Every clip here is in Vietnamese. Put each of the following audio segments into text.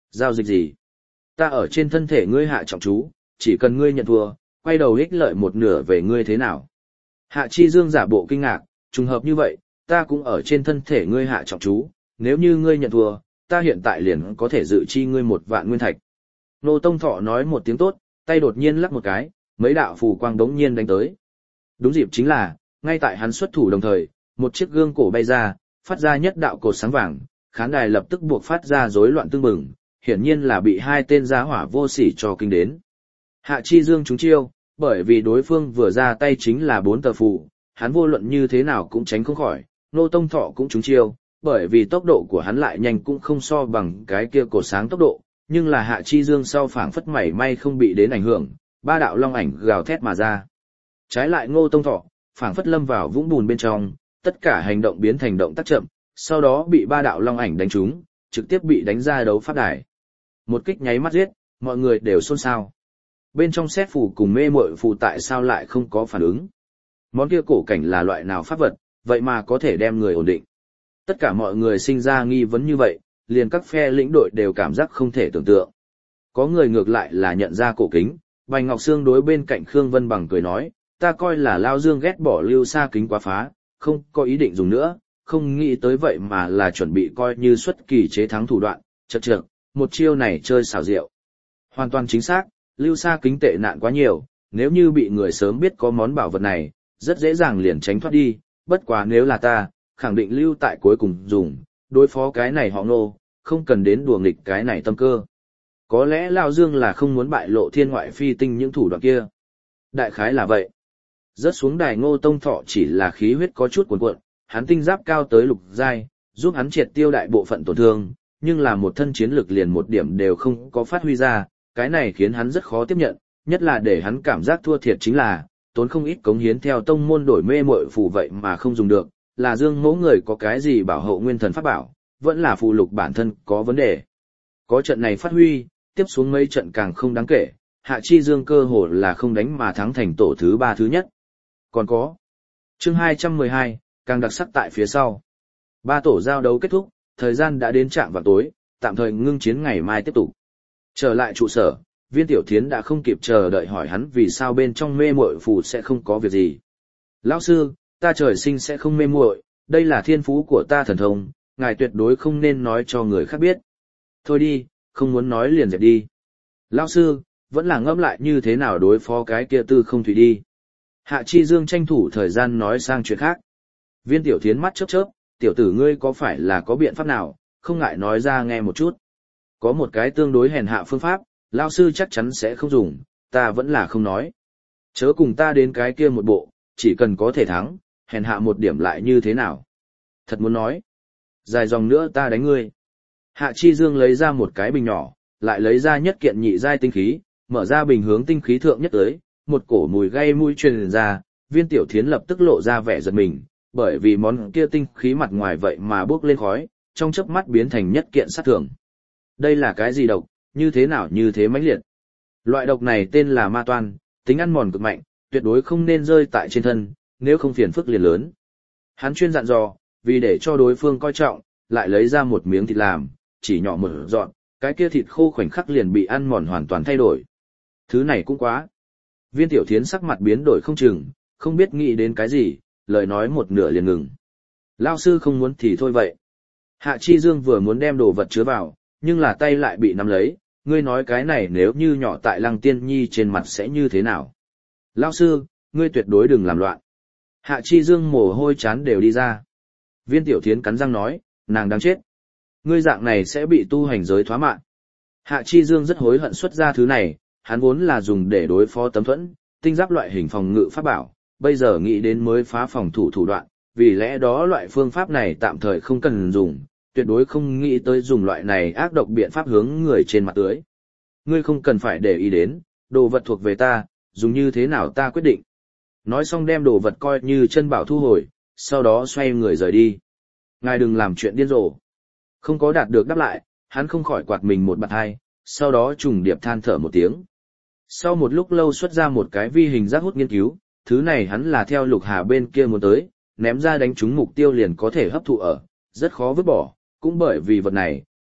Giao dịch gì? Ta ở trên thân thể ngươi hạ trọng chú, chỉ cần ngươi nhận thua, quay đầu ích lợi một nửa về ngươi thế nào? Hạ Chi Dương giả bộ kinh ngạc, trùng hợp như vậy, ta cũng ở trên thân thể ngươi hạ trọng chú, nếu như ngươi nhận thua, ta hiện tại liền có thể dự chi ngươi 1.000.000 nguyên thạch. Nô Tông Thọ nói một tiếng tốt, tay đột nhiên lắc một cái, mấy đạo phù quang đống nhiên đánh tới. Đúng dịp chính là, ngay tại hắn xuất thủ đồng thời, một chiếc gương cổ bay ra, phát ra nhất đạo cột sáng vàng, khán đài lập tức buộc phát ra rối loạn tương bừng, hiển nhiên là bị hai tên giá hỏa vô sỉ cho kinh đến. Hạ Chi Dương trúng chiêu, bởi vì đối phương vừa ra tay chính là 4 tờ phù, hắn vô luận như thế nào cũng tránh không khỏi. Nô Tông Thọ cũng trúng chiêu, bởi vì tốc độ của hắn lại nhanh cũng không so bằng cái kia cột sáng tốc độ, nhưng là Hạ Chi Dương sau phảng phất mảy may không bị đến ảnh hưởng, 3 đạo long ảnh gào thét mà ra. Trái lại Ngô Tông Thọ, phảng phất lâm vào vũng bùn bên trong, tất cả hành động biến thành động tác chậm, sau đó bị 3 đạo long ảnh đánh trúng, trực tiếp bị đánh ra đấu pháp đài. Một kích nháy mắt giết, mọi người đều xôn xao. Bên trong xét phù cùng mê muội phù tại sao lại không có phản ứng? Món kia cổ cảnh là loại nào pháp vật, vậy mà có thể đem người ổn định? Tất cả mọi người sinh ra nghi vấn như vậy, liền các phe lĩnh đội đều cảm giác không thể tưởng tượng. Có người ngược lại là nhận ra cổ kính, Bành Ngọc Sương đối bên cạnh Khương Vân Bằng cười nói, ta coi là Lao Dương ghét bỏ lưu xa kính quá phá, không có ý định dùng nữa, không nghĩ tới vậy mà là chuẩn bị coi như xuất kỳ chế thắng thủ đoạn, chật chật, một chiêu này chơi xảo diệu. Hoàn toàn chính xác, lưu xa kính tệ nạn quá nhiều, nếu như bị người sớm biết có món bảo vật này, rất dễ dàng liền tránh thoát đi, bất quá nếu là ta, khẳng định lưu tại cuối cùng dùng, đối phó cái này họ Nô, không cần đến đùa nghịch cái này tâm cơ. Có lẽ Lao Dương là không muốn bại lộ thiên ngoại phi tinh những thủ đoạn kia. Đại khái là vậy. Rớt xuống đài Ngô Tông Thọ chỉ là khí huyết có chút cuồn cuộn, hắn tinh giáp cao tới lục giai, giúp hắn triệt tiêu đại bộ phận tổn thương, nhưng là một thân chiến lực liền một điểm đều không có phát huy ra, cái này khiến hắn rất khó tiếp nhận, nhất là để hắn cảm giác thua thiệt chính là, tốn không ít cống hiến theo tông môn đổi mê muội phù vậy mà không dùng được, là Dương Mẫu người có cái gì bảo hộ nguyên thần pháp bảo, vẫn là phù lục bản thân có vấn đề. Có trận này phát huy, tiếp xuống mấy trận càng không đáng kể, Hạ Chi Dương cơ hồ là không đánh mà thắng thành tổ thứ 3 thứ nhất. Còn có chương 212, càng đặc sắc tại phía sau. 3 tổ giao đấu kết thúc, thời gian đã đến trạm vào tối, tạm thời ngưng chiến ngày mai tiếp tục. Trở lại trụ sở, Viên Tiểu Thiến đã không kịp chờ đợi hỏi hắn vì sao bên trong mê muội phù sẽ không có việc gì. Lão sư, ta trời sinh sẽ không mê muội, đây là thiên phú của ta thần thông, ngài tuyệt đối không nên nói cho người khác biết. Thôi đi, không muốn nói liền dẹp đi. Lão sư, vẫn là ngẫm lại như thế nào đối phó cái kia Tư Không Thủy đi. Hạ Chi Dương tranh thủ thời gian nói sang chuyện khác. Viên Tiểu Thiến mắt chớp chớp, tiểu tử ngươi có phải là có biện pháp nào, không ngại nói ra nghe một chút. Có một cái tương đối hèn hạ phương pháp, lão sư chắc chắn sẽ không dùng, ta vẫn là không nói. Chớ cùng ta đến cái kia một bộ, chỉ cần có thể thắng, hèn hạ một điểm lại như thế nào. Thật muốn nói. Dài dòng nữa ta đánh ngươi. Hạ Chi Dương lấy ra một cái bình nhỏ, lại lấy ra nhất kiện nhị giai tinh khí, mở ra bình hướng tinh khí thượng nhất tới, một cổ mùi gây mũi truyền ra, Viên Tiểu Thiến lập tức lộ ra vẻ giật mình, bởi vì món kia tinh khí mặt ngoài vậy mà bốc lên khói, trong chớp mắt biến thành nhất kiện sát thường. Đây là cái gì độc, như thế nào như thế mãnh liệt? Loại độc này tên là ma toan, tính ăn mòn cực mạnh, tuyệt đối không nên rơi tại trên thân, nếu không phiền phức liền lớn. Hắn chuyên dặn dò, vì để cho đối phương coi trọng, lại lấy ra một miếng thịt làm, chỉ nhỏ một dọn, cái kia thịt khô khoảnh khắc liền bị ăn mòn hoàn toàn thay đổi. Thứ này cũng quá. Viên Tiểu Thiến sắc mặt biến đổi không chừng, không biết nghĩ đến cái gì, lời nói một nửa liền ngừng. Lao sư không muốn thì thôi vậy. Hạ Chi Dương vừa muốn đem đồ vật chứa vào, nhưng là tay lại bị nắm lấy, ngươi nói cái này nếu như nhỏ tại Lăng Tiên Nhi trên mặt sẽ như thế nào? Lao sư, ngươi tuyệt đối đừng làm loạn. Hạ Chi Dương mồ hôi chán đều đi ra. Viên Tiểu Thiến cắn răng nói, nàng đáng chết. Ngươi dạng này sẽ bị tu hành giới thoá mạng. Hạ Chi Dương rất hối hận xuất ra thứ này, hắn vốn là dùng để đối phó tấm thuẫn, tinh giáp loại hình phòng ngự pháp bảo, bây giờ nghĩ đến mới phá phòng thủ thủ đoạn, vì lẽ đó loại phương pháp này tạm thời không cần dùng, tuyệt đối không nghĩ tới dùng loại này ác độc biện pháp hướng người trên mặt tưới. Ngươi không cần phải để ý đến, đồ vật thuộc về ta, dùng như thế nào ta quyết định. Nói xong đem đồ vật coi như chân bảo thu hồi, sau đó xoay người rời đi. Ngài đừng làm chuyện điên rồ. Không có đạt được đáp lại, hắn không khỏi quạt mình một bạt hai, sau đó trùng điệp than thở một tiếng. Sau một lúc lâu xuất ra một cái vi hình giác hút nghiên cứu, thứ này hắn là theo Lục Hà bên kia muốn tới, ném ra đánh trúng mục tiêu liền có thể hấp thụ ở, rất khó vứt bỏ, cũng bởi vì vật này,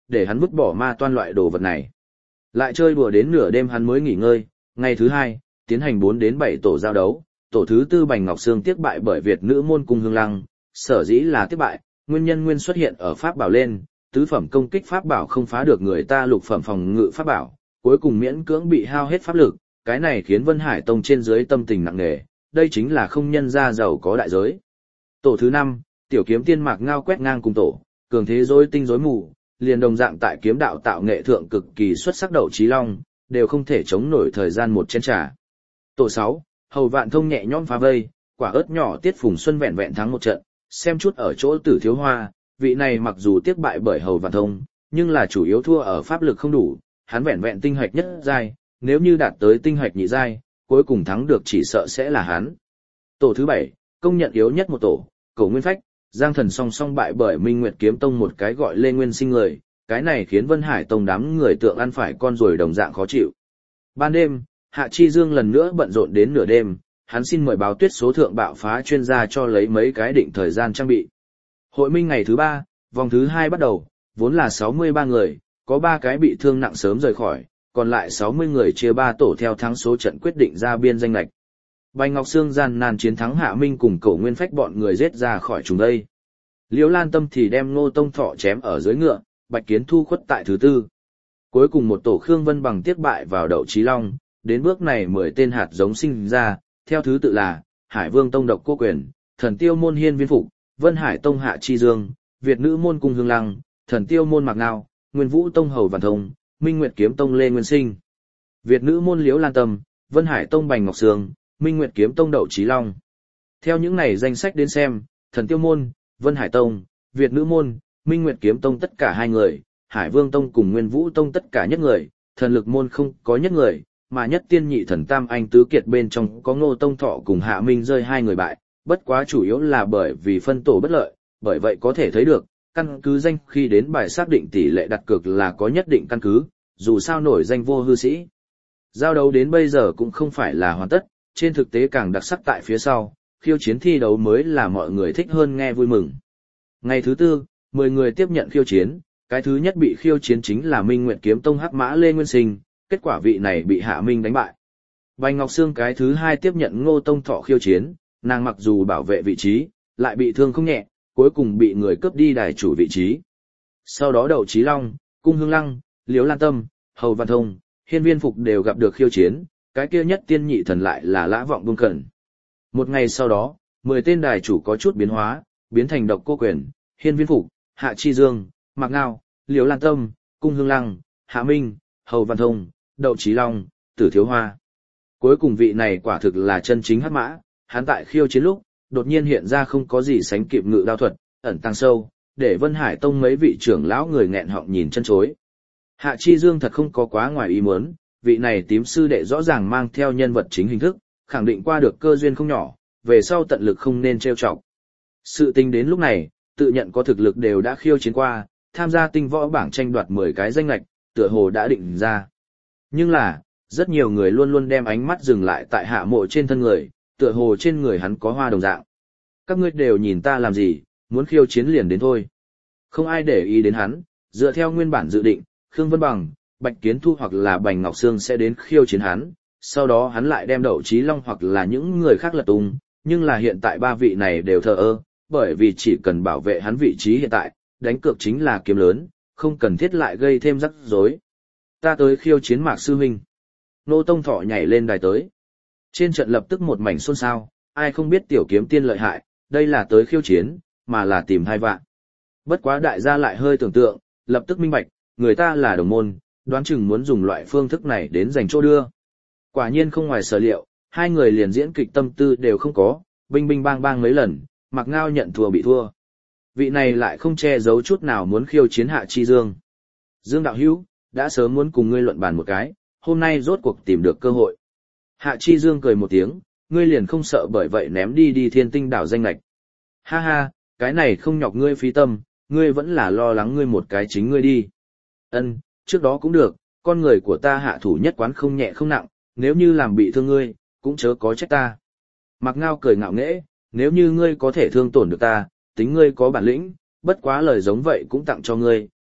để hắn vứt bỏ ma toan loại đồ vật này. Lại chơi đùa đến nửa đêm hắn mới nghỉ ngơi, ngày thứ hai, tiến hành 4 đến 7 tổ giao đấu, tổ thứ tư Bành Ngọc Sương tiếc bại bởi Việt nữ môn Cung Hương Lăng, sở dĩ là tiếc bại, nguyên nhân nguyên xuất hiện ở pháp bảo lên, tứ phẩm công kích pháp bảo không phá được người ta lục phẩm phòng ngự pháp bảo, cuối cùng miễn cưỡng bị hao hết pháp lực, cái này khiến Vân Hải Tông trên dưới tâm tình nặng nề, đây chính là không nhân ra giàu có đại giới. Tổ thứ 5, Tiểu Kiếm Tiên Mạc Ngao quét ngang cùng tổ, cường thế rối tinh rối mù, liền đồng dạng tại kiếm đạo tạo nghệ thượng cực kỳ xuất sắc Đậu Chí Long, đều không thể chống nổi thời gian một chén trà. Tổ 6, Hầu Vạn Thông nhẹ nhõm phá vây, quả ớt nhỏ Tiết Phùng Xuân vẹn vẹn thắng một trận, xem chút ở chỗ Tử Thiếu Hoa, vị này mặc dù tiếc bại bởi Hầu Vạn Thông, nhưng là chủ yếu thua ở pháp lực không đủ, hắn vẹn vẹn tinh hạch nhất giai, nếu như đạt tới tinh hạch nhị giai, cuối cùng thắng được chỉ sợ sẽ là hắn. Tổ thứ 7, công nhận yếu nhất một tổ, Cổ Nguyên Phách, Giang Thần song song bại bởi Minh Nguyệt Kiếm Tông một cái gọi Lê Nguyên Sinh người, cái này khiến Vân Hải Tông đám người tượng ăn phải con ruồi đồng dạng khó chịu. Ban đêm, Hạ Chi Dương lần nữa bận rộn đến nửa đêm, hắn xin mời báo tuyết số thượng bạo phá chuyên gia cho lấy mấy cái định thời gian trang bị. Hội minh ngày thứ 3, vòng thứ 2 bắt đầu, vốn là 63 người, có 3 cái bị thương nặng sớm rời khỏi, còn lại 60 người chia 3 tổ theo thắng số trận quyết định ra biên danh lệch. Bành Ngọc Sương gian nan chiến thắng Hạ Minh cùng Cổ Nguyên Phách bọn người giết ra khỏi chúng đây. Liễu Lan Tâm thì đem Ngô Tông Thọ chém ở dưới ngựa, Bạch Kiến Thu khuất tại thứ 4. Cuối cùng một tổ Khương Vân Bằng tiếc bại vào Đậu Chí Long, đến bước này 10 tên hạt giống sinh ra, theo thứ tự là Hải Vương Tông Độc Cô Quyền, Thần Tiêu môn Hiên Viên Phục, Vân Hải Tông Hạ Chi Dương, Việt Nữ môn Cung Hương Lăng, Thần Tiêu môn Mạc Ngao, Nguyên Vũ Tông Hầu Vạn Thông, Minh Nguyệt Kiếm Tông Lê Nguyên Sinh, Việt Nữ môn Liễu Lan Tâm, Vân Hải Tông Bành Ngọc Sương, Minh Nguyệt Kiếm Tông Đậu Chí Long. Theo những này danh sách đến xem, Thần Tiêu môn, Vân Hải Tông, Việt Nữ môn, Minh Nguyệt Kiếm Tông tất cả 2 người, Hải Vương Tông cùng Nguyên Vũ Tông tất cả nhất người, Thần Lực môn không có nhất người, mà nhất tiên nhị thần tam anh tứ kiệt bên trong có Ngô Tông Thọ cùng Hạ Minh rơi 2 người bại, bất quá chủ yếu là bởi vì phân tổ bất lợi, bởi vậy có thể thấy được, căn cứ danh khi đến bài xác định tỷ lệ đặt cược là có nhất định căn cứ, dù sao nổi danh vô hư sĩ. Giao đấu đến bây giờ cũng không phải là hoàn tất, trên thực tế càng đặc sắc tại phía sau, khiêu chiến thi đấu mới là mọi người thích hơn nghe vui mừng. Ngày thứ 4, 10 người tiếp nhận khiêu chiến, cái thứ nhất bị khiêu chiến chính là Minh Nguyệt Kiếm Tông Hắc Mã Lê Nguyên Sinh, kết quả vị này bị Hạ Minh đánh bại. Bành Ngọc Sương cái thứ 2 tiếp nhận Ngô Tông Thọ khiêu chiến, nàng mặc dù bảo vệ vị trí, lại bị thương không nhẹ, cuối cùng bị người cướp đi đài chủ vị trí. Sau đó Đậu Chí Long, Cung Hương Lăng, Liễu Lan Tâm, Hầu Văn Thông, Hiên Viên Phục đều gặp được khiêu chiến, cái kia nhất tiên nhị thần lại là Lã Vọng Buông Cẩn. Một ngày sau đó, 10 tên đài chủ có chút biến hóa, biến thành Độc Cô Quyền, Hiên Viên Phục, Hạ Chi Dương, Mạc Ngao, Liễu Lan Tâm, Cung Hương Lăng, Hạ Minh, Hầu Văn Thông, Đậu Chí Long, Tử Thiếu Hoa. Cuối cùng vị này quả thực là chân chính hắc mã, hắn tại khiêu chiến lúc, đột nhiên hiện ra không có gì sánh kịp ngự đao thuật, ẩn tăng sâu, để Vân Hải Tông mấy vị trưởng lão người nghẹn họng nhìn chân chối. Hạ Chi Dương thật không có quá ngoài ý muốn, vị này tím sư đệ rõ ràng mang theo nhân vật chính hình thức, khẳng định qua được cơ duyên không nhỏ, về sau tận lực không nên trêu chọc. Sự tình đến lúc này, tự nhận có thực lực đều đã khiêu chiến qua, tham gia tinh võ bảng tranh đoạt 10 cái danh lệch, tựa hồ đã định ra. Nhưng là, rất nhiều người luôn luôn đem ánh mắt dừng lại tại Hạ Mộ trên thân người, tựa hồ trên người hắn có hoa đồng dạng. Các ngươi đều nhìn ta làm gì, muốn khiêu chiến liền đến thôi. Không ai để ý đến hắn, dựa theo nguyên bản dự định, Khương Vân Bằng, Bạch Kiến Thu hoặc là Bành Ngọc Sương sẽ đến khiêu chiến hắn, sau đó hắn lại đem Đậu Chí Long hoặc là những người khác lật tung, nhưng là hiện tại 3 vị này đều thờ ơ, bởi vì chỉ cần bảo vệ hắn vị trí hiện tại, đánh cược chính là kiếm lớn, không cần thiết lại gây thêm rắc rối. Ta tới khiêu chiến Mạc sư huynh. Ngô Tông Thọ nhảy lên đài tới. Trên trận lập tức một mảnh xôn xao, ai không biết tiểu kiếm tiên lợi hại, đây là tới khiêu chiến, mà là tìm hai vạn. Bất quá đại gia lại hơi tưởng tượng, lập tức minh bạch, người ta là đồng môn, đoán chừng muốn dùng loại phương thức này đến giành chỗ đưa. Quả nhiên không ngoài sở liệu, 2 người liền diễn kịch tâm tư đều không có, binh binh bang bang mấy lần, Mạc Ngao nhận thua bị thua. Vị này lại không che giấu chút nào muốn khiêu chiến Hạ Chi Dương. Dương đạo hữu, đã sớm muốn cùng ngươi luận bàn một cái, hôm nay rốt cuộc tìm được cơ hội. Hạ Chi Dương cười một tiếng, ngươi liền không sợ bởi vậy ném đi Thiên Tinh đảo danh lệch. Ha ha, cái này không nhọc ngươi phí tâm, ngươi vẫn là lo lắng ngươi một cái chính ngươi đi. Ân, trước đó cũng được, con người của ta hạ thủ nhất quán không nhẹ không nặng, nếu như làm bị thương ngươi, cũng chớ có trách ta. Mạc Ngao cười ngạo nghễ, nếu như ngươi có thể thương tổn được ta, tính ngươi có bản lĩnh, bất quá lời giống vậy cũng tặng cho ngươi,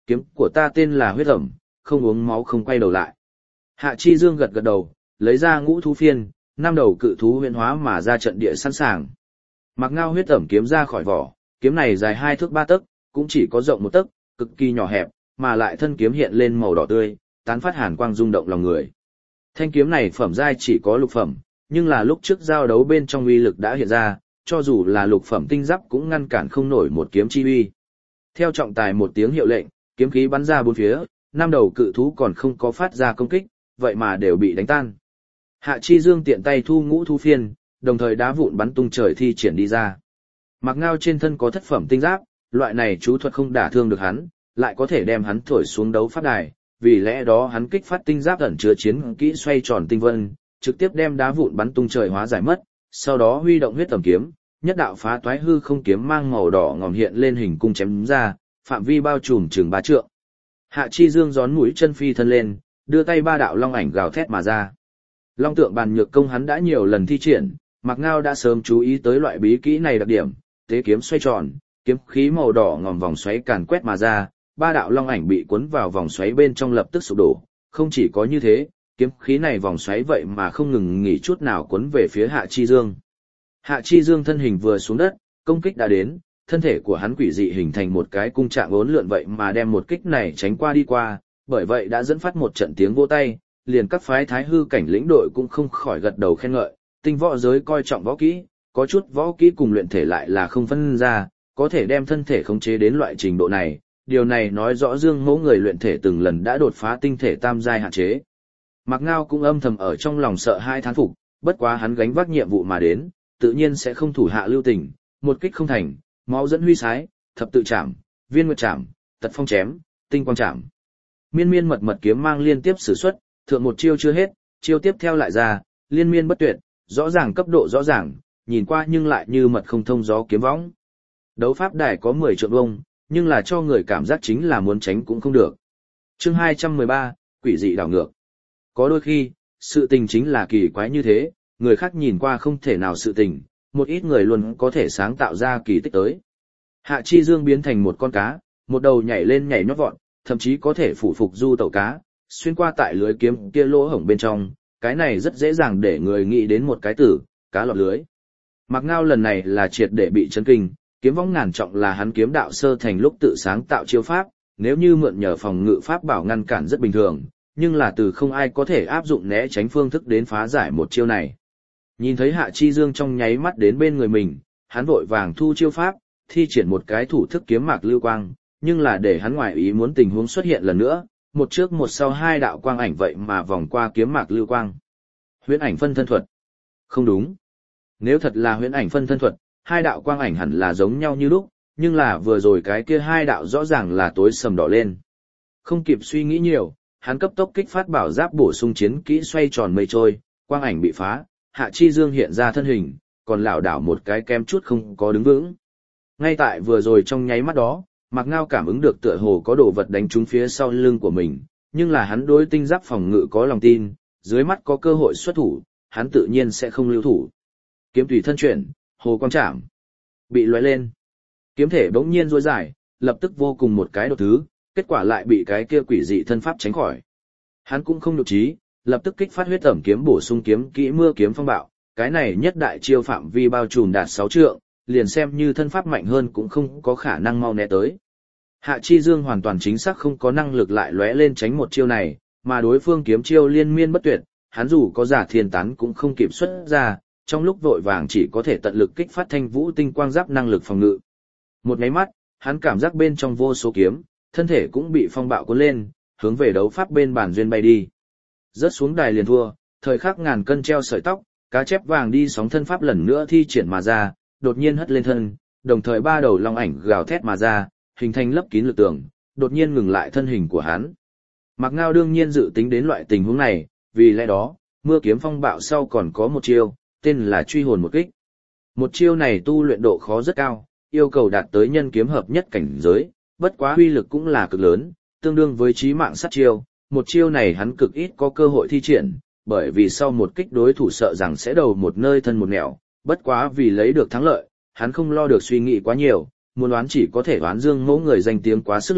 kiếm của ta tên là huyết ẩm, không uống máu không quay đầu lại. Hạ Chi Dương gật gật đầu, lấy ra ngũ thú phiên, 5 đầu cự thú huyễn hóa mà ra trận địa sẵn sàng. Mạc Ngao huyết ẩm kiếm ra khỏi vỏ, kiếm này dài 2 thước 3 tấc, cũng chỉ có rộng 1 tấc, cực kỳ nhỏ hẹp, mà lại thân kiếm hiện lên màu đỏ tươi, tán phát hàn quang rung động lòng người. Thanh kiếm này phẩm giai chỉ có lục phẩm, nhưng là lúc trước giao đấu bên trong uy lực đã hiện ra, cho dù là lục phẩm tinh giáp cũng ngăn cản không nổi một kiếm chi uy. Theo trọng tài một tiếng hiệu lệnh, kiếm khí bắn ra bốn phía, 5 đầu cự thú còn không có phát ra công kích, vậy mà đều bị đánh tan. Hạ Chi Dương tiện tay thu ngũ thú phiên, đồng thời đá vụn bắn tung trời thi triển đi ra. Mạc Ngao trên thân có thất phẩm tinh giáp, loại này chú thuật không đả thương được hắn, lại có thể đem hắn thổi xuống đấu pháp đài, vì lẽ đó hắn kích phát tinh giáp ẩn chứa chiến kỹ xoay tròn tinh vân, trực tiếp đem đá vụn bắn tung trời hóa giải mất, sau đó huy động huyết tầm kiếm, nhất đạo phá toái hư không kiếm mang màu đỏ ngòm hiện lên hình cung chém ra, phạm vi bao trùm chừng 3 trượng. Hạ Chi Dương gión mũi chân phi thân lên, đưa tay 3 đạo long ảnh gào thét mà ra. Long tượng bàn nhược công hắn đã nhiều lần thi triển, Mạc Ngao đã sớm chú ý tới loại bí kỹ này đặc điểm, tế kiếm xoay tròn, kiếm khí màu đỏ ngòm vòng xoáy càn quét mà ra, 3 đạo long ảnh bị cuốn vào vòng xoáy bên trong lập tức sụp đổ, không chỉ có như thế, kiếm khí này vòng xoáy vậy mà không ngừng nghỉ chút nào cuốn về phía Hạ Chi Dương. Hạ Chi Dương thân hình vừa xuống đất, công kích đã đến, thân thể của hắn quỷ dị hình thành một cái cung trạng uốn lượn vậy mà đem một kích này tránh qua đi qua, bởi vậy đã dẫn phát một trận tiếng vỗ tay, liền các phái thái hư cảnh lĩnh đội cũng không khỏi gật đầu khen ngợi, tinh võ giới coi trọng võ kỹ, có chút võ kỹ cùng luyện thể lại là không phân ra, có thể đem thân thể khống chế đến loại trình độ này, điều này nói rõ Dương Mẫu người luyện thể từng lần đã đột phá tinh thể tam giai hạn chế. Mạc Ngao cũng âm thầm ở trong lòng sợ hai thán phục, bất quá hắn gánh vác nhiệm vụ mà đến, tự nhiên sẽ không thủ hạ lưu tình, một kích không thành, máu dẫn huy sái, thập tự chạm, viên nguyệt chạm, tật phong chém, tinh quang chạm. Miên miên mật mật kiếm mang liên tiếp sử xuất, thượng một chiêu chưa hết, chiêu tiếp theo lại ra, liên miên bất tuyệt, rõ ràng cấp độ rõ ràng, nhìn qua nhưng lại như mật không thông gió kiếm võng. Đấu pháp đài có 10 trượng vuông, nhưng là cho người cảm giác chính là muốn tránh cũng không được. Chương 213, quỷ dị đảo ngược. Có đôi khi, sự tình chính là kỳ quái như thế, người khác nhìn qua không thể nào sự tình, một ít người luôn có thể sáng tạo ra kỳ tích tới. Hạ Chi Dương biến thành một con cá, một đầu nhảy lên nhảy nhót vọt, thậm chí có thể phủ phục du tẩu cá, xuyên qua tại lưới kiếm kia lỗ hổng bên trong, cái này rất dễ dàng để người nghĩ đến một cái từ, cá lọt lưới. Mạc Ngao lần này là triệt để bị chấn kinh, kiếm võng ngàn trọng là hắn kiếm đạo sơ thành lúc tự sáng tạo chiêu pháp, nếu như mượn nhờ phòng ngự pháp bảo ngăn cản rất bình thường, nhưng là từ không ai có thể áp dụng né tránh phương thức đến phá giải một chiêu này. Nhìn thấy Hạ Chi Dương trong nháy mắt đến bên người mình, hắn vội vàng thu chiêu pháp, thi triển một cái thủ thức kiếm mạc lưu quang, nhưng là để hắn ngoài ý muốn tình huống xuất hiện lần nữa, một trước một sau 2 đạo quang ảnh vậy mà vòng qua kiếm mạc lưu quang. Huyễn ảnh phân thân thuật. Không đúng. Nếu thật là huyễn ảnh phân thân thuật, 2 đạo quang ảnh hẳn là giống nhau như lúc, nhưng là vừa rồi cái kia 2 đạo rõ ràng là tối sầm đỏ lên. Không kịp suy nghĩ nhiều, hắn cấp tốc kích phát bảo giáp bổ sung chiến kỹ xoay tròn mây trôi, quang ảnh bị phá, Hạ Chi Dương hiện ra thân hình, còn lảo đảo một cái kem chút không có đứng vững. Ngay tại vừa rồi trong nháy mắt đó, Mạc Ngao cảm ứng được tựa hồ có đồ vật đánh trúng phía sau lưng của mình, nhưng là hắn đối tinh giáp phòng ngự có lòng tin, dưới mắt có cơ hội xuất thủ, hắn tự nhiên sẽ không lưu thủ. Kiếm tùy thân chuyển, hồ quang chạm, bị lóe lên. Kiếm thể bỗng nhiên duỗi dài, lập tức vô cùng một cái đột thứ, kết quả lại bị cái kia quỷ dị thân pháp tránh khỏi. Hắn cũng không nhục trí, lập tức kích phát huyết tẩm kiếm bổ sung kiếm kỹ mưa kiếm phong bạo, cái này nhất đại chiêu phạm vi bao trùm đạt 6 trượng, liền xem như thân pháp mạnh hơn cũng không có khả năng mau né tới. Hạ Chi Dương hoàn toàn chính xác không có năng lực lại lóe lên tránh một chiêu này, mà đối phương kiếm chiêu liên miên bất tuyệt, hắn dù có giả thiên tán cũng không kịp xuất ra, trong lúc vội vàng chỉ có thể tận lực kích phát thanh vũ tinh quang giáp năng lực phòng ngự. Một cái mắt, hắn cảm giác bên trong vô số kiếm, thân thể cũng bị phong bạo cuốn lên, hướng về đấu pháp bên bàn duyên bay đi. Rớt xuống đài liền thua, thời khắc ngàn cân treo sợi tóc, cá chép vàng đi sóng thân pháp lần nữa thi triển mà ra, đột nhiên hất lên thân, đồng thời 3 đầu long ảnh gào thét mà ra, hình thành lấp kín lực tường, đột nhiên ngừng lại thân hình của hắn. Mạc Ngao đương nhiên dự tính đến loại tình huống này, vì lẽ đó, mưa kiếm phong bạo sau còn có một chiêu, tên là truy hồn một kích. Một chiêu này tu luyện độ khó rất cao, yêu cầu đạt tới nhân kiếm hợp nhất cảnh giới, bất quá uy lực cũng là cực lớn, tương đương với chí mạng sát chiêu. Một chiêu này hắn cực ít có cơ hội thi triển, bởi vì sau một kích đối thủ sợ rằng sẽ đầu một nơi thân một nẻo, bất quá vì lấy được thắng lợi, hắn không lo được suy nghĩ quá nhiều, muốn đoán chỉ có thể đoán Dương Mẫu người danh tiếng quá sức lực,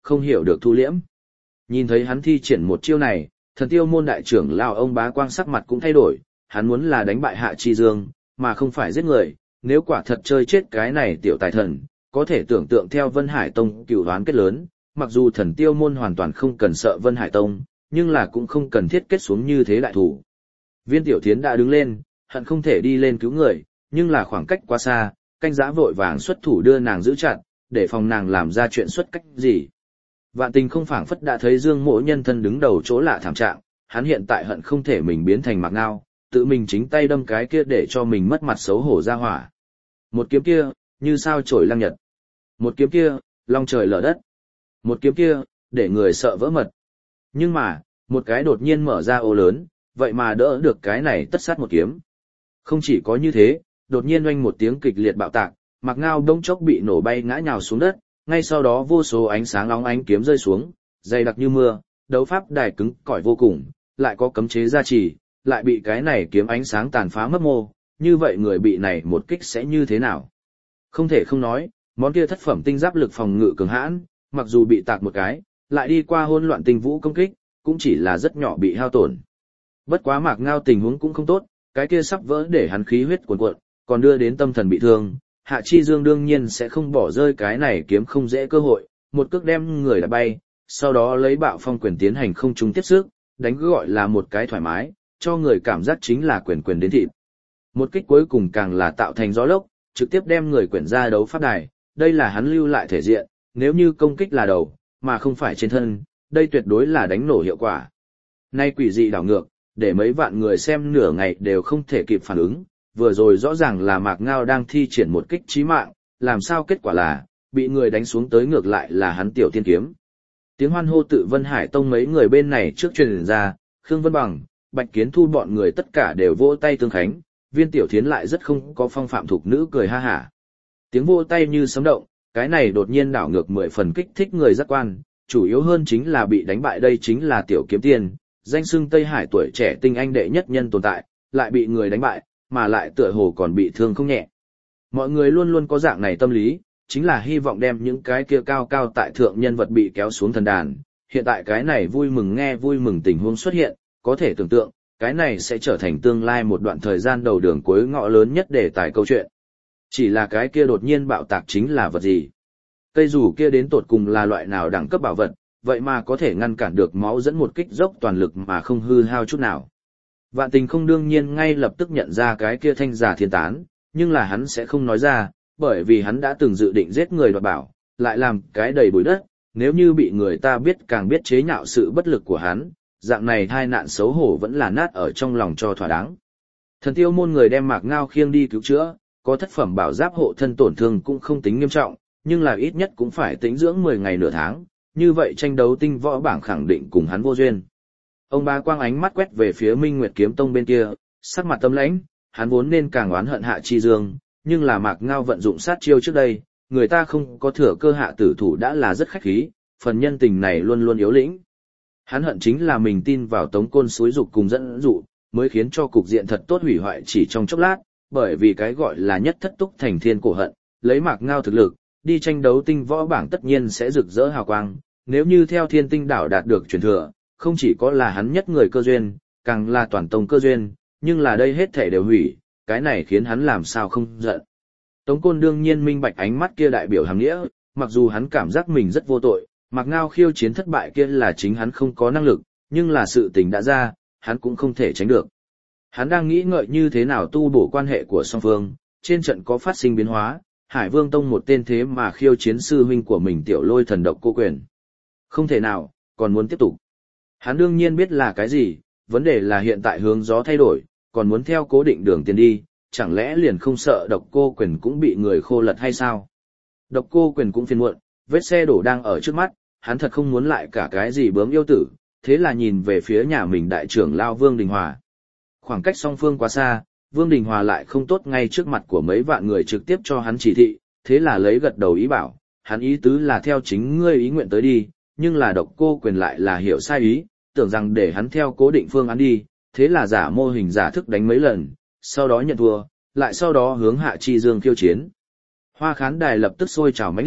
không hiểu được thu liễm. Nhìn thấy hắn thi triển một chiêu này, Thần Tiêu môn đại trưởng lão ông Bá Quang sắc mặt cũng thay đổi, hắn muốn là đánh bại Hạ Chi Dương, mà không phải giết người, nếu quả thật chơi chết cái này tiểu tài thần, có thể tưởng tượng theo Vân Hải Tông cửu đoán kết lớn, mặc dù Thần Tiêu môn hoàn toàn không cần sợ Vân Hải Tông, nhưng là cũng không cần thiết kết xuống như thế đại thủ. Viên Tiểu Thiến đã đứng lên, hận không thể đi lên cứu người, nhưng là khoảng cách quá xa, canh giã vội vàng xuất thủ đưa nàng giữ chặt, để phòng nàng làm ra chuyện xuất cách gì. Vạn Tình không phảng phất đã thấy Dương Mỗ nhân thân đứng đầu chỗ lạ thảm trạng, hắn hiện tại hận không thể mình biến thành Mạc Ngao, tự mình chính tay đâm cái kia để cho mình mất mặt xấu hổ ra hỏa. Một kiếm kia, như sao chổi lăng nhật. Một kiếm kia, long trời lở đất. Một kiếm kia, để người sợ vỡ mật. Nhưng mà, một cái đột nhiên mở ra ô lớn, vậy mà đỡ được cái này tất sát một kiếm. Không chỉ có như thế, đột nhiên oanh một tiếng kịch liệt bạo tạc, Mạc Ngao đông chốc bị nổ bay ngã nhào xuống đất, ngay sau đó vô số ánh sáng óng ánh kiếm rơi xuống, dày đặc như mưa, đấu pháp đài cứng cỏi vô cùng, lại có cấm chế gia trì, lại bị cái này kiếm ánh sáng tàn phá mất mô, như vậy người bị này một kích sẽ như thế nào? Không thể không nói, món kia thất phẩm tinh giáp lực phòng ngự cường hãn, mặc dù bị tạc một cái, lại đi qua hỗn loạn tinh vũ công kích, cũng chỉ là rất nhỏ bị hao tổn. Bất quá Mạc Ngao tình huống cũng không tốt, cái kia sắp vỡ để hắn khí huyết cuồn cuộn, còn đưa đến tâm thần bị thương. Hạ Chi Dương đương nhiên sẽ không bỏ rơi cái này kiếm không dễ cơ hội, một cước đem người đá bay, sau đó lấy bạo phong quyền tiến hành không trung tiếp sức, đánh gọi là một cái thoải mái, cho người cảm giác chính là quyền quyền đến thịt. Một kích cuối cùng càng là tạo thành gió lốc, trực tiếp đem người quyển ra đấu pháp đài, đây là hắn lưu lại thể diện, nếu như công kích là đầu, mà không phải trên thân, đây tuyệt đối là đánh nổ hiệu quả. Nay quỷ dị đảo ngược, để mấy vạn người xem nửa ngày đều không thể kịp phản ứng, vừa rồi rõ ràng là Mạc Ngao đang thi triển một kích chí mạng, làm sao kết quả là, bị người đánh xuống tới ngược lại là hắn tiểu tiên kiếm. Tiếng hoan hô tự Vân Hải Tông mấy người bên này trước truyền ra, Khương Vân Bằng, Bạch Kiến Thu bọn người tất cả đều vỗ tay tương khánh, Viên Tiểu Thiến lại rất không có phong phạm thục nữ cười ha hả. Tiếng vỗ tay như sấm động, cái này đột nhiên đảo ngược 10 phần kích thích người giác quan, chủ yếu hơn chính là bị đánh bại đây chính là Tiểu Kiếm Tiên, danh xưng Tây Hải tuổi trẻ tinh anh đệ nhất nhân tồn tại, lại bị người đánh bại, mà lại tựa hồ còn bị thương không nhẹ. Mọi người luôn luôn có dạng này tâm lý, chính là hy vọng đem những cái kia cao cao tại thượng nhân vật bị kéo xuống thần đàn. Hiện tại cái này vui mừng nghe vui mừng tình huống xuất hiện, có thể tưởng tượng, cái này sẽ trở thành tương lai một đoạn thời gian đầu đường cuối ngõ lớn nhất để tải câu chuyện. Chỉ là cái kia đột nhiên bạo tạc chính là vật gì? Cây dù kia đến tột cùng là loại nào đẳng cấp bảo vật, vậy mà có thể ngăn cản được máu dẫn một kích dốc toàn lực mà không hư hao chút nào. Vạn Tình không đương nhiên ngay lập tức nhận ra cái kia thanh giả thiên tán, nhưng là hắn sẽ không nói ra, bởi vì hắn đã từng dự định giết người đoạt bảo, lại làm cái đầy bụi đất, nếu như bị người ta biết càng biết chế nhạo sự bất lực của hắn, dạng này thai nạn xấu hổ vẫn là nát ở trong lòng cho thỏa đáng. Thần Tiêu môn người đem Mạc Ngao khiêng đi cứu chữa, có thất phẩm bảo giáp hộ thân tổn thương cũng không tính nghiêm trọng, nhưng là ít nhất cũng phải tĩnh dưỡng 10 ngày nửa tháng, như vậy tranh đấu tinh võ bảng khẳng định cùng hắn vô duyên. Ông Bá Quang ánh mắt quét về phía Minh Nguyệt Kiếm Tông bên kia, sắc mặt tâm lãnh, hắn vốn nên càng oán hận Hạ Chi Dương, nhưng là Mạc Ngao vận dụng sát chiêu trước đây, người ta không có thừa cơ hạ tử thủ đã là rất khách khí, phần nhân tình này luôn luôn yếu lĩnh. Hắn hận chính là mình tin vào Tống Côn xúi dục cùng dẫn dụ, mới khiến cho cục diện thật tốt hủy hoại chỉ trong chốc lát, bởi vì cái gọi là nhất thất túc thành thiên cổ hận, lấy Mạc Ngao thực lực, đi tranh đấu tinh võ bảng tất nhiên sẽ rực rỡ hào quang, nếu như theo Thiên Tinh đảo đạt được truyền thừa, không chỉ có là hắn nhất người cơ duyên, càng là toàn tông cơ duyên, nhưng là đây hết thể đều hủy, cái này khiến hắn làm sao không giận. Tống Côn đương nhiên minh bạch ánh mắt kia đại biểu hàm nghĩa, mặc dù hắn cảm giác mình rất vô tội, Mạc Ngao khiêu chiến thất bại kia là chính hắn không có năng lực, nhưng là sự tình đã ra, hắn cũng không thể tránh được. Hắn đang nghĩ ngợi như thế nào tu bổ quan hệ của song phương, trên trận có phát sinh biến hóa, Hải Vương Tông một tên thế mà khiêu chiến sư huynh của mình Tiểu Lôi Thần Độc Cô Quyền. Không thể nào, còn muốn tiếp tục. Hắn đương nhiên biết là cái gì, vấn đề là hiện tại hướng gió thay đổi, còn muốn theo cố định đường tiền đi, chẳng lẽ liền không sợ Độc Cô Quyền cũng bị người khô lật hay sao? Độc Cô Quyền cũng phiền muộn, vết xe đổ đang ở trước mắt, hắn thật không muốn lại cả cái gì bướm yêu tử, thế là nhìn về phía nhà mình đại trưởng lao Vương Đình Hòa. Khoảng cách song phương quá xa, Vương Đình Hòa lại không tốt ngay trước mặt của mấy vạn người trực tiếp cho hắn chỉ thị, thế là lấy gật đầu ý bảo, hắn ý tứ là theo chính ngươi ý nguyện tới đi, nhưng là Độc Cô Quyền lại là hiểu sai ý, tưởng rằng để hắn theo cố định phương án đi, thế là giả mô hình giả thức đánh mấy lần, sau đó nhận thua, lại sau đó hướng Hạ Chi Dương khiêu chiến. Hoa khán đài lập tức sôi trào mãnh liệt,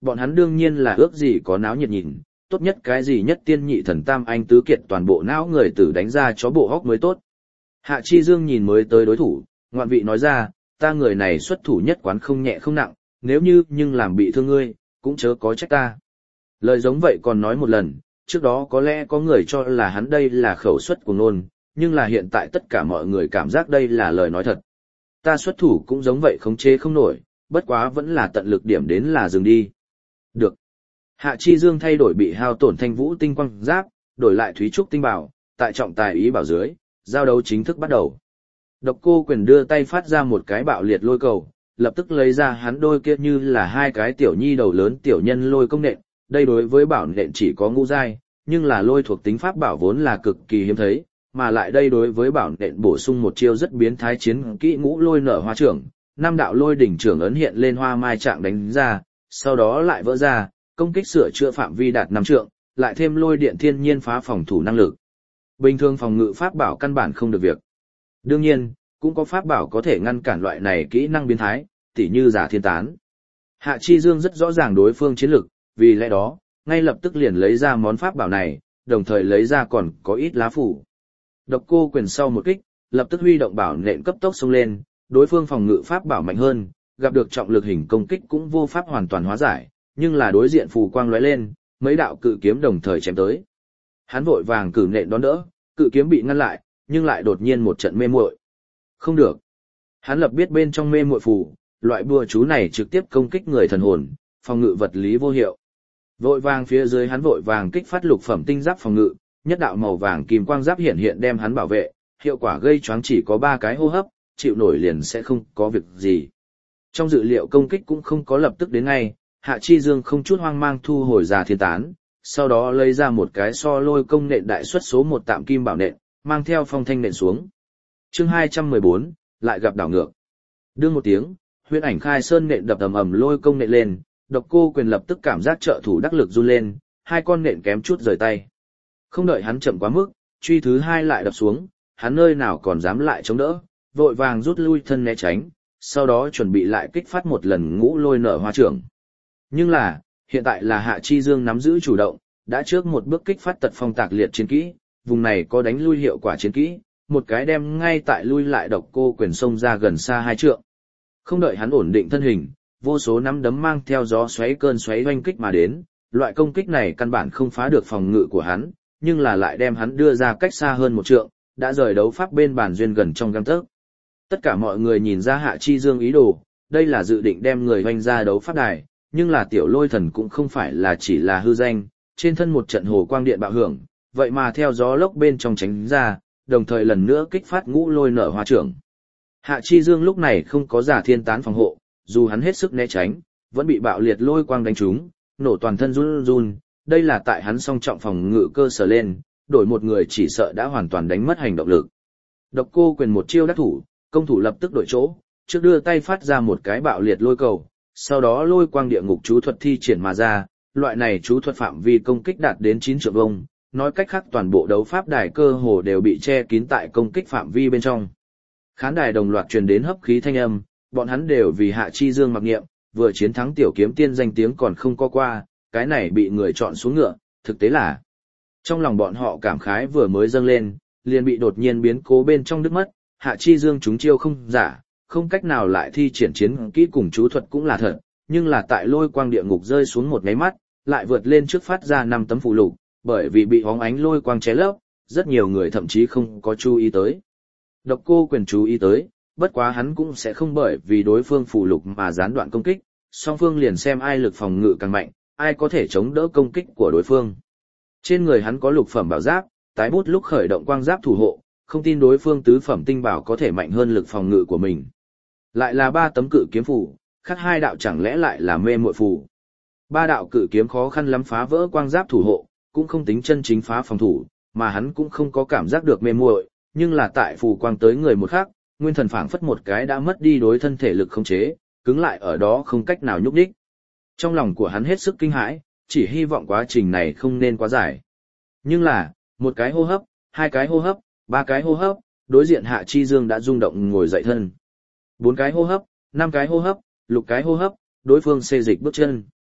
Bọn hắn đương nhiên là ước gì có náo nhiệt nhìn, tốt nhất cái gì nhất tiên nhị thần tam anh tứ kiệt toàn bộ não người tử đánh ra chó bộ hóc mới tốt. Hạ Chi Dương nhìn mới tới đối thủ, ngoạn vị nói ra, ta người này xuất thủ nhất quán không nhẹ không nặng, nếu như nhưng làm bị thương ngươi, cũng chớ có trách ta. Lời giống vậy còn nói một lần, trước đó có lẽ có người cho là hắn đây là khẩu suất của ngôn, nhưng là hiện tại tất cả mọi người cảm giác đây là lời nói thật. Ta xuất thủ cũng giống vậy khống chế không nổi, bất quá vẫn là tận lực điểm đến là dừng đi. Được. Hạ Chi Dương thay đổi bị hao tổn thanh vũ tinh quang giáp, đổi lại thúy trúc tinh bảo, tại trọng tài ý bảo dưới, giao đấu chính thức bắt đầu. Độc Cô Quyền đưa tay phát ra một cái bạo liệt lôi cầu, lập tức lấy ra hắn đôi kia như là hai cái tiểu nhi đầu lớn tiểu nhân lôi công nện, đây đối với bảo nện chỉ có ngũ giai, nhưng là lôi thuộc tính pháp bảo vốn là cực kỳ hiếm thấy, mà lại đây đối với bảo nện bổ sung một chiêu rất biến thái chiến kỹ ngũ lôi nở hoa trưởng, năm đạo lôi đỉnh trưởng ấn hiện lên hoa mai trạng đánh ra, sau đó lại vỡ ra, công kích sửa chữa phạm vi đạt 5 trượng, lại thêm lôi điện thiên nhiên phá phòng thủ năng lực. Bình thường phòng ngự pháp bảo căn bản không được việc. Đương nhiên, cũng có pháp bảo có thể ngăn cản loại này kỹ năng biến thái, tỉ như giả thiên tán. Hạ Chi Dương rất rõ ràng đối phương chiến lực, vì lẽ đó, ngay lập tức liền lấy ra món pháp bảo này, đồng thời lấy ra còn có ít lá phủ. Độc Cô Quyền sau một kích, lập tức huy động bảo nện cấp tốc xông lên, đối phương phòng ngự pháp bảo mạnh hơn, gặp được trọng lực hình công kích cũng vô pháp hoàn toàn hóa giải, nhưng là đối diện phù quang lóe lên, mấy đạo cự kiếm đồng thời chém tới. Hắn vội vàng cử nện đón đỡ, cự kiếm bị ngăn lại, nhưng lại đột nhiên một trận mê muội. Không được. Hắn lập biết bên trong mê muội phù, loại bùa chú này trực tiếp công kích người thần hồn, phòng ngự vật lý vô hiệu. Vội vàng phía dưới hắn vội vàng kích phát lục phẩm tinh giáp phòng ngự, nhất đạo màu vàng kim quang giáp hiện hiện đem hắn bảo vệ, hiệu quả gây choáng chỉ có 3 cái hô hấp, chịu nổi liền sẽ không có việc gì. Trong dự liệu công kích cũng không có lập tức đến ngay, Hạ Chi Dương không chút hoang mang thu hồi giả thiên tán, sau đó lấy ra một cái so lôi công nện đại suất số 1 tạm kim bảo nện, mang theo phong thanh nện xuống. Chương 214, lại gặp đảo ngược. Đương một tiếng, huyễn ảnh khai sơn nện đập ầm ầm lôi công nện lên, Độc Cô Quyền lập tức cảm giác trợ thủ đắc lực run lên, hai con nện kém chút rời tay. Không đợi hắn chậm quá mức, truy thứ hai lại đập xuống, hắn nơi nào còn dám lại chống đỡ, vội vàng rút lui thân né tránh, sau đó chuẩn bị lại kích phát một lần ngũ lôi nở hoa trưởng. Nhưng là, hiện tại là Hạ Chi Dương nắm giữ chủ động, đã trước một bước kích phát tật phong tạc liệt chiến kỹ, vùng này có đánh lui hiệu quả chiến kỹ, một cái đem ngay tại lui lại Độc Cô Quyền xông ra gần xa 2 trượng. Không đợi hắn ổn định thân hình, vô số nắm đấm mang theo gió xoáy cơn xoáy oanh kích mà đến, loại công kích này căn bản không phá được phòng ngự của hắn, nhưng là lại đem hắn đưa ra cách xa hơn 1 trượng, đã rời đấu pháp bên bàn duyên gần trong gang tấc. Tất cả mọi người nhìn ra Hạ Chi Dương ý đồ, đây là dự định đem người hoành ra đấu pháp đài, nhưng là tiểu lôi thần cũng không phải là chỉ là hư danh, trên thân một trận hồ quang điện bạo hưởng, vậy mà theo gió lốc bên trong tránh ra, đồng thời lần nữa kích phát ngũ lôi nở hoa trưởng. Hạ Chi Dương lúc này không có giả thiên tán phòng hộ, dù hắn hết sức né tránh, vẫn bị bạo liệt lôi quang đánh trúng, nổ toàn thân run run, đây là tại hắn song trọng phòng ngự cơ sở lên, đổi một người chỉ sợ đã hoàn toàn đánh mất hành động lực. Độc Cô Quyền một chiêu đắc thủ, công thủ lập tức đổi chỗ, trước đưa tay phát ra một cái bạo liệt lôi cầu, sau đó lôi quang địa ngục chú thuật thi triển mà ra, loại này chú thuật phạm vi công kích đạt đến 9 trượng vuông, nói cách khác toàn bộ đấu pháp đài cơ hồ đều bị che kín tại công kích phạm vi bên trong. Khán đài đồng loạt truyền đến hấp khí thanh âm, bọn hắn đều vì Hạ Chi Dương mặc niệm, vừa chiến thắng tiểu kiếm tiên danh tiếng còn không có qua, cái này bị người chọn xuống ngựa, thực tế là. Trong lòng bọn họ cảm khái vừa mới dâng lên, liền bị đột nhiên biến cố bên trong đứt mất, Hạ Chi Dương chúng chiêu không giả, không cách nào lại thi triển chiến kỹ cùng chú thuật cũng là thật, nhưng là tại lôi quang địa ngục rơi xuống một cái mắt, lại vượt lên trước phát ra 5 tấm phù lục, bởi vì bị hóng ánh lôi quang ché lấp, rất nhiều người thậm chí không có chú ý tới. Độc Cô Quyền chú ý tới, bất quá hắn cũng sẽ không bởi vì đối phương phù lục mà gián đoạn công kích, song phương liền xem ai lực phòng ngự càng mạnh, ai có thể chống đỡ công kích của đối phương. Trên người hắn có lục phẩm bảo giáp, tái bút lúc khởi động quang giáp thủ hộ, không tin đối phương tứ phẩm tinh bảo có thể mạnh hơn lực phòng ngự của mình. Lại là 3 tấm cự kiếm phù, khác 2 đạo chẳng lẽ lại là mê muội phù. 3 đạo cự kiếm khó khăn lắm phá vỡ quang giáp thủ hộ, cũng không tính chân chính phá phòng thủ, mà hắn cũng không có cảm giác được mê muội, nhưng là tại phù quang tới người một khác, nguyên thần phảng phất một cái đã mất đi đối thân thể lực khống chế, cứng lại ở đó không cách nào nhúc nhích. Trong lòng của hắn hết sức kinh hãi, chỉ hy vọng quá trình này không nên quá dài. Nhưng là, một cái hô hấp, 2 cái hô hấp, 3 cái hô hấp, đối diện Hạ Chi Dương đã rung động ngồi dậy thân. 4 cái hô hấp, 5 cái hô hấp, 6 cái hô hấp, đối phương xê dịch bước chân.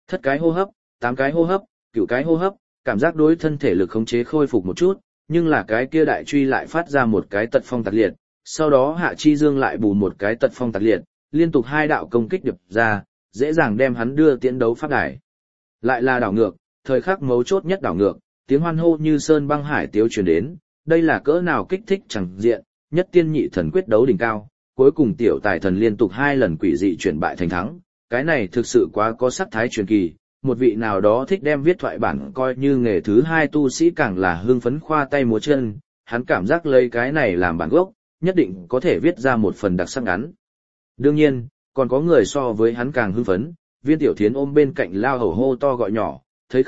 Thất cái hô hấp, 8 cái hô hấp, 9 cái hô hấp, cảm giác đối thân thể lực khống chế khôi phục một chút, nhưng là cái kia đại truy lại phát ra một cái tật phong tạc liệt, sau đó Hạ Chi Dương lại bù một cái tật phong tạc liệt, liên tục 2 đạo công kích điệp ra, dễ dàng đem hắn đưa tiến đấu pháp đài. Lại là đảo ngược, thời khắc mấu chốt nhất đảo ngược, tiếng hoan hô như sơn băng hải tiếu truyền đến, đây là cỡ nào kích thích chẳng diện, nhất tiên nhị thần quyết đấu đỉnh cao, cuối cùng tiểu tài thần liên tục 2 lần quỷ dị chuyển bại thành thắng, cái này thực sự quá có sắc thái truyền kỳ, một vị nào đó thích đem viết thoại bản coi như nghề thứ 2 tu sĩ càng là hưng phấn khoa tay múa chân, hắn cảm giác lấy cái này làm bản gốc, nhất định có thể viết ra một phần đặc sắc ngắn. Đương nhiên, còn có người so với hắn càng hưng phấn, Viên Tiểu Thiến ôm bên cạnh lao hầu hô to gọi nhỏ,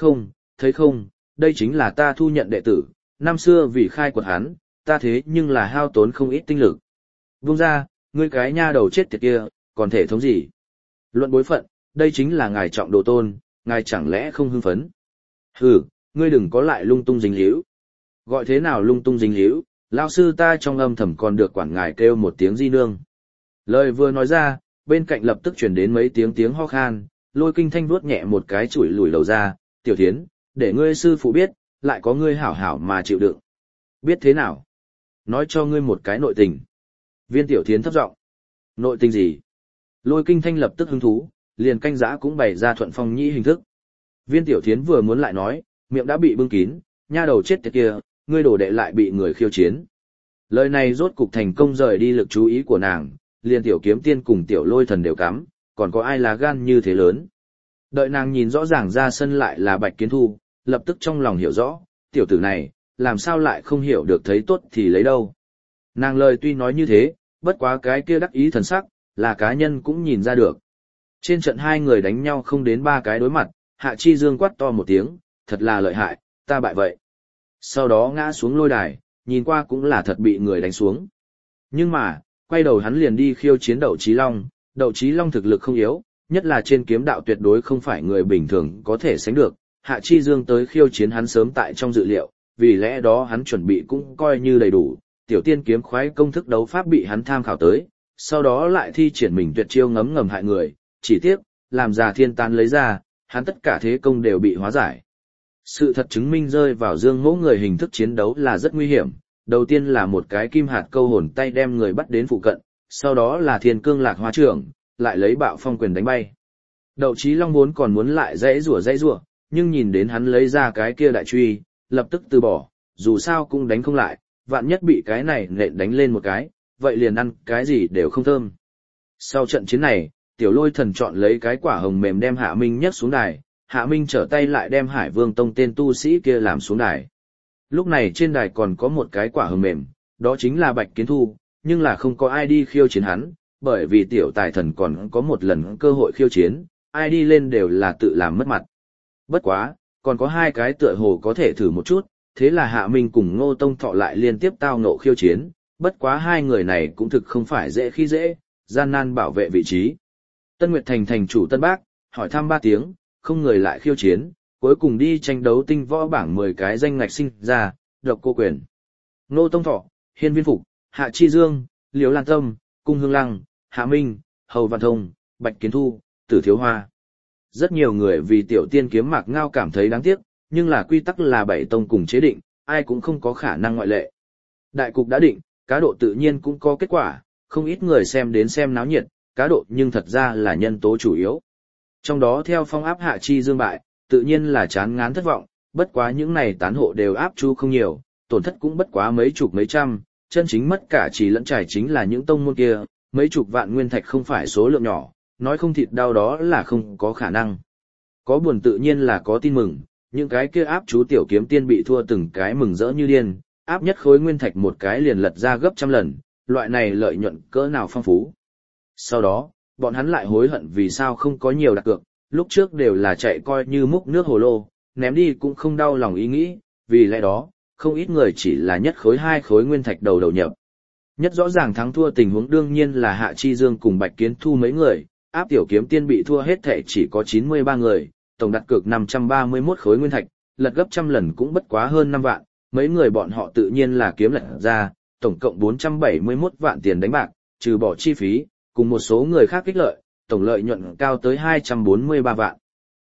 thấy không, đây chính là ta thu nhận đệ tử, năm xưa vì khai quật hắn, ta thế nhưng là hao tốn không ít tinh lực. Vung ra, ngươi cái nha đầu chết tiệt kia, còn thể thống gì? Luận bối phận, đây chính là ngài trọng đồ tôn, ngài chẳng lẽ không hưng phấn? Hừ, ngươi đừng có lại lung tung dính líu. Gọi thế nào lung tung dính líu, lão sư ta trong âm thầm còn được quản ngài kêu một tiếng di nương. Lời vừa nói ra, bên cạnh lập tức truyền đến mấy tiếng ho khan, Lôi Kinh Thanh vuốt nhẹ một cái chùi lùi đầu ra, Tiểu Thiến, để ngươi sư phụ biết, lại có ngươi hảo hảo mà chịu đựng. Biết thế nào? Nói cho ngươi một cái nội tình. Viên Tiểu Thiến thấp giọng. Nội tình gì? Lôi Kinh Thanh lập tức hứng thú, liền canh giã cũng bày ra thuận phong nhĩ hình thức. Viên Tiểu Thiến vừa muốn lại nói, miệng đã bị bưng kín, nha đầu chết tiệt kia, ngươi đổ đệ lại bị người khiêu chiến. Lời này rốt cục thành công rời đi lực chú ý của nàng, liền Tiểu Kiếm Tiên cùng Tiểu Lôi Thần đều cắm, còn có ai là gan như thế lớn. Đợi nàng nhìn rõ ràng ra sân lại là Bạch Kiến Thu, lập tức trong lòng hiểu rõ, tiểu tử này, làm sao lại không hiểu được thấy tốt thì lấy đâu. Nàng lời tuy nói như thế, bất quá cái kia đắc ý thần sắc, là cá nhân cũng nhìn ra được. Trên trận 2 người đánh nhau không đến 3 cái đối mặt, Hạ Chi Dương quát to một tiếng, thật là lợi hại, ta bại vậy. Sau đó ngã xuống lôi đài, nhìn qua cũng là thật bị người đánh xuống. Nhưng mà, quay đầu hắn liền đi khiêu chiến Đậu Chí Long, Đậu Chí Long thực lực không yếu, nhất là trên kiếm đạo tuyệt đối không phải người bình thường có thể sánh được. Hạ Chi Dương tới khiêu chiến hắn sớm tại trong dự liệu, vì lẽ đó hắn chuẩn bị cũng coi như đầy đủ, tiểu tiên kiếm khoái công thức đấu pháp bị hắn tham khảo tới, sau đó lại thi triển mình tuyệt chiêu ngấm ngầm hại người, chỉ tiếc, làm già thiên tán lấy ra, hắn tất cả thế công đều bị hóa giải. Sự thật chứng minh rơi vào Dương Mỗ người hình thức chiến đấu là rất nguy hiểm, đầu tiên là một cái kim hạt câu hồn tay đem người bắt đến phụ cận, sau đó là thiên cương lạc hóa trưởng, lại lấy bạo phong quyền đánh bay. Đậu Chí Long vốn còn muốn lại dãy rủa, nhưng nhìn đến hắn lấy ra cái kia đại truy, lập tức từ bỏ, dù sao cũng đánh không lại, vạn nhất bị cái này nện đánh lên một cái, vậy liền ăn cái gì đều không thơm. Sau trận chiến này, Tiểu Lôi Thần chọn lấy cái quả hồng mềm đem Hạ Minh nhấc xuống đài, Hạ Minh trở tay lại đem Hải Vương Tông tên tu sĩ kia làm xuống đài. Lúc này trên đài còn có một cái quả hồng mềm, đó chính là Bạch Kiến Thu, nhưng là không có ai đi khiêu chiến hắn, bởi vì tiểu tài thần còn có một lần cơ hội khiêu chiến, ai đi lên đều là tự làm mất mặt. Bất quá, còn có 2 cái tựa hồ có thể thử một chút, thế là Hạ Minh cùng Ngô Tông Thọ lại liên tiếp tao ngộ khiêu chiến, bất quá 2 người này cũng thực không phải dễ khi dễ, gian nan bảo vệ vị trí. Tân Nguyệt Thành thành chủ Tân Bác, hỏi thăm 3 tiếng, không người lại khiêu chiến, cuối cùng đi tranh đấu tinh võ bảng 10 cái danh ngạch sinh ra, Độc Cô Quyền, Ngô Tông Thọ, Hiên Viên Phục, Hạ Chi Dương, Liễu Lan Tâm, Cung Hương Lăng, Hạ Minh, Hầu Văn Thông, Bạch Kiến Thu, Tử Thiếu Hoa. Rất nhiều người vì tiểu tiên kiếm Mạc Ngao cảm thấy đáng tiếc, nhưng là quy tắc là 7 tông cùng chế định, ai cũng không có khả năng ngoại lệ. Đại cục đã định, cá độ tự nhiên cũng có kết quả, không ít người xem đến xem náo nhiệt, cá độ nhưng thật ra là nhân tố chủ yếu. Trong đó theo phong áp Hạ Chi Dương bại, tự nhiên là chán ngán thất vọng, bất quá những này tán hộ đều áp chú không nhiều, tổn thất cũng bất quá mấy chục mấy trăm, chân chính mất cả chỉ lẫn trải chính là những tông môn kia, mấy chục vạn nguyên thạch không phải số lượng nhỏ, nói không thịt đau đó là không có khả năng. Có buồn tự nhiên là có tin mừng, những cái kia áp chú tiểu kiếm tiên bị thua từng cái mừng rỡ như điên, áp nhất khối nguyên thạch một cái liền lật ra gấp trăm lần, loại này lợi nhuận cỡ nào phong phú. Sau đó, bọn hắn lại hối hận vì sao không có nhiều đặt cược, lúc trước đều là chạy coi như múc nước hồ lô, ném đi cũng không đau lòng ý nghĩ, vì lẽ đó, không ít người chỉ là nhất khối 2 khối nguyên thạch đầu nhập. Nhất rõ ràng thắng thua tình huống đương nhiên là Hạ Chi Dương cùng Bạch Kiến Thu mấy người, áp tiểu kiếm tiên bị thua hết thể chỉ có 93 người, tổng đặt cược 531 khối nguyên thạch, lật gấp trăm lần cũng bất quá hơn 5 vạn, mấy người bọn họ tự nhiên là kiếm lật ra, tổng cộng 471 vạn tiền đánh bạc, trừ bỏ chi phí, cùng một số người khác kích lợi, tổng lợi nhuận cao tới 243 vạn.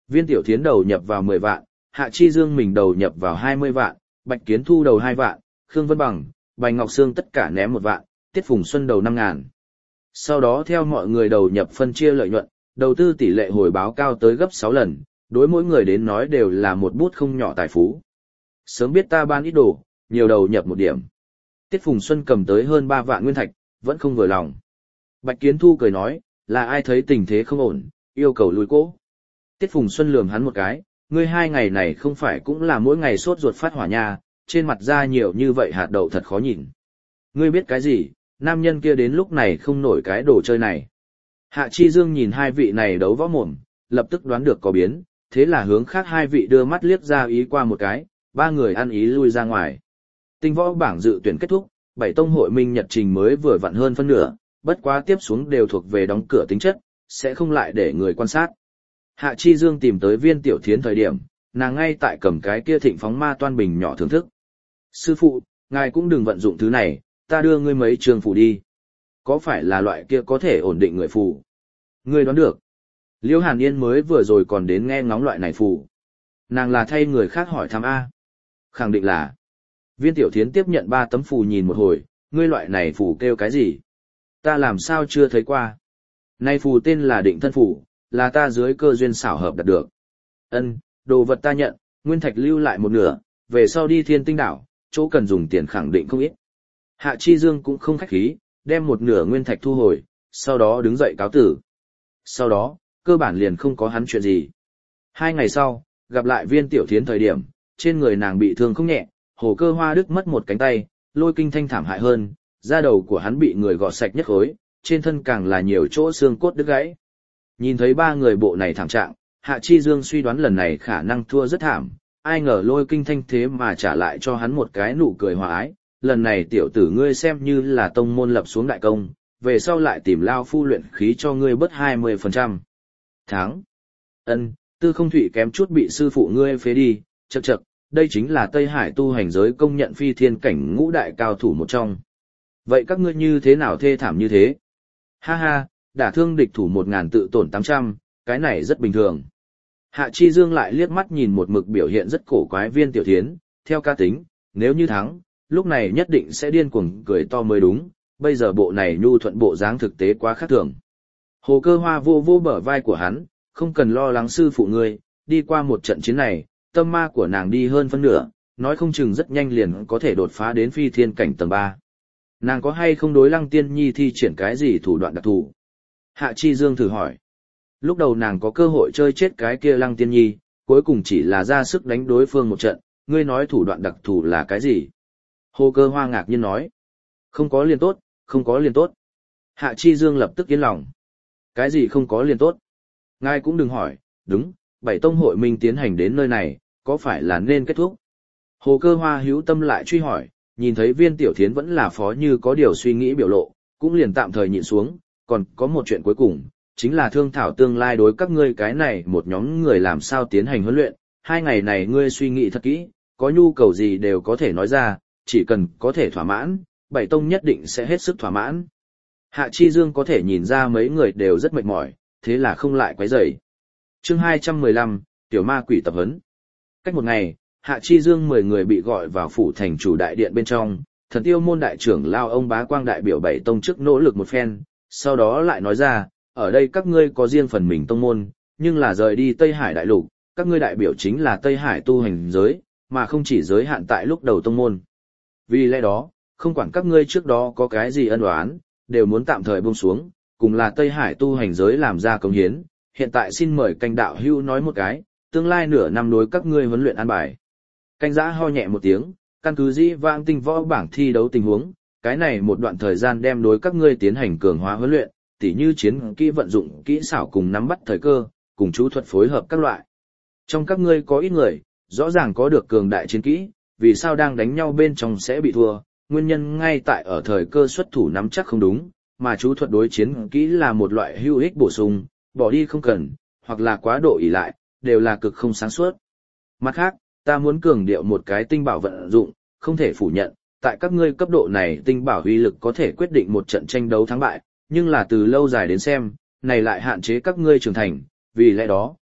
Viên Tiểu Thiến đầu nhập vào 10 vạn, Hạ Chi Dương mình đầu nhập vào 20 vạn, Bạch Kiến Thu đầu 2 vạn, Khương Vân Bằng, Bành Ngọc Sương tất cả ném 1 vạn, Tiết Phùng Xuân đầu 5.000. Sau đó theo mọi người đầu nhập phân chia lợi nhuận, đầu tư tỷ lệ hồi báo cao tới gấp 6 lần, đối mỗi người đến nói đều là một bút không nhỏ tài phú. Sớm biết ta ban ít đồ, nhiều đầu nhập 1 điểm. Tiết Phùng Xuân cầm tới hơn 3 vạn nguyên thạch, vẫn không vừa lòng. Bạch Kiến Thu cười nói, là ai thấy tình thế không ổn, yêu cầu lùi cố. Tiết Phùng Xuân lườm hắn một cái, ngươi 2 ngày này không phải cũng là mỗi ngày sốt ruột phát hỏa nha, trên mặt da nhiều như vậy hạt đậu thật khó nhìn. Ngươi biết cái gì, nam nhân kia đến lúc này không nổi cái đồ chơi này. Hạ Chi Dương nhìn 2 vị này đấu võ mồm, lập tức đoán được có biến, thế là hướng khác 2 vị đưa mắt liếc ra ý qua một cái, 3 người ăn ý lui ra ngoài. Tinh võ bảng dự tuyển kết thúc, 7 tông hội minh nhật trình mới vừa vặn hơn phân nửa, bất quá tiếp xuống đều thuộc về đóng cửa tính chất, sẽ không lại để người quan sát. Hạ Chi Dương tìm tới Viên Tiểu Thiến thời điểm, nàng ngay tại cầm cái kia thịnh phóng ma toan bình nhỏ thưởng thức. Sư phụ, ngài cũng đừng vận dụng thứ này, ta đưa ngươi mấy trường phù đi. Có phải là loại kia có thể ổn định người phù? Ngươi đoán được. Liễu Hàn Yên mới vừa rồi còn đến nghe ngóng loại này phù. Nàng là thay người khác hỏi thăm A. Khẳng định là. Viên Tiểu Thiến tiếp nhận 3 tấm phù nhìn một hồi, ngươi loại này phù kêu cái gì? Ta làm sao chưa thấy qua? Này phù tên là định thân phù, là ta dưới cơ duyên xảo hợp đạt được. Ân, đồ vật ta nhận, nguyên thạch lưu lại một nửa, về sau đi Thiên Tinh đảo, chỗ cần dùng tiền khẳng định không ít. Hạ Chi Dương cũng không khách khí, đem một nửa nguyên thạch thu hồi, sau đó đứng dậy cáo tử. Sau đó, cơ bản liền không có hắn chuyện gì. 2 ngày sau, gặp lại Viên Tiểu Thiến thời điểm, trên người nàng bị thương không nhẹ, Hồ Cơ Hoa đứt mất một cánh tay, Lôi Kinh Thanh thảm hại hơn, da đầu của hắn bị người gọt sạch nhất khối, trên thân càng là nhiều chỗ xương cốt đứt gãy. Nhìn thấy 3 người bộ này thảm trạng, Hạ Chi Dương suy đoán lần này khả năng thua rất thảm, ai ngờ Lôi Kinh Thanh thế mà trả lại cho hắn một cái nụ cười hòa ái, lần này tiểu tử ngươi xem như là tông môn lập xuống đại công, về sau lại tìm lao phu luyện khí cho ngươi bớt 20%. Tháng. Ân, Tư Không Thụy kém chút bị sư phụ ngươi phế đi, chậc chậc, đây chính là Tây Hải tu hành giới công nhận phi thiên cảnh ngũ đại cao thủ một trong. Vậy các ngươi như thế nào thê thảm như thế? Ha ha, đả thương địch thủ 1000 tự tổn 800, cái này rất bình thường. Hạ Chi Dương lại liếc mắt nhìn một mực biểu hiện rất cổ quái Viên Tiểu Thiến, theo ca tính, nếu như thắng, lúc này nhất định sẽ điên cuồng cười to mới đúng, bây giờ bộ này nhu thuận bộ dáng thực tế quá khác thường. Hồ Cơ Hoa vô vô bờ vai của hắn, không cần lo lắng sư phụ ngươi, đi qua một trận chiến này, tâm ma của nàng đi hơn phân nửa, nói không chừng rất nhanh liền có thể đột phá đến phi thiên cảnh tầng 3. Nàng có hay không đối Lăng Tiên Nhi thi triển cái gì thủ đoạn đặc thù? Hạ Chi Dương thử hỏi. Lúc đầu nàng có cơ hội chơi chết cái kia Lăng Tiên Nhi, cuối cùng chỉ là ra sức đánh đối phương một trận, ngươi nói thủ đoạn đặc thù là cái gì? Hồ Cơ Hoa ngạc nhiên nói. Không có liền tốt, không có liền tốt. Hạ Chi Dương lập tức yên lòng. Cái gì không có liền tốt? Ngài cũng đừng hỏi, đúng, 7 tông hội minh tiến hành đến nơi này, có phải là nên kết thúc? Hồ Cơ Hoa hữu tâm lại truy hỏi, nhìn thấy Viên Tiểu Thiến vẫn là phó như có điều suy nghĩ biểu lộ, cũng liền tạm thời nhịn xuống, còn có một chuyện cuối cùng, chính là thương thảo tương lai đối các ngươi cái này một nhóm người làm sao tiến hành huấn luyện, 2 ngày này ngươi suy nghĩ thật kỹ, có nhu cầu gì đều có thể nói ra, chỉ cần có thể thỏa mãn, 7 tông nhất định sẽ hết sức thỏa mãn. Hạ Chi Dương có thể nhìn ra mấy người đều rất mệt mỏi, thế là không lại quấy rầy. Chương 215, Tiểu Ma Quỷ tập huấn. Cách một ngày, Hạ Chi Dương 10 người bị gọi vào phủ thành chủ đại điện bên trong, Thần Tiêu môn đại trưởng lao ông Bá Quang đại biểu 7 tông trước nỗ lực một phen, sau đó lại nói ra, ở đây các ngươi có riêng phần mình tông môn, nhưng là rời đi Tây Hải đại lục, các ngươi đại biểu chính là Tây Hải tu hành giới, mà không chỉ giới hạn tại lúc đầu tông môn. Vì lẽ đó, không quản các ngươi trước đó có cái gì ân oán, đều muốn tạm thời buông xuống, cùng là Tây Hải tu hành giới làm ra công hiến, hiện tại xin mời canh đạo hưu nói một cái, tương lai nửa năm đối các ngươi huấn luyện an bài. Canh giã ho nhẹ một tiếng, căn cứ dĩ vãng tinh võ bảng thi đấu tình huống, cái này một đoạn thời gian đem đối các ngươi tiến hành cường hóa huấn luyện, tỉ như chiến kỹ vận dụng kỹ xảo cùng nắm bắt thời cơ, cùng chú thuật phối hợp các loại. Trong các ngươi có ít người, rõ ràng có được cường đại chiến kỹ, vì sao đang đánh nhau bên trong sẽ bị thua, nguyên nhân ngay tại ở thời cơ xuất thủ nắm chắc không đúng, mà chú thuật đối chiến kỹ là một loại hữu ích bổ sung, bỏ đi không cần, hoặc là quá độ ỷ lại, đều là cực không sáng suốt. Mặt khác, ta muốn cường điệu một cái tinh bảo vận dụng, không thể phủ nhận, tại các ngươi cấp độ này tinh bảo uy lực có thể quyết định một trận tranh đấu thắng bại, nhưng là từ lâu dài đến xem, này lại hạn chế các ngươi trưởng thành, vì lẽ đó,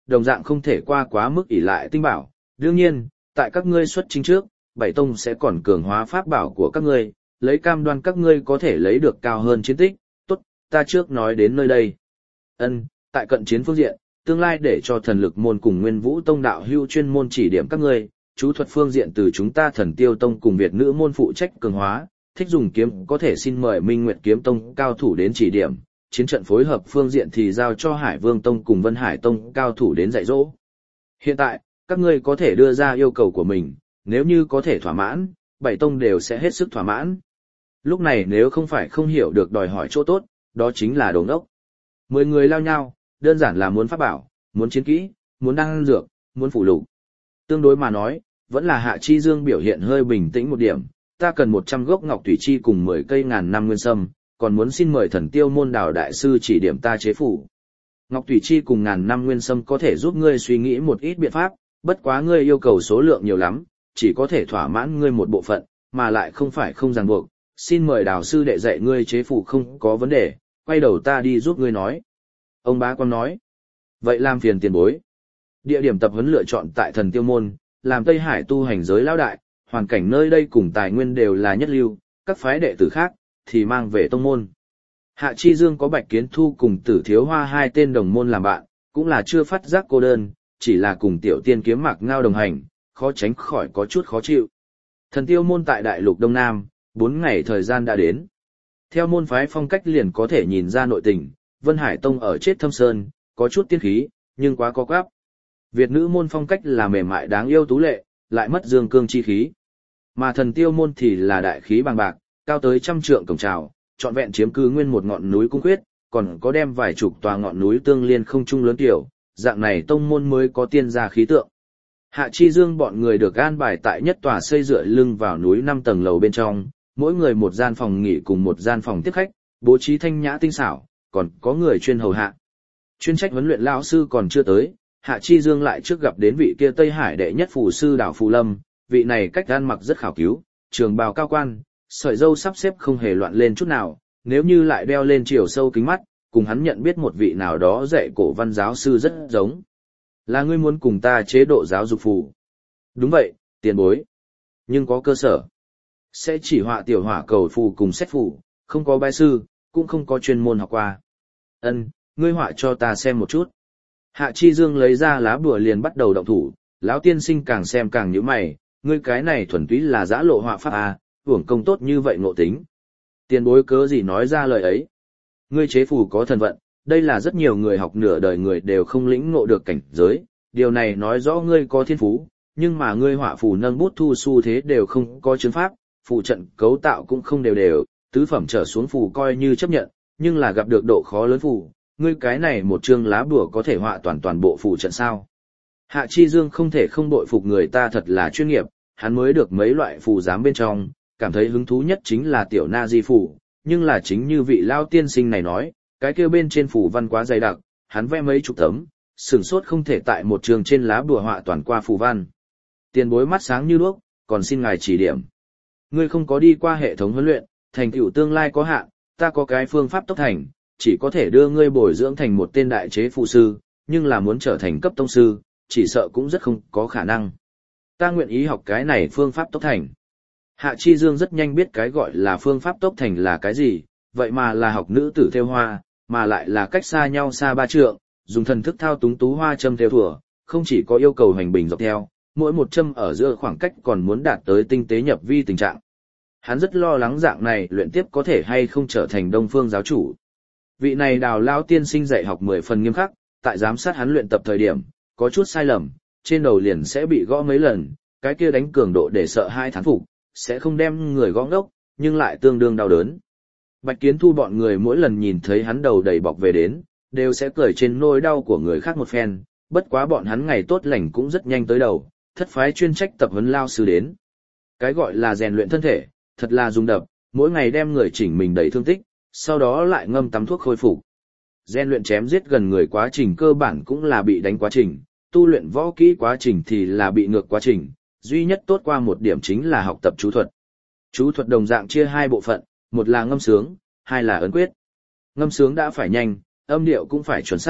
đồng dạng không thể quá mức ỷ lại tinh bảo. Đương nhiên, tại các ngươi xuất chính trước, bảy tông sẽ còn cường hóa pháp bảo của các ngươi, lấy cam đoan các ngươi có thể lấy được cao hơn chiến tích. Tốt, ta trước nói đến nơi đây. Tại cận chiến phương diện, tương lai để cho thần lực môn cùng Nguyên Vũ Tông đạo hưu chuyên môn chỉ điểm các ngươi, chú thuật phương diện từ chúng ta Thần Tiêu Tông cùng Việt Nữ môn phụ trách cường hóa, thích dùng kiếm có thể xin mời Minh Nguyệt Kiếm Tông cao thủ đến chỉ điểm, chiến trận phối hợp phương diện thì giao cho Hải Vương Tông cùng Vân Hải Tông cao thủ đến dạy dỗ. Hiện tại, các ngươi có thể đưa ra yêu cầu của mình, nếu như có thể thỏa mãn, bảy tông đều sẽ hết sức thỏa mãn. Lúc này nếu không phải không hiểu được đòi hỏi chỗ tốt, đó chính là đồ ngốc. 10 người lao nhau, đơn giản là muốn pháp bảo, muốn chiến kỹ, muốn đan dược, muốn phụ lục. Tương đối mà nói, vẫn là Hạ Chi Dương biểu hiện hơi bình tĩnh một điểm, ta cần 100 gốc ngọc thủy chi cùng 10 cây ngàn năm nguyên sâm, còn muốn xin mời Thần Tiêu môn Đào đại sư chỉ điểm ta chế phủ. Ngọc thủy chi cùng ngàn năm nguyên sâm có thể giúp ngươi suy nghĩ một ít biện pháp, bất quá ngươi yêu cầu số lượng nhiều lắm, chỉ có thể thỏa mãn ngươi một bộ phận, mà lại không phải không ràng buộc. Xin mời Đào sư đệ dạy ngươi chế phủ không có vấn đề, quay đầu ta đi giúp ngươi nói. Ông bá quan nói. Vậy làm phiền tiền bối. Địa điểm tập huấn lựa chọn tại Thần Tiêu môn, làm Tây Hải tu hành giới lão đại, hoàn cảnh nơi đây cùng tài nguyên đều là nhất lưu, các phái đệ tử khác thì mang về tông môn. Hạ Chi Dương có Bạch Kiến Thu cùng Tử Thiếu Hoa hai tên đồng môn làm bạn, cũng là chưa phát giác cô đơn, chỉ là cùng tiểu tiên kiếm Mạc Ngao đồng hành, khó tránh khỏi có chút khó chịu. Thần Tiêu môn tại Đại Lục Đông Nam, 4 ngày thời gian đã đến. Theo môn phái phong cách liền có thể nhìn ra nội tình, Vân Hải Tông ở chết thâm sơn, có chút tiên khí, nhưng quá có quáp. Việt Nữ môn phong cách là mềm mại đáng yêu tú lệ, lại mất dương cương chi khí. Mà Thần Tiêu môn thì là đại khí bằng bạc, cao tới 100 trượng cổng trào, trọn vẹn chiếm cứ nguyên một ngọn núi cung quyết, còn có đem vài chục tòa ngọn núi tương liên không trung lớn tiểu, dạng này tông môn mới có tiên gia khí tượng. Hạ Chi Dương bọn người được an bài tại nhất tòa xây dựa lưng vào núi 5 tầng lầu bên trong, mỗi người một gian phòng nghỉ cùng một gian phòng tiếp khách, bố trí thanh nhã tinh xảo, còn có người chuyên hầu hạ. Chuyên trách huấn luyện lão sư còn chưa tới, Hạ Chi Dương lại trước gặp đến vị kia Tây Hải đệ nhất phù sư Đào Phù Lâm, vị này cách ăn mặc rất khảo cứu, trường bào cao quan, sợi râu sắp xếp không hề loạn lên chút nào, nếu như lại đeo lên chiều sâu kính mắt, cùng hắn nhận biết một vị nào đó dạy cổ văn giáo sư rất giống. Là ngươi muốn cùng ta chế độ giáo dục phù? Đúng vậy, tiền bối. Nhưng có cơ sở. Sẽ chỉ họa tiểu hỏa cầu phù cùng xét phù, không có bái sư, cũng không có chuyên môn học qua. Ngươi họa cho ta xem một chút. Hạ Chi Dương lấy ra lá bùa liền bắt đầu động thủ, lão tiên sinh càng xem càng nhíu mày, ngươi cái này thuần túy là giã lộ họa pháp à, hưởng công tốt như vậy ngộ tính. Tiền bối cớ gì nói ra lời ấy. Ngươi chế phù có thần vận, đây là rất nhiều người học nửa đời người đều không lĩnh ngộ được cảnh giới, điều này nói rõ ngươi có thiên phú, nhưng mà ngươi họa phù nâng bút thu xu thế đều không có chứng pháp, phù trận cấu tạo cũng không đều đều, tứ phẩm trở xuống phù coi như chấp nhận, nhưng là gặp được độ khó lớn phù, ngươi cái này một chương lá bùa có thể họa toàn bộ phù trận sao? Hạ Chi Dương không thể không bội phục người ta thật là chuyên nghiệp, hắn mới được mấy loại phù giám bên trong, cảm thấy hứng thú nhất chính là tiểu na di phù, nhưng là chính như vị lao tiên sinh này nói, cái kia bên trên phù văn quá dày đặc, hắn vẽ mấy chục tấm, sửng sốt không thể tại một trường trên lá bùa họa toàn qua phù văn. Tiền bối mắt sáng như đuốc, còn xin ngài chỉ điểm. Ngươi không có đi qua hệ thống huấn luyện, thành tựu tương lai có hạn, ta có cái phương pháp tốc thành, chỉ có thể đưa ngươi bồi dưỡng thành một tên đại chế phù sư, nhưng là muốn trở thành cấp tông sư, chỉ sợ cũng rất không có khả năng. Ta nguyện ý học cái này phương pháp tốc thành. Hạ Chi Dương rất nhanh biết cái gọi là phương pháp tốc thành là cái gì, vậy mà là học nữ tử theo hoa, mà lại là cách xa nhau xa 3 trượng, dùng thần thức thao túng tú hoa châm theo thủa, không chỉ có yêu cầu hành bình dọc theo, mỗi một châm ở giữa khoảng cách còn muốn đạt tới tinh tế nhập vi tình trạng. Hắn rất lo lắng dạng này luyện tiếp có thể hay không trở thành Đông Phương giáo chủ. Vị này Đào lão tiên sinh dạy học 10 phần nghiêm khắc, tại giám sát hắn luyện tập thời điểm, có chút sai lầm, trên đầu liền sẽ bị gõ mấy lần, cái kia đánh cường độ để sợ hai thán phục, sẽ không đem người gõ ngốc, nhưng lại tương đương đau đớn. Bạch Kiến Thu bọn người mỗi lần nhìn thấy hắn đầu đầy bọc về đến, đều sẽ cười trên nỗi đau của người khác một phen, bất quá bọn hắn ngày tốt lành cũng rất nhanh tới đầu, thất phái chuyên trách tập huấn lao sư đến. Cái gọi là rèn luyện thân thể, thật là dùng đập, mỗi ngày đem người chỉnh mình đầy thương tích, sau đó lại ngâm tắm thuốc khôi phục. Rèn luyện chém giết gần người quá trình cơ bản cũng là bị đánh quá trình, tu luyện võ kỹ quá trình thì là bị ngược quá trình, duy nhất tốt qua một điểm chính là học tập chú thuật. Chú thuật đồng dạng chia 2 bộ phận, một là ngâm sướng, 2 là ấn quyết. Ngâm sướng đã phải nhanh, âm điệu cũng phải chuẩn xác,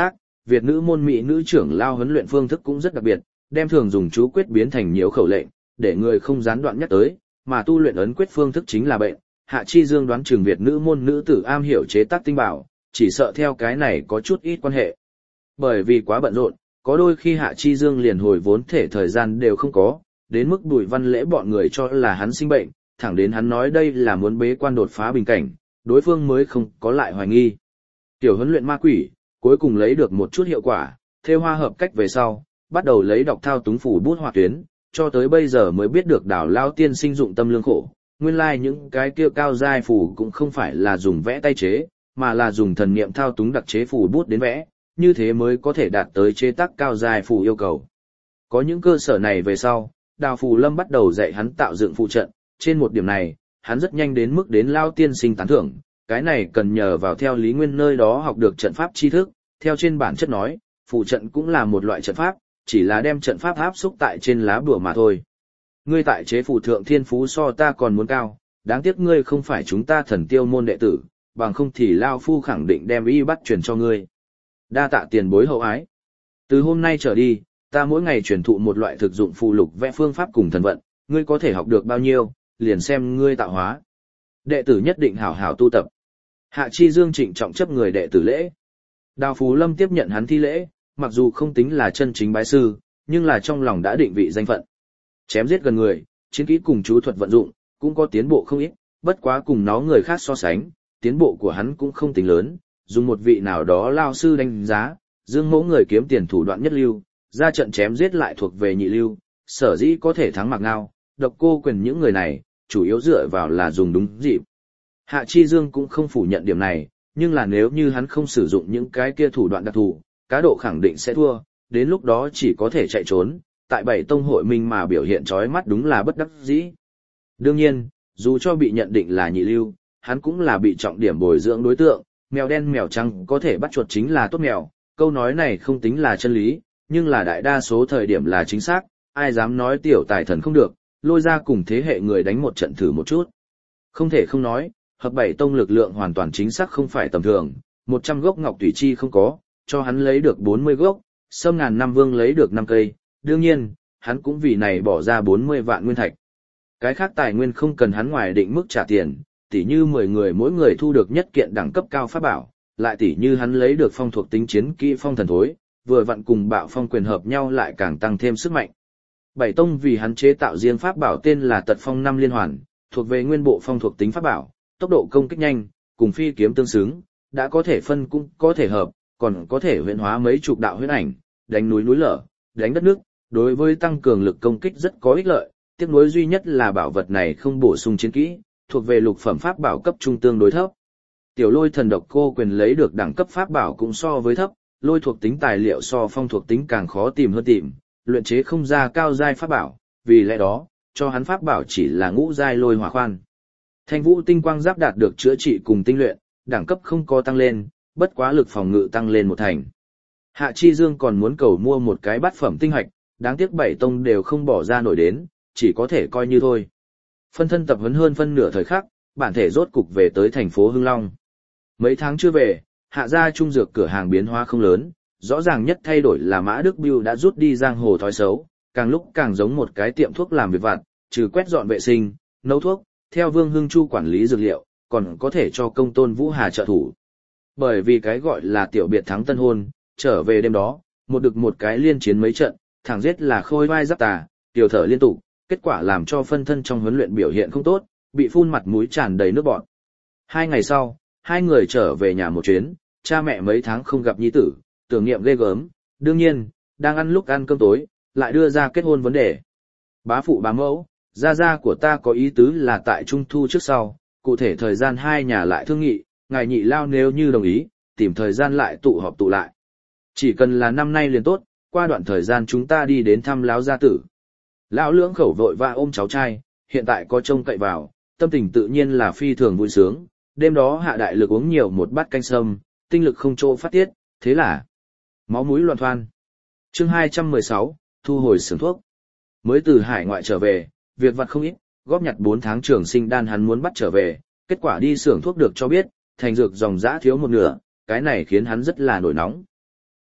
Việt nữ môn mỹ nữ trưởng lao huấn luyện phương thức cũng rất đặc biệt, đem thường dùng chú quyết biến thành nhiều khẩu lệnh, để người không gián đoạn nhắc tới, mà tu luyện ấn quyết phương thức chính là bệnh. Hạ Chi Dương đoán chừng Việt nữ môn nữ tử am hiểu chế tác tinh bảo, chỉ sợ theo cái này có chút ít quan hệ. Bởi vì quá bận rộn, có đôi khi Hạ Chi Dương liền hồi vốn thể thời gian đều không có, đến mức Bùi Văn Lễ bọn người cho là hắn sinh bệnh, thẳng đến hắn nói đây là muốn bế quan đột phá bình cảnh, đối phương mới không có lại hoài nghi. Tiểu huấn luyện ma quỷ, cuối cùng lấy được một chút hiệu quả, theo hoa hợp cách về sau, bắt đầu lấy đọc thao túng phủ bút họa tuyến, cho tới bây giờ mới biết được Đào lao tiên sinh dụng tâm lương khổ, nguyên lai những cái kia cao giai phủ cũng không phải là dùng vẽ tay chế, mà là dùng thần niệm thao túng đặc chế phủ bút đến vẽ, như thế mới có thể đạt tới chế tác cao giai phủ yêu cầu. Có những cơ sở này về sau, Đào Phù Lâm bắt đầu dạy hắn tạo dựng phụ trận, trên một điểm này, hắn rất nhanh đến mức đến lao tiên sinh tán thưởng, cái này cần nhờ vào theo Lý Nguyên nơi đó học được trận pháp tri thức, theo trên bản chất nói, phụ trận cũng là một loại trận pháp, chỉ là đem trận pháp áp xúc tại trên lá bùa mà thôi. Ngươi tại chế phù thượng thiên phú so ta còn muốn cao, đáng tiếc ngươi không phải chúng ta Thần Tiêu môn đệ tử, bằng không thì lao phu khẳng định đem y bắt truyền cho ngươi. Đa tạ tiền bối hậu ái. Từ hôm nay trở đi, ta mỗi ngày truyền thụ một loại thực dụng phù lục vẽ phương pháp cùng thần vận, ngươi có thể học được bao nhiêu, liền xem ngươi tạo hóa. Đệ tử nhất định hảo hảo tu tập. Hạ Chi Dương trịnh trọng chấp người đệ tử lễ. Đào Phú Lâm tiếp nhận hắn thi lễ, mặc dù không tính là chân chính bái sư, nhưng là trong lòng đã định vị danh phận. Chém giết gần người, chiến kỹ cùng chú thuật vận dụng, cũng có tiến bộ không ít, bất quá cùng nó người khác so sánh, tiến bộ của hắn cũng không tính lớn, dùng một vị nào đó lao sư đánh giá, Dương Mẫu người kiếm tiền thủ đoạn nhất lưu, ra trận chém giết lại thuộc về nhị lưu, sở dĩ có thể thắng Mạc Ngao, Độc Cô Quyền những người này, chủ yếu dựa vào là dùng đúng dịp. Hạ Chi Dương cũng không phủ nhận điểm này, nhưng là nếu như hắn không sử dụng những cái kia thủ đoạn đặc thù, cá độ khẳng định sẽ thua, đến lúc đó chỉ có thể chạy trốn, tại bảy tông hội minh mà biểu hiện chói mắt đúng là bất đắc dĩ. Đương nhiên, dù cho bị nhận định là nhị lưu, hắn cũng là bị trọng điểm bồi dưỡng đối tượng, mèo đen mèo trắng có thể bắt chuột chính là tốt mèo, câu nói này không tính là chân lý, nhưng là đại đa số thời điểm là chính xác, ai dám nói tiểu tài thần không được, lôi ra cùng thế hệ người đánh một trận thử một chút. Không thể không nói, hợp bảy tông lực lượng hoàn toàn chính xác không phải tầm thường, 100 gốc ngọc thủy chi không có, cho hắn lấy được 40 gốc, Sâm Ngàn Năm Vương lấy được 5 cây, đương nhiên, hắn cũng vì này bỏ ra 40 vạn nguyên thạch. Cái khác tài nguyên không cần hắn ngoài định mức trả tiền, tỉ như 10 người mỗi người thu được nhất kiện đẳng cấp cao pháp bảo, lại tỉ như hắn lấy được phong thuộc tính chiến kỹ phong thần thối, vừa vặn cùng bạo phong quyền hợp nhau lại càng tăng thêm sức mạnh. Bảy tông vì hắn chế tạo riêng pháp bảo tên là Tật Phong Năm Liên Hoàn, thuộc về nguyên bộ phong thuộc tính pháp bảo, tốc độ công kích nhanh, cùng phi kiếm tương xứng, đã có thể phân cũng có thể hợp, còn có thể huyễn hóa mấy chục đạo huyễn ảnh, đánh núi núi lở, đánh đất nước, đối với tăng cường lực công kích rất có ích lợi. Tiếc nuối duy nhất là bảo vật này không bổ sung chiến kỹ, thuộc về lục phẩm pháp bảo cấp trung tương đối thấp. Tiểu Lôi Thần Độc Cô Quyền lấy được đẳng cấp pháp bảo cũng so với thấp, lôi thuộc tính tài liệu so phong thuộc tính càng khó tìm hơn tìm, luyện chế không ra cao giai pháp bảo, vì lẽ đó, cho hắn pháp bảo chỉ là ngũ giai lôi hỏa khoan. Thanh Vũ Tinh Quang Giáp đạt được chữa trị cùng tinh luyện, đẳng cấp không có tăng lên, bất quá lực phòng ngự tăng lên một thành. Hạ Chi Dương còn muốn cầu mua một cái bát phẩm tinh hạch, đáng tiếc bảy tông đều không bỏ ra nổi đến, chỉ có thể coi như thôi. Phân thân tập huấn hơn phân nửa thời khắc, bản thể rốt cục về tới thành phố Hưng Long. Mấy tháng chưa về, Hạ gia trung dược cửa hàng biến hóa không lớn, rõ ràng nhất thay đổi là Mã Đức Bưu đã rút đi giang hồ thói xấu, càng lúc càng giống một cái tiệm thuốc làm việc vặt, trừ quét dọn vệ sinh, nấu thuốc, theo Vương Hưng Chu quản lý dược liệu, còn có thể cho Công Tôn Vũ Hà trợ thủ. Bởi vì cái gọi là tiểu biệt thắng tân hôn, trở về đêm đó, một đực một cái liên chiến mấy trận, thẳng giết là khôi vai giáp tà, tiểu thở liên tục, kết quả làm cho phân thân trong huấn luyện biểu hiện không tốt, bị phun mặt mũi tràn đầy nước bọt. 2 ngày sau, hai người trở về nhà một chuyến, cha mẹ mấy tháng không gặp nhi tử, tưởng niệm ghê gớm, đương nhiên, đang ăn lúc ăn cơm tối, lại đưa ra kết hôn vấn đề. Bá phụ bá mẫu, gia của ta có ý tứ là tại trung thu trước sau, cụ thể thời gian hai nhà lại thương nghị, ngài nhị lao nếu như đồng ý, tìm thời gian lại tụ họp tụ lại. Chỉ cần là năm nay liền tốt, qua đoạn thời gian chúng ta đi đến thăm lão gia tử. Lão lưỡng khẩu vội và ôm cháu trai, hiện tại có trông cậy vào, tâm tình tự nhiên là phi thường vui sướng, đêm đó hạ đại lực uống nhiều một bát canh sâm, tinh lực không chỗ phát tiết, thế là máu mũi loạn thoan. Chương 216, thu hồi xưởng thuốc. Mới từ hải ngoại trở về, việc vặt không ít, góp nhặt 4 tháng trường sinh đan hắn muốn bắt trở về, kết quả đi xưởng thuốc được cho biết, thành dược dòng dã thiếu một nửa, cái này khiến hắn rất là nổi nóng.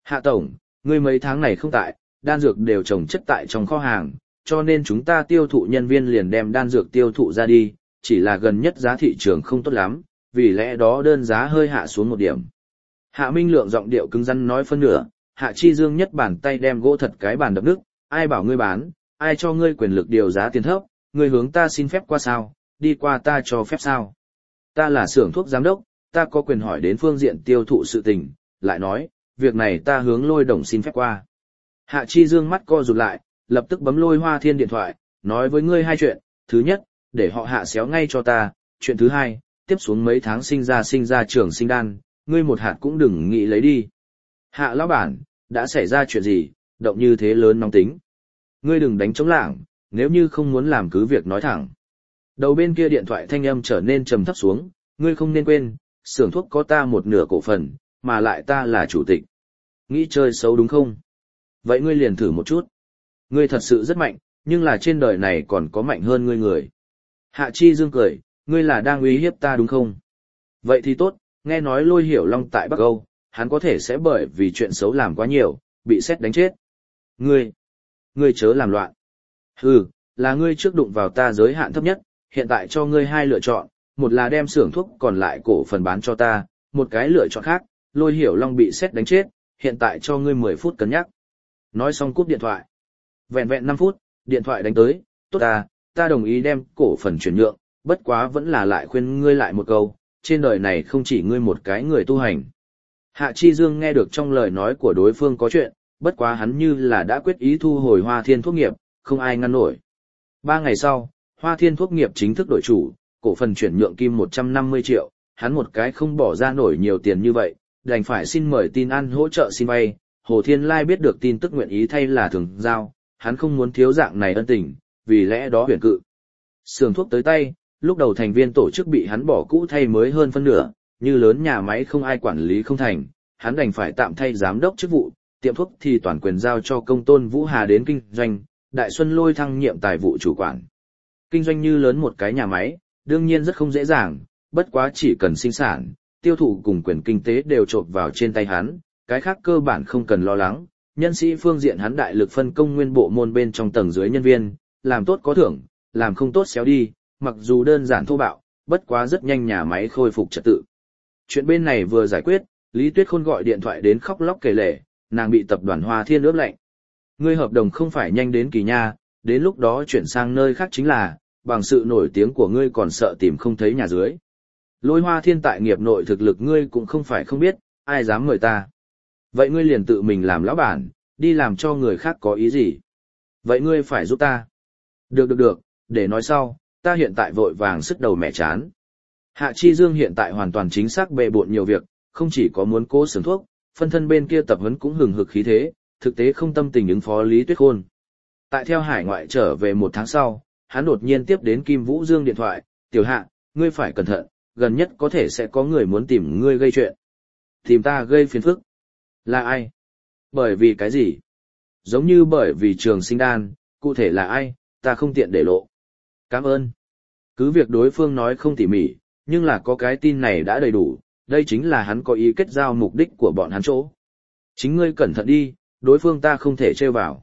Hạ tổng, ngươi mấy tháng này không tại, đan dược đều trồng chất tại trong kho hàng, cho nên chúng ta tiêu thụ nhân viên liền đem đan dược tiêu thụ ra đi, chỉ là gần nhất giá thị trường không tốt lắm, vì lẽ đó đơn giá hơi hạ xuống một điểm. Hạ Minh Lượng giọng điệu cứng rắn nói phân nửa, Hạ Chi Dương nhất bàn tay đem gỗ thật cái bàn đập nứt, ai bảo ngươi bán, ai cho ngươi quyền lực điều giá tiền thấp, ngươi hướng ta xin phép qua sao, đi qua ta cho phép sao. Ta là xưởng thuốc giám đốc, ta có quyền hỏi đến phương diện tiêu thụ sự tình, lại nói, việc này ta hướng Lôi Đồng xin phép qua. Hạ Chi Dương mắt co rụt lại, lập tức bấm Lôi Hoa Thiên điện thoại, nói với ngươi hai chuyện, thứ nhất, để họ hạ xéo ngay cho ta, chuyện thứ hai, tiếp xuống mấy tháng sinh ra trưởng sinh đan, ngươi một hạt cũng đừng nghĩ lấy đi. Hạ lão bản, đã xảy ra chuyện gì, động như thế lớn nóng tính. Ngươi đừng đánh trống lảng, nếu như không muốn làm cứ việc nói thẳng. Đầu bên kia điện thoại thanh âm trở nên trầm thấp xuống, ngươi không nên quên, xưởng thuốc có ta một nửa cổ phần, mà lại ta là chủ tịch. Nghĩ chơi xấu đúng không? Vậy ngươi liền thử một chút. Ngươi thật sự rất mạnh, nhưng là trên đời này còn có mạnh hơn ngươi người. Hạ Chi Dương cười, ngươi là đang uy hiếp ta đúng không? Vậy thì tốt, nghe nói Lôi Hiểu Long tại Bắc Âu, hắn có thể sẽ bởi vì chuyện xấu làm quá nhiều, bị sét đánh chết. Ngươi chớ làm loạn. Hừ, là ngươi trước đụng vào ta giới hạn thấp nhất, hiện tại cho ngươi hai lựa chọn, một là đem xưởng thuốc còn lại cổ phần bán cho ta, một cái lựa chọn khác, Lôi Hiểu Long bị sét đánh chết, hiện tại cho ngươi 10 phút cân nhắc. Nói xong cúp điện thoại. Vẹn vẹn 5 phút, điện thoại đánh tới, tốt ta đồng ý đem cổ phần chuyển nhượng, bất quá vẫn là lại khuyên ngươi lại một câu, trên đời này không chỉ ngươi một cái người tu hành. Hạ Chi Dương nghe được trong lời nói của đối phương có chuyện, bất quá hắn như là đã quyết ý thu hồi Hoa Thiên thuốc nghiệp, không ai ngăn nổi. 3 ngày sau, Hoa Thiên thuốc nghiệp chính thức đổi chủ, cổ phần chuyển nhượng kim 150 triệu, hắn một cái không bỏ ra nổi nhiều tiền như vậy, đành phải xin mời tin ăn hỗ trợ xin vay. Hồ Thiên Lai biết được tin tức nguyện ý thay là thường giao, hắn không muốn thiếu dạng này ân tình, vì lẽ đó huyền cự. Xưởng thuốc tới tay, lúc đầu thành viên tổ chức bị hắn bỏ cũ thay mới hơn phân nửa, như lớn nhà máy không ai quản lý không thành, hắn đành phải tạm thay giám đốc chức vụ, tiệm thuốc thì toàn quyền giao cho Công Tôn Vũ Hà đến kinh doanh, Đại Xuân Lôi thăng nhiệm tài vụ chủ quản. Kinh doanh như lớn một cái nhà máy, đương nhiên rất không dễ dàng, bất quá chỉ cần sinh sản, tiêu thụ cùng quyền kinh tế đều chộp vào trên tay hắn, cái khác cơ bản không cần lo lắng. Nhân sĩ phương diện hắn đại lực phân công nguyên bộ môn bên trong tầng dưới nhân viên, làm tốt có thưởng, làm không tốt xéo đi, mặc dù đơn giản thô bạo, bất quá rất nhanh nhà máy khôi phục trật tự. Chuyện bên này vừa giải quyết, Lý Tuyết Khôn gọi điện thoại đến khóc lóc kể lể, nàng bị tập đoàn Hoa Thiên ướp lạnh. Ngươi hợp đồng không phải nhanh đến kỳ nha, đến lúc đó chuyển sang nơi khác chính là, bằng sự nổi tiếng của ngươi còn sợ tìm không thấy nhà dưới. Lôi Hoa Thiên tại nghiệp nội thực lực ngươi cũng không phải không biết, ai dám mời ta. Vậy ngươi liền tự mình làm lão bản, đi làm cho người khác có ý gì? Vậy ngươi phải giúp ta. Được, để nói sau, ta hiện tại vội vàng sức đầu mẹ chán. Hạ Chi Dương hiện tại hoàn toàn chính xác bề bộn nhiều việc, không chỉ có muốn cố xưởng thuốc, phân thân bên kia tập huấn cũng hừng hực khí thế, thực tế không tâm tình ứng phó Lý Tuyết Khôn. Tại theo hải ngoại trở về 1 tháng sau, hắn đột nhiên tiếp đến Kim Vũ Dương điện thoại, tiểu Hạ, ngươi phải cẩn thận, gần nhất có thể sẽ có người muốn tìm ngươi gây chuyện. Tìm ta gây phiền phức. Là ai? Bởi vì cái gì? Giống như bởi vì trường sinh đan, cụ thể là ai, ta không tiện để lộ. Cảm ơn. Cứ việc đối phương nói không tỉ mỉ, nhưng là có cái tin này đã đầy đủ, đây chính là hắn có ý kết giao mục đích của bọn hắn chỗ. Chính ngươi cẩn thận đi, đối phương ta không thể trêu vào.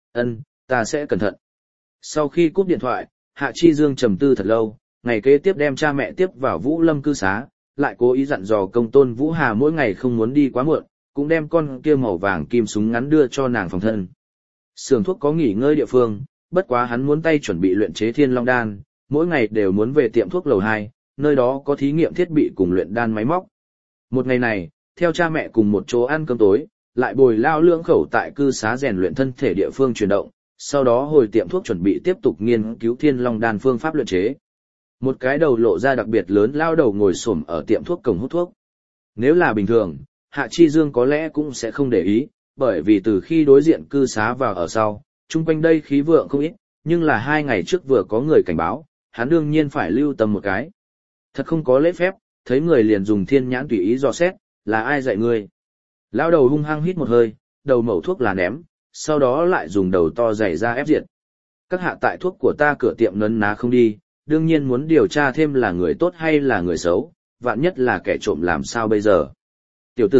Ta sẽ cẩn thận. Sau khi cúp điện thoại, Hạ Chi Dương trầm tư thật lâu, ngày kế tiếp đem cha mẹ tiếp vào Vũ Lâm cư xá, lại cố ý dặn dò Công Tôn Vũ Hà mỗi ngày không muốn đi quá muộn, cũng đem con kia màu vàng kim súng ngắn đưa cho nàng phòng thân. Xưởng thuốc có nghỉ ngơi địa phương, bất quá hắn muốn tay chuẩn bị luyện chế Thiên Long đan, mỗi ngày đều muốn về tiệm thuốc lầu 2, nơi đó có thí nghiệm thiết bị cùng luyện đan máy móc. Một ngày này, theo cha mẹ cùng một chỗ ăn cơm tối, lại bồi lao lưỡng khẩu tại cư xá rèn luyện thân thể địa phương chuyển động, sau đó hồi tiệm thuốc chuẩn bị tiếp tục nghiên cứu Thiên Long đan phương pháp luyện chế. Một cái đầu lộ ra đặc biệt lớn lao đầu ngồi xổm ở tiệm thuốc cổng hút thuốc. Nếu là bình thường, Hạ Chi Dương có lẽ cũng sẽ không để ý, bởi vì từ khi đối diện cư xá vào ở sau, chung quanh đây khí vượng không ít, nhưng là 2 ngày trước vừa có người cảnh báo, hắn đương nhiên phải lưu tâm một cái. Thật không có lễ phép, thấy người liền dùng thiên nhãn tùy ý dò xét, là ai dạy ngươi? Lao đầu hung hăng hít một hơi, đầu mẩu thuốc là ném, sau đó lại dùng đầu to dày ra ép diệt. Các hạ tại thuốc của ta cửa tiệm nấn ná không đi, đương nhiên muốn điều tra thêm là người tốt hay là người xấu, vạn nhất là kẻ trộm làm sao bây giờ. Tiểu tử,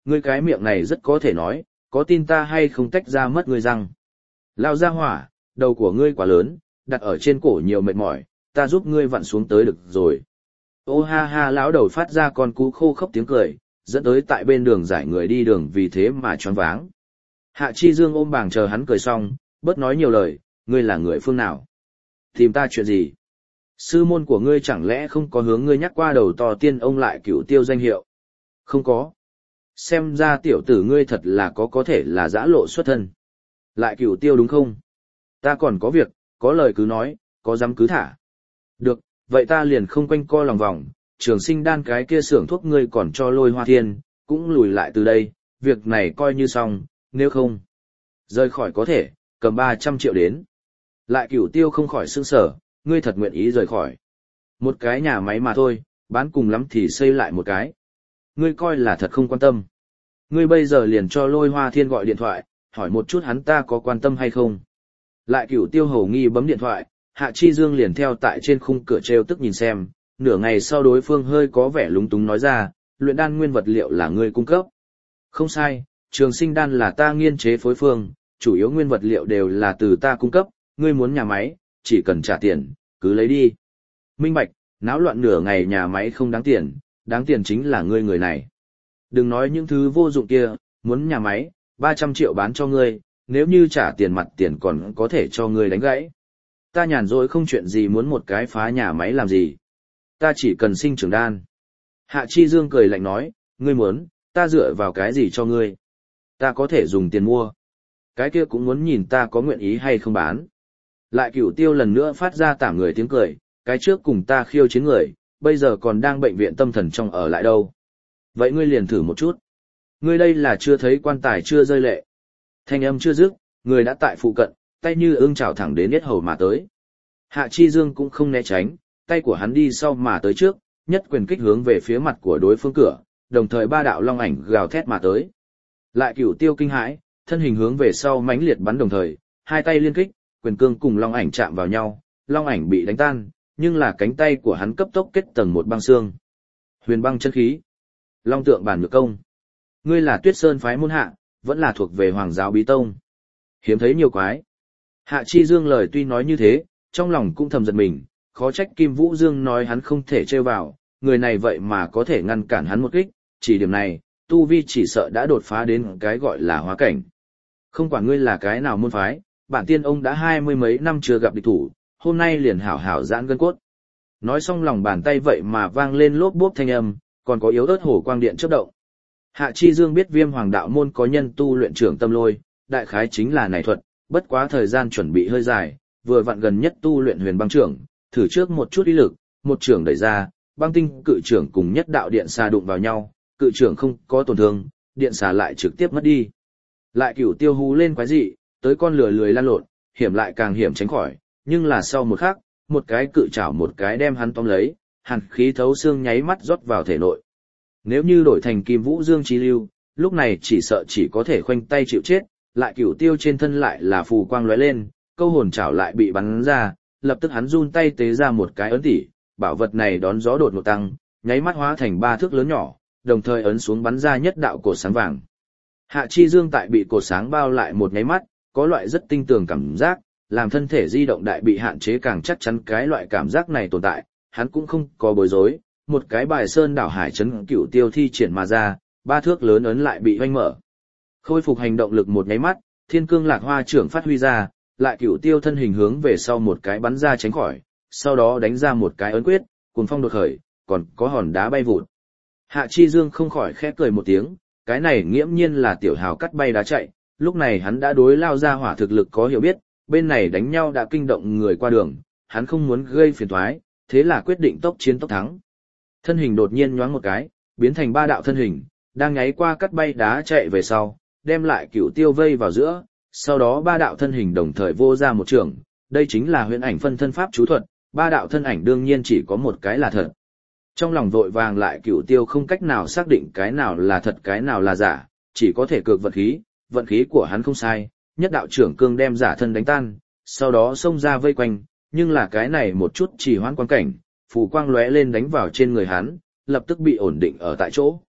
Ngươi cái miệng này rất có thể nói, có tin ta hay không tách ra mất ngươi răng. Lao ra hỏa, đầu của ngươi quá lớn, đặt ở trên cổ nhiều mệt mỏi, ta giúp ngươi vặn xuống tới được rồi. Ô ha ha, lão đầu phát ra con cú khô khốc tiếng cười, dẫn tới tại bên đường giải người đi đường vì thế mà choáng váng. Hạ Chi Dương ôm bảng chờ hắn cười xong, bớt nói nhiều lời, ngươi là người phương nào? Tìm ta chuyện gì? Sư môn của ngươi chẳng lẽ không có hướng ngươi nhắc qua đầu to tiên ông lại Cửu Tiêu danh hiệu? Không có. Xem ra tiểu tử ngươi thật là có thể là giã lộ xuất thân. Lại Cửu Tiêu đúng không? Ta còn có việc, có lời cứ nói, có dám cứ thả. Được, vậy ta liền không quanh co lòng vòng, Trường Sinh đan cái kia xưởng thuốc ngươi còn cho Lôi Hoa Thiên, cũng lùi lại từ đây, việc này coi như xong, nếu không rời khỏi có thể, cầm 300 triệu đến. Lại Cửu Tiêu không khỏi sững sờ, ngươi thật nguyện ý rời khỏi. Một cái nhà máy mà thôi, bán cùng lắm thì xây lại một cái. Ngươi coi là thật không quan tâm. Ngươi bây giờ liền cho Lôi Hoa Thiên gọi điện thoại, hỏi một chút hắn ta có quan tâm hay không. Lại Cửu Tiêu hầu nghi bấm điện thoại, Hạ Chi Dương liền theo tại trên khung cửa treo tức nhìn xem, nửa ngày sau đối phương hơi có vẻ lúng túng nói ra, luyện đan nguyên vật liệu là ngươi cung cấp. Không sai, Trường Sinh đan là ta nghiên chế phối phương, chủ yếu nguyên vật liệu đều là từ ta cung cấp, ngươi muốn nhà máy, chỉ cần trả tiền, cứ lấy đi. Minh bạch, náo loạn nửa ngày nhà máy không đáng tiền chính là ngươi người này. Đừng nói những thứ vô dụng kia, muốn nhà máy, 300 triệu bán cho ngươi, nếu như trả tiền mặt tiền còn có thể cho ngươi đánh gãy. Ta nhàn rỗi không chuyện gì muốn một cái phá nhà máy làm gì. Ta chỉ cần sinh trưởng đan. Hạ Chi Dương cười lạnh nói, ngươi muốn, ta dựa vào cái gì cho ngươi. Ta có thể dùng tiền mua. Cái kia cũng muốn nhìn ta có nguyện ý hay không bán. Lại Cửu Tiêu lần nữa phát ra tảm người tiếng cười, cái trước cùng ta khiêu chiến người, bây giờ còn đang bệnh viện tâm thần trong ở lại đâu. Vậy ngươi liền thử một chút. Ngươi đây là chưa thấy quan tài chưa rơi lệ. Thanh âm chưa dứt, người đã tại phụ cận, tay như ương chảo thẳng đến yết hầu mà tới. Hạ Chi Dương cũng không né tránh, tay của hắn đi sau mà tới trước, nhất quyền kích hướng về phía mặt của đối phương cửa, đồng thời ba đạo long ảnh gào thét mà tới. Lại Cửu Tiêu kinh hãi, thân hình hướng về sau mãnh liệt bắn đồng thời, hai tay liên kích, quyền cương cùng long ảnh chạm vào nhau, long ảnh bị đánh tan, nhưng là cánh tay của hắn cấp tốc kết tầng một băng xương. Huyền băng chân khí, long tượng bản nhược công. Ngươi là Tuyết Sơn phái môn hạ, vẫn là thuộc về Hoàng giáo bí tông. Hiếm thấy nhiều quái. Hạ Chi Dương lời tuy nói như thế, trong lòng cũng thầm giật mình, khó trách Kim Vũ Dương nói hắn không thể trêu vào, người này vậy mà có thể ngăn cản hắn một kích, chỉ điểm này, tu vi chỉ sợ đã đột phá đến cái gọi là hóa cảnh. Không quản ngươi là cái nào môn phái, bản tiên ông đã 20 mấy năm chưa gặp địch thủ, hôm nay liền hảo hảo giãn gân cốt. Nói xong lòng bàn tay vậy mà vang lên lốp bốp thanh âm, còn có yếu ớt hổ quang điện chớp động. Hạ Chi Dương biết Viêm Hoàng đạo môn có nhân tu luyện trưởng tâm lôi, đại khái chính là này thuật, bất quá thời gian chuẩn bị hơi dài, vừa vặn gần nhất tu luyện huyền băng trưởng, thử trước một chút ý lực, một trưởng đẩy ra, băng tinh cự trưởng cùng nhất đạo điện xà đụng vào nhau, cự trưởng không có tổn thương, điện xà lại trực tiếp mất đi. Lại Cửu Tiêu hú lên quái dị, tới con lừa lười lan lộn, hiểm lại càng hiểm tránh khỏi, nhưng là sau một khắc, một cái cự chảo một cái đem hắn tóm lấy, hàn khí thấu xương nháy mắt rót vào thể nội. Nếu như đổi thành Kim Vũ Dương chi lưu, lúc này chỉ sợ chỉ có thể khoanh tay chịu chết, Lại Cửu Tiêu trên thân lại là phù quang lóe lên, câu hồn chảo lại bị bắn ra, lập tức hắn run tay tế ra một cái ấn tỷ, bảo vật này đón gió đột ngột tăng, nháy mắt hóa thành 3 thước lớn nhỏ, đồng thời ấn xuống bắn ra nhất đạo cột sáng vàng. Hạ Chi Dương tại bị cột sáng bao lại một nháy mắt, có loại rất tinh tường cảm giác, làm thân thể di động đại bị hạn chế càng chắc chắn cái loại cảm giác này tồn tại, hắn cũng không có bối rối, một cái bài sơn đảo hải chấn Cửu Tiêu thi triển mà ra, 3 thước lớn ấn lại bị hoanh mở. Khôi phục hành động lực một nháy mắt, Thiên Cương Lạc Hoa trưởng phát huy ra, Lại Cửu Tiêu thân hình hướng về sau một cái bắn ra tránh khỏi, sau đó đánh ra một cái ấn quyết, cuồng phong đột khởi, còn có hòn đá bay vụt. Hạ Chi Dương không khỏi khẽ cười một tiếng, cái này nghiễm nhiên là tiểu hào cắt bay đá chạy, lúc này hắn đã đối lao ra hỏa thực lực có hiểu biết, bên này đánh nhau đã kinh động người qua đường, hắn không muốn gây phiền toái, thế là quyết định tốc chiến tốc thắng. Thân hình đột nhiên nhoáng một cái, biến thành 3 đạo thân hình, đang nháy qua cắt bay đá chạy về sau, đem Lại Cửu Tiêu vây vào giữa, sau đó 3 đạo thân hình đồng thời vô ra một trường, đây chính là huyễn ảnh phân thân pháp chú thuật, 3 đạo thân ảnh đương nhiên chỉ có một cái là thật. Trong lòng vội vàng Lại Cửu Tiêu không cách nào xác định cái nào là thật cái nào là giả, chỉ có thể cược vận khí của hắn không sai, nhất đạo trưởng cương đem giả thân đánh tan, sau đó xông ra vây quanh, nhưng là cái này một chút chỉ hoãn quan cảnh, phù quang lóe lên đánh vào trên người hắn, lập tức bị ổn định ở tại chỗ.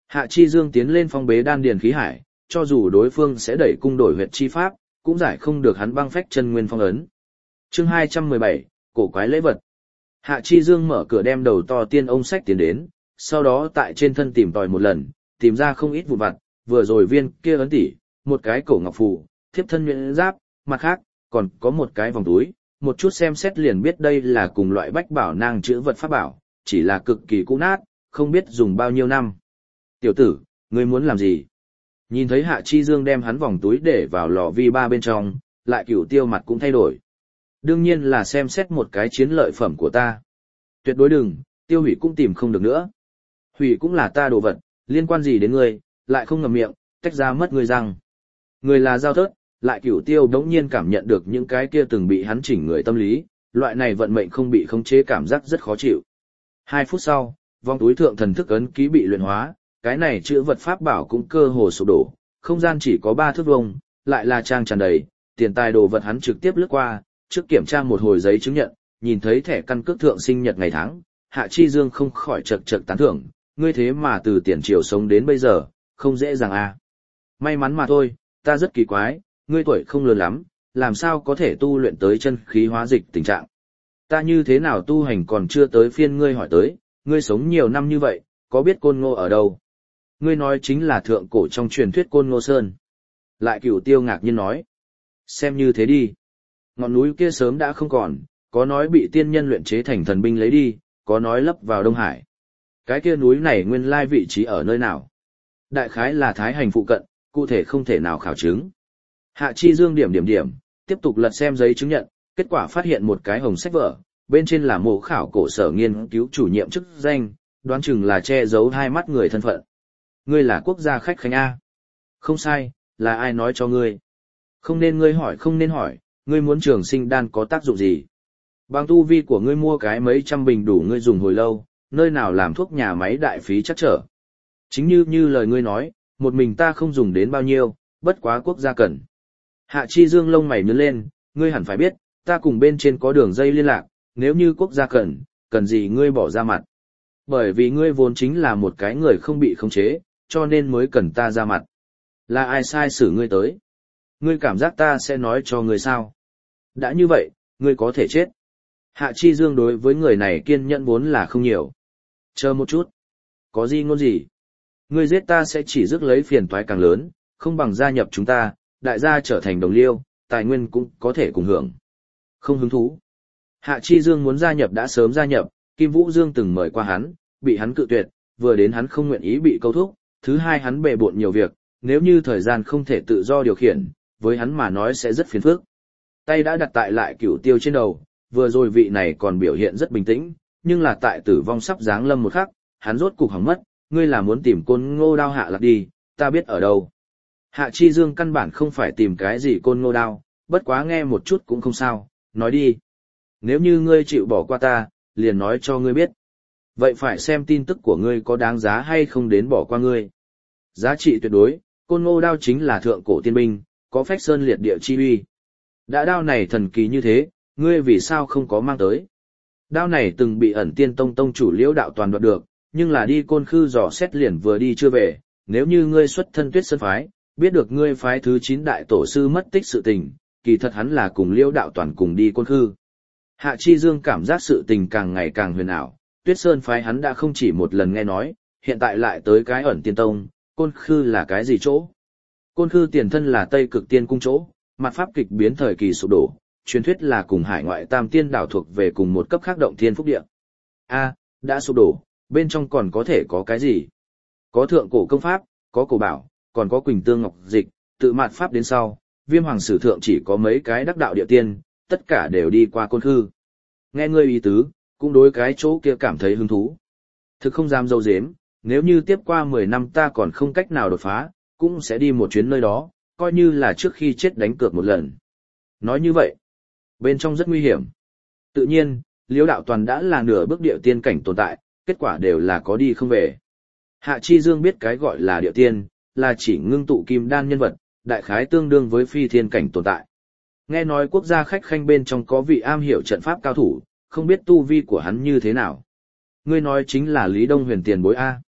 Hạ Chi Dương tiến lên phong bế đan điền khí hải, cho dù đối phương sẽ đẩy cung đổi huyệt chi pháp, cũng giải không được hắn băng phách chân nguyên phong ấn. Chương 217, cổ quái lễ vật. Hạ Chi Dương mở cửa đem đầu to tiên ông sách tiến đến, sau đó tại trên thân tìm tòi một lần, tìm ra không ít vụn vặt, vừa rồi viên kia ấn tỷ, một cái cổ ngọc phù, thiếp thân nhuyễn giáp, mặt khác, còn có một cái vòng túi, một chút xem xét liền biết đây là cùng loại bách bảo nang chữ vật pháp bảo, chỉ là cực kỳ cũ nát, không biết dùng bao nhiêu năm. Tiểu tử, ngươi muốn làm gì? Nhìn thấy Hạ Chi Dương đem hắn vòng túi để vào lò vi ba bên trong, lại Cửu Tiêu mặt cũng thay đổi. Đương nhiên là xem xét một cái chiến lợi phẩm của ta. Tuyệt đối đừng, tiêu hủy cũng tìm không được nữa. Hủy cũng là ta đồ vật, liên quan gì đến ngươi, lại không ngậm miệng, tách ra mất ngươi răng. Người là Giao Thớt, lại Cửu Tiêu đống nhiên cảm nhận được những cái kia từng bị hắn chỉnh người tâm lý, loại này vận mệnh không bị khống chế cảm giác rất khó chịu. 2 phút sau, vòng túi thượng thần thức ấn ký bị luyện hóa, cái này chữ vật pháp bảo cũng cơ hồ sụp đổ, không gian chỉ có 3 thước vuông, lại là trang tràn đầy, tiền tài đồ vật hắn trực tiếp lướt qua, trước kiểm tra một hồi giấy chứng nhận, nhìn thấy thẻ căn cước thượng sinh nhật ngày tháng, Hạ Chi Dương không khỏi chật chật tán thưởng, ngươi thế mà từ tiền triều sống đến bây giờ, không dễ dàng à. May mắn mà thôi, ta rất kỳ quái, ngươi tuổi không lớn lắm, làm sao có thể tu luyện tới chân khí hóa dịch tình trạng. Ta như thế nào tu hành còn chưa tới phiên ngươi hỏi tới, ngươi sống nhiều năm như vậy, có biết Côn Ngô ở đâu? Ngươi nói chính là thượng cổ trong truyền thuyết Côn Ngô Sơn. Lại Cửu Tiêu ngạc nhiên nói. Xem như thế đi. Ngọn núi kia sớm đã không còn, có nói bị tiên nhân luyện chế thành thần binh lấy đi, có nói lấp vào Đông Hải. Cái kia núi này nguyên lai vị trí ở nơi nào? Đại khái là Thái Hành phụ cận, cụ thể không thể nào khảo chứng. Hạ Chi Dương điểm, tiếp tục lật xem giấy chứng nhận, kết quả phát hiện một cái hồng sách vở, bên trên là mộ khảo cổ sở nghiên cứu chủ nhiệm chức danh, đoán chừng là che giấu hai mắt người thân phận. Ngươi là quốc gia khách khanh A. Không sai, là ai nói cho ngươi? Không nên ngươi hỏi không nên hỏi, ngươi muốn trường sinh đan có tác dụng gì? Bằng tu vi của ngươi mua cái mấy trăm bình đủ ngươi dùng hồi lâu, nơi nào làm thuốc nhà máy đại phí chắc trở. Chính như lời ngươi nói, một mình ta không dùng đến bao nhiêu, bất quá quốc gia cần. Hạ Chi Dương lông mày nhướng lên, ngươi hẳn phải biết, ta cùng bên trên có đường dây liên lạc, nếu như quốc gia cần gì ngươi bỏ ra mặt. Bởi vì ngươi vốn chính là một cái người không bị khống chế, cho nên mới cần ta ra mặt. Là ai sai xử ngươi tới? Ngươi cảm giác ta sẽ nói cho ngươi sao? Đã như vậy, ngươi có thể chết. Hạ Chi Dương đối với người này kiên nhẫn vốn là không nhiều. Chờ một chút. Có gì ngôn gì? Ngươi giết ta sẽ chỉ rước lấy phiền toái càng lớn, không bằng gia nhập chúng ta, đại gia trở thành đồng liêu, tài nguyên cũng có thể cùng hưởng. Không hứng thú. Hạ Chi Dương muốn gia nhập đã sớm gia nhập, Kim Vũ Dương từng mời qua hắn, bị hắn cự tuyệt, vừa đến hắn không nguyện ý bị câu thúc, thứ hai hắn bề bộn nhiều việc, nếu như thời gian không thể tự do điều khiển, với hắn mà nói sẽ rất phiền phức. Tay đã đặt tại lại Cửu Tiêu trên đầu, vừa rồi vị này còn biểu hiện rất bình tĩnh, nhưng là tại tử vong sắp giáng lâm một khắc, hắn rốt cục hỏng mất, ngươi là muốn tìm Côn Ngô đao hạ lạc đi, ta biết ở đâu. Hạ Chi Dương căn bản không phải tìm cái gì Côn Ngô đao, bất quá nghe một chút cũng không sao, nói đi. Nếu như ngươi chịu bỏ qua ta, liền nói cho ngươi biết. Vậy phải xem tin tức của ngươi có đáng giá hay không đến bỏ qua ngươi. Giá trị tuyệt đối, Côn Ngô đao chính là thượng cổ tiên binh, có phách sơn liệt địa chi uy. Đã đao này thần kỳ như thế, ngươi vì sao không có mang tới? Đao này từng bị Ẩn Tiên Tông tông chủ Liễu Đạo Toàn đoạt được, nhưng là đi Côn Khư dò xét liền vừa đi chưa về, nếu như ngươi xuất thân Tuyết Sơn phái, biết được ngươi phái thứ 9 đại tổ sư mất tích sự tình, kỳ thật hắn là cùng Liễu Đạo Toàn cùng đi Côn Khư. Hạ Chi Dương cảm giác sự tình càng ngày càng huyền ảo, Tuyết Sơn phái hắn đã không chỉ một lần nghe nói, hiện tại lại tới cái Ẩn Tiên Tông, Côn Khư là cái gì chỗ? Côn Khư tiền thân là Tây Cực Tiên cung chỗ, mặt pháp kịch biến thời kỳ sụp đổ, truyền thuyết là cùng hải ngoại tam tiên đảo thuộc về cùng một cấp khác động thiên phúc địa. A, đã sụp đổ, bên trong còn có thể có cái gì? Có thượng cổ công pháp, có cổ bảo, còn có Quỳnh Tương Ngọc Dịch, tự mạt pháp đến sau, Viêm Hoàng Sử thượng chỉ có mấy cái đắc đạo địa tiên, tất cả đều đi qua Côn Khư. Nghe ngươi ý tứ, cũng đối cái chỗ kia cảm thấy hứng thú. Thực không dám dâu dếm, nếu như tiếp qua 10 năm ta còn không cách nào đột phá, cũng sẽ đi một chuyến nơi đó, coi như là trước khi chết đánh cược một lần. Nói như vậy, bên trong rất nguy hiểm. Tự nhiên, Liễu Đạo Toàn đã là nửa bước địa tiên cảnh tồn tại, kết quả đều là có đi không về. Hạ Chi Dương biết cái gọi là địa tiên, là chỉ ngưng tụ kim đan nhân vật, đại khái tương đương với phi thiên cảnh tồn tại. Nghe nói quốc gia khách khanh bên trong có vị am hiểu trận pháp cao thủ, không biết tu vi của hắn như thế nào. Ngươi nói chính là Lý Đông Huyền tiền bối A.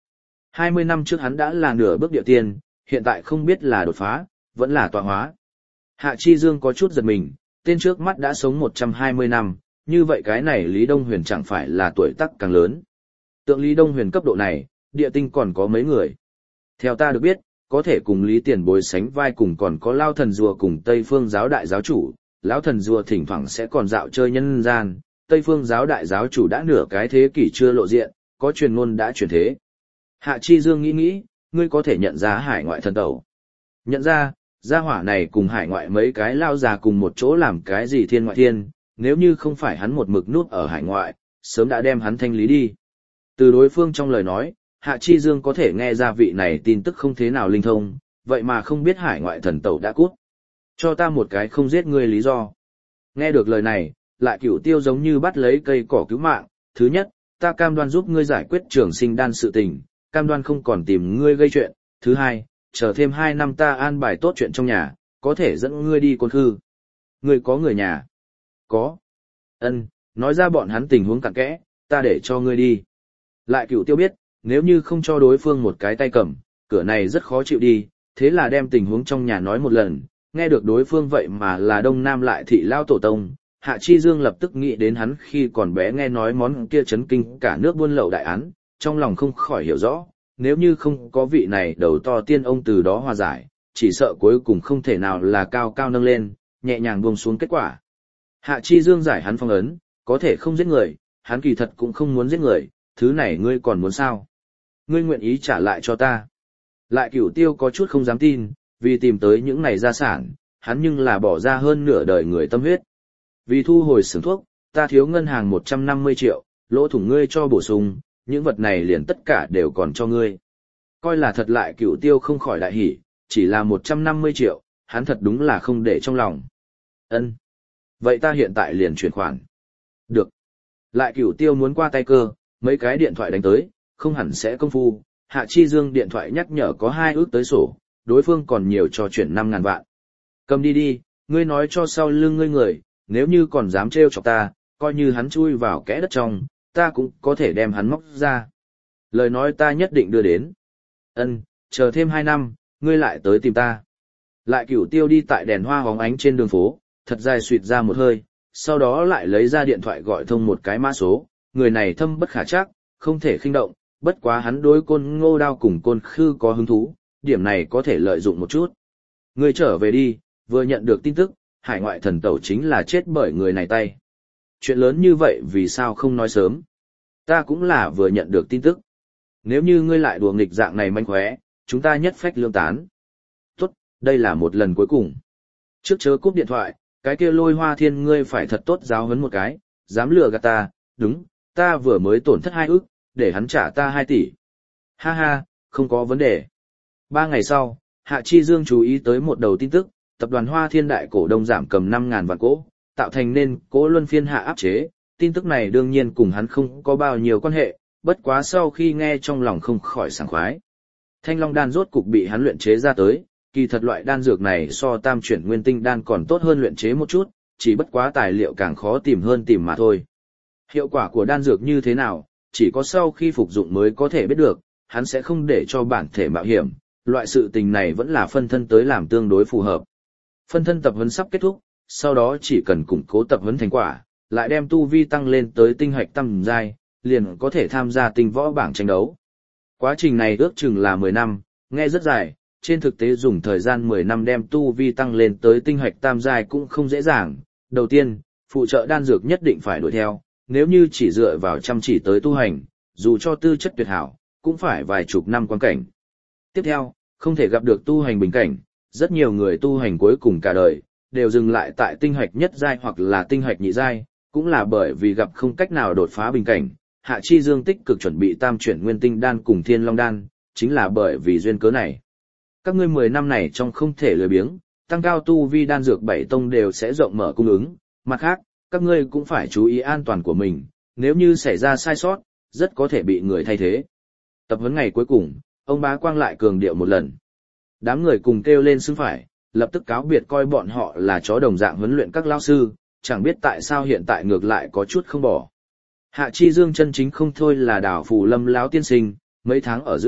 20 năm trước hắn đã là nửa bước địa tiên, hiện tại không biết là đột phá, vẫn là tọa hóa. Hạ Chi Dương có chút giật mình, tên trước mắt đã sống 120 năm, như vậy cái này Lý Đông Huyền chẳng phải là tuổi tác càng lớn. Tượng Lý Đông Huyền cấp độ này, địa tinh còn có mấy người. Theo ta được biết, có thể cùng Lý Tiền Bối sánh vai cùng còn có Lao Thần Rùa cùng Tây Phương Giáo Đại Giáo Chủ. Lão Thần Rùa thỉnh thoảng sẽ còn dạo chơi nhân gian, Tây Phương Giáo Đại Giáo Chủ đã nửa cái thế kỷ chưa lộ diện, có truyền ngôn đã truyền thế. Hạ Chi Dương nghĩ, ngươi có thể nhận ra hải ngoại thần tẩu. Nhận ra, gia hỏa này cùng hải ngoại mấy cái lao già cùng một chỗ làm cái gì thiên ngoại thiên, nếu như không phải hắn một mực nút ở hải ngoại, sớm đã đem hắn thanh lý đi. Từ đối phương trong lời nói, Hạ Chi Dương có thể nghe ra vị này tin tức không thế nào linh thông, vậy mà không biết hải ngoại thần tẩu đã cút. Cho ta một cái không giết ngươi lý do. Nghe được lời này, lại Cửu Tiêu giống như bắt lấy cây cỏ cứu mạng. Thứ nhất, ta cam đoan giúp ngươi giải quyết trường sinh đan sự tình, cam đoan không còn tìm ngươi gây chuyện. Thứ hai, chờ thêm 2 năm ta an bài tốt chuyện trong nhà, có thể dẫn ngươi đi Côn Khư. Ngươi có người nhà? Có. Ân, nói ra bọn hắn tình huống cặn kẽ, ta để cho ngươi đi. Lại Cửu Tiêu biết, nếu như không cho đối phương một cái tay cầm, cửa này rất khó chịu đi, thế là đem tình huống trong nhà nói một lần, nghe được đối phương vậy mà là Đông Nam Lại Thị Lao Tổ Tông. Hạ Chi Dương lập tức nghĩ đến hắn khi còn bé nghe nói món kia chấn kinh cả nước buôn lậu đại án, trong lòng không khỏi hiểu rõ, nếu như không có vị này đầu to tiên ông từ đó hòa giải, chỉ sợ cuối cùng không thể nào là cao cao nâng lên, nhẹ nhàng buông xuống kết quả. Hạ Chi Dương giải hắn phong ấn, có thể không giết người, hắn kỳ thật cũng không muốn giết người, thứ này ngươi còn muốn sao? Ngươi nguyện ý trả lại cho ta. Lại Cửu Tiêu có chút không dám tin, vì tìm tới những này gia sản, hắn nhưng là bỏ ra hơn nửa đời người tâm huyết. Vì thu hồi xưởng thuốc, ta thiếu ngân hàng 150 triệu, lỗ thủng ngươi cho bổ sung, những vật này liền tất cả đều còn cho ngươi. Coi là thật. Lại Cửu Tiêu không khỏi đại hỉ, chỉ là 150 triệu, hắn thật đúng là không để trong lòng. Ân, vậy ta hiện tại liền chuyển khoản. Được. Lại Cửu Tiêu muốn qua tay cơ, mấy cái điện thoại đánh tới, không hẳn sẽ công phu. Hạ Chi Dương điện thoại nhắc nhở có 2 ước tới sổ, đối phương còn nhiều cho chuyển 5.000 vạn. Cầm đi đi, ngươi nói cho sau lưng ngươi người, nếu như còn dám trêu chọc ta, coi như hắn chui vào kẽ đất trong, ta cũng có thể đem hắn móc ra. Lời nói ta nhất định đưa đến. Ân, chờ thêm 2 năm, ngươi lại tới tìm ta. Lại Cửu Tiêu đi tại đèn hoa hóng ánh trên đường phố, thật dài suýt ra một hơi, sau đó lại lấy ra điện thoại gọi thông một cái mã số, người này thâm bất khả trắc, không thể khinh động, bất quá hắn đối Côn Ngô Đao cùng Côn Khư có hứng thú, điểm này có thể lợi dụng một chút. Ngươi trở về đi, vừa nhận được tin tức, hải ngoại thần tẩu chính là chết bởi người này tay. Chuyện lớn như vậy vì sao không nói sớm? Ta cũng là vừa nhận được tin tức. Nếu như ngươi lại đùa nghịch dạng này manh khóe, chúng ta nhất phách lương tán. Tốt, đây là một lần cuối cùng. Trước chớ cúp điện thoại, cái kia Lôi Hoa Thiên ngươi phải thật tốt giáo huấn một cái, dám lừa gạt ta, đúng, ta vừa mới tổn thất 2 ức, để hắn trả ta 2 tỷ. Ha ha, không có vấn đề. 3 ngày sau, Hạ Chi Dương chú ý tới một đầu tin tức, tập đoàn Hoa Thiên đại cổ đông giảm cầm 5.000 vạn cổ, tạo thành nên cổ luân phiên hạ áp chế. Tin tức này đương nhiên cùng hắn không có bao nhiêu quan hệ, bất quá sau khi nghe trong lòng không khỏi sảng khoái. Thanh Long đan rốt cục bị hắn luyện chế ra tới, kỳ thật loại đan dược này so tam chuyển nguyên tinh đan còn tốt hơn luyện chế một chút, chỉ bất quá tài liệu càng khó tìm hơn tìm mà thôi. Hiệu quả của đan dược như thế nào, chỉ có sau khi phục dụng mới có thể biết được, hắn sẽ không để cho bản thể mạo hiểm, loại sự tình này vẫn là phân thân tới làm tương đối phù hợp. Phân thân tập huấn sắp kết thúc, sau đó chỉ cần củng cố tập huấn thành quả, lại đem tu vi tăng lên tới tinh hạch tam giai, liền có thể tham gia tinh võ bảng tranh đấu. Quá trình này ước chừng là 10 năm, nghe rất dài, trên thực tế dùng thời gian 10 năm đem tu vi tăng lên tới tinh hạch tam giai cũng không dễ dàng. Đầu tiên, phụ trợ đan dược nhất định phải đuổi theo, nếu như chỉ dựa vào chăm chỉ tới tu hành, dù cho tư chất tuyệt hảo, cũng phải vài chục năm quan cảnh. Tiếp theo, không thể gặp được tu hành bình cảnh, rất nhiều người tu hành cuối cùng cả đời, đều dừng lại tại tinh hạch nhất giai hoặc là tinh hạch nhị giai, cũng là bởi vì gặp không cách nào đột phá bình cảnh. Hạ Chi Dương tích cực chuẩn bị tam chuyển nguyên tinh đan cùng thiên long đan, chính là bởi vì duyên cớ này. Các ngươi 10 năm này trong không thể lười biếng, tăng cao tu vi đan dược 7 tông đều sẽ rộng mở cung ứng, mặt khác, các ngươi cũng phải chú ý an toàn của mình, nếu như xảy ra sai sót, rất có thể bị người thay thế. Tập huấn ngày cuối cùng, ông Bá Quang lại cường điệu một lần. Đám người cùng kêu lên xứng phải, lập tức cáo biệt coi bọn họ là chó đồng dạng huấn luyện các lao sư, chẳng biết tại sao hiện tại ngược lại có chút không bỏ. Hạ Chi Dương chân chính không thôi là đảo Phù Lâm lão tiên sinh, mấy tháng ở giữa,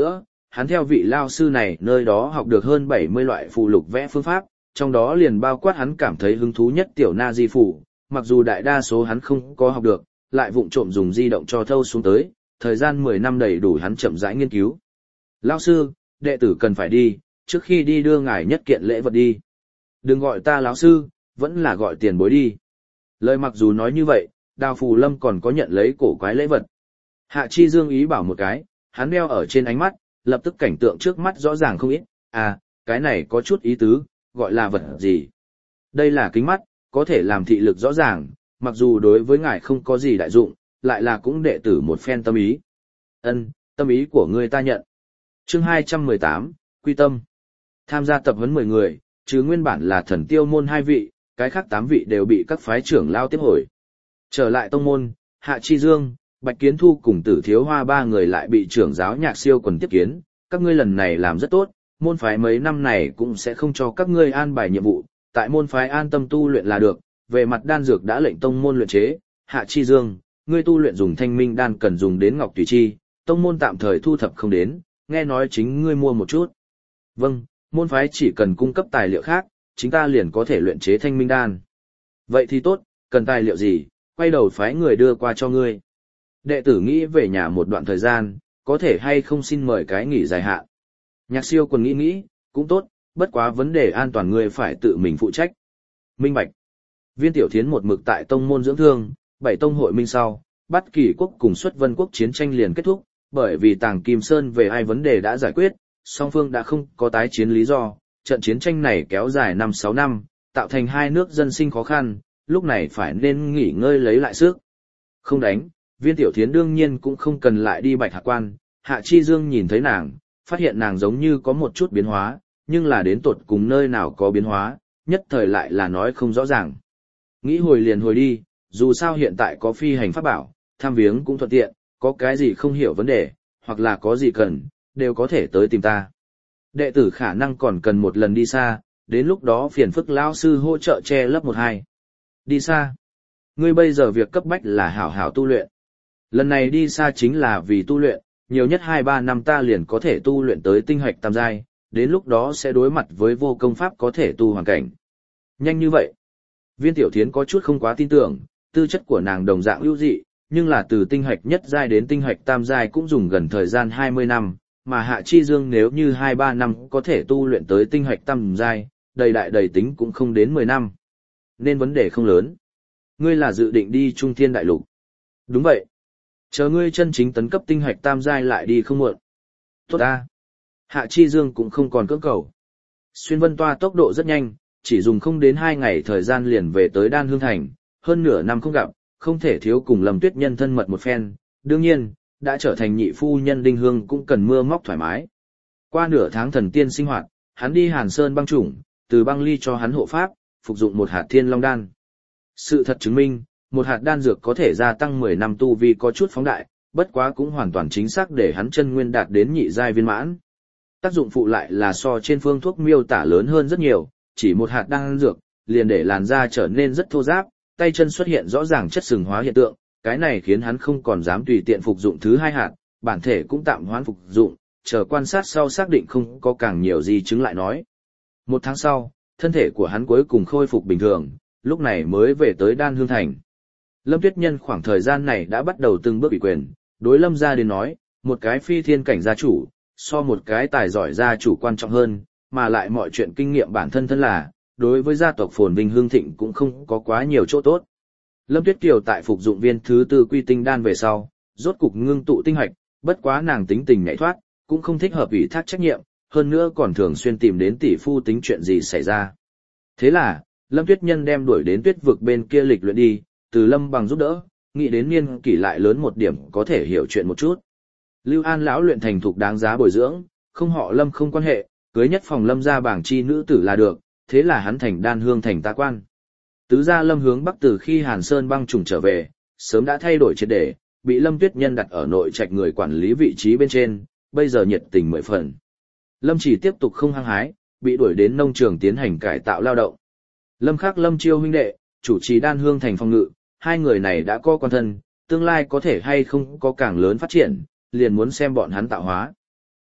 hắn theo vị lao sư này nơi đó học được hơn 70 loại phù lục vẽ phương pháp, trong đó liền bao quát hắn cảm thấy hứng thú nhất tiểu na di phù, mặc dù đại đa số hắn không có học được, lại vụng trộm dùng di động cho thâu xuống tới, thời gian 10 năm đầy đủ hắn chậm rãi nghiên cứu. Lao sư, đệ tử cần phải đi, trước khi đi đưa ngài nhất kiện lễ vật đi. Đừng gọi ta lão sư, vẫn là gọi tiền bối đi. Lời mặc dù nói như vậy, Đào Phù Lâm còn có nhận lấy cổ quái lễ vật. Hạ Chi Dương ý bảo một cái, hắn đeo ở trên ánh mắt, lập tức cảnh tượng trước mắt rõ ràng không ít. À, cái này có chút ý tứ, gọi là vật gì? Đây là kính mắt, có thể làm thị lực rõ ràng, mặc dù đối với ngài không có gì đại dụng, lại là cũng đệ tử một phen tâm ý. Ân, tâm ý của ngươi ta nhận. Chương 218, Quy tâm. Tham gia tập huấn 10 người, chứ nguyên bản là Thần Tiêu môn 2 vị, cái khác 8 vị đều bị các phái trưởng lao tiếp hồi. Trở lại tông môn, Hạ Chi Dương, Bạch Kiến Thu cùng Tử Thiếu Hoa 3 người lại bị trưởng giáo Nhạc Siêu quần tiếp kiến, các ngươi lần này làm rất tốt, môn phái mấy năm này cũng sẽ không cho các ngươi an bài nhiệm vụ, tại môn phái an tâm tu luyện là được, về mặt đan dược đã lệnh tông môn luyện chế, Hạ Chi Dương, ngươi tu luyện dùng Thanh Minh đan cần dùng đến Ngọc Tùy Chi, tông môn tạm thời thu thập không đến, nghe nói chính ngươi mua một chút. Vâng, môn phái chỉ cần cung cấp tài liệu khác, chúng ta liền có thể luyện chế Thanh Minh đan. Vậy thì tốt, cần tài liệu gì, quay đầu phái người đưa qua cho ngươi. Đệ tử nghĩ về nhà một đoạn thời gian, có thể hay không xin mời cái nghỉ dài hạn. Nhạc Siêu quần nghĩ, cũng tốt, bất quá vấn đề an toàn ngươi phải tự mình phụ trách. Minh bạch. Viên Tiểu Thiến một mực tại tông môn dưỡng thương, 7 tông hội minh sau, Bát Kỳ quốc cùng Xuất Vân quốc chiến tranh liền kết thúc, bởi vì Tàng Kim Sơn về ai vấn đề đã giải quyết, song phương đã không có tái chiến lý do, trận chiến tranh này kéo dài 5-6 năm, tạo thành hai nước dân sinh khó khăn, lúc này phải nên nghỉ ngơi lấy lại sức. Không đánh, Viên Tiểu Thiến đương nhiên cũng không cần lại đi Bạch Hạc Quan, Hạ Chi Dương nhìn thấy nàng, phát hiện nàng giống như có một chút biến hóa, nhưng là đến tột cùng nơi nào có biến hóa, nhất thời lại là nói không rõ ràng. Nghĩ hồi liền hồi đi, dù sao hiện tại có phi hành pháp bảo, tham viếng cũng thuận tiện, có cái gì không hiểu vấn đề, hoặc là có gì cần, đều có thể tới tìm ta. Đệ tử khả năng còn cần một lần đi xa, đến lúc đó phiền phức lão sư hỗ trợ che lấp 1-2. Đi xa. Ngươi bây giờ việc cấp bách là hảo hảo tu luyện. Lần này đi xa chính là vì tu luyện, nhiều nhất 2-3 năm ta liền có thể tu luyện tới tinh hạch tam giai, đến lúc đó sẽ đối mặt với vô công pháp có thể tu hoàn cảnh. Nhanh như vậy. Viên Tiểu Thiến có chút không quá tin tưởng, tư chất của nàng đồng dạng ưu dị, nhưng là từ tinh hạch nhất giai đến tinh hạch tam giai cũng dùng gần thời gian 20 năm, mà Hạ Chi Dương nếu như 2-3 năm có thể tu luyện tới tinh hạch tam giai, đầy đại đầy tính cũng không đến 10 năm. Nên vấn đề không lớn. Ngươi là dự định đi Trung Thiên Đại Lục. Đúng vậy. Chờ ngươi chân chính tấn cấp tinh hạch tam giai lại đi không muộn. Tốt ta. Hạ Chi Dương cũng không còn cưỡng cầu. Xuyên Vân Toa tốc độ rất nhanh, chỉ dùng không đến 2 ngày thời gian liền về tới Đan Hương Thành, hơn nửa năm không gặp, không thể thiếu cùng Lâm Tuyết Nhân thân mật một phen, đương nhiên, đã trở thành nhị phu nhân Đinh Hương cũng cần mưa móc thoải mái. Qua nửa tháng thần tiên sinh hoạt, hắn đi Hàn Sơn băng chủng, từ băng ly cho hắn hộ pháp, phục dụng một hạt Thiên Long đan. Sự thật chứng minh, một hạt đan dược có thể gia tăng 10 năm tu vi có chút phóng đại, bất quá cũng hoàn toàn chính xác để hắn chân nguyên đạt đến nhị giai viên mãn. Tác dụng phụ lại là so trên phương thuốc miêu tả lớn hơn rất nhiều, chỉ một hạt đan dược, liền để làn da trở nên rất thô ráp, tay chân xuất hiện rõ ràng chất sừng hóa hiện tượng, cái này khiến hắn không còn dám tùy tiện phục dụng thứ 2 hạt, bản thể cũng tạm hoãn phục dụng, chờ quan sát sau xác định không có càng nhiều gì chứng lại nói. 1 tháng sau, thân thể của hắn cuối cùng khôi phục bình thường, lúc này mới về tới Đan Hương Thành. Lâm Tuyết Nhân khoảng thời gian này đã bắt đầu từng bước ủy quyền, đối Lâm gia đến nói, một cái phi thiên cảnh gia chủ, so một cái tài giỏi gia chủ quan trọng hơn, mà lại mọi chuyện kinh nghiệm bản thân thân là, đối với gia tộc phồn vinh hương thịnh cũng không có quá nhiều chỗ tốt. Lâm Tuyết Kiều tại phục dụng viên thứ 4 quy tinh đan về sau, rốt cục ngưng tụ tinh hạch, bất quá nàng tính tình nhạy thoát, cũng không thích hợp ủy thác trách nhiệm, hơn nữa còn thường xuyên tìm đến tỷ phu tính chuyện gì xảy ra. Thế là, Lâm Tuyết Nhân đem đuổi đến Tuyết vực bên kia lịch luyện đi, từ Lâm Bằng giúp đỡ, nghĩ đến niên kỷ lại lớn một điểm có thể hiểu chuyện một chút. Lưu An lão luyện thành thục đáng giá bồi dưỡng, không họ Lâm không quan hệ, cưới nhất phòng Lâm gia bảng chi nữ tử là được, thế là hắn thành Đan Hương Thành tá quan. Tứ gia Lâm hướng Bắc từ khi Hàn Sơn băng trùng trở về, sớm đã thay đổi triệt để, bị Lâm Tuyết Nhân đặt ở nội trạch người quản lý vị trí bên trên, bây giờ nhiệt tình 10 phần. Lâm chỉ tiếp tục không hăng hái, bị đuổi đến nông trường tiến hành cải tạo lao động. Lâm Khắc Lâm Chiêu huynh đệ, chủ trì Đan Hương Thành phòng ngự, hai người này đã có quan thân, tương lai có thể hay không có càng lớn phát triển, liền muốn xem bọn hắn tạo hóa.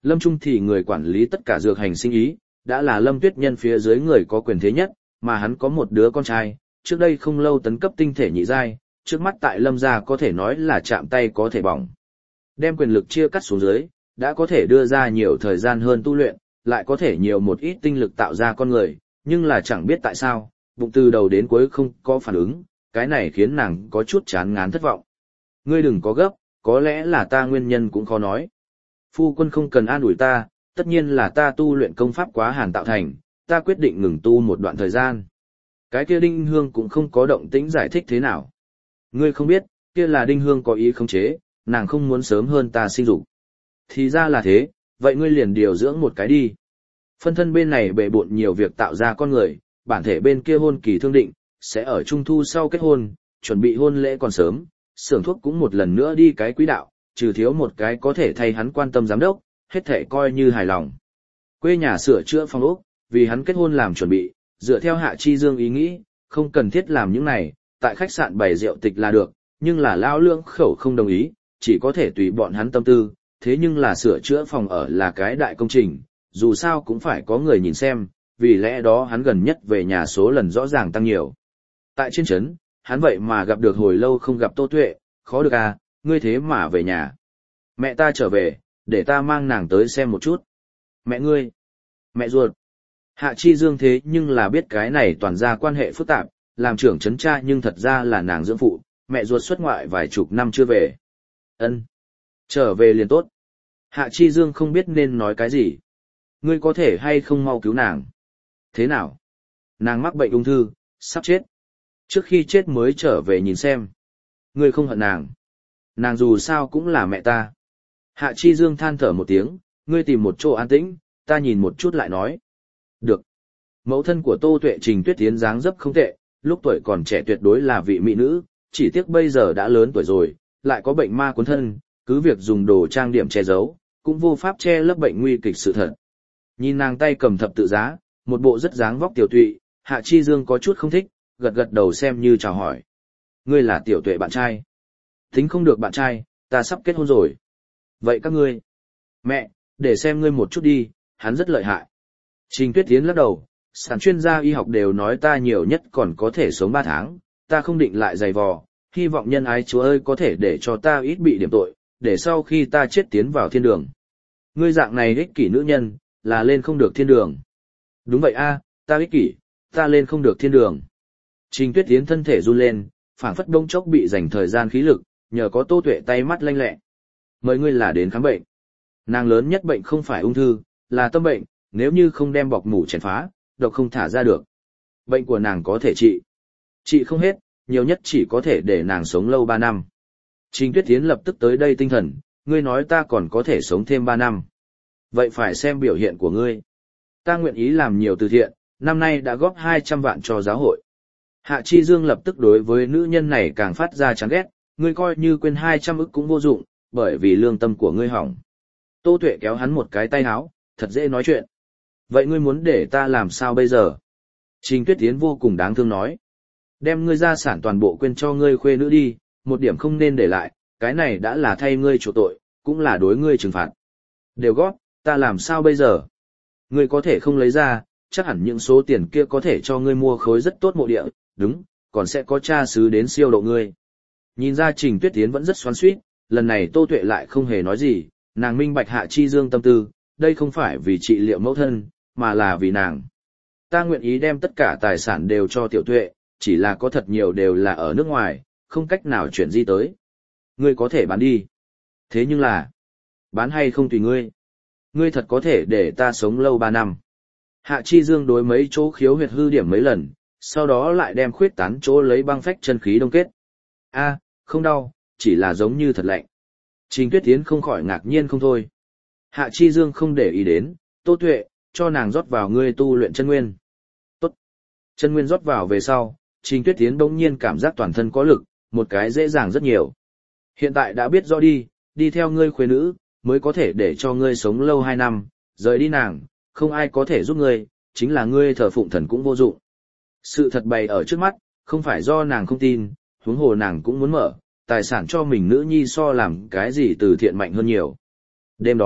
Lâm Trung thì người quản lý tất cả dược hành sinh ý, đã là Lâm Tuyết Nhân phía dưới người có quyền thế nhất, mà hắn có một đứa con trai, trước đây không lâu tấn cấp tinh thể nhị giai, trước mắt tại Lâm gia có thể nói là chạm tay có thể bỏng. Đem quyền lực chia cắt xuống dưới, đã có thể đưa ra nhiều thời gian hơn tu luyện, lại có thể nhiều một ít tinh lực tạo ra con người, nhưng là chẳng biết tại sao, bụng từ đầu đến cuối không có phản ứng, cái này khiến nàng có chút chán ngán thất vọng. Ngươi đừng có gấp, có lẽ là ta nguyên nhân cũng khó nói. Phu quân không cần an ủi ta, tất nhiên là ta tu luyện công pháp quá hàn tạo thành, ta quyết định ngừng tu một đoạn thời gian. Cái kia Đinh Hương cũng không có động tĩnh giải thích thế nào. Ngươi không biết, kia là Đinh Hương có ý khống chế, nàng không muốn sớm hơn ta sinh dục. Thì ra là thế, vậy ngươi liền điều dưỡng một cái đi. Phân thân bên này bệ bộn nhiều việc tạo ra con người, bản thể bên kia hôn kỳ thương định, sẽ ở trung thu sau kết hôn, chuẩn bị hôn lễ còn sớm, xưởng thuốc cũng một lần nữa đi cái quỹ đạo, trừ thiếu một cái có thể thay hắn quan tâm giám đốc, hết thể coi như hài lòng. Quê nhà sửa chữa phòng ốc, vì hắn kết hôn làm chuẩn bị, dựa theo Hạ Chi Dương ý nghĩ, không cần thiết làm những này, tại khách sạn bày rượu tịch là được, nhưng là Lão Lương Khẩu không đồng ý, chỉ có thể tùy bọn hắn tâm tư, thế nhưng là sửa chữa phòng ở là cái đại công trình, dù sao cũng phải có người nhìn xem, vì lẽ đó hắn gần nhất về nhà số lần rõ ràng tăng nhiều. Tại trên trấn, hắn vậy mà gặp được hồi lâu không gặp Tô Tuệ, khó được à, ngươi thế mà về nhà. Mẹ ta trở về, để ta mang nàng tới xem một chút. Mẹ ngươi, mẹ ruột. Hạ Chi Dương thế nhưng là biết cái này toàn ra quan hệ phức tạp, làm trưởng trấn cha nhưng thật ra là nàng dưỡng phụ, mẹ ruột xuất ngoại vài chục năm chưa về. Ân, trở về liền tốt. Hạ Chi Dương không biết nên nói cái gì. Ngươi có thể hay không mau cứu nàng? Thế nào? Nàng mắc bệnh ung thư, sắp chết. Trước khi chết mới trở về nhìn xem. Ngươi không hận nàng. Nàng dù sao cũng là mẹ ta. Hạ Chi Dương than thở một tiếng, ngươi tìm một chỗ an tĩnh, ta nhìn một chút lại nói. Được. Mẫu thân của Tô Tuệ Trình Tuyết Tiến dáng dấp không tệ, lúc tuổi còn trẻ tuyệt đối là vị mỹ nữ, chỉ tiếc bây giờ đã lớn tuổi rồi, lại có bệnh ma cuốn thân, cứ việc dùng đồ trang điểm che giấu, cũng vô pháp che lấp bệnh nguy kịch sự thật. Nhìn nàng tay cầm thập tự giá, một bộ rất dáng vóc tiểu tụy, Hạ Chi Dương có chút không thích, gật gật đầu xem như chào hỏi. Ngươi là Tiểu Tuệ bạn trai. Tính không được bạn trai, ta sắp kết hôn rồi. Vậy các ngươi? Mẹ, để xem ngươi một chút đi, hắn rất lợi hại. Trình Tuyết Tiến lắc đầu, sản chuyên gia y học đều nói ta nhiều nhất còn có thể sống 3 tháng, ta không định lại dày vò, hy vọng nhân ái Chúa ơi có thể để cho ta ít bị điểm tội, để sau khi ta chết tiến vào thiên đường. Ngươi dạng này ích kỷ nữ nhân, là lên không được thiên đường. Đúng vậy a, ta ích kỷ, ta lên không được thiên đường. Trình Tuyết Tiến thân thể run lên, phảng phất đông chốc bị dành thời gian khí lực, nhờ có Tô Tuệ tay mắt lanh lẹ. Mời ngươi là đến khám bệnh. Nàng lớn nhất bệnh không phải ung thư, là tâm bệnh, nếu như không đem bọc mủ chèn phá, độc không thả ra được. Bệnh của nàng có thể trị. Trị không hết, nhiều nhất chỉ có thể để nàng sống lâu 3 năm. Trình Tuyết Tiến lập tức tới đây tinh thần, ngươi nói ta còn có thể sống thêm 3 năm. Vậy phải xem biểu hiện của ngươi. Ta nguyện ý làm nhiều từ thiện, năm nay đã góp 200 vạn cho giáo hội. Hạ Chi Dương lập tức đối với nữ nhân này càng phát ra chán ghét, ngươi coi như quên 200 ức cũng vô dụng, bởi vì lương tâm của ngươi hỏng. Tô Tuệ kéo hắn một cái tay áo, thật dễ nói chuyện. Vậy ngươi muốn để ta làm sao bây giờ? Trình Tuyết Tiến vô cùng đáng thương nói. Đem ngươi gia sản toàn bộ quên cho ngươi khuê nữ đi, một điểm không nên để lại, cái này đã là thay ngươi chuộc tội, cũng là đối ngươi trừng phạt. Đều góp, ta làm sao bây giờ? Ngươi có thể không lấy ra, chắc hẳn những số tiền kia có thể cho ngươi mua khối rất tốt mộ địa, đúng, còn sẽ có cha xứ đến siêu độ ngươi. Nhìn ra Trình Tuyết Tiến vẫn rất xoắn xuýt, lần này Tô Tuệ lại không hề nói gì, nàng minh bạch Hạ Chi Dương tâm tư, đây không phải vì trị liệu mẫu thân, mà là vì nàng. Ta nguyện ý đem tất cả tài sản đều cho Tiểu Tuệ, chỉ là có thật nhiều đều là ở nước ngoài, không cách nào chuyển di tới. Ngươi có thể bán đi. Thế nhưng là, bán hay không tùy ngươi. Ngươi thật có thể để ta sống lâu 3 năm. Hạ Chi Dương đối mấy chỗ khiếu huyệt hư điểm mấy lần, sau đó lại đem khuyết tán chỗ lấy băng phách chân khí đông kết. A, không đau, chỉ là giống như thật lạnh. Trình Tuyết Tiến không khỏi ngạc nhiên không thôi. Hạ Chi Dương không để ý đến, Tô Tuệ, cho nàng rót vào ngươi tu luyện chân nguyên. Tốt. Chân nguyên rót vào về sau, Trình Tuyết Tiến bỗng nhiên cảm giác toàn thân có lực, một cái dễ dàng rất nhiều. Hiện tại đã biết rõ đi theo ngươi khuê nữ, mới có thể để cho ngươi sống lâu 2 năm, rời đi nàng, không ai có thể giúp ngươi, chính là ngươi thờ phụng thần cũng vô dụng. Sự thật bày ở trước mắt, không phải do nàng không tin, huống hồ nàng cũng muốn mở, tài sản cho mình nữ nhi so làm cái gì từ thiện mạnh hơn nhiều. Đêm đó,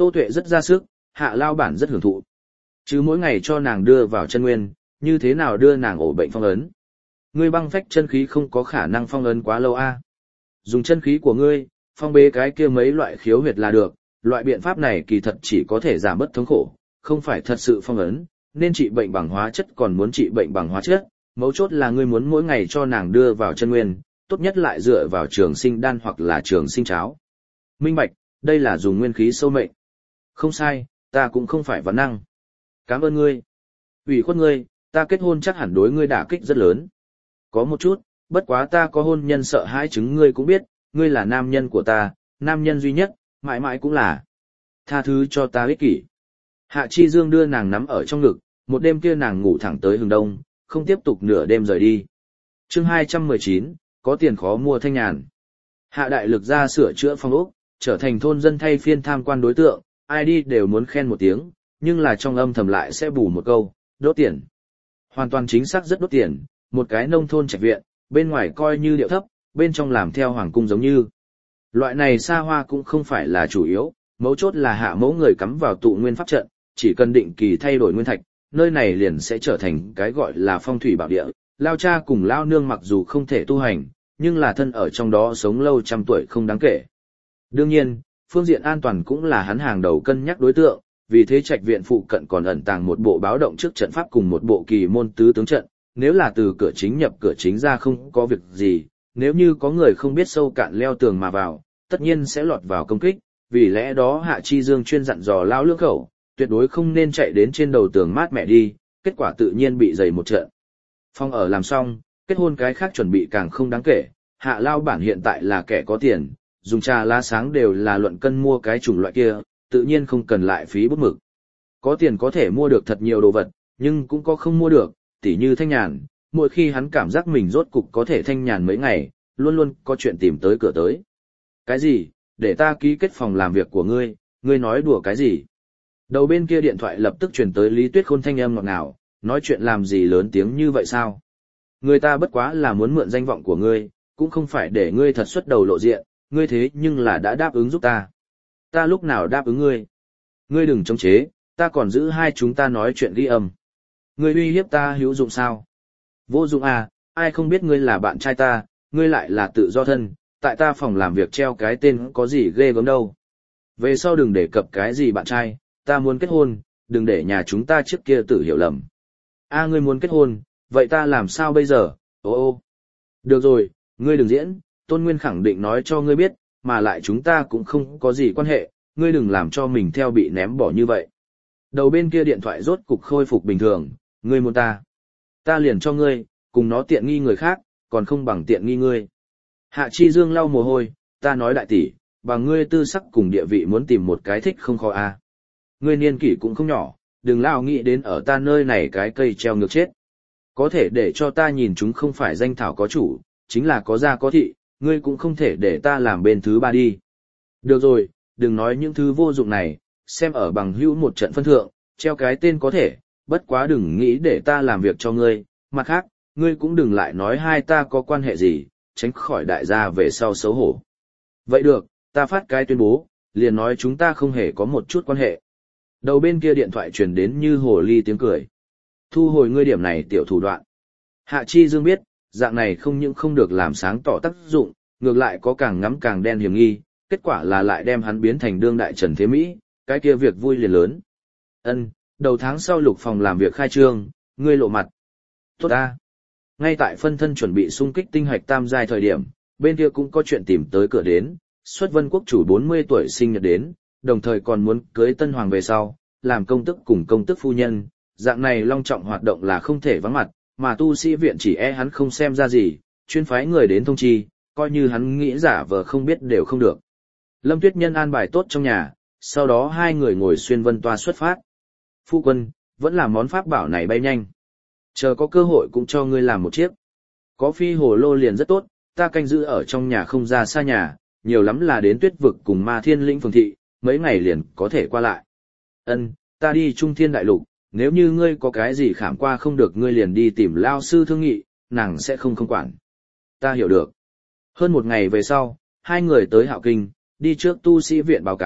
Tô Tuệ rất ra sức, Hạ lao bản rất hưởng thụ. Chứ mỗi ngày cho nàng đưa vào chân nguyên, như thế nào đưa nàng ổ bệnh phong ấn. Ngươi băng phách chân khí không có khả năng phong ấn quá lâu a. Dùng chân khí của ngươi, phong bế cái kia mấy loại khiếu huyệt là được, loại biện pháp này kỳ thật chỉ có thể giảm bớt thống khổ, không phải thật sự phong ấn, nên trị bệnh bằng hóa chất còn muốn trị bệnh bằng hóa chất, mấu chốt là ngươi muốn mỗi ngày cho nàng đưa vào chân nguyên, tốt nhất lại dựa vào trường sinh đan hoặc là trường sinh cháo. Minh bạch, đây là dùng nguyên khí sâu mệnh. Không sai, ta cũng không phải văn năng. Cảm ơn ngươi. Ủy khuất ngươi, ta kết hôn chắc hẳn đối ngươi đả kích rất lớn. Có một chút, bất quá ta có hôn nhân sợ hãi chứng ngươi cũng biết, ngươi là nam nhân của ta, nam nhân duy nhất, mãi mãi cũng là. Tha thứ cho ta ích kỷ. Hạ Chi Dương đưa nàng nắm ở trong ngực, một đêm kia nàng ngủ thẳng tới hừng đông, không tiếp tục nửa đêm rời đi. Chương 219, có tiền khó mua thanh nhàn. Hạ đại lực ra sửa chữa phong ốc, trở thành thôn dân thay phiên tham quan đối tượng, ai đi đều muốn khen một tiếng, nhưng là trong âm thầm lại sẽ bù một câu, đốt tiền. Hoàn toàn chính xác rất đốt tiền, một cái nông thôn trạch viện, bên ngoài coi như điệu thấp, bên trong làm theo hoàng cung giống như. Loại này xa hoa cũng không phải là chủ yếu, mấu chốt là hạ mẫu người cắm vào tụ nguyên pháp trận, chỉ cần định kỳ thay đổi nguyên thạch, nơi này liền sẽ trở thành cái gọi là phong thủy bảo địa. Lao cha cùng lao nương mặc dù không thể tu hành, nhưng là thân ở trong đó sống lâu trăm tuổi không đáng kể. Đương nhiên, phương diện an toàn cũng là hắn hàng đầu cân nhắc đối tượng, vì thế trạch viện phụ cận còn ẩn tàng một bộ báo động trước trận pháp cùng một bộ kỳ môn tứ tướng trận, nếu là từ cửa chính nhập cửa chính ra không có việc gì, nếu như có người không biết sâu cạn leo tường mà vào, tất nhiên sẽ lọt vào công kích, vì lẽ đó Hạ Chi Dương chuyên dặn dò lao lưỡng khẩu, tuyệt đối không nên chạy đến trên đầu tường mát mẹ đi, kết quả tự nhiên bị dày một trận. Phong ở làm xong, kết hôn cái khác chuẩn bị càng không đáng kể, Hạ lao bản hiện tại là kẻ có tiền, dùng trà lá sáng đều là luận cân mua cái chủng loại kia, tự nhiên không cần lại phí bút mực. Có tiền có thể mua được thật nhiều đồ vật, nhưng cũng có không mua được, tỉ như thanh nhàn, mỗi khi hắn cảm giác mình rốt cục có thể thanh nhàn mấy ngày, luôn luôn có chuyện tìm tới cửa tới. Cái gì, để ta ký kết phòng làm việc của ngươi, ngươi nói đùa cái gì? Đầu bên kia điện thoại lập tức truyền tới Lý Tuyết Khôn thanh âm ngọt ngào, nói chuyện làm gì lớn tiếng như vậy sao? Người ta bất quá là muốn mượn danh vọng của ngươi, cũng không phải để ngươi thật xuất đầu lộ diện, ngươi thế nhưng là đã đáp ứng giúp ta. Ta lúc nào đáp ứng ngươi? Ngươi đừng chống chế, ta còn giữ hai chúng ta nói chuyện ghi âm. Ngươi uy hiếp ta hữu dụng sao? Vô dụng à, ai không biết ngươi là bạn trai ta, ngươi lại là tự do thân, tại ta phòng làm việc treo cái tên có gì ghê gớm đâu. Về sau đừng đề cập cái gì bạn trai, ta muốn kết hôn, đừng để nhà chúng ta trước kia tự hiểu lầm. À, ngươi muốn kết hôn, vậy ta làm sao bây giờ? Ô ô. Được rồi, ngươi đừng diễn, Tôn Nguyên khẳng định nói cho ngươi biết, mà lại chúng ta cũng không có gì quan hệ, ngươi đừng làm cho mình theo bị ném bỏ như vậy. Đầu bên kia điện thoại rốt cục khôi phục bình thường, ngươi muốn ta liền cho ngươi, cùng nó tiện nghi người khác, còn không bằng tiện nghi ngươi. Hạ Chi Dương lau mồ hôi, ta nói đại tỷ, bằng ngươi tư sắc cùng địa vị muốn tìm một cái thích không khó à. Ngươi niên kỷ cũng không nhỏ, đừng lao nghĩ đến ở ta nơi này cái cây treo ngược chết. Có thể để cho ta nhìn chúng không phải danh thảo có chủ, chính là có gia có thị, ngươi cũng không thể để ta làm bên thứ ba đi. Được rồi, đừng nói những thứ vô dụng này, xem ở bằng hữu một trận phân thượng, treo cái tên có thể, bất quá đừng nghĩ để ta làm việc cho ngươi, mặt khác, ngươi cũng đừng lại nói hai ta có quan hệ gì, tránh khỏi đại gia về sau xấu hổ. Vậy được, ta phát cái tuyên bố, liền nói chúng ta không hề có một chút quan hệ. Đầu bên kia điện thoại truyền đến như hồ ly tiếng cười. Thu hồi ngươi điểm này tiểu thủ đoạn. Hạ Chi Dương biết, dạng này không những không được làm sáng tỏ tác dụng, ngược lại có càng ngắm càng đen hiểm nghi, kết quả là lại đem hắn biến thành đương đại Trần Thế Mỹ, cái kia việc vui liền lớn. Ân, đầu tháng sau Lục phòng làm việc khai trương, ngươi lộ mặt. Tốt ta. Ngay tại phân thân chuẩn bị xung kích tinh hạch tam giai thời điểm, bên kia cũng có chuyện tìm tới cửa đến, Xuất Vân quốc chủ 40 tuổi sinh nhật đến, đồng thời còn muốn cưới tân hoàng về sau, làm công tức cùng công tức phu nhân, dạng này long trọng hoạt động là không thể vắng mặt, mà tu sĩ viện chỉ hắn không xem ra gì, chuyên phái người đến thông chi, coi như hắn nghĩ giả vờ không biết đều không được. Lâm Tuyết Nhân an bài tốt trong nhà, sau đó hai người ngồi xuyên vân toa xuất phát. Phu quân, vẫn là món pháp bảo này bay nhanh. Chờ có cơ hội cũng cho ngươi làm một chiếc. Có phi hồ lô liền rất tốt, ta canh giữ ở trong nhà không ra xa nhà, nhiều lắm là đến Tuyết vực cùng Ma Thiên Lĩnh phường thị, mấy ngày liền có thể qua lại. Ân, ta đi Trung Thiên Đại Lục, nếu như ngươi có cái gì khảm qua không được ngươi liền đi tìm lao sư thương nghị, nàng sẽ không quản. Ta hiểu được. Hơn một ngày về sau, hai người tới Hạo Kinh, đi trước tu sĩ viện báo cáo,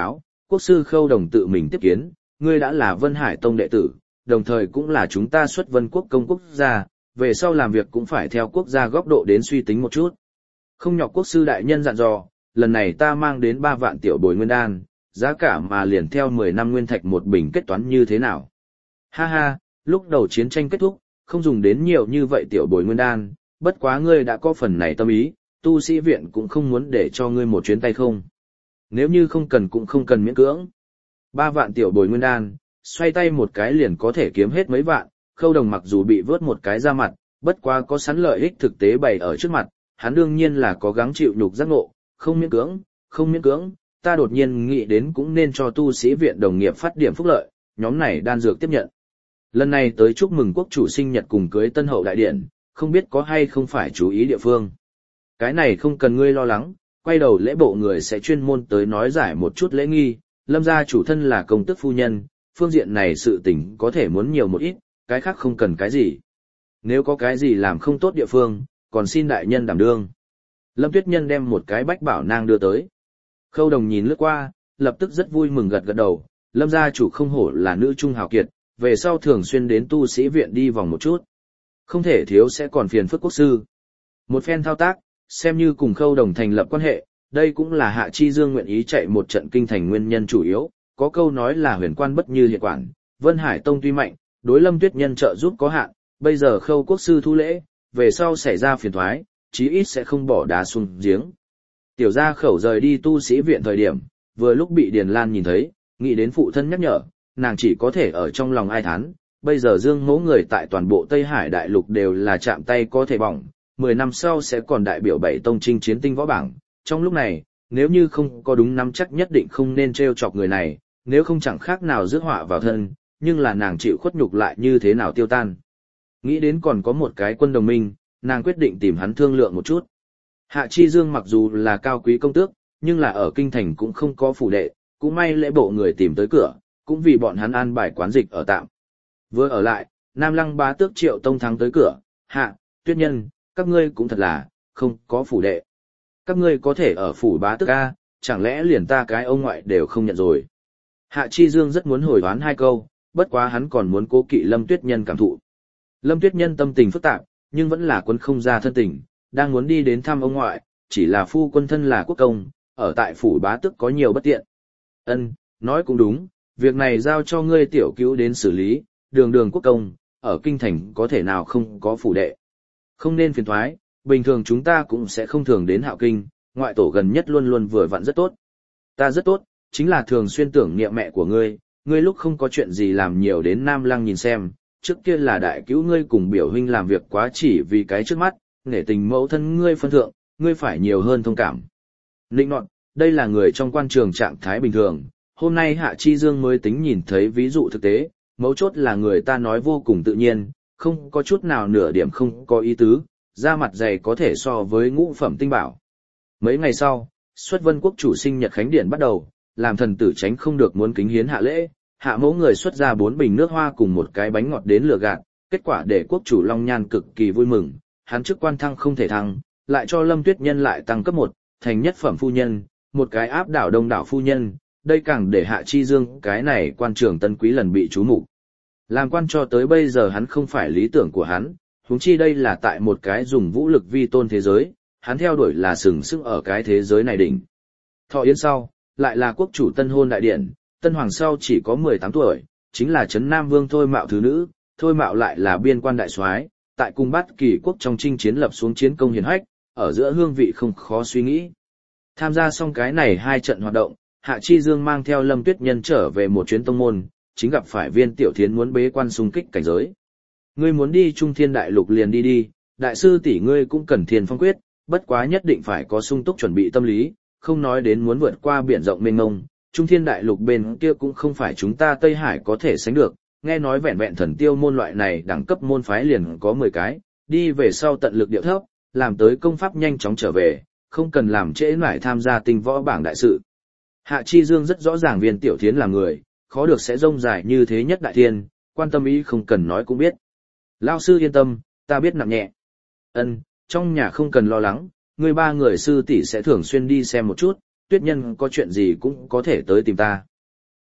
quốc sư Khâu Đồng tự mình tiếp kiến, ngươi đã là Vân Hải Tông đệ tử, đồng thời cũng là chúng ta xuất Vân Quốc công quốc gia, về sau làm việc cũng phải theo quốc gia góc độ đến suy tính một chút. Không nhọc quốc sư đại nhân dặn dò, lần này ta mang đến 3 vạn tiểu bồi nguyên đan, giá cả mà liền theo 10 năm nguyên thạch một bình kết toán như thế nào. Ha ha, lúc đầu chiến tranh kết thúc, không dùng đến nhiều như vậy tiểu bồi nguyên đan, bất quá ngươi đã có phần này tâm ý, tu sĩ viện cũng không muốn để cho ngươi một chuyến tay không. Nếu như không cần cũng không cần miễn cưỡng. 3 vạn tiểu bồi nguyên đan, xoay tay một cái liền có thể kiếm hết mấy vạn, Khâu Đồng mặc dù bị vớt một cái ra mặt, bất quá có sẵn lợi ích thực tế bày ở trước mặt, hắn đương nhiên là có gắng chịu nhục giác ngộ, không miễn cưỡng, không miễn cưỡng, ta đột nhiên nghĩ đến cũng nên cho tu sĩ viện đồng nghiệp phát điểm phúc lợi, nhóm này đan dược tiếp nhận. Lần này tới chúc mừng quốc chủ sinh nhật cùng cưới tân hậu đại điện, không biết có hay không phải chú ý địa phương. Cái này không cần ngươi lo lắng, quay đầu lễ bộ người sẽ chuyên môn tới nói giải một chút lễ nghi, Lâm gia chủ thân là công tước phu nhân, phương diện này sự tình có thể muốn nhiều một ít, cái khác không cần cái gì. Nếu có cái gì làm không tốt địa phương, còn xin đại nhân đảm đương. Lâm Tuyết Nhân đem một cái bách bảo nang đưa tới. Khâu Đồng nhìn lướt qua, lập tức rất vui mừng gật gật đầu, Lâm gia chủ không hổ là nữ trung hào kiệt, về sau thường xuyên đến tu sĩ viện đi vòng một chút. Không thể thiếu sẽ còn phiền phức quốc sư. Một phen thao tác, xem như cùng Khâu Đồng thành lập quan hệ, đây cũng là Hạ Chi Dương nguyện ý chạy một trận kinh thành nguyên nhân chủ yếu, có câu nói là huyền quan bất như hiện quản, Vân Hải Tông tuy mạnh, đối Lâm Tuyết Nhân trợ giúp có hạn, bây giờ Khâu quốc sư thu lễ, về sau xảy ra phiền thoái, chí ít sẽ không bỏ đá xuống giếng. Tiểu gia khẩu rời đi tu sĩ viện thời điểm, vừa lúc bị Điền Lan nhìn thấy, nghĩ đến phụ thân nhắc nhở, nàng chỉ có thể ở trong lòng ai thán, bây giờ Dương Mẫu người tại toàn bộ Tây Hải đại lục đều là chạm tay có thể bỏng, 10 năm sau sẽ còn đại biểu 7 tông chinh chiến tinh võ bảng, trong lúc này, nếu như không có đúng nắm chắc nhất định không nên trêu chọc người này, nếu không chẳng khác nào rước họa vào thân, nhưng là nàng chịu khuất nhục lại như thế nào tiêu tan. Nghĩ đến còn có một cái quân đồng minh, nàng quyết định tìm hắn thương lượng một chút. Hạ Chi Dương mặc dù là cao quý công tước, nhưng là ở kinh thành cũng không có phủ đệ, cũng may lễ bộ người tìm tới cửa, cũng vì bọn hắn an bài quán dịch ở tạm. Vừa ở lại, Nam Lăng bá tước Triệu Tông Thắng tới cửa, Hạ, Tuyết Nhân, các ngươi cũng thật là, không có phủ đệ. Các ngươi có thể ở phủ bá tước A, chẳng lẽ liền ta cái ông ngoại đều không nhận rồi. Hạ Chi Dương rất muốn hồi đoán 2 câu, bất quá hắn còn muốn cố kỵ Lâm Tuyết Nhân cảm thụ. Lâm Tuyết Nhân tâm tình phức tạp, nhưng vẫn là quân không ra thân tình, đang muốn đi đến thăm ông ngoại, chỉ là phu quân thân là quốc công, ở tại phủ bá tước có nhiều bất tiện. Ân, nói cũng đúng, việc này giao cho ngươi tiểu cứu đến xử lý, đường quốc công, ở kinh thành có thể nào không có phủ đệ. Không nên phiền thoái, bình thường chúng ta cũng sẽ không thường đến Hạo Kinh, ngoại tổ gần nhất luôn luôn vừa vặn rất tốt. Ta rất tốt, chính là thường xuyên tưởng niệm mẹ của ngươi lúc không có chuyện gì làm nhiều đến Nam Lăng nhìn xem, trước kia là đại cứu ngươi cùng biểu huynh làm việc quá chỉ vì cái trước mắt, nể tình mẫu thân ngươi phân thượng, ngươi phải nhiều hơn thông cảm. Nịnh nọt, đây là người trong quan trường trạng thái bình thường, hôm nay Hạ Chi Dương mới tính nhìn thấy ví dụ thực tế, mấu chốt là người ta nói vô cùng tự nhiên, không có chút nào nửa điểm không có ý tứ, da mặt dày có thể so với ngũ phẩm tinh bảo. Mấy ngày sau, xuất Vân quốc chủ sinh nhật khánh điển bắt đầu, làm thần tử tránh không được muốn kính hiến hạ lễ, Hạ mẫu người xuất ra 4 bình nước hoa cùng một cái bánh ngọt đến lừa gạt, kết quả để quốc chủ Long Nhan cực kỳ vui mừng, hắn chức quan thăng không thể thăng, lại cho Lâm Tuyết Nhân lại tăng cấp 1, thành nhất phẩm phu nhân, một cái áp đảo đông đảo phu nhân, đây càng để Hạ Chi Dương cái này quan trường tân quý lần bị chú mục. Làm quan cho tới bây giờ hắn không phải lý tưởng của hắn, huống chi đây là tại một cái dùng vũ lực vi tôn thế giới, hắn theo đuổi là sừng sững ở cái thế giới này đỉnh. Thọ yến sau, lại là quốc chủ tân hôn đại điện, tân hoàng sau chỉ có 18 tuổi, chính là Trấn Nam Vương Thôi Mạo thứ nữ, Thôi Mạo lại là biên quan đại soái, tại cung Bát Kỳ quốc trong chinh chiến lập xuống chiến công hiển hách, ở giữa hương vị không khó suy nghĩ. Tham gia xong cái này 2 trận hoạt động, Hạ Chi Dương mang theo Lâm Tuyết Nhân trở về một chuyến tông môn, chính gặp phải Viên Tiểu Thiến muốn bế quan xung kích cảnh giới. Ngươi muốn đi Trung Thiên Đại Lục liền đi đi, đại sư tỷ ngươi cũng cần Thiên Phong quyết, bất quá nhất định phải có sung túc chuẩn bị tâm lý, không nói đến muốn vượt qua biển rộng mênh mông, Trung Thiên Đại Lục bên kia cũng không phải chúng ta Tây Hải có thể sánh được, nghe nói vẹn vẹn thần tiêu môn loại này đẳng cấp môn phái liền có 10 cái, đi về sau tận lực điệu thấp, làm tới công pháp nhanh chóng trở về, không cần làm trễ nải tham gia tinh võ bảng đại sự. Hạ Chi Dương rất rõ ràng Viên Tiểu Thiến là người, khó được sẽ rông dài như thế nhất đại thiên, quan tâm ý không cần nói cũng biết. Lão sư yên tâm, ta biết nặng nhẹ. Ân, trong nhà không cần lo lắng, người 3 người sư tỷ sẽ thường xuyên đi xem một chút, Tuyết Nhân có chuyện gì cũng có thể tới tìm ta.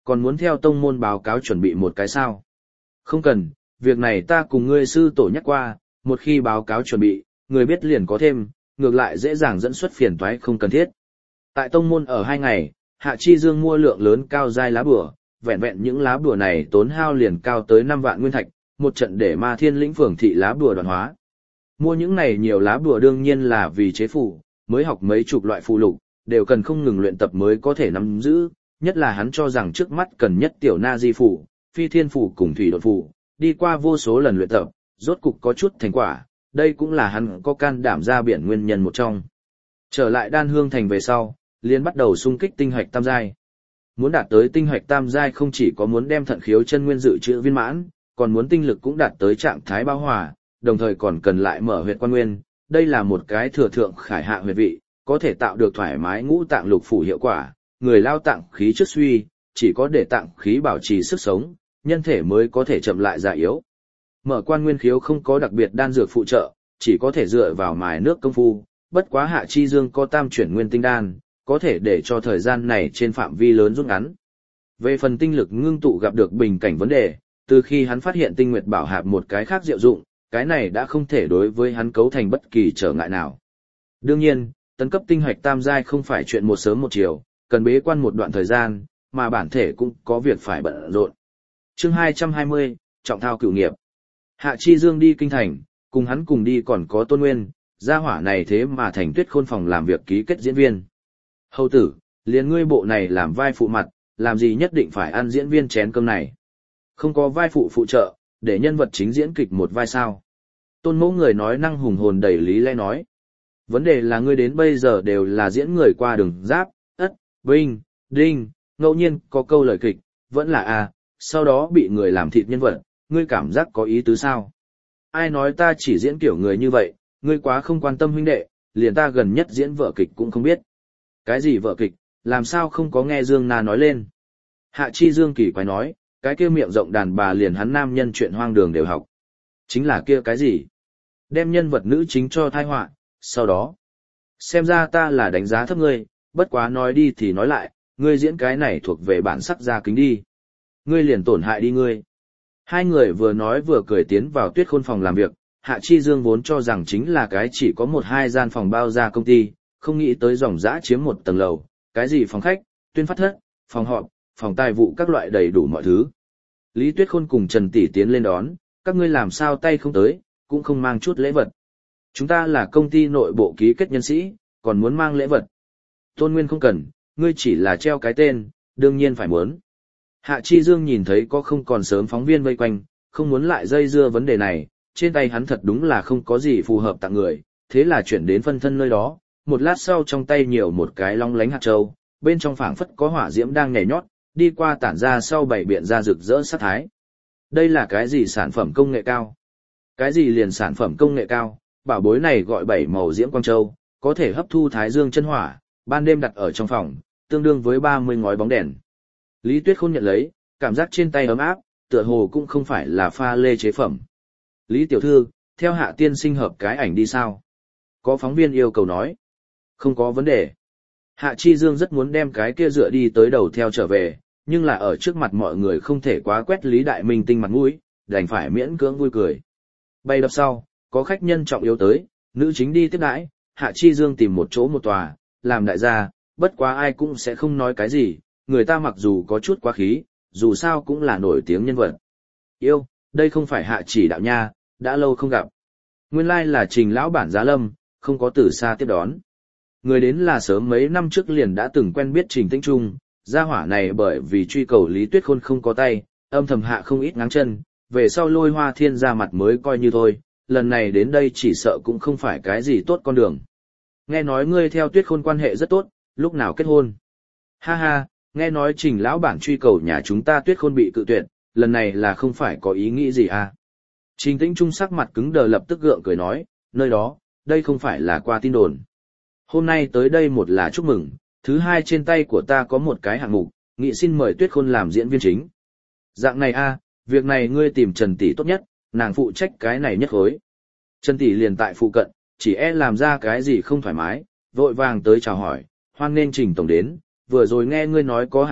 Còn muốn theo tông môn báo cáo chuẩn bị một cái sao? Không cần, việc này ta cùng ngươi sư tổ nhắc qua, một khi báo cáo chuẩn bị, người biết liền có thêm, ngược lại dễ dàng dẫn xuất phiền toái không cần thiết. Tại tông môn ở 2 ngày, Hạ Chi Dương mua lượng lớn cao giai lá bùa, vẹn vẹn những lá bùa này tốn hao liền cao tới 5 vạn nguyên thạch, một trận để Ma Thiên lĩnh phường thị lá bùa đoàn hóa. Mua những này nhiều lá bùa đương nhiên là vì chế phù, mới học mấy chục loại phù lục, đều cần không ngừng luyện tập mới có thể nắm giữ, nhất là hắn cho rằng trước mắt cần nhất tiểu na di phù, phi thiên phù cùng thủy đột phù, đi qua vô số lần luyện tập, rốt cục có chút thành quả, đây cũng là hắn có can đảm ra biển nguyên nhân một trong. Trở lại Đan Hương thành về sau, liền bắt đầu xung kích tinh hạch tam giai. Muốn đạt tới tinh hạch tam giai không chỉ có muốn đem thận khiếu chân nguyên dự trữ viên mãn, còn muốn tinh lực cũng đạt tới trạng thái bão hòa, đồng thời còn cần lại mở huyệt quan nguyên, đây là một cái thừa thượng khải hạ huyệt vị, có thể tạo được thoải mái ngũ tạng lục phủ hiệu quả, người lao tạng khí trước suy, chỉ có để tạng khí bảo trì sức sống, nhân thể mới có thể chậm lại già yếu. Mở quan nguyên khiếu không có đặc biệt đan dược phụ trợ, chỉ có thể dựa vào mài nước công phu, bất quá Hạ Chi Dương có tam chuyển nguyên tinh đan, có thể để cho thời gian này trên phạm vi lớn rút ngắn. Về phần tinh lực ngưng tụ gặp được bình cảnh vấn đề, từ khi hắn phát hiện tinh nguyệt bảo hạp một cái khác diệu dụng, cái này đã không thể đối với hắn cấu thành bất kỳ trở ngại nào. Đương nhiên, tấn cấp tinh hạch tam giai không phải chuyện một sớm một chiều, cần bế quan một đoạn thời gian, mà bản thể cũng có việc phải bận rộn. Chương 220, trọng thao cửu nghiệp. Hạ Chi Dương đi kinh thành, cùng hắn cùng đi còn có Tôn Nguyên, gia hỏa này thế mà thành Tuyết Khôn phòng làm việc ký kết diễn viên. Hầu tử, liền ngươi bộ này làm vai phụ mặt, làm gì nhất định phải ăn diễn viên chén cơm này. Không có vai phụ phụ trợ, để nhân vật chính diễn kịch một vai sao. Tôn Mẫu người nói năng hùng hồn đầy lý lẽ nói. Vấn đề là ngươi đến bây giờ đều là diễn người qua đường giáp, ất, vinh, đinh, ngẫu nhiên có câu lời kịch, vẫn là sau đó bị người làm thịt nhân vật, ngươi cảm giác có ý tứ sao? Ai nói ta chỉ diễn kiểu người như vậy, ngươi quá không quan tâm huynh đệ, liền ta gần nhất diễn vở kịch cũng không biết. Cái gì vở kịch, làm sao không có nghe Dương Na nói lên? Hạ Chi Dương kỳ quái nói, cái kia miệng rộng đàn bà liền hắn nam nhân chuyện hoang đường đều học. Chính là kia cái gì? Đem nhân vật nữ chính cho thai họa, sau đó. Xem ra ta là đánh giá thấp ngươi, bất quá nói đi thì nói lại, ngươi diễn cái này thuộc về bản sắc gia kính đi. Ngươi liền tổn hại đi ngươi. Hai người vừa nói vừa cười tiến vào Tuyết Khôn phòng làm việc, Hạ Chi Dương vốn cho rằng chính là cái chỉ có 1-2 gian phòng bao ra công ty, không nghĩ tới dòng dã chiếm một tầng lầu, cái gì phòng khách, tuyên phát thất, phòng họp, phòng tài vụ các loại đầy đủ mọi thứ. Lý Tuyết Khôn cùng Trần Tỷ tiến lên đón, các ngươi làm sao tay không tới, cũng không mang chút lễ vật. Chúng ta là công ty nội bộ ký kết nhân sĩ, còn muốn mang lễ vật. Tôn Nguyên không cần, ngươi chỉ là treo cái tên, đương nhiên phải muốn. Hạ Chi Dương nhìn thấy có không còn sớm phóng viên vây quanh, không muốn lại dây dưa vấn đề này, trên tay hắn thật đúng là không có gì phù hợp tặng người, thế là chuyển đến phân thân nơi đó, một lát sau trong tay nhiều một cái long lánh hạt châu, bên trong phảng phất có hỏa diễm đang nhảy nhót, đi qua tản ra sau bảy biện ra rực rỡ sát thái. Đây là cái gì sản phẩm công nghệ cao? Cái gì liền sản phẩm công nghệ cao? Bảo bối này gọi 7 màu diễm quang châu, có thể hấp thu thái dương chân hỏa, ban đêm đặt ở trong phòng, tương đương với 30 ngói bóng đèn. Lý Tuyết Khôn nhận lấy, cảm giác trên tay ấm áp, tựa hồ cũng không phải là pha lê chế phẩm. Lý tiểu thư, theo Hạ tiên sinh hợp cái ảnh đi sao? Có phóng viên yêu cầu nói. Không có vấn đề. Hạ Chi Dương rất muốn đem cái kia dựa đi tới đầu theo trở về, nhưng là ở trước mặt mọi người không thể quá quét Lý Đại Minh Tinh mặt mũi, đành phải miễn cưỡng vui cười. Bay đập sau, có khách nhân trọng yếu tới, nữ chính đi tiếp đãi, Hạ Chi Dương tìm một chỗ một tòa, làm đại gia, bất quá ai cũng sẽ không nói cái gì, người ta mặc dù có chút quá khí, dù sao cũng là nổi tiếng nhân vật. Yêu, đây không phải Hạ chỉ đạo nha, đã lâu không gặp. Nguyên lai là Trình lão bản Giá Lâm, không có từ xa tiếp đón. Người đến là sớm mấy năm trước liền đã từng quen biết Trình Tĩnh Trung, gia hỏa này bởi vì truy cầu Lý Tuyết Khôn không có tay, âm thầm hạ không ít ngáng chân, về sau Lôi Hoa Thiên ra mặt mới coi như thôi, lần này đến đây chỉ sợ cũng không phải cái gì tốt con đường. Nghe nói ngươi theo Tuyết Khôn quan hệ rất tốt, lúc nào kết hôn? Ha ha, nghe nói Trình lão bản truy cầu nhà chúng ta Tuyết Khôn bị cự tuyệt, lần này là không phải có ý nghĩ gì à? Trình Tĩnh Trung sắc mặt cứng đờ lập tức gượng cười nói, nơi đó, đây không phải là qua tin đồn. Hôm nay tới đây một là chúc mừng, thứ hai trên tay của ta có một cái hạng mục, nghị xin mời Tuyết Khôn làm diễn viên chính. Dạng này a, việc này ngươi tìm Trần Tỷ tốt nhất, nàng phụ trách cái này nhất khối. Trần Tỷ liền tại phụ cận, chỉ làm ra cái gì không thoải mái, vội vàng tới chào hỏi, hoan nên Trình tổng đến, vừa rồi nghe ngươi nói có hạng mục,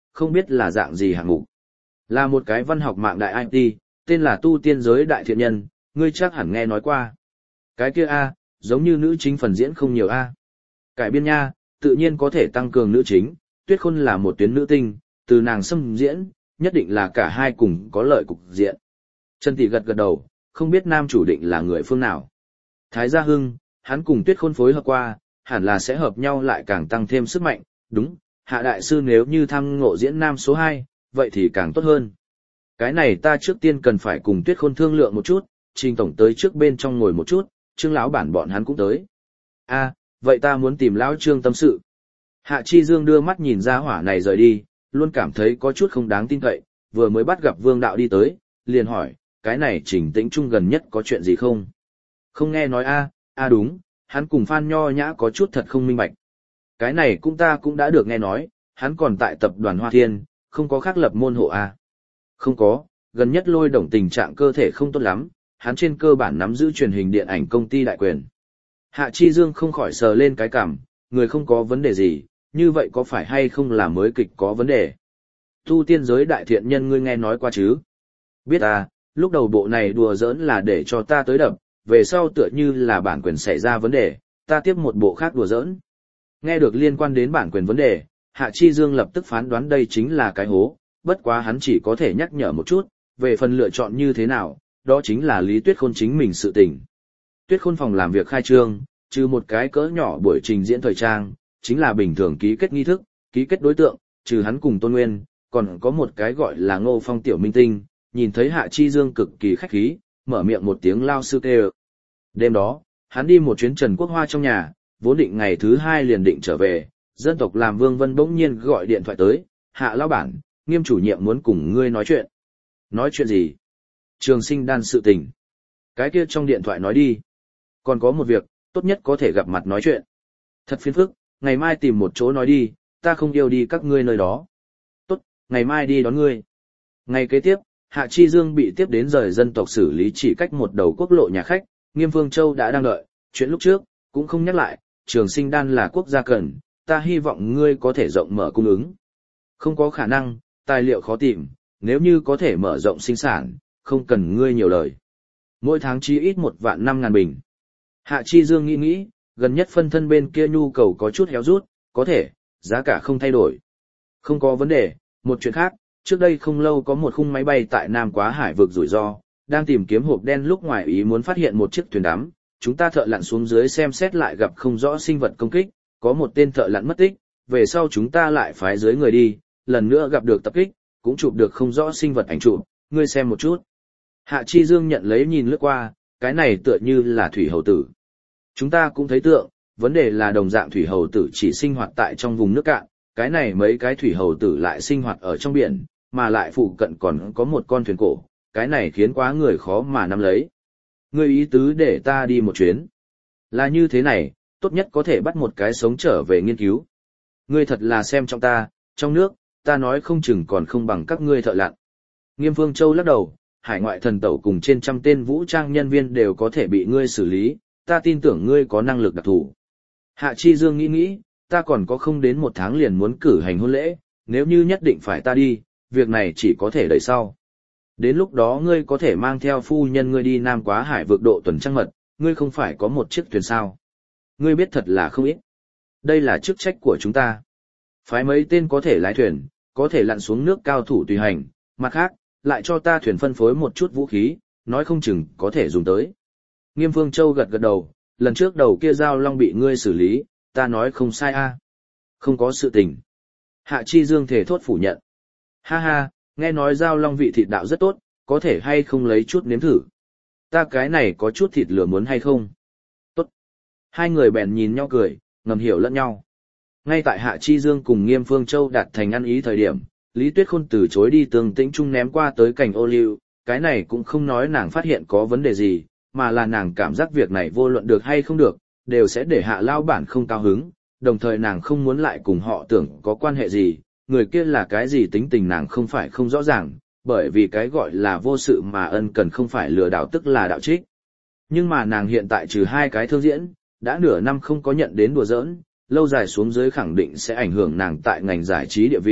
không biết là dạng gì hạng mục. Là một cái văn học mạng đại IT, tên là Tu Tiên Giới Đại Thiện Nhân, ngươi chắc hẳn nghe nói qua. Cái kia A, giống như nữ chính phần diễn không nhiều A. Cải biên nha, tự nhiên có thể tăng cường nữ chính, Tuyết Khôn là một tuyến nữ tinh, từ nàng xâm diễn, nhất định là cả hai cùng có lợi cục diện. Trần Tỷ gật gật đầu, không biết nam chủ định là người phương nào. Thái Gia Hưng, hắn cùng Tuyết Khôn phối hợp qua, hẳn là sẽ hợp nhau lại càng tăng thêm sức mạnh, đúng, Hạ Đại Sư nếu như tham ngộ diễn nam số 2, vậy thì càng tốt hơn. Cái này ta trước tiên cần phải cùng Tuyết Khôn thương lượng một chút, Trình tổng tới trước bên trong ngồi một chút, Trương lão bản bọn hắn cũng tới. A, vậy ta muốn tìm lão Trương tâm sự. Hạ Chi Dương đưa mắt nhìn ra hỏa này rời đi, luôn cảm thấy có chút không đáng tin cậy, vừa mới bắt gặp Vương đạo đi tới, liền hỏi, cái này Trình Tĩnh Trung gần nhất có chuyện gì không? Không nghe nói a, đúng, hắn cùng Phan Nho Nhã có chút thật không minh bạch. Cái này ta cũng đã được nghe nói, hắn còn tại tập đoàn Hoa Thiên, không có khác lập môn hộ a. Không có, gần nhất Lôi Đồng tình trạng cơ thể không tốt lắm, hắn trên cơ bản nắm giữ truyền hình điện ảnh công ty đại quyền. Hạ Chi Dương không khỏi sờ lên cái cằm, người không có vấn đề gì, như vậy có phải hay không là mới kịch có vấn đề? Tu Tiên Giới Đại Thiện Nhân ngươi nghe nói qua chứ? Biết à, lúc đầu bộ này đùa giỡn là để cho ta tới đập, về sau tựa như là bản quyền xảy ra vấn đề, ta tiếp một bộ khác đùa giỡn. Nghe được liên quan đến bản quyền vấn đề, Hạ Chi Dương lập tức phán đoán đây chính là cái hố, bất quá hắn chỉ có thể nhắc nhở một chút, về phần lựa chọn như thế nào, đó chính là Lý Tuyết Khôn chính mình sự tình. Tuyết Khôn phòng làm việc khai trương, trừ một cái cỡ nhỏ buổi trình diễn thời trang, chính là bình thường ký kết nghi thức, ký kết đối tượng, trừ hắn cùng Tôn Nguyên, còn có một cái gọi là Ngô Phong tiểu minh tinh, nhìn thấy Hạ Chi Dương cực kỳ khách khí, mở miệng một tiếng lao sư kêu. Đêm đó, hắn đi một chuyến Trần Quốc Hoa trong nhà, vốn định ngày thứ 2 liền định trở về, dân tộc làm Vương Vân bỗng nhiên gọi điện thoại tới, Hạ lão bản, Nghiêm chủ nhiệm muốn cùng ngươi nói chuyện. Nói chuyện gì? Trường Sinh Đan sự tình. Cái kia trong điện thoại nói đi. Còn có một việc, tốt nhất có thể gặp mặt nói chuyện. Thật phiền phức, ngày mai tìm một chỗ nói đi, ta không yêu đi các ngươi nơi đó. Tốt, ngày mai đi đón ngươi. Ngày kế tiếp, Hạ Chi Dương bị tiếp đến rời dân tộc xử lý chỉ cách một đầu quốc lộ nhà khách, Nghiêm Phương Châu đã đang đợi, chuyện lúc trước, cũng không nhắc lại, Trường Sinh Đan là quốc gia cần, ta hy vọng ngươi có thể rộng mở cung ứng. Không có khả năng, tài liệu khó tìm, nếu như có thể mở rộng sinh sản, không cần ngươi nhiều lời. Mỗi tháng chí ít 1.500.000 bình. Hạ Chi Dương nghĩ, gần nhất phân thân bên kia nhu cầu có chút héo rút, có thể, giá cả không thay đổi. Không có vấn đề, một chuyện khác, trước đây không lâu có một khung máy bay tại Nam Quá Hải vực rủi ro, đang tìm kiếm hộp đen lúc ngoài ý muốn phát hiện một chiếc thuyền đắm, chúng ta thợ lặn xuống dưới xem xét lại gặp không rõ sinh vật công kích, có một tên thợ lặn mất tích, về sau chúng ta lại phái dưới người đi, lần nữa gặp được tập kích, cũng chụp được không rõ sinh vật ảnh chụp, ngươi xem một chút. Hạ Chi Dương nhận lấy nhìn lướt qua, cái này tựa như là thủy hầu tử. Chúng ta cũng thấy tượng, vấn đề là đồng dạng thủy hầu tử chỉ sinh hoạt tại trong vùng nước cạn, cái này mấy cái thủy hầu tử lại sinh hoạt ở trong biển, mà lại phụ cận còn có một con thuyền cổ, cái này khiến quá người khó mà nắm lấy. Ngươi ý tứ để ta đi một chuyến. Là như thế này, tốt nhất có thể bắt một cái sống trở về nghiên cứu. Ngươi thật là xem trong ta, trong nước, ta nói không chừng còn không bằng các ngươi thợ lặn. Nghiêm Phương Châu lắc đầu, hải ngoại thần tẩu cùng trên trăm tên vũ trang nhân viên đều có thể bị ngươi xử lý, ta tin tưởng ngươi có năng lực đặc thù. Hạ Chi Dương nghĩ, ta còn có không đến 1 tháng liền muốn cử hành hôn lễ, nếu như nhất định phải ta đi, việc này chỉ có thể đợi sau. Đến lúc đó ngươi có thể mang theo phu nhân ngươi đi Nam Quá Hải vượt độ tuần trăng mật, ngươi không phải có một chiếc thuyền sao. Ngươi biết thật là không ít. Đây là chức trách của chúng ta. Phái mấy tên có thể lái thuyền, có thể lặn xuống nước cao thủ tùy hành, mặt khác, lại cho ta thuyền phân phối một chút vũ khí, nói không chừng có thể dùng tới. Nghiêm Phương Châu gật gật đầu, lần trước đầu kia Giao Long bị ngươi xử lý, ta nói không sai a. Không có sự tình. Hạ Chi Dương thể thốt phủ nhận. Ha ha, nghe nói Giao Long vị thịt đạo rất tốt, có thể hay không lấy chút nếm thử. Ta cái này có chút thịt lửa muốn hay không? Tốt. Hai người bèn nhìn nhau cười, ngầm hiểu lẫn nhau. Ngay tại Hạ Chi Dương cùng Nghiêm Phương Châu đạt thành ăn ý thời điểm, Lý Tuyết Khôn từ chối đi Tường Tĩnh Trung ném qua tới cành ô liu, cái này cũng không nói nàng phát hiện có vấn đề gì, mà là nàng cảm giác việc này vô luận được hay không được, đều sẽ để Hạ lao bản không cao hứng, đồng thời nàng không muốn lại cùng họ tưởng có quan hệ gì, người kia là cái gì tính tình nàng không phải không rõ ràng, bởi vì cái gọi là vô sự mà ân cần không phải lừa đảo tức là đạo trích. Nhưng mà nàng hiện tại trừ 2 cái thương diễn, đã nửa năm không có nhận đến đùa giỡn, lâu dài xuống dưới khẳng định sẽ ảnh hưởng nàng tại ngành giải trí địa vị,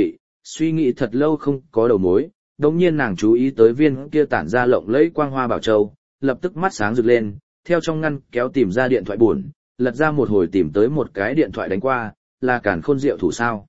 Suy nghĩ thật lâu không có đầu mối, đồng nhiên nàng chú ý tới viên kia tản ra lộng lẫy quang hoa bảo châu, lập tức mắt sáng rực lên, theo trong ngăn kéo tìm ra điện thoại buồn, lật ra một hồi tìm tới một cái điện thoại đánh qua, là Càn Khôn Diệu thủ sao?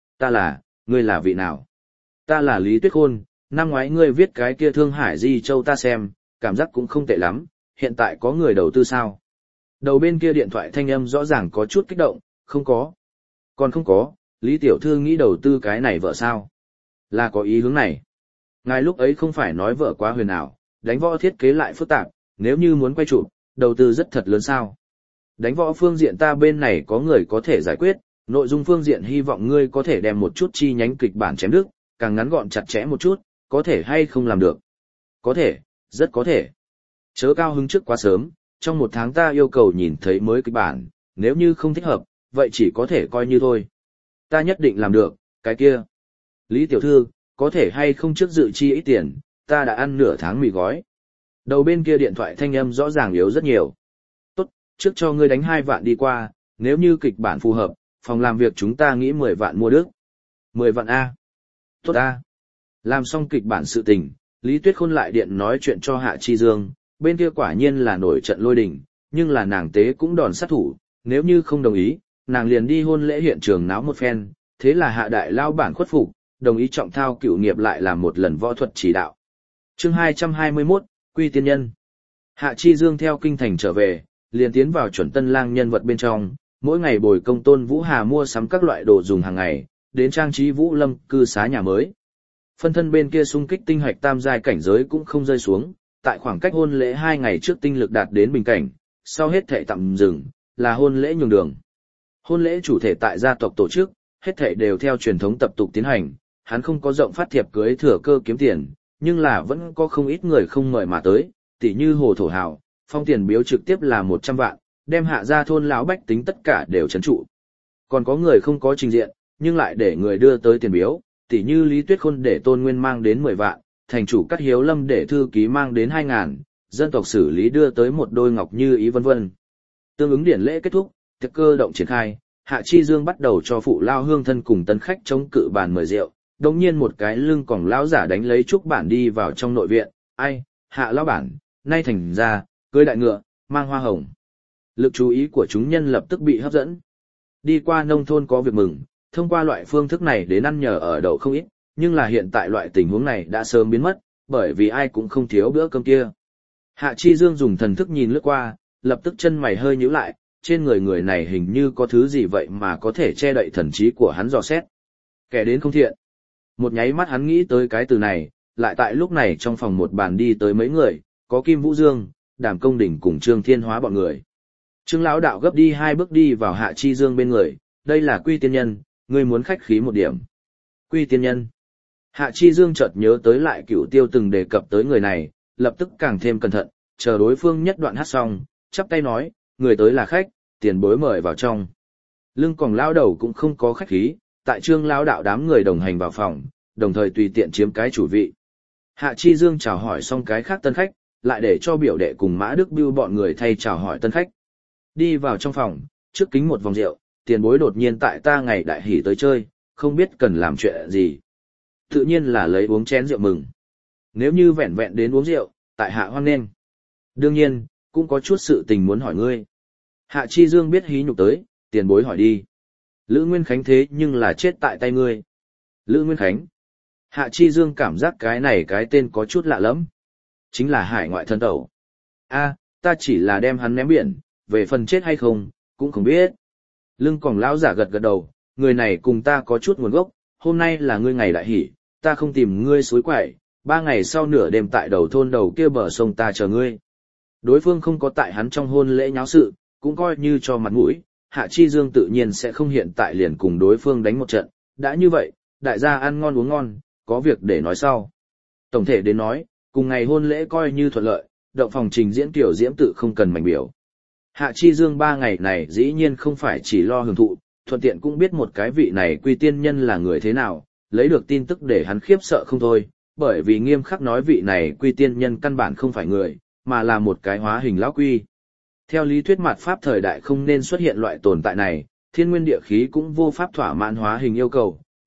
Ngươi là vị nào? Ta là Lý Tuyết Khôn, năm ngoái ngươi viết cái kia Thương Hải Di Châu ta xem, cảm giác cũng không tệ lắm, hiện tại có người đầu tư sao? Đầu bên kia điện thoại thanh âm rõ ràng có chút kích động, không có. Còn không có, Lý Tiểu Thư nghĩ đầu tư cái này vợ sao? Là có ý hướng này. Ngài lúc ấy không phải nói vợ quá huyền ảo, đánh võ thiết kế lại phức tạp, nếu như muốn quay chụp, đầu tư rất thật lớn sao? Đánh võ phương diện ta bên này có người có thể giải quyết, nội dung phương diện hy vọng ngươi có thể đem một chút chi nhánh kịch bản chém đứt, càng ngắn gọn chặt chẽ một chút, có thể hay không làm được? Có thể, rất có thể. Chớ cao hứng trước quá sớm, trong một tháng ta yêu cầu nhìn thấy mới kịch bản, nếu như không thích hợp, vậy chỉ có thể coi như thôi. Ta nhất định làm được, cái kia. Lý Tiểu Thư, có thể hay không trước dự chi ít tiền, ta đã ăn nửa tháng mì gói. Đầu bên kia điện thoại thanh âm rõ ràng yếu rất nhiều. Tốt, trước cho ngươi đánh 2 vạn đi qua, nếu như kịch bản phù hợp, phòng làm việc chúng ta nghĩ 10 vạn mua đức. 10 vạn A. Tốt A. Làm xong kịch bản sự tình, Lý Tuyết Khôn lại điện nói chuyện cho Hạ Chi Dương, bên kia quả nhiên là nổi trận lôi đình, nhưng là nàng tế cũng đòn sát thủ, nếu như không đồng ý, nàng liền đi hôn lễ hiện trường náo một phen, thế là Hạ đại lao bản khuất phục, đồng ý trọng thao cựu nghiệp lại làm một lần võ thuật chỉ đạo. Chương 221, Quy Tiên Nhân. Hạ Chi Dương theo kinh thành trở về, liền tiến vào chuẩn tân lang nhân vật bên trong, mỗi ngày bồi công Tôn Vũ Hà mua sắm các loại đồ dùng hàng ngày, đến trang trí Vũ Lâm cư xá nhà mới. Phân thân bên kia xung kích tinh hạch tam giai cảnh giới cũng không rơi xuống, tại khoảng cách hôn lễ 2 ngày trước tinh lực đạt đến bình cảnh, sau hết thệ tạm dừng, là hôn lễ nhường đường. Hôn lễ chủ thể tại gia tộc tổ chức, hết thệ đều theo truyền thống tập tục tiến hành, hắn không có rộng phát thiệp cưới thừa cơ kiếm tiền, nhưng là vẫn có không ít người không mời mà tới, tỉ như Hồ Thổ Hào, phong tiền biếu trực tiếp là 100 vạn, đem Hạ gia thôn lão bách tính tất cả đều trấn trụ. Còn có người không có trình diện, nhưng lại để người đưa tới tiền biếu, tỉ như Lý Tuyết Khôn để Tôn Nguyên mang đến 10 vạn, thành chủ Cát Hiếu Lâm để thư ký mang đến 2.000, dân tộc xử lý đưa tới một đôi ngọc như ý vân vân. Tương ứng điển lễ kết thúc, tiệc cơ động triển khai, Hạ Chi Dương bắt đầu cho phụ lao hương thân cùng tân khách chống cự bàn mời rượu, đồng nhiên một cái lưng còng lão giả đánh lấy trúc bản đi vào trong nội viện, ai, Hạ lão bản, nay thành ra, cưới đại ngựa, mang hoa hồng. Lực chú ý của chúng nhân lập tức bị hấp dẫn. Đi qua nông thôn có việc mừng, thông qua loại phương thức này đến ăn nhờ ở đậu không ít, nhưng là hiện tại loại tình huống này đã sớm biến mất, bởi vì ai cũng không thiếu bữa cơm kia. Hạ Chi Dương dùng thần thức nhìn lướt qua, lập tức chân mày hơi nhíu lại, trên người này hình như có thứ gì vậy mà có thể che đậy thần trí của hắn dò xét. Kẻ đến không thiện. Một nháy mắt hắn nghĩ tới cái từ này, lại tại lúc này trong phòng một bàn đi tới mấy người, có Kim Vũ Dương, Đàm Công Đình cùng Trương Thiên Hóa bọn người. Trương lão đạo gấp đi 2 bước đi vào Hạ Chi Dương bên người, đây là Quy Tiên Nhân, ngươi muốn khách khí một điểm. Quy Tiên Nhân. Hạ Chi Dương chợt nhớ tới lại Cửu Tiêu từng đề cập tới người này, lập tức càng thêm cẩn thận, chờ đối phương nhất đoạn hát xong, chắp tay nói, người tới là khách, tiền bối mời vào trong. Lưng còng lão đầu cũng không có khách khí, tại Trương lão đạo đám người đồng hành vào phòng, đồng thời tùy tiện chiếm cái chủ vị. Hạ Chi Dương chào hỏi xong cái khác tân khách, lại để cho biểu đệ cùng Mã Đức Bưu bọn người thay chào hỏi tân khách. Đi vào trong phòng, trước kính một vòng rượu, tiền bối đột nhiên tại ta ngày đại hỷ tới chơi, không biết cần làm chuyện gì. Tự nhiên là lấy uống chén rượu mừng. Nếu như vẹn vẹn đến uống rượu, tại hạ hoan nghênh. Đương nhiên, cũng có chút sự tình muốn hỏi ngươi. Hạ Chi Dương biết hí nhục tới, tiền bối hỏi đi. Lữ Nguyên Khánh thế nhưng là chết tại tay ngươi. Lữ Nguyên Khánh. Hạ Chi Dương cảm giác cái này cái tên có chút lạ lắm. Chính là hải ngoại thân tẩu. A, ta chỉ là đem hắn ném biển, về phần chết hay không, cũng không biết. Lưng còng lão giả gật gật đầu, người này cùng ta có chút nguồn gốc, hôm nay là ngươi ngày đại hỷ, ta không tìm ngươi suối quậy, 3 ngày sau nửa đêm tại đầu thôn đầu kia bờ sông ta chờ ngươi. Đối phương không có tại hắn trong hôn lễ nháo sự, cũng coi như cho mặt mũi, Hạ Chi Dương tự nhiên sẽ không hiện tại liền cùng đối phương đánh một trận, đã như vậy, đại gia ăn ngon uống ngon, có việc để nói sau. Tổng thể đến nói, cùng ngày hôn lễ coi như thuận lợi, động phòng trình diễn tiểu diễm tự không cần mảnh biểu. Hạ Chi Dương 3 ngày này dĩ nhiên không phải chỉ lo hưởng thụ, thuận tiện cũng biết một cái vị này Quy Tiên Nhân là người thế nào, lấy được tin tức để hắn khiếp sợ không thôi, bởi vì nghiêm khắc nói vị này Quy Tiên Nhân căn bản không phải người, mà là một cái hóa hình lão quy. Theo lý thuyết mạt pháp thời đại không nên xuất hiện loại tồn tại này, thiên nguyên địa khí cũng vô pháp thỏa mãn hóa hình yêu cầu,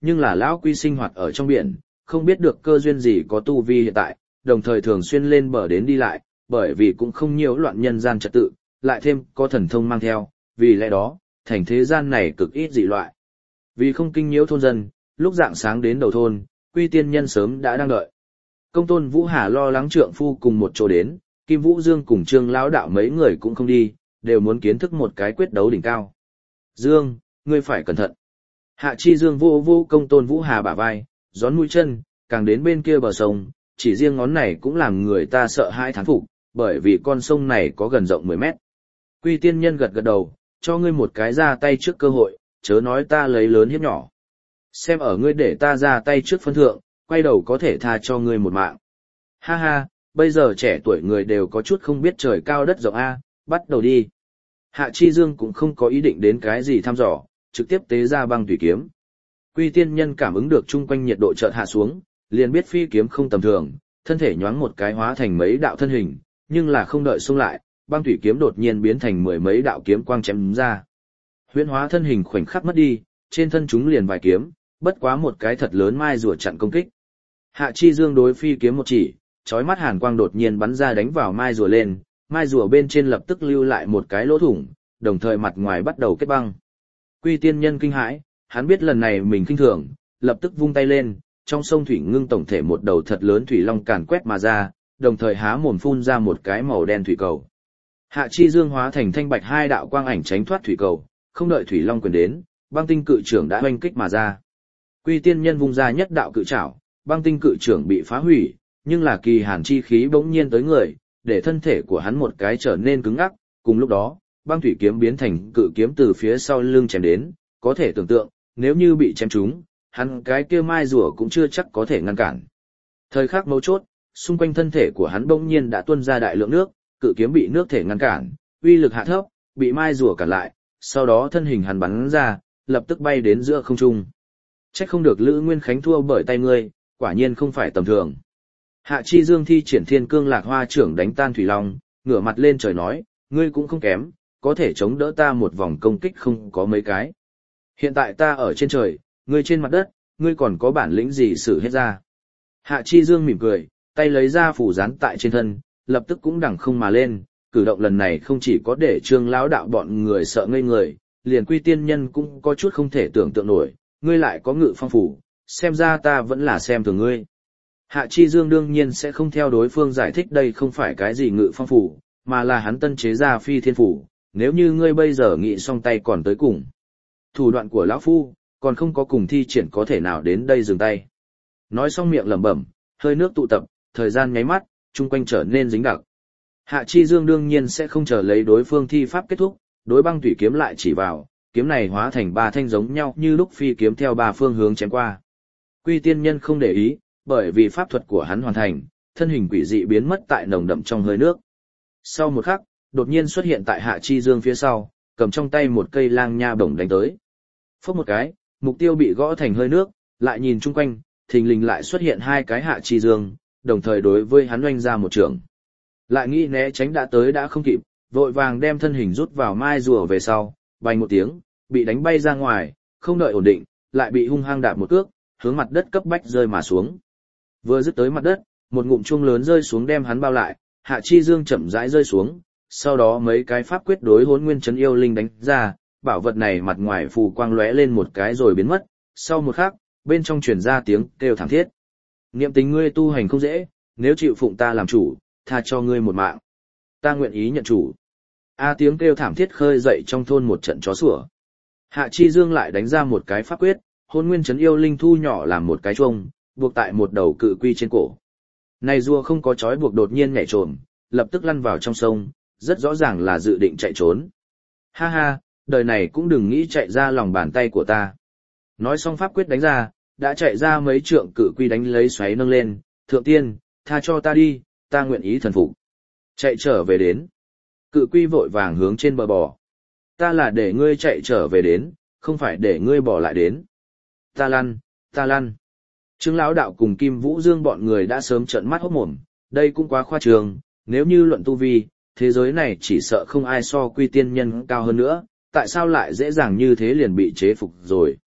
nhưng là lão quy sinh hoạt ở trong biển, không biết được cơ duyên gì có tu vi hiện tại, đồng thời thường xuyên lên bờ đến đi lại, bởi vì cũng không nhiễu loạn nhân gian trật tự, lại thêm có thần thông mang theo, vì lẽ đó, thành thế gian này cực ít dị loại. Vì không kinh nhiễu thôn dân, lúc rạng sáng đến đầu thôn, Quy Tiên Nhân sớm đã đang đợi. Công tôn Vũ Hà lo lắng trượng phu cùng một chỗ đến, Kim Vũ Dương cùng Trương Lão Đạo mấy người cũng không đi, đều muốn kiến thức một cái quyết đấu đỉnh cao. Dương, ngươi phải cẩn thận. Hạ Chi Dương vô vô công tôn Vũ Hà bả vai, gión mũi chân, càng đến bên kia bờ sông, chỉ riêng ngón này cũng làm người ta sợ hãi thán phục, bởi vì con sông này có gần rộng 10 mét. Quy Tiên Nhân gật gật đầu, cho ngươi một cái ra tay trước cơ hội, chớ nói ta lấy lớn hiếp nhỏ. Xem ở ngươi để ta ra tay trước phân thượng, quay đầu có thể tha cho ngươi một mạng. Ha ha, bây giờ trẻ tuổi người đều có chút không biết trời cao đất rộng a, bắt đầu đi. Hạ Chi Dương cũng không có ý định đến cái gì thăm dò, trực tiếp tế ra băng thủy kiếm. Quy Tiên Nhân cảm ứng được chung quanh nhiệt độ chợt hạ xuống, liền biết phi kiếm không tầm thường, thân thể nhoáng một cái hóa thành mấy đạo thân hình, nhưng là không đợi xung lại, băng thủy kiếm đột nhiên biến thành 10 mấy đạo kiếm quang chém ra. Huyễn hóa thân hình khoảnh khắc mất đi, trên thân chúng liền vài kiếm, bất quá một cái thật lớn mai rùa chặn công kích. Hạ Chi Dương đối phi kiếm một chỉ, chói mắt hàn quang đột nhiên bắn ra đánh vào mai rùa lên, mai rùa bên trên lập tức lưu lại một cái lỗ thủng, đồng thời mặt ngoài bắt đầu kết băng. Quy Tiên Nhân kinh hãi, hắn biết lần này mình kinh thường, lập tức vung tay lên, trong sông thủy ngưng tổng thể một đầu thật lớn thủy long càn quét mà ra, đồng thời há mồm phun ra một cái màu đen thủy cầu. Hạ Chi Dương hóa thành thanh bạch hai đạo quang ảnh tránh thoát thủy cầu, không đợi thủy long quyền đến, băng tinh cự trưởng đã oanh kích mà ra. Quy Tiên Nhân vung ra nhất đạo cự trảo, băng tinh cự trưởng bị phá hủy, nhưng là kỳ hàn chi khí bỗng nhiên tới người, để thân thể của hắn một cái trở nên cứng ngắc, cùng lúc đó, băng thủy kiếm biến thành cự kiếm từ phía sau lưng chém đến, có thể tưởng tượng, nếu như bị chém trúng, hắn cái kia mai rùa cũng chưa chắc có thể ngăn cản. Thời khắc mấu chốt, xung quanh thân thể của hắn bỗng nhiên đã tuôn ra đại lượng nước, cự kiếm bị nước thể ngăn cản, uy lực hạ thấp, bị mai rùa cản lại, sau đó thân hình hắn bắn ra, lập tức bay đến giữa không trung. Trách không được Lữ Nguyên Khánh thua bởi tay ngươi, quả nhiên không phải tầm thường. Hạ Chi Dương thi triển Thiên Cương Lạc Hoa trưởng đánh tan thủy long, ngửa mặt lên trời nói, ngươi cũng không kém, có thể chống đỡ ta một vòng công kích không có mấy cái. Hiện tại ta ở trên trời, ngươi trên mặt đất, ngươi còn có bản lĩnh gì xử hết ra. Hạ Chi Dương mỉm cười, tay lấy ra phủ dán tại trên thân, lập tức cũng đằng không mà lên, cử động lần này không chỉ có để Trương Lão Đạo bọn người sợ ngây người, liền Quy Tiên Nhân cũng có chút không thể tưởng tượng nổi, ngươi lại có ngự phong phủ, xem ra ta vẫn là xem thường ngươi. Hạ Chi Dương đương nhiên sẽ không theo đối phương giải thích đây không phải cái gì ngự phong phủ, mà là hắn tân chế ra phi thiên phủ, nếu như ngươi bây giờ nghị xong tay còn tới cùng. Thủ đoạn của lão phu, còn không có cùng thi triển có thể nào đến đây dừng tay. Nói xong miệng lẩm bẩm, hơi nước tụ tập, thời gian nháy mắt, chung quanh trở nên dính đặc. Hạ Chi Dương đương nhiên sẽ không chờ lấy đối phương thi pháp kết thúc, đối băng thủy kiếm lại chỉ vào, kiếm này hóa thành ba thanh giống nhau như lúc phi kiếm theo ba phương hướng chém qua. Quy Tiên Nhân không để ý, bởi vì pháp thuật của hắn hoàn thành, thân hình quỷ dị biến mất tại nồng đậm trong hơi nước. Sau một khắc, đột nhiên xuất hiện tại Hạ Chi Dương phía sau, cầm trong tay một cây lang nha bổng đánh tới. Phốc một cái, mục tiêu bị gõ thành hơi nước, lại nhìn chung quanh, thình lình lại xuất hiện hai cái Hạ Chi Dương, đồng thời đối với hắn oanh ra một trường. Lại nghĩ né tránh đã tới đã không kịp, vội vàng đem thân hình rút vào mai rùa về sau, bành một tiếng, bị đánh bay ra ngoài, không đợi ổn định, lại bị hung hăng đạp một cước, hướng mặt đất cấp bách rơi mà xuống. Vừa dứt tới mặt đất, một ngụm chuông lớn rơi xuống đem hắn bao lại, Hạ Chi Dương chậm rãi rơi xuống, sau đó mấy cái pháp quyết đối Hỗn Nguyên Trấn Yêu Linh đánh ra, bảo vật này mặt ngoài phù quang lóe lên một cái rồi biến mất, sau một khắc, bên trong truyền ra tiếng kêu thảm thiết. Niệm tình ngươi tu hành không dễ, nếu chịu phụng ta làm chủ, tha cho ngươi một mạng. Ta nguyện ý nhận chủ. Tiếng kêu thảm thiết khơi dậy trong thôn một trận chó sủa. Hạ Chi Dương lại đánh ra một cái pháp quyết, Hỗn Nguyên Trấn Yêu Linh thu nhỏ làm một cái chuông, buộc tại một đầu cự quy trên cổ. Này rùa không có trói buộc đột nhiên nhảy trồm, lập tức lăn vào trong sông, rất rõ ràng là dự định chạy trốn. Ha ha, đời này cũng đừng nghĩ chạy ra lòng bàn tay của ta. Nói xong pháp quyết đánh ra, đã chạy ra mấy trượng cự quy đánh lấy xoáy nâng lên, thượng tiên, tha cho ta đi, ta nguyện ý thần phục. Chạy trở về đến. Cự quy vội vàng hướng trên bờ bò. Ta là để ngươi chạy trở về đến, không phải để ngươi bỏ lại đến. Ta lăn, ta lăn. Trương Lão Đạo cùng Kim Vũ Dương bọn người đã sớm trợn mắt hốt mồm, đây cũng quá khoa trương, nếu như luận tu vi, thế giới này chỉ sợ không ai so Quy Tiên Nhân cao hơn nữa, tại sao lại dễ dàng như thế liền bị chế phục rồi.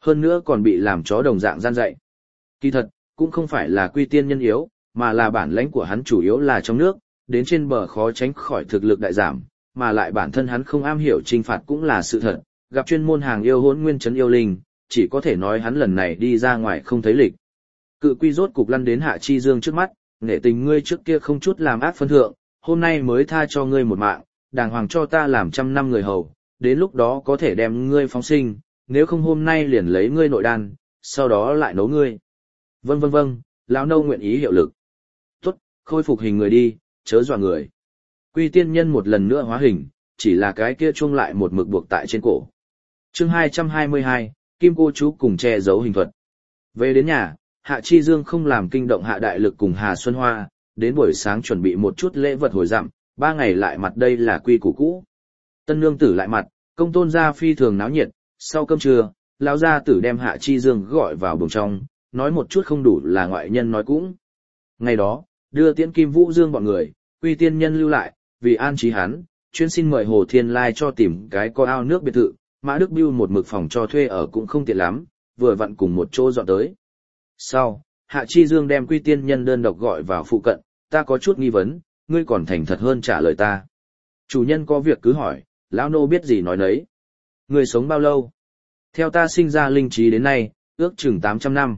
Hơn nữa còn bị làm chó đồng dạng gian dạy. Kỳ thật, cũng không phải là Quy Tiên Nhân yếu, mà là bản lãnh của hắn chủ yếu là trong nước, đến trên bờ khó tránh khỏi thực lực đại giảm, mà lại bản thân hắn không am hiểu trinh phạt cũng là sự thật, gặp chuyên môn hàng yêu hỗn nguyên trấn yêu linh, chỉ có thể nói hắn lần này đi ra ngoài không thấy lịch. Cự Quy rốt cục lăn đến Hạ Chi Dương trước mắt, nghệ tình ngươi trước kia không chút làm ác phân thượng, hôm nay mới tha cho ngươi một mạng, đàng hoàng cho ta làm 100 năm người hầu, đến lúc đó có thể đem ngươi phóng sinh, nếu không hôm nay liền lấy ngươi nội đan, sau đó lại nấu ngươi. Vâng, lão nô nguyện ý hiệu lực. Tốt, khôi phục hình người đi, chớ dọa người. Quy Tiên Nhân một lần nữa hóa hình, chỉ là cái kia chuông lại một mực buộc tại trên cổ. Chương 222, Kim Cô Chú cùng che giấu hình thuật. Về đến nhà, Hạ Chi Dương không làm kinh động Hạ Đại Lực cùng Hà Xuân Hoa, đến buổi sáng chuẩn bị một chút lễ vật hồi dặm, 3 ngày lại mặt đây là quy củ cũ. Tân nương tử lại mặt, công tôn gia phi thường náo nhiệt, sau cơm trưa, lão gia tử đem Hạ Chi Dương gọi vào buồng trong, nói một chút không đủ là ngoại nhân nói cũng. Ngày đó, đưa tiễn Kim Vũ Dương bọn người, Quy Tiên Nhân lưu lại, vì an trí hắn, chuyên xin mời Hồ Thiên Lai cho tìm cái có ao nước biệt thự, Mã Đức Bưu một mực phòng cho thuê ở cũng không tiện lắm, vừa vặn cùng một chỗ dọn tới. Sau, Hạ Chi Dương đem Quy Tiên Nhân đơn độc gọi vào phụ cận, ta có chút nghi vấn, ngươi còn thành thật hơn trả lời ta. Chủ nhân có việc cứ hỏi, lão nô biết gì nói nấy. Ngươi sống bao lâu? Theo ta sinh ra linh trí đến nay, ước chừng 800 năm.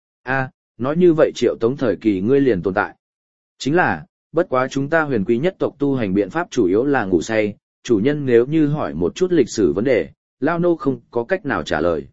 Nói như vậy Triệu Tống thời kỳ ngươi liền tồn tại. Chính là, bất quá chúng ta huyền quý nhất tộc tu hành biện pháp chủ yếu là ngủ say, chủ nhân nếu như hỏi một chút lịch sử vấn đề, lao nô không có cách nào trả lời.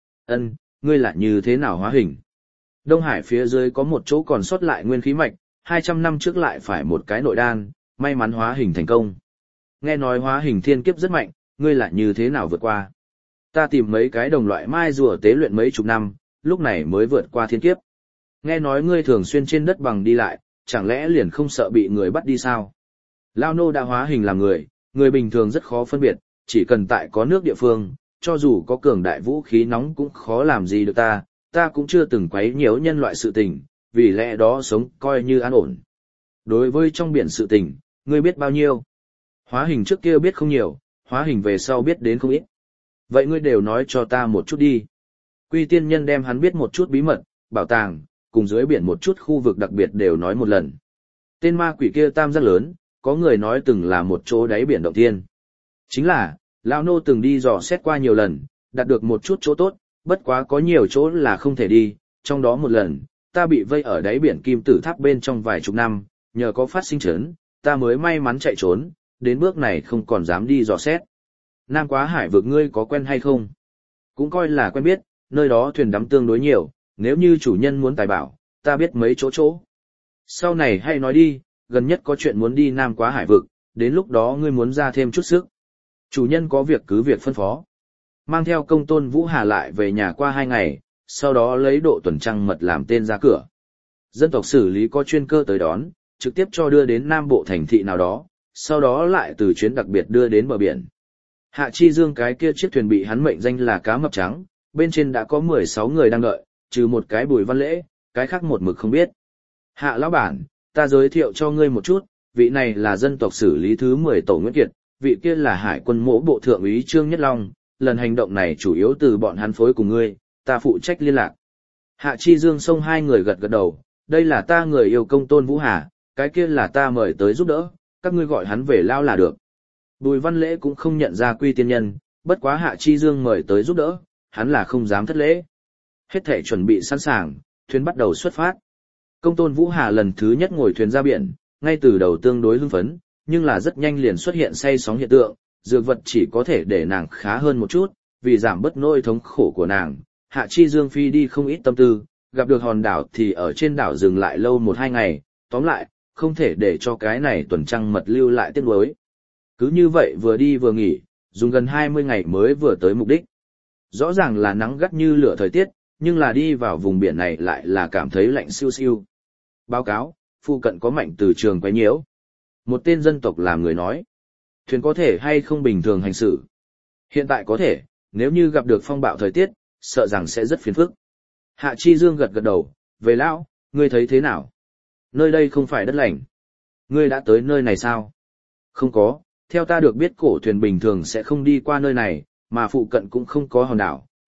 Ngươi là như thế nào hóa hình? Đông Hải phía dưới có một chỗ còn sót lại nguyên khí mạch, 200 năm trước lại phải một cái nội đan, may mắn hóa hình thành công. Nghe nói hóa hình thiên kiếp rất mạnh, ngươi là như thế nào vượt qua? Ta tìm mấy cái đồng loại mai rùa tế luyện mấy chục năm, lúc này mới vượt qua thiên kiếp. Nghe nói ngươi thường xuyên trên đất bằng đi lại, chẳng lẽ liền không sợ bị người bắt đi sao? Lao nô đã hóa hình làm người bình thường rất khó phân biệt, chỉ cần tại có nước địa phương, cho dù có cường đại vũ khí nóng cũng khó làm gì được ta cũng chưa từng quấy nhiễu nhân loại sự tình, vì lẽ đó sống coi như an ổn. Đối với trong biển sự tình, ngươi biết bao nhiêu? Hóa hình trước kia biết không nhiều, hóa hình về sau biết đến không ít. Vậy ngươi đều nói cho ta một chút đi. Quy Tiên Nhân đem hắn biết một chút bí mật, bảo tàng, cùng dưới biển một chút khu vực đặc biệt đều nói một lần. Tên ma quỷ kia tam giác lớn, có người nói từng là một chỗ đáy biển động thiên. Chính là, lão nô từng đi dò xét qua nhiều lần, đạt được một chút chỗ tốt, bất quá có nhiều chỗ là không thể đi, trong đó một lần, ta bị vây ở đáy biển Kim Tử Tháp bên trong vài chục năm, nhờ có phát sinh chấn, ta mới may mắn chạy trốn, đến bước này không còn dám đi dò xét. Nam Quá Hải vực ngươi có quen hay không? Cũng coi là quen biết, nơi đó thuyền đắm tương đối nhiều, nếu như chủ nhân muốn tài bảo, ta biết mấy chỗ. Sau này hay nói đi, gần nhất có chuyện muốn đi Nam Quá Hải vực, đến lúc đó ngươi muốn ra thêm chút sức. Chủ nhân có việc cứ việc phân phó. Mang theo công tôn Vũ Hà lại về nhà qua 2 ngày, sau đó lấy độ tuần trăng mật làm tên ra cửa. Dân tộc xử lý có chuyên cơ tới đón, trực tiếp cho đưa đến Nam Bộ thành thị nào đó, sau đó lại từ chuyến đặc biệt đưa đến bờ biển. Hạ Chi Dương cái kia chiếc thuyền bị hắn mệnh danh là cá mập trắng, bên trên đã có 16 người đang đợi, trừ một cái Bùi Văn Lễ, cái khác một mực không biết. Hạ lão bản, ta giới thiệu cho ngươi một chút, vị này là dân tộc xử lý thứ 10 tổ Nguyễn Kiệt, vị kia là hải quân mỗ bộ thượng úy Trương Nhất Long, lần hành động này chủ yếu từ bọn hắn phối cùng ngươi, ta phụ trách liên lạc. Hạ Chi Dương xông hai người gật gật đầu, đây là ta người yêu công tôn Vũ Hà, cái kia là ta mời tới giúp đỡ, các ngươi gọi hắn về lao là được. Bùi Văn Lễ cũng không nhận ra Quy Tiên Nhân, bất quá Hạ Chi Dương mời tới giúp đỡ, hắn là không dám thất lễ. Hết thảy chuẩn bị sẵn sàng, thuyền bắt đầu xuất phát. Công tôn Vũ Hà lần thứ nhất ngồi thuyền ra biển, ngay từ đầu tương đối hưng phấn, nhưng là rất nhanh liền xuất hiện say sóng hiện tượng, dược vật chỉ có thể để nàng khá hơn một chút, vì giảm bớt nỗi thống khổ của nàng. Hạ Chi Dương phi đi không ít tâm tư, gặp được hòn đảo thì ở trên đảo dừng lại lâu 1-2 ngày, tóm lại, không thể để cho cái này tuần trăng mật lưu lại tiếc nuối. Cứ như vậy vừa đi vừa nghỉ, dùng gần 20 ngày mới vừa tới mục đích. Rõ ràng là nắng gắt như lửa thời tiết, nhưng là đi vào vùng biển này lại là cảm thấy lạnh siêu siêu. Báo cáo, phụ cận có mạnh từ trường quấy nhiễu. Một tên dân tộc làm người nói, thuyền có thể hay không bình thường hành xử. Hiện tại có thể, nếu như gặp được phong bạo thời tiết, sợ rằng sẽ rất phiền phức. Hạ Chi Dương gật gật đầu, về lão, ngươi thấy thế nào? Nơi đây không phải đất lành. Ngươi đã tới nơi này sao? Không có, theo ta được biết cổ thuyền bình thường sẽ không đi qua nơi này, mà phụ cận cũng không có hòn đảo,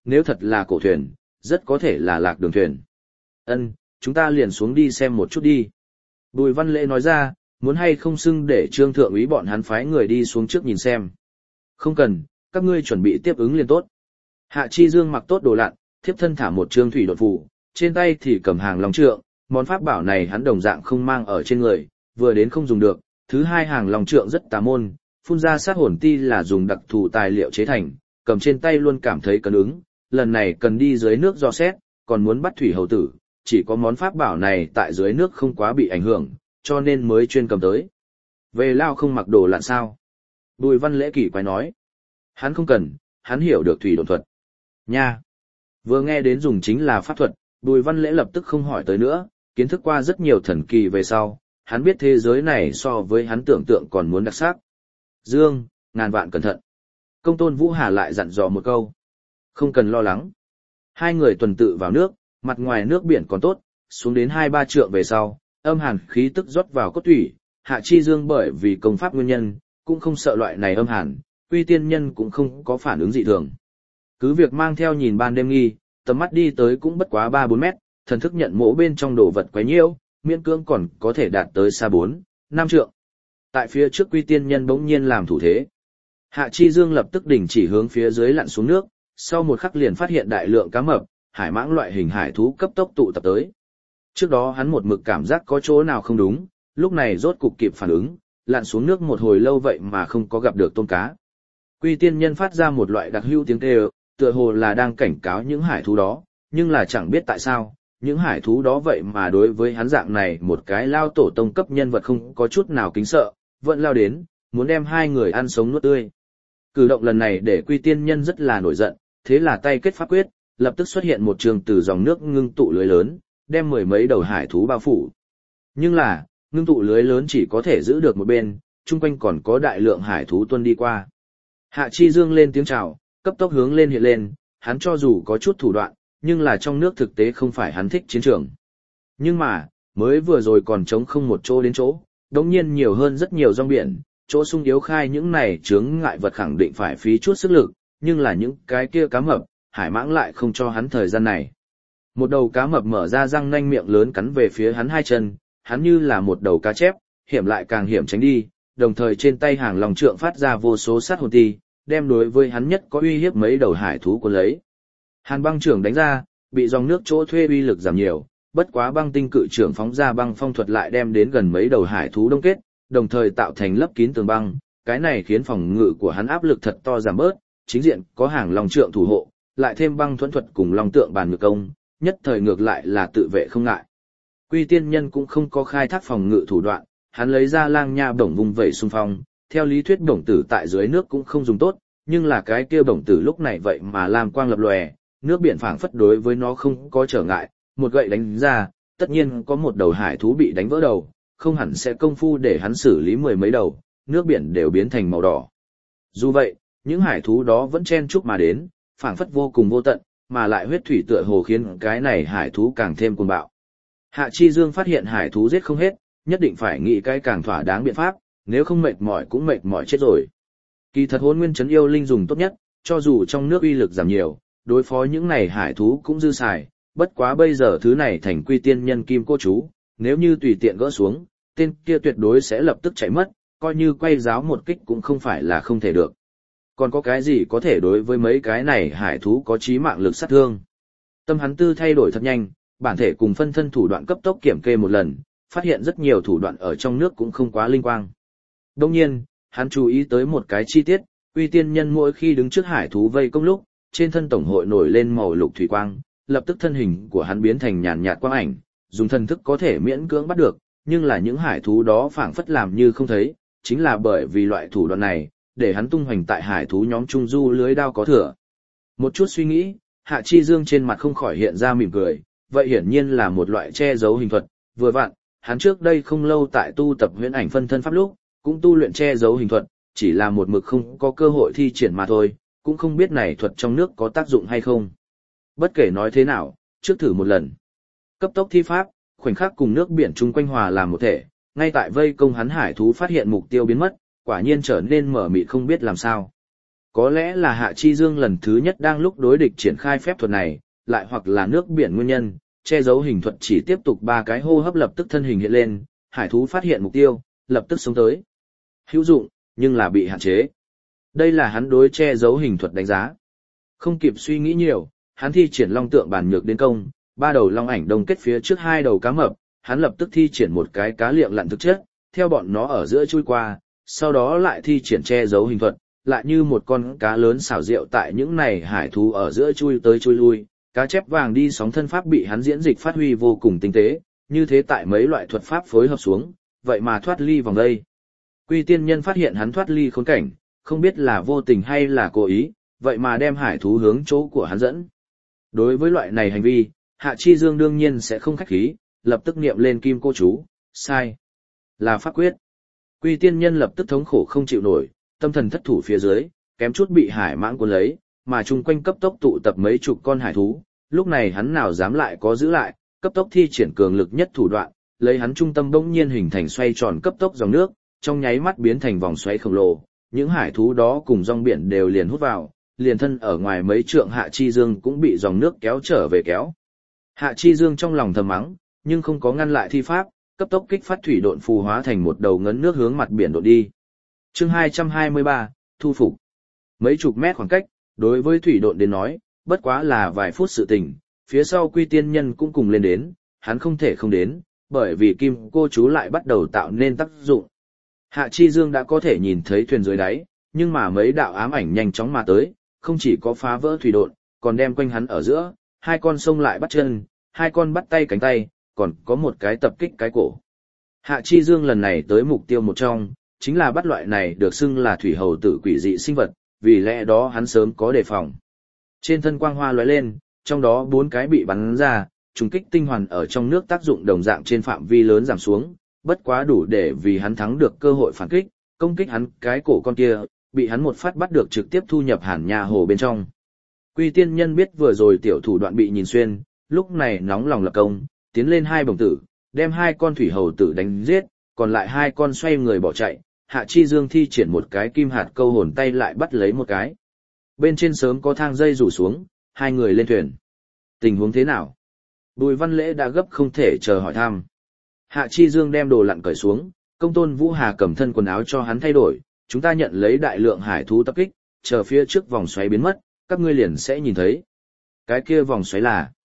nếu thật là cổ thuyền, rất có thể là lạc đường thuyền. Ân, chúng ta liền xuống đi xem một chút đi. Bùi Văn Lễ nói ra, muốn hay không xưng để Trương thượng úy bọn hắn phái người đi xuống trước nhìn xem. Không cần, các ngươi chuẩn bị tiếp ứng liền tốt. Hạ Chi Dương mặc tốt đồ lặn, thiếp thân thả một trương thủy đột phù, trên tay thì cầm hàng long trượng, món pháp bảo này hắn đồng dạng không mang ở trên người, vừa đến không dùng được, thứ hai hàng long trượng rất tà môn, phun ra sát hồn ti là dùng đặc thù tài liệu chế thành, cầm trên tay luôn cảm thấy cấn ứng, lần này cần đi dưới nước do xét, còn muốn bắt thủy hầu tử, chỉ có món pháp bảo này tại dưới nước không quá bị ảnh hưởng, cho nên mới chuyên cầm tới. Về lao không mặc đồ lặn sao? Bùi Văn Lễ kỳ quái nói. Hắn không cần, hắn hiểu được thủy độn thuật. Nha! Vừa nghe đến dùng chính là pháp thuật, Bùi Văn Lễ lập tức không hỏi tới nữa, kiến thức qua rất nhiều thần kỳ về sau, hắn biết thế giới này so với hắn tưởng tượng còn muốn đặc sắc. Dương, ngàn vạn cẩn thận. Công tôn Vũ Hà lại dặn dò một câu. Không cần lo lắng. Hai người tuần tự vào nước, mặt ngoài nước biển còn tốt, xuống đến 2-3 trượng về sau, âm hàn khí tức rót vào cốt thủy, Hạ Chi Dương bởi vì công pháp nguyên nhân, cũng không sợ loại này âm hàn, Quy Tiên Nhân cũng không có phản ứng dị thường. Cứ việc mang theo nhìn ban đêm nghi, tầm mắt đi tới cũng bất quá 3-4 mét, thần thức nhận mỗ bên trong đồ vật quấy nhiễu, miễn cưỡng còn có thể đạt tới xa 4-5 trượng. Tại phía trước Quy Tiên Nhân bỗng nhiên làm thủ thế. Hạ Chi Dương lập tức đình chỉ hướng phía dưới lặn xuống nước, sau một khắc liền phát hiện đại lượng cá mập, hải mãng loại hình hải thú cấp tốc tụ tập tới. Trước đó hắn một mực cảm giác có chỗ nào không đúng, lúc này rốt cục kịp phản ứng, lặn xuống nước một hồi lâu vậy mà không có gặp được tôm cá. Quy Tiên Nhân phát ra một loại đặc hữu tiếng kêu, tựa hồ là đang cảnh cáo những hải thú đó, nhưng là chẳng biết tại sao, những hải thú đó vậy mà đối với hắn dạng này một cái lao tổ tông cấp nhân vật không có chút nào kính sợ, vẫn lao đến, muốn đem hai người ăn sống nuốt tươi. Cử động lần này để Quy Tiên Nhân rất là nổi giận, thế là tay kết pháp quyết, lập tức xuất hiện một trường từ dòng nước ngưng tụ lưới lớn, đem mười mấy đầu hải thú bao phủ. Nhưng là, ngưng tụ lưới lớn chỉ có thể giữ được một bên, chung quanh còn có đại lượng hải thú tuân đi qua. Hạ Chi Dương lên tiếng chào, cấp tốc hướng lên hiện lên, hắn cho dù có chút thủ đoạn, nhưng là trong nước thực tế không phải hắn thích chiến trường. Nhưng mà, mới vừa rồi còn trống không một chỗ đến chỗ, đống nhiên nhiều hơn rất nhiều rong biển, chỗ sung yếu khai những này chướng ngại vật khẳng định phải phí chút sức lực, nhưng là những cái kia cá mập, hải mãng lại không cho hắn thời gian này. Một đầu cá mập mở ra răng nanh miệng lớn cắn về phía hắn hai chân, hắn như là một đầu cá chép, hiểm lại càng hiểm tránh đi, đồng thời trên tay hàng lòng trượng phát ra vô số sát hồn ti, đem đối với hắn nhất có uy hiếp mấy đầu hải thú cuốn lấy. Hàn băng trưởng đánh ra, bị dòng nước chỗ thuê uy lực giảm nhiều, bất quá băng tinh cự trưởng phóng ra băng phong thuật lại đem đến gần mấy đầu hải thú đông kết, đồng thời tạo thành lấp kín tường băng, cái này khiến phòng ngự của hắn áp lực thật to giảm bớt, chính diện có hàng long trượng thủ hộ, lại thêm băng thuẫn thuật cùng long tượng bàn ngược công, nhất thời ngược lại là tự vệ không ngại. Quy Tiên Nhân cũng không có khai thác phòng ngự thủ đoạn, hắn lấy ra lang nha bổng vung vẩy xung phong, theo lý thuyết bổng tử tại dưới nước cũng không dùng tốt, nhưng là cái kia bổng tử lúc này vậy mà làm quang lập lòe, nước biển phảng phất đối với nó không có trở ngại, một gậy đánh ra, tất nhiên có một đầu hải thú bị đánh vỡ đầu, không hẳn sẽ công phu để hắn xử lý mười mấy đầu, nước biển đều biến thành màu đỏ. Dù vậy, những hải thú đó vẫn chen chúc mà đến, phảng phất vô cùng vô tận, mà lại huyết thủy tựa hồ khiến cái này hải thú càng thêm cuồng bạo. Hạ Chi Dương phát hiện hải thú giết không hết, nhất định phải nghĩ cái càng thỏa đáng biện pháp, nếu không mệt mỏi cũng mệt mỏi chết rồi. Kỳ thật Hỗn Nguyên Trấn Yêu Linh dùng tốt nhất, cho dù trong nước uy lực giảm nhiều, đối phó những này hải thú cũng dư xài, bất quá bây giờ thứ này thành Quy Tiên Nhân kim cô chú, nếu như tùy tiện gỡ xuống, tên kia tuyệt đối sẽ lập tức chạy mất, coi như quay giáo một kích cũng không phải là không thể được. Còn có cái gì có thể đối với mấy cái này hải thú có chí mạng lực sát thương? Tâm hắn tư thay đổi thật nhanh, bản thể cùng phân thân thủ đoạn cấp tốc kiểm kê một lần, phát hiện rất nhiều thủ đoạn ở trong nước cũng không quá linh quang. Đồng nhiên, hắn chú ý tới một cái chi tiết, Quy Tiên Nhân mỗi khi đứng trước hải thú vây công lúc, trên thân tổng hội nổi lên màu lục thủy quang, lập tức thân hình của hắn biến thành nhàn nhạt quang ảnh, dùng thần thức có thể miễn cưỡng bắt được, nhưng là những hải thú đó phảng phất làm như không thấy, chính là bởi vì loại thủ đoạn này, để hắn tung hoành tại hải thú nhóm trung du lưới đao có thừa. Một chút suy nghĩ, Hạ Chi Dương trên mặt không khỏi hiện ra mỉm cười, vậy hiển nhiên là một loại che giấu hình thuật, vừa vặn, hắn trước đây không lâu tại tu tập huyễn ảnh phân thân pháp lúc, cũng tu luyện che giấu hình thuật, chỉ là một mực không có cơ hội thi triển mà thôi, cũng không biết này thuật trong nước có tác dụng hay không. Bất kể nói thế nào, trước thử một lần. Cấp tốc thi pháp, khoảnh khắc cùng nước biển chung quanh hòa làm một thể, ngay tại vây công hắn hải thú phát hiện mục tiêu biến mất, quả nhiên trở nên mở mịt không biết làm sao. Có lẽ là Hạ Chi Dương lần thứ nhất đang lúc đối địch triển khai phép thuật này, lại hoặc là nước biển nguyên nhân, che giấu hình thuật chỉ tiếp tục 3 cái hô hấp lập tức thân hình hiện lên, hải thú phát hiện mục tiêu, lập tức xông tới. Hữu dụng, nhưng là bị hạn chế. Đây là hắn đối che giấu hình thuật đánh giá. Không kịp suy nghĩ nhiều, hắn thi triển long tượng bản nhược đến công, 3 đầu long ảnh đông kết phía trước 2 đầu cá mập, hắn lập tức thi triển một cái cá liệng lặn thực chất, theo bọn nó ở giữa chui qua, sau đó lại thi triển che giấu hình thuật, lại như một con cá lớn xảo diệu tại những này hải thú ở giữa chui tới chui lui, cá chép vàng đi sóng thân pháp bị hắn diễn dịch phát huy vô cùng tinh tế, như thế tại mấy loại thuật pháp phối hợp xuống, vậy mà thoát ly vòng đây. Quy tiên nhân phát hiện hắn thoát ly khốn cảnh, không biết là vô tình hay là cố ý, vậy mà đem hải thú hướng chỗ của hắn dẫn. Đối với loại này hành vi, Hạ Chi Dương đương nhiên sẽ không khách khí, lập tức niệm lên kim cô chú, sai. Là pháp quyết. Quy tiên nhân lập tức thống khổ không chịu nổi, tâm thần thất thủ phía dưới, kém chút bị hải mãng cuốn lấy, mà chung quanh cấp tốc tụ tập mấy chục con hải thú, lúc này hắn nào dám lại có giữ lại, cấp tốc thi triển cường lực nhất thủ đoạn, lấy hắn trung tâm bỗng nhiên hình thành xoay tròn cấp tốc dòng nước, trong nháy mắt biến thành vòng xoáy khổng lồ, những hải thú đó cùng dòng biển đều liền hút vào, liền thân ở ngoài mấy trượng Hạ Chi Dương cũng bị dòng nước kéo trở về kéo. Hạ Chi Dương trong lòng thầm mắng, nhưng không có ngăn lại thi pháp, cấp tốc kích phát thủy độn phù hóa thành một đầu ngấn nước hướng mặt biển độn đi. Chương 223, thu phục. Mấy chục mét khoảng cách, đối với thủy độn đến nói, bất quá là vài phút sự tình, phía sau Quy tiên nhân cũng cùng lên đến, hắn không thể không đến, bởi vì kim cô chú lại bắt đầu tạo nên tác dụng. Hạ Chi Dương đã có thể nhìn thấy thuyền dưới đáy, nhưng mà mấy đạo ám ảnh nhanh chóng mà tới, không chỉ có phá vỡ thủy độn, còn đem quanh hắn ở giữa, 2 con sông lại bắt chân, 2 con bắt tay cánh tay, còn có một cái tập kích cái cổ. Hạ Chi Dương lần này tới mục tiêu một trong, chính là bắt loại này được xưng là thủy hầu tử quỷ dị sinh vật, vì lẽ đó hắn sớm có đề phòng. Trên thân quang hoa lóe lên, trong đó 4 cái bị bắn ra, trùng kích tinh hoàn ở trong nước tác dụng đồng dạng trên phạm vi lớn giảm xuống, bất quá đủ để vì hắn thắng được cơ hội phản kích, công kích hắn cái cổ con kia, bị hắn một phát bắt được trực tiếp thu nhập Hàn Nha hồ bên trong. Quy tiên nhân biết vừa rồi tiểu thủ đoạn bị nhìn xuyên, lúc này nóng lòng lập công, tiến lên 2 bổng tử, đem 2 con thủy hầu tử đánh giết, còn lại 2 con xoay người bỏ chạy, Hạ Chi Dương thi triển một cái kim hạt câu hồn tay lại bắt lấy một cái. Bên trên sớm có thang dây rủ xuống, 2 người lên thuyền. Tình huống thế nào? Bùi Văn Lễ đã gấp không thể chờ hỏi thăm. Hạ Chi Dương đem đồ lặn cởi xuống, Công Tôn Vũ Hà cầm thân quần áo cho hắn thay đổi, chúng ta nhận lấy đại lượng hải thú tập kích, chờ phía trước vòng xoáy biến mất, các ngươi liền sẽ nhìn thấy. Cái kia vòng xoáy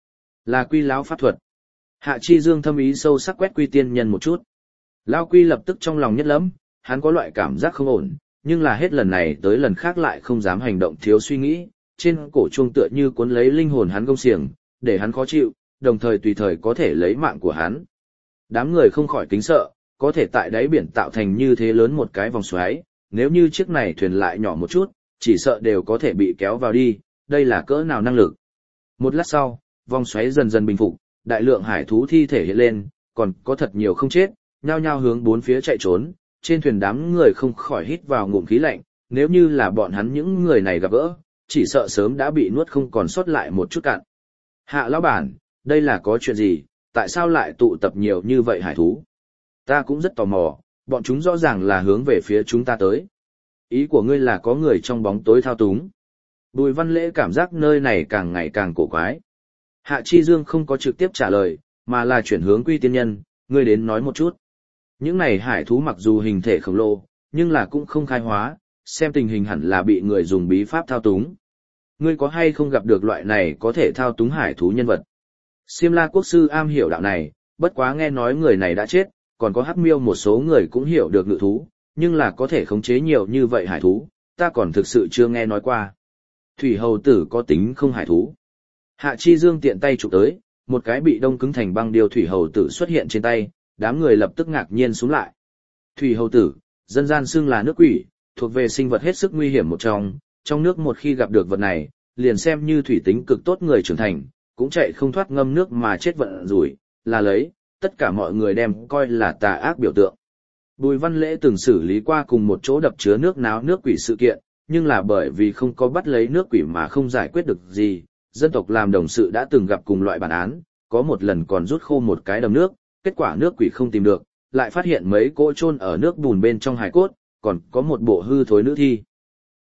là Quy lão pháp thuật. Hạ Chi Dương thâm ý sâu sắc quét Quy tiên nhân một chút. Lão Quy lập tức trong lòng nhất lắm, hắn có loại cảm giác không ổn, nhưng là hết lần này tới lần khác lại không dám hành động thiếu suy nghĩ, trên cổ chuông tựa như cuốn lấy linh hồn hắn gông xiềng, để hắn khó chịu, đồng thời tùy thời có thể lấy mạng của hắn. Đám người không khỏi kính sợ, có thể tại đáy biển tạo thành như thế lớn một cái vòng xoáy, nếu như chiếc này thuyền lại nhỏ một chút, chỉ sợ đều có thể bị kéo vào đi, đây là cỡ nào năng lực. Một lát sau, vòng xoáy dần dần bình phục, đại lượng hải thú thi thể hiện lên, còn có thật nhiều không chết, nhao nhao hướng bốn phía chạy trốn, trên thuyền đám người không khỏi hít vào ngụm khí lạnh, nếu như là bọn hắn những người này gặp gỡ, chỉ sợ sớm đã bị nuốt không còn sót lại một chút cạn. Hạ lão bản, đây là có chuyện gì, tại sao lại tụ tập nhiều như vậy hải thú? Ta cũng rất tò mò, bọn chúng rõ ràng là hướng về phía chúng ta tới. Ý của ngươi là có người trong bóng tối thao túng. Bùi Văn Lễ cảm giác nơi này càng ngày càng cổ quái. Hạ Chi Dương không có trực tiếp trả lời, mà là chuyển hướng Quy tiên nhân, ngươi đến nói một chút. Những này hải thú mặc dù hình thể khổng lồ, nhưng là cũng không khai hóa, xem tình hình hẳn là bị người dùng bí pháp thao túng. Ngươi có hay không gặp được loại này có thể thao túng hải thú nhân vật? Xiêm La quốc sư am hiểu đạo này, bất quá nghe nói người này đã chết, còn có Hắc Miêu một số người cũng hiểu được ngự thú, nhưng là có thể khống chế nhiều như vậy hải thú, ta còn thực sự chưa nghe nói qua. Thủy hầu tử có tính không hải thú? Hạ Chi Dương tiện tay chụp tới, một cái bị đông cứng thành băng điêu thủy hầu tử xuất hiện trên tay, đám người lập tức ngạc nhiên xuống lại. Thủy hầu tử, dân gian xưng là nước quỷ, thuộc về sinh vật hết sức nguy hiểm một trong nước một khi gặp được vật này, liền xem như thủy tính cực tốt người trưởng thành, cũng chạy không thoát ngâm nước mà chết vận rủi, là lấy, tất cả mọi người đem coi là tà ác biểu tượng. Bùi Văn Lễ từng xử lý qua cùng một chỗ đập chứa nước náo nước quỷ sự kiện, nhưng là bởi vì không có bắt lấy nước quỷ mà không giải quyết được gì, dân tộc làm đồng sự đã từng gặp cùng loại bản án, có một lần còn rút khô một cái đầm nước, kết quả nước quỷ không tìm được, lại phát hiện mấy cỗ chôn ở nước bùn bên trong hài cốt, còn có một bộ hư thối nữ thi.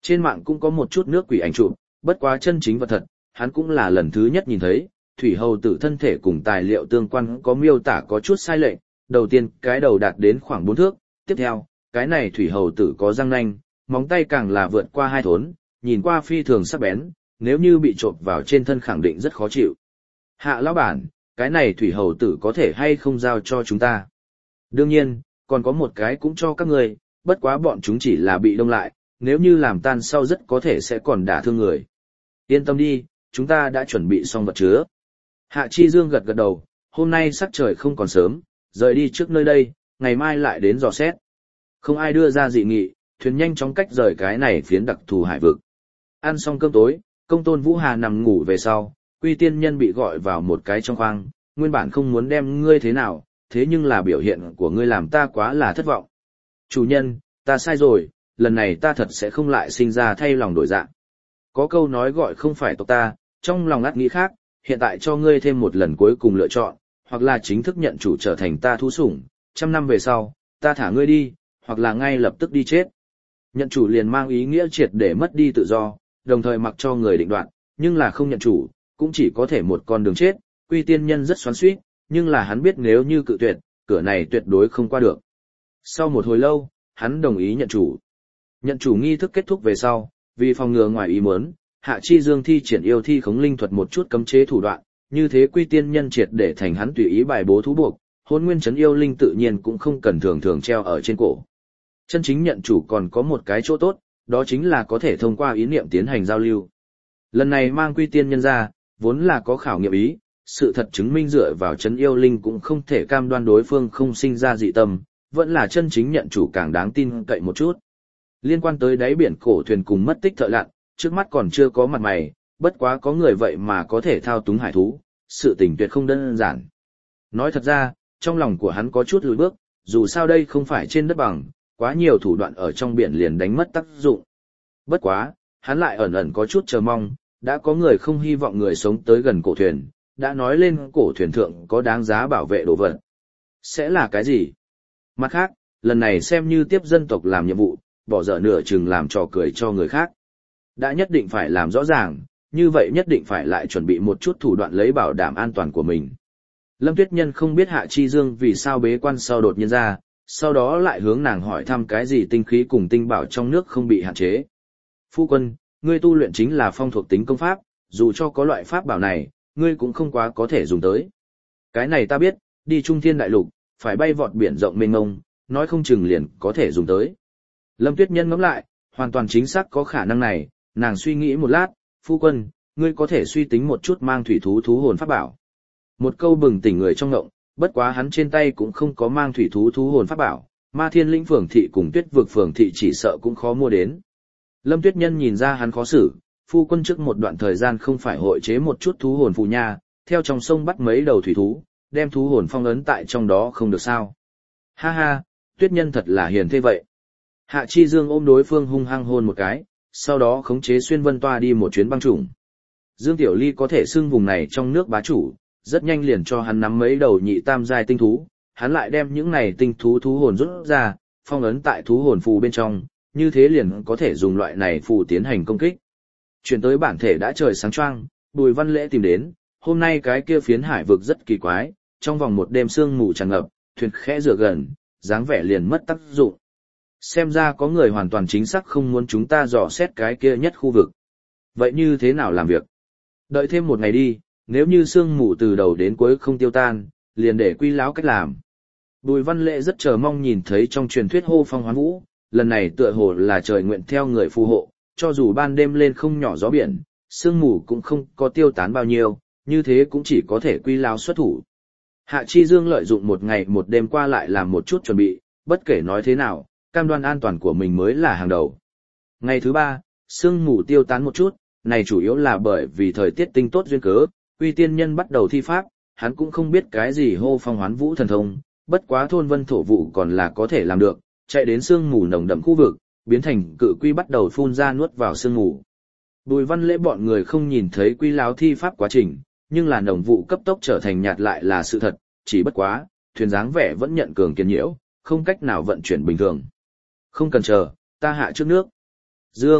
Trên mạng cũng có một chút nước quỷ ảnh chụp, bất quá chân chính vật thật, hắn cũng là lần thứ nhất nhìn thấy, thủy hầu tử thân thể cùng tài liệu tương quan có miêu tả có chút sai lệch, đầu tiên cái đầu đạt đến khoảng 4 thước, tiếp theo, cái này thủy hầu tử có răng nanh, móng tay càng là vượt qua 2 thốn, nhìn qua phi thường sắc bén, nếu như bị trộn vào trên thân khẳng định rất khó chịu. Hạ lão bản, cái này thủy hầu tử có thể hay không giao cho chúng ta? Đương nhiên, còn có một cái cũng cho các người, bất quá bọn chúng chỉ là bị đông lại, nếu như làm tan sau rất có thể sẽ còn đả thương người. Yên tâm đi, chúng ta đã chuẩn bị xong vật chứa. Hạ Chi Dương gật gật đầu, hôm nay sắc trời không còn sớm, rời đi trước nơi đây, ngày mai lại đến dò xét. Không ai đưa ra dị nghị, thuyền nhanh chóng cách rời cái này phiến đặc thù hải vực. Ăn xong cơm tối, Công Tôn Vũ Hà nằm ngủ về sau, Quy Tiên Nhân bị gọi vào một cái trong khoang, nguyên bản không muốn đem ngươi thế nào, thế nhưng là biểu hiện của ngươi làm ta quá là thất vọng. Chủ nhân, ta sai rồi, lần này ta thật sẽ không lại sinh ra thay lòng đổi dạ. Có câu nói gọi không phải tộc ta, trong lòng ngắt nghĩ khác, hiện tại cho ngươi thêm một lần cuối cùng lựa chọn, hoặc là chính thức nhận chủ trở thành ta thú sủng, 100 năm về sau, ta thả ngươi đi, hoặc là ngay lập tức đi chết. Nhận chủ liền mang ý nghĩa triệt để mất đi tự do, đồng thời mặc cho người định đoạt, nhưng là không nhận chủ, cũng chỉ có thể một con đường chết. Quy Tiên Nhân rất xoắn xuýt, nhưng là hắn biết nếu như cự tuyệt, cửa này tuyệt đối không qua được. Sau một hồi lâu, hắn đồng ý nhận chủ. Nhận chủ nghi thức kết thúc về sau, vì phòng ngừa ngoài ý muốn, Hạ Chi Dương thi triển yêu thi khống linh thuật một chút cấm chế thủ đoạn, như thế Quy Tiên Nhân triệt để thành hắn tùy ý bài bố thú buộc, Hôn Nguyên Trấn yêu linh tự nhiên cũng không cần thường thường treo ở trên cổ. Chân chính nhận chủ còn có một cái chỗ tốt, đó chính là có thể thông qua ý niệm tiến hành giao lưu. Lần này mang Quy Tiên Nhân ra, vốn là có khảo nghiệm ý, sự thật chứng minh dựa vào trấn yêu linh cũng không thể cam đoan đối phương không sinh ra dị tâm, vẫn là chân chính nhận chủ càng đáng tin cậy một chút. Liên quan tới đáy biển cổ thuyền cùng mất tích thợ lặn, trước mắt còn chưa có mặt mày, bất quá có người vậy mà có thể thao túng hải thú, sự tình tuyệt không đơn giản. Nói thật ra, trong lòng của hắn có chút lùi bước, dù sao đây không phải trên đất bằng, quá nhiều thủ đoạn ở trong biển liền đánh mất tác dụng. Bất quá, hắn lại ẩn ẩn có chút chờ mong, đã có người không hy vọng người sống tới gần cổ thuyền, đã nói lên cổ thuyền thượng có đáng giá bảo vệ đồ vật. Sẽ là cái gì? Mặt khác, lần này xem như tiếp dân tộc làm nhiệm vụ, bỏ dở nửa chừng làm trò cười cho người khác. Đã nhất định phải làm rõ ràng, như vậy nhất định phải lại chuẩn bị một chút thủ đoạn lấy bảo đảm an toàn của mình. Lâm Tuyết Nhân không biết Hạ Chi Dương vì sao bế quan sau đột nhiên ra, sau đó lại hướng nàng hỏi thăm cái gì tinh khí cùng tinh bảo trong nước không bị hạn chế. Phu quân, ngươi tu luyện chính là phong thuộc tính công pháp, dù cho có loại pháp bảo này, ngươi cũng không quá có thể dùng tới. Cái này ta biết, đi Trung Thiên Đại Lục, phải bay vọt biển rộng mênh mông, nói không chừng liền có thể dùng tới. Lâm Tuyết Nhân ngẫm lại, hoàn toàn chính xác có khả năng này, nàng suy nghĩ một lát, phu quân, ngươi có thể suy tính một chút mang thủy thú thú hồn pháp bảo. Một câu bừng tỉnh người trong ngộng, bất quá hắn trên tay cũng không có mang thủy thú thú hồn pháp bảo, Ma Thiên Lĩnh phường thị cùng Tuyết Vực phường thị chỉ sợ cũng khó mua đến. Lâm Tuyết Nhân nhìn ra hắn khó xử, phu quân trước một đoạn thời gian không phải hội chế một chút thú hồn phù nha, theo trong sông bắt mấy đầu thủy thú, đem thú hồn phong ấn tại trong đó không được sao. Ha ha, Tuyết Nhân thật là hiền thế vậy. Hạ Chi Dương ôm đối phương hung hăng hôn một cái, sau đó khống chế xuyên vân toa đi một chuyến băng trùng. Dương Tiểu Ly có thể xưng vùng này trong nước bá chủ, rất nhanh liền cho hắn nắm mấy đầu nhị tam giai tinh thú, hắn lại đem những này tinh thú thú hồn rút ra, phong ấn tại thú hồn phù bên trong, như thế liền có thể dùng loại này phù tiến hành công kích. Chuyển tới bản thể đã trời sáng choang, Bùi Văn Lễ tìm đến, hôm nay cái kia phiến hải vực rất kỳ quái, trong vòng một đêm sương mù tràn ngập, thuyền khẽ rửa gần, dáng vẻ liền mất tác dụng. Xem ra có người hoàn toàn chính xác không muốn chúng ta dò xét cái kia nhất khu vực. Vậy như thế nào làm việc? Đợi thêm một ngày đi, nếu như sương mù từ đầu đến cuối không tiêu tan, liền để Quy lão cách làm. Bùi Văn Lễ rất chờ mong nhìn thấy trong truyền thuyết hô phong hoán vũ, lần này tựa hồ là trời nguyện theo người phù hộ, cho dù ban đêm lên không nhỏ gió biển, sương mù cũng không có tiêu tán bao nhiêu, như thế cũng chỉ có thể Quy lão xuất thủ. Hạ Chi Dương lợi dụng một ngày một đêm qua lại làm một chút chuẩn bị, bất kể nói thế nào, cam đoan an toàn của mình mới là hàng đầu. Ngày thứ 3, sương mù tiêu tán một chút, này chủ yếu là bởi vì thời tiết tinh tốt duyên cớ, Quy Tiên Nhân bắt đầu thi pháp, hắn cũng không biết cái gì hô phong hoán vũ thần thông, bất quá thôn vân thổ vụ còn là có thể làm được, chạy đến sương mù nồng đậm khu vực, biến thành cự quy bắt đầu phun ra nuốt vào sương mù. Bùi Văn Lễ bọn người không nhìn thấy Quy lão thi pháp quá trình, nhưng là nồng vụ cấp tốc trở thành nhạt lại là sự thật, chỉ bất quá, thuyền dáng vẻ vẫn nhận cường kiên nhiễu, không cách nào vận chuyển bình thường. Không cần chờ, ta hạ trước nước. Dương,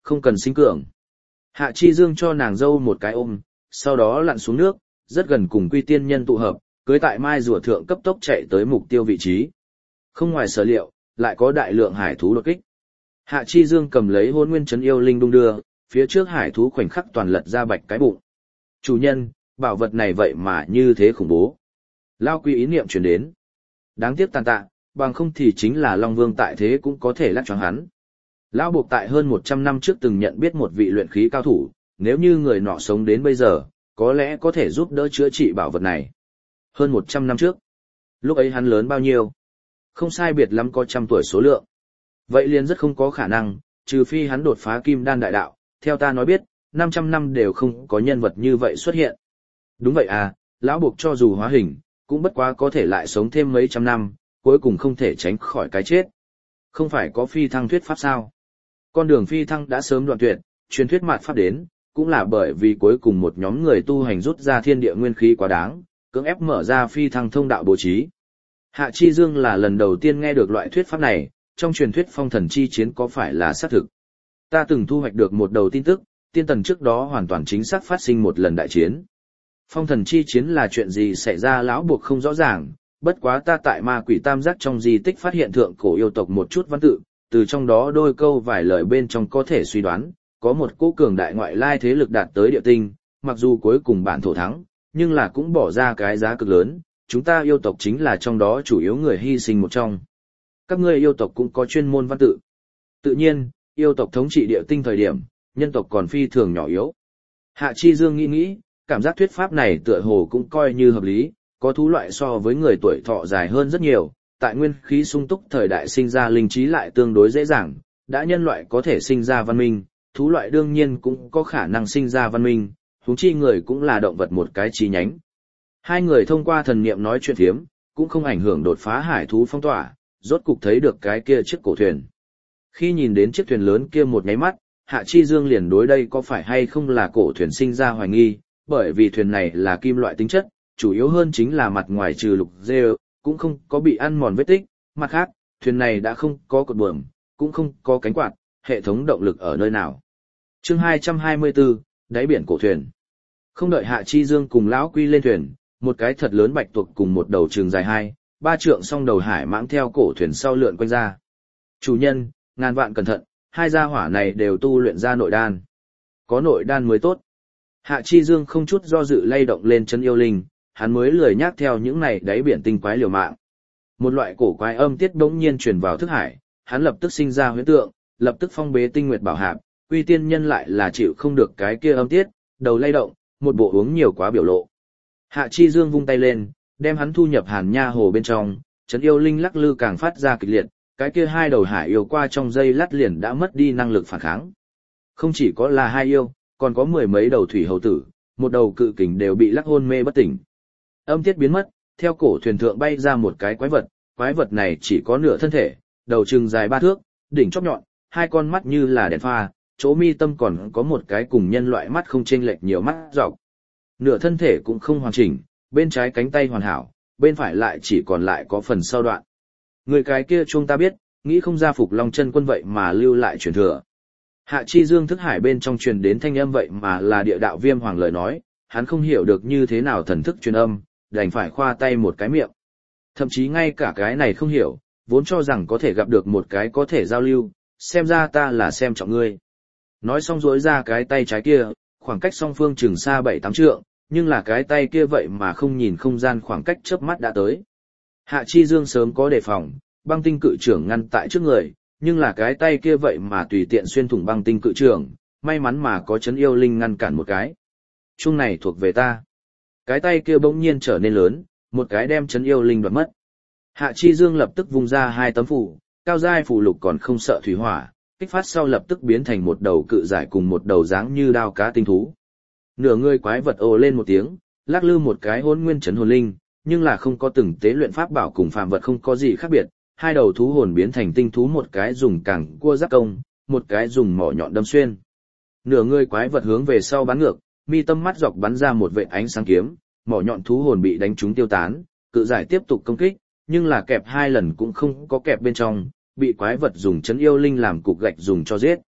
không cần sinh cường. Hạ Chi Dương cho nàng dâu một cái ôm, sau đó lặn xuống nước, rất gần cùng Quy Tiên Nhân tụ hợp, cưới tại mai rùa thượng cấp tốc chạy tới mục tiêu vị trí. Không ngoài sở liệu, lại có đại lượng hải thú đột kích. Hạ Chi Dương cầm lấy Hỗn Nguyên Trấn Yêu Linh đung đưa, phía trước hải thú khoảnh khắc toàn lật ra bạch cái bụng. Chủ nhân, bảo vật này vậy mà như thế khủng bố. Lao Quy ý niệm truyền đến. Đáng tiếc tàn tạ, bằng không thì chính là Long Vương tại thế cũng có thể lắc choáng hắn. Lão Buộc tại hơn 100 năm trước từng nhận biết một vị luyện khí cao thủ, nếu như người nọ sống đến bây giờ, có lẽ có thể giúp đỡ chữa trị bảo vật này. Hơn 100 năm trước. Lúc ấy hắn lớn bao nhiêu? Không sai biệt lắm có 100 tuổi số lượng. Vậy liền rất không có khả năng, trừ phi hắn đột phá kim đan đại đạo, theo ta nói biết, 500 năm đều không có nhân vật như vậy xuất hiện. Đúng vậy à, lão Buộc cho dù hóa hình, cũng bất quá có thể lại sống thêm mấy trăm năm, cuối cùng không thể tránh khỏi cái chết. Không phải có phi thăng thuyết pháp sao? Con đường phi thăng đã sớm đoạn tuyệt, truyền thuyết mạt pháp đến, cũng là bởi vì cuối cùng một nhóm người tu hành rút ra thiên địa nguyên khí quá đáng, cưỡng ép mở ra phi thăng thông đạo bố trí. Hạ Chi Dương là lần đầu tiên nghe được loại thuyết pháp này, trong truyền thuyết phong thần chi chiến có phải là xác thực. Ta từng thu hoạch được một đầu tin tức, tiên tần trước đó hoàn toàn chính xác phát sinh một lần đại chiến. Phong thần chi chiến là chuyện gì xảy ra lão Buộc không rõ ràng, bất quá ta tại ma quỷ tam giác trong di tích phát hiện thượng cổ yêu tộc một chút văn tự, từ trong đó đôi câu vài lời bên trong có thể suy đoán, có một cỗ cường đại ngoại lai thế lực đạt tới địa tinh, mặc dù cuối cùng bản thổ thắng, nhưng là cũng bỏ ra cái giá cực lớn, chúng ta yêu tộc chính là trong đó chủ yếu người hy sinh một trong. Các ngươi yêu tộc cũng có chuyên môn văn tự. Tự nhiên, yêu tộc thống trị địa tinh thời điểm, nhân tộc còn phi thường nhỏ yếu. Hạ Chi Dương nghĩ, cảm giác thuyết pháp này tựa hồ cũng coi như hợp lý, có thú loại so với người tuổi thọ dài hơn rất nhiều, tại nguyên khí sung túc thời đại sinh ra linh trí lại tương đối dễ dàng, đã nhân loại có thể sinh ra văn minh, thú loại đương nhiên cũng có khả năng sinh ra văn minh, huống chi người cũng là động vật một cái chi nhánh. Hai người thông qua thần niệm nói chuyện phiếm, cũng không ảnh hưởng đột phá hải thú phong tỏa, rốt cục thấy được cái kia chiếc cổ thuyền. Khi nhìn đến chiếc thuyền lớn kia một nháy mắt, Hạ Chi Dương liền đối đây có phải hay không là cổ thuyền sinh ra hoài nghi, bởi vì thuyền này là kim loại tính chất, chủ yếu hơn chính là mặt ngoài trừ lục rêu, cũng không có bị ăn mòn vết tích, mặt khác, thuyền này đã không có cột buồm, cũng không có cánh quạt, hệ thống động lực ở nơi nào. Chương 224, đáy biển cổ thuyền. Không đợi Hạ Chi Dương cùng lão Quy lên thuyền, một cái thật lớn bạch tuộc cùng một đầu trường dài 2-3 trượng song đầu hải mãng theo cổ thuyền sau lượn quanh ra. Chủ nhân, ngàn vạn cẩn thận, hai gia hỏa này đều tu luyện ra nội đan. Có nội đan mới tốt. Hạ Chi Dương không chút do dự lay động lên chân yêu linh, hắn mới lười nhác theo những này đáy biển tinh quái liều mạng. Một loại cổ quái âm tiết bỗng nhiên truyền vào thức hải, hắn lập tức sinh ra huyễn tượng, lập tức phong bế tinh nguyệt bảo hạp, Quy Tiên Nhân lại là chịu không được cái kia âm tiết, đầu lay động, một bộ uống nhiều quá biểu lộ. Hạ Chi Dương vung tay lên, đem hắn thu nhập Hàn Nha hồ bên trong, trấn yêu linh lắc lư càng phát ra kịch liệt, cái kia hai đầu hải yêu qua trong giây lát liền đã mất đi năng lực phản kháng. Không chỉ có là hai yêu, còn có mười mấy đầu thủy hầu tử, một đầu cự kình đều bị lắc hôn mê bất tỉnh. Âm tiết biến mất, theo cổ thuyền thượng bay ra một cái quái vật này chỉ có nửa thân thể, đầu chừng dài 3 thước, đỉnh chóp nhọn, hai con mắt như là đèn pha, chỗ mi tâm còn có một cái cùng nhân loại mắt không chênh lệch nhiều mắt dọc. Nửa thân thể cũng không hoàn chỉnh, bên trái cánh tay hoàn hảo, bên phải lại chỉ còn lại có phần sau đoạn. Người cái kia chuông ta biết, nghĩ không ra Phục Long Chân Quân vậy mà lưu lại truyền thừa. Hạ Chi Dương thức hải bên trong truyền đến thanh âm vậy mà là địa đạo Viêm Hoàng lời nói, hắn không hiểu được như thế nào thần thức truyền âm, đành phải khoa tay một cái miệng. Thậm chí ngay cả cái này không hiểu, vốn cho rằng có thể gặp được một cái có thể giao lưu, xem ra ta là xem trọng ngươi. Nói xong duỗi ra cái tay trái kia, khoảng cách song phương chừng xa 7-8 trượng, nhưng là cái tay kia vậy mà không nhìn không gian khoảng cách chớp mắt đã tới. Hạ Chi Dương sớm có đề phòng, băng tinh cự trưởng ngăn tại trước người, nhưng là cái tay kia vậy mà tùy tiện xuyên thủng băng tinh cự trưởng, may mắn mà có chấn yêu linh ngăn cản một cái. Chung này thuộc về ta. Cái tay kia bỗng nhiên trở nên lớn, một cái đem chấn yêu linh đoạt mất. Hạ Chi Dương lập tức vung ra 2 tấm phù, cao giai phù lục còn không sợ thủy hỏa, kích phát sau lập tức biến thành một đầu cự giải cùng một đầu dáng như đao cá tinh thú. Nửa người quái vật ồ lên một tiếng, lắc lư một cái hỗn nguyên chấn hồn linh, nhưng là không có từng tế luyện pháp bảo cùng phàm vật không có gì khác biệt, hai đầu thú hồn biến thành tinh thú, một cái dùng cẳng cua giáp công, một cái dùng mỏ nhọn đâm xuyên. Nửa người quái vật hướng về sau bắn ngược, mi tâm mắt dọc bắn ra một vệt ánh sáng kiếm, mỏ nhọn thú hồn bị đánh trúng tiêu tán, cự giải tiếp tục công kích, nhưng là kẹp 2 lần cũng không có kẹp bên trong, bị quái vật dùng chấn yêu linh làm cục gạch dùng cho giết.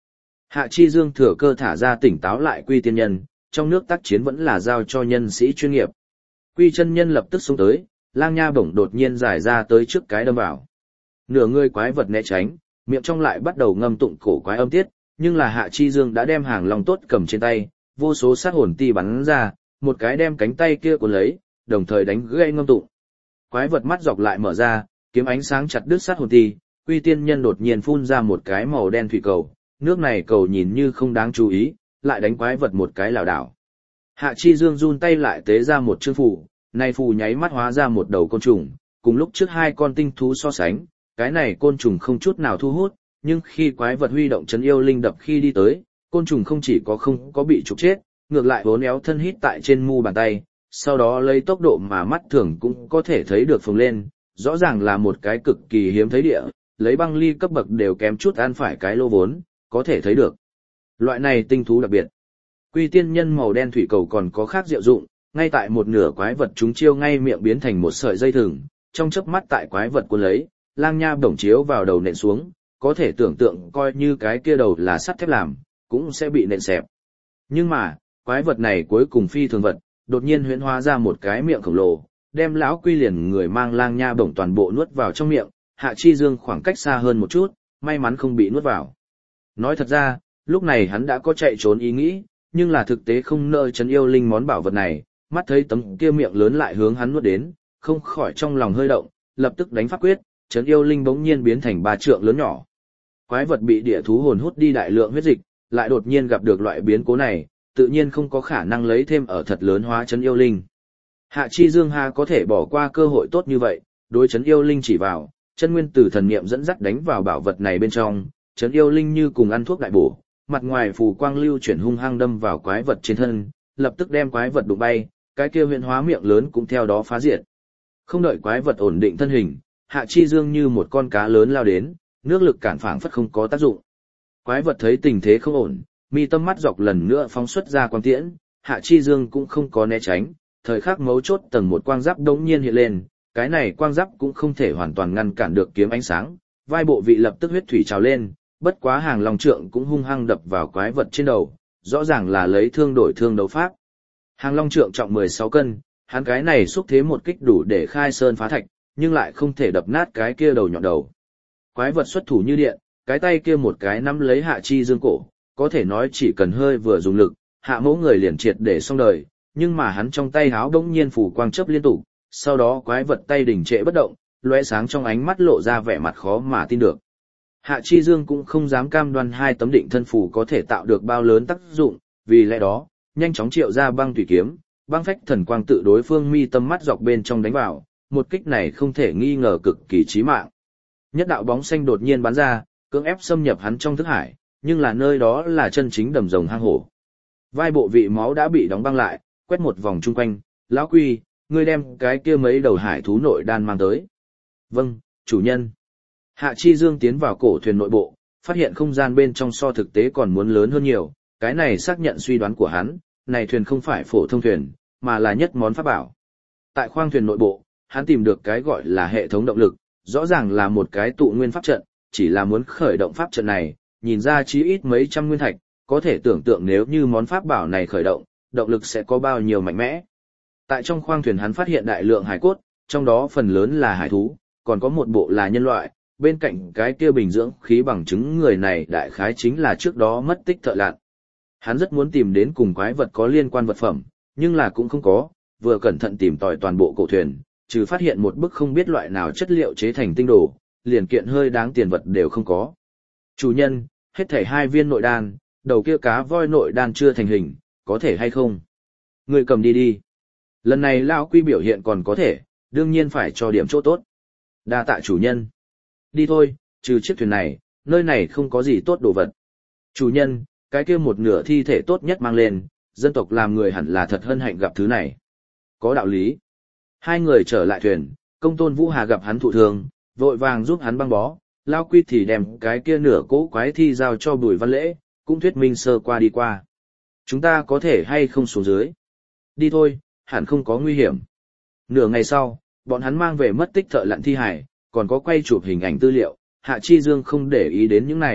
Hạ Chi Dương thừa cơ thả ra tỉnh táo lại Quy Tiên Nhân, trong nước tác chiến vẫn là giao cho nhân sĩ chuyên nghiệp. Quy chân nhân lập tức xông tới, lang nha bổng đột nhiên giải ra tới trước cái đâm vào. Nửa người quái vật né tránh, miệng trong lại bắt đầu ngâm tụng cổ quái âm tiết, nhưng là Hạ Chi Dương đã đem hàng long tốt cầm trên tay, vô số sát hồn ti bắn ra, một cái đem cánh tay kia cuốn lấy, đồng thời đánh gây ngâm tụng. Quái vật mắt dọc lại mở ra, kiếm ánh sáng chặt đứt sát hồn ti, Quy Tiên Nhân đột nhiên phun ra một cái màu đen thủy cầu, nước này cầu nhìn như không đáng chú ý, lại đánh quái vật một cái lảo đảo. Hạ Chi Dương run tay lại tế ra một chương phù, này phù nháy mắt hóa ra một đầu côn trùng, cùng lúc trước hai con tinh thú so sánh, cái này côn trùng không chút nào thu hút, nhưng khi quái vật huy động trấn yêu linh đập khi đi tới, côn trùng không chỉ có không có bị trục chết, ngược lại vốn éo thân hít tại trên mu bàn tay, sau đó lấy tốc độ mà mắt thường cũng có thể thấy được phồng lên, rõ ràng là một cái cực kỳ hiếm thấy địa, lấy băng ly cấp bậc đều kém chút ăn phải cái lô vốn, có thể thấy được. Loại này tinh thú đặc biệt. Quy Tiên Nhân màu đen thủy cầu còn có khác diệu dụng, ngay tại một nửa quái vật chúng chiêu ngay miệng biến thành một sợi dây thừng, trong chớp mắt tại quái vật cuốn lấy, lang nha bổng chiếu vào đầu nện xuống, có thể tưởng tượng coi như cái kia đầu là sắt thép làm, cũng sẽ bị nện xẹp. Nhưng mà, quái vật này cuối cùng phi thường vật, đột nhiên huyễn hóa ra một cái miệng khổng lồ, đem lão Quy liền người mang lang nha bổng toàn bộ nuốt vào trong miệng, Hạ Chi Dương khoảng cách xa hơn một chút, may mắn không bị nuốt vào. Nói thật ra, lúc này hắn đã có chạy trốn ý nghĩ, nhưng là thực tế không nỡ trấn yêu linh món bảo vật này, mắt thấy tấm kia miệng lớn lại hướng hắn nuốt đến, không khỏi trong lòng hơi động, lập tức đánh pháp quyết, trấn yêu linh bỗng nhiên biến thành 3 trượng lớn nhỏ. Quái vật bị địa thú hồn hút đi đại lượng huyết dịch, lại đột nhiên gặp được loại biến cố này, tự nhiên không có khả năng lấy thêm ở thật lớn hóa trấn yêu linh. Hạ Chi Dương ha có thể bỏ qua cơ hội tốt như vậy, đối trấn yêu linh chỉ vào, chân nguyên tử thần niệm dẫn dắt đánh vào bảo vật này bên trong, trấn yêu linh như cùng ăn thuốc đại bổ, mặt ngoài phù quang lưu chuyển hung hăng đâm vào quái vật trên thân, lập tức đem quái vật đụng bay, cái kia huyền hóa miệng lớn cũng theo đó phá diệt. Không đợi quái vật ổn định thân hình, Hạ Chi Dương như một con cá lớn lao đến, nước lực cản phảng phất không có tác dụng. Quái vật thấy tình thế không ổn, mi tâm mắt dọc lần nữa phóng xuất ra quang tiễn, Hạ Chi Dương cũng không có né tránh, thời khắc mấu chốt tầng một quang giáp đống nhiên hiện lên, cái này quang giáp cũng không thể hoàn toàn ngăn cản được kiếm ánh sáng, vai bộ vị lập tức huyết thủy trào lên, bất quá hàng long trượng cũng hung hăng đập vào quái vật trên đầu, rõ ràng là lấy thương đổi thương đấu pháp. Hàng long trượng trọng 16 cân, hắn cái này xúc thế một kích đủ để khai sơn phá thạch, nhưng lại không thể đập nát cái kia đầu nhọn đầu. Quái vật xuất thủ như điện, cái tay kia một cái nắm lấy Hạ Chi Dương cổ, có thể nói chỉ cần hơi vừa dùng lực, hạ mẫu người liền triệt để xong đời, nhưng mà hắn trong tay háo bỗng nhiên phủ quang chớp liên tục, sau đó quái vật tay đình trệ bất động, lóe sáng trong ánh mắt lộ ra vẻ mặt khó mà tin được. Hạ Chi Dương cũng không dám cam đoan hai tấm định thân phù có thể tạo được bao lớn tác dụng, vì lẽ đó, nhanh chóng triệu ra băng thủy kiếm, băng phách thần quang tự đối phương mi tâm mắt dọc bên trong đánh vào, một kích này không thể nghi ngờ cực kỳ chí mạng. Nhất đạo bóng xanh đột nhiên bắn ra, cưỡng ép xâm nhập hắn trong thức hải, nhưng là nơi đó là chân chính đầm rồng hang hổ. Vai bộ vị máu đã bị đóng băng lại, quét một vòng chung quanh, lão Quy, ngươi đem cái kia mấy đầu hải thú nội đan mang tới. Vâng, chủ nhân. Hạ Chi Dương tiến vào cổ thuyền nội bộ, phát hiện không gian bên trong so thực tế còn muốn lớn hơn nhiều, cái này xác nhận suy đoán của hắn, này thuyền không phải phổ thông thuyền, mà là nhất món pháp bảo. Tại khoang thuyền nội bộ, hắn tìm được cái gọi là hệ thống động lực, rõ ràng là một cái tụ nguyên pháp trận, chỉ là muốn khởi động pháp trận này, nhìn ra chí ít mấy trăm nguyên thạch, có thể tưởng tượng nếu như món pháp bảo này khởi động, động lực sẽ có bao nhiêu mạnh mẽ. Tại trong khoang thuyền hắn phát hiện đại lượng hải cốt, trong đó phần lớn là hải thú, còn có một bộ là nhân loại, bên cạnh cái kia bình dưỡng khí bằng chứng người này đại khái chính là trước đó mất tích thợ lặn. Hắn rất muốn tìm đến cùng quái vật có liên quan vật phẩm, nhưng là cũng không có, vừa cẩn thận tìm tòi toàn bộ cổ thuyền, trừ phát hiện một bức không biết loại nào chất liệu chế thành tinh đồ, liền kiện hơi đáng tiền vật đều không có. Chủ nhân, hết thảy 2 viên nội đan, đầu kia cá voi nội đan chưa thành hình, có thể hay không? Người cầm đi đi. Lần này lão Quy biểu hiện còn có thể, đương nhiên phải cho điểm chỗ tốt. Đa tạ chủ nhân. Đi thôi, trừ chiếc thuyền này, nơi này không có gì tốt đồ vật. Chủ nhân, cái kia một nửa thi thể tốt nhất mang lên, dân tộc làm người hẳn là thật hân hạnh gặp thứ này. Có đạo lý. Hai người trở lại thuyền, Công Tôn Vũ Hà gặp hắn thụ thương, vội vàng giúp hắn băng bó, Lão Quy thì đem cái kia nửa cỗ quái thi giao cho Bùi Văn Lễ, cũng thuyết minh sơ qua đi qua. Chúng ta có thể hay không xuống dưới? Đi thôi, hẳn không có nguy hiểm. Nửa ngày sau, bọn hắn mang về mất tích thợ lặn thi hải, còn có quay chụp hình ảnh tư liệu, Hạ Chi Dương không để ý đến những này,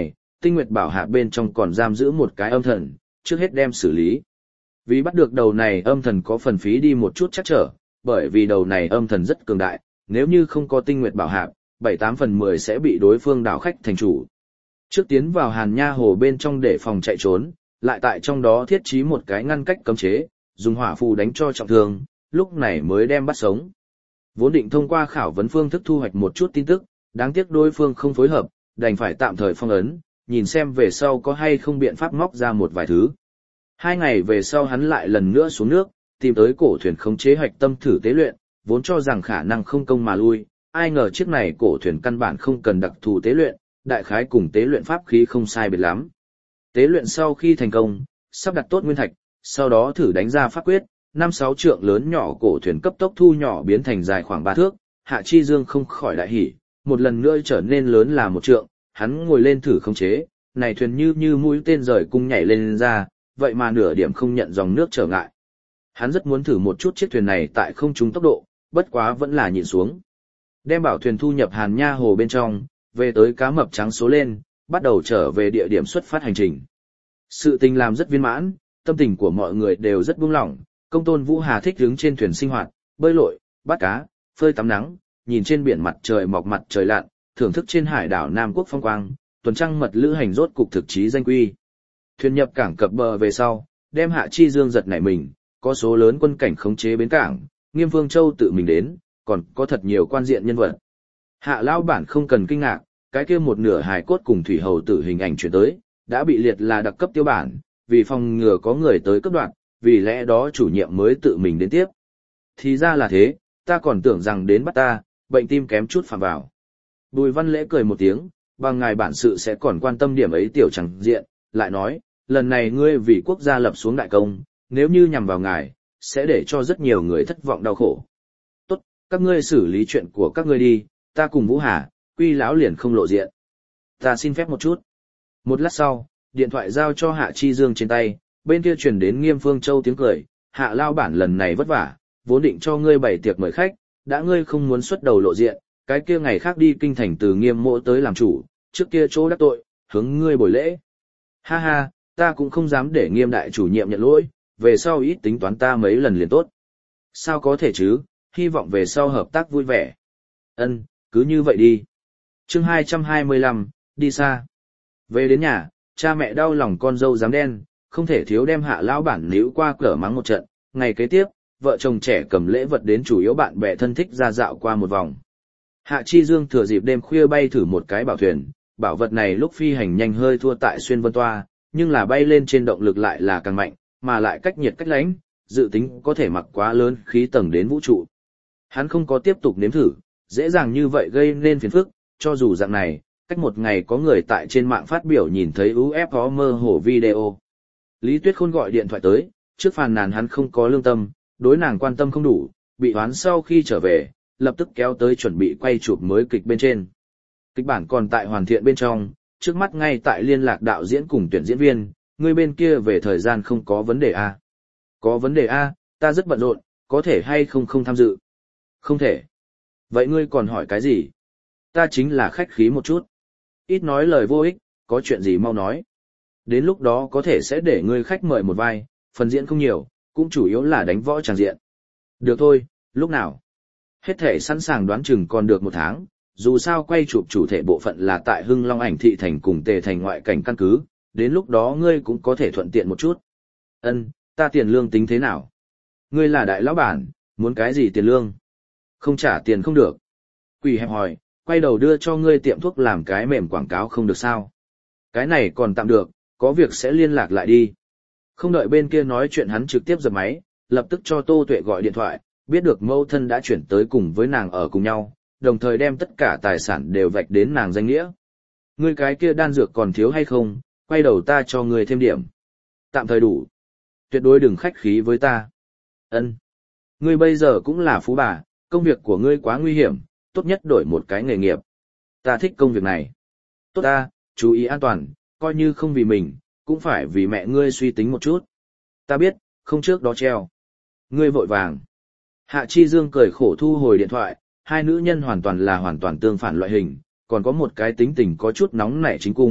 Tinh Nguyệt Bảo Hạ bên trong còn giam giữ một cái âm thần, trước hết đem xử lý. Vì bắt được đầu này âm thần có phần phí đi một chút chắc trở, bởi vì đầu này âm thần rất cường đại, nếu như không có Tinh Nguyệt Bảo Hạ, 7/8/10 sẽ bị đối phương đảo khách thành chủ. Trước tiến vào Hàn Nha Hồ bên trong để phòng chạy trốn, lại tại trong đó thiết trí một cái ngăn cách cấm chế, dùng hỏa phù đánh cho trọng thương, lúc này mới đem bắt sống. Vốn định thông qua khảo vấn phương thức thu hoạch một chút tin tức, đáng tiếc đối phương không phối hợp, đành phải tạm thời phong ấn, nhìn xem về sau có hay không biện pháp móc ra một vài thứ. 2 ngày về sau hắn lại lần nữa xuống nước, tìm tới cổ thuyền khống chế hạch tâm thử tế luyện, vốn cho rằng khả năng không công mà lui, ai ngờ chiếc này cổ thuyền căn bản không cần đặc thù tế luyện, đại khái cùng tế luyện pháp khí không sai biệt lắm. Tế luyện sau khi thành công, sắp đặt tốt nguyên thạch, sau đó thử đánh ra pháp quyết, 5-6 trượng lớn nhỏ cổ thuyền cấp tốc thu nhỏ biến thành dài khoảng 3 thước, Hạ Chi Dương không khỏi đại hỉ, một lần nữa trở nên lớn là 1 trượng, hắn ngồi lên thử khống chế, này thuyền như mũi tên rời cung nhảy lên ra, vậy mà nửa điểm không nhận dòng nước trở ngại. Hắn rất muốn thử một chút chiếc thuyền này tại không trung tốc độ, bất quá vẫn là nhịn xuống. Đem bảo thuyền thu nhập Hàn Nha Hồ bên trong, về tới cá mập trắng số lên, bắt đầu trở về địa điểm xuất phát hành trình. Sự tình làm rất viên mãn, tâm tình của mọi người đều rất buông lỏng, Công Tôn Vũ Hà thích đứng trên thuyền sinh hoạt, bơi lội, bắt cá, phơi tắm nắng, nhìn trên biển mặt trời mọc mặt trời lặn, thưởng thức trên hải đảo Nam Quốc phong quang, tuần trăng mật lữ hành rốt cục thực chí danh quy. Thuyền nhập cảng cập bờ về sau, đem Hạ Chi Dương giật nảy mình, có số lớn quân cảnh khống chế bến cảng, Nghiêm Phương Châu tự mình đến, còn có thật nhiều quan diện nhân vật. Hạ lão bản không cần kinh ngạc, cái kia một nửa hài cốt cùng thủy hầu tử hình ảnh chuyển tới, đã bị liệt là đặc cấp tiêu bản, vì phòng ngừa có người tới cấp đoạn, vì lẽ đó chủ nhiệm mới tự mình đến tiếp. Thì ra là thế, ta còn tưởng rằng đến bắt ta, bệnh tim kém chút phạm vào. Bùi Văn Lễ cười một tiếng, bằng ngài bản sự sẽ còn quan tâm điểm ấy tiểu chẳng diện, lại nói, lần này ngươi vì quốc gia lập xuống đại công, nếu như nhằm vào ngài, sẽ để cho rất nhiều người thất vọng đau khổ. Tốt, các ngươi xử lý chuyện của các ngươi đi, ta cùng Vũ Hà, Quy lão liền không lộ diện. Ta xin phép một chút. Một lát sau, điện thoại giao cho Hạ Chi Dương trên tay, bên kia truyền đến Nghiêm Phương Châu tiếng cười, Hạ lao bản lần này vất vả, vốn định cho ngươi bày tiệc mời khách, đã ngươi không muốn xuất đầu lộ diện, cái kia ngày khác đi kinh thành từ Nghiêm mộ tới làm chủ, trước kia chỗ đắc tội, hướng ngươi bồi lễ. Ha ha, ta cũng không dám để Nghiêm đại chủ nhiệm nhận lỗi, về sau ít tính toán ta mấy lần liền tốt. Sao có thể chứ, hy vọng về sau hợp tác vui vẻ. Ân, cứ như vậy đi. Chương 225, đi xa. Về đến nhà, cha mẹ đau lòng con dâu dám đen, không thể thiếu đem Hạ lão bản níu qua cửa mắng một trận. Ngày kế tiếp, vợ chồng trẻ cầm lễ vật đến chủ yếu bạn bè thân thích ra dạo qua một vòng. Hạ Chi Dương thừa dịp đêm khuya bay thử một cái bảo thuyền, bảo vật này lúc phi hành nhanh hơi thua tại xuyên vân toa, nhưng là bay lên trên động lực lại là càng mạnh, mà lại cách nhiệt cách lánh, dự tính có thể mặc quá lớn khí tầng đến vũ trụ. Hắn không có tiếp tục nếm thử, dễ dàng như vậy gây nên phiền phức, cho dù dạng này, cách một ngày có người tại trên mạng phát biểu nhìn thấy UFO mơ hồ video. Lý Tuyết Khôn gọi điện thoại tới, trước phàn nàn hắn không có lương tâm, đối nàng quan tâm không đủ, bị oán sau khi trở về, lập tức kéo tới chuẩn bị quay chụp mới kịch bên trên. Kịch bản còn tại hoàn thiện bên trong, trước mắt ngay tại liên lạc đạo diễn cùng tuyển diễn viên, người bên kia về thời gian không có vấn đề à? Có vấn đề à, ta rất bận rộn, có thể hay không tham dự? Không thể. Vậy ngươi còn hỏi cái gì? Ta chính là khách khí một chút. Ít nói lời vô ích, có chuyện gì mau nói. Đến lúc đó có thể sẽ để ngươi khách mời một vai, phần diễn không nhiều, cũng chủ yếu là đánh võ tràng diện. Được thôi, lúc nào? Hết thể sẵn sàng đoán chừng còn được 1 tháng, dù sao quay chụp chủ thể bộ phận là tại Hưng Long Ảnh thị thành cùng Tề thành ngoại cảnh căn cứ, đến lúc đó ngươi cũng có thể thuận tiện một chút. Ân, ta tiền lương tính thế nào? Ngươi là đại lão bản, muốn cái gì tiền lương? Không trả tiền không được. Quỷ hẹp hỏi, quay đầu đưa cho ngươi tiệm thuốc làm cái mềm quảng cáo không được sao? Cái này còn tạm được, có việc sẽ liên lạc lại đi. Không đợi bên kia nói chuyện hắn trực tiếp giật máy, lập tức cho Tô Tuệ gọi điện thoại, biết được mẫu thân đã chuyển tới cùng với nàng ở cùng nhau, đồng thời đem tất cả tài sản đều vạch đến nàng danh nghĩa. Ngươi cái kia đan dược còn thiếu hay không, quay đầu ta cho ngươi thêm điểm. Tạm thời đủ. Tuyệt đối đừng khách khí với ta. Ân. Ngươi bây giờ cũng là phú bà, công việc của ngươi quá nguy hiểm, tốt nhất đổi một cái nghề nghiệp. Ta thích công việc này. Tốt ta, chú ý an toàn, coi như không vì mình, cũng phải vì mẹ ngươi suy tính một chút. Ta biết, không trước đó treo. Ngươi vội vàng. Hạ Chi Dương cười khổ thu hồi điện thoại, hai nữ nhân hoàn toàn tương phản loại hình, còn có một cái tính tình có chút nóng nảy chính cung,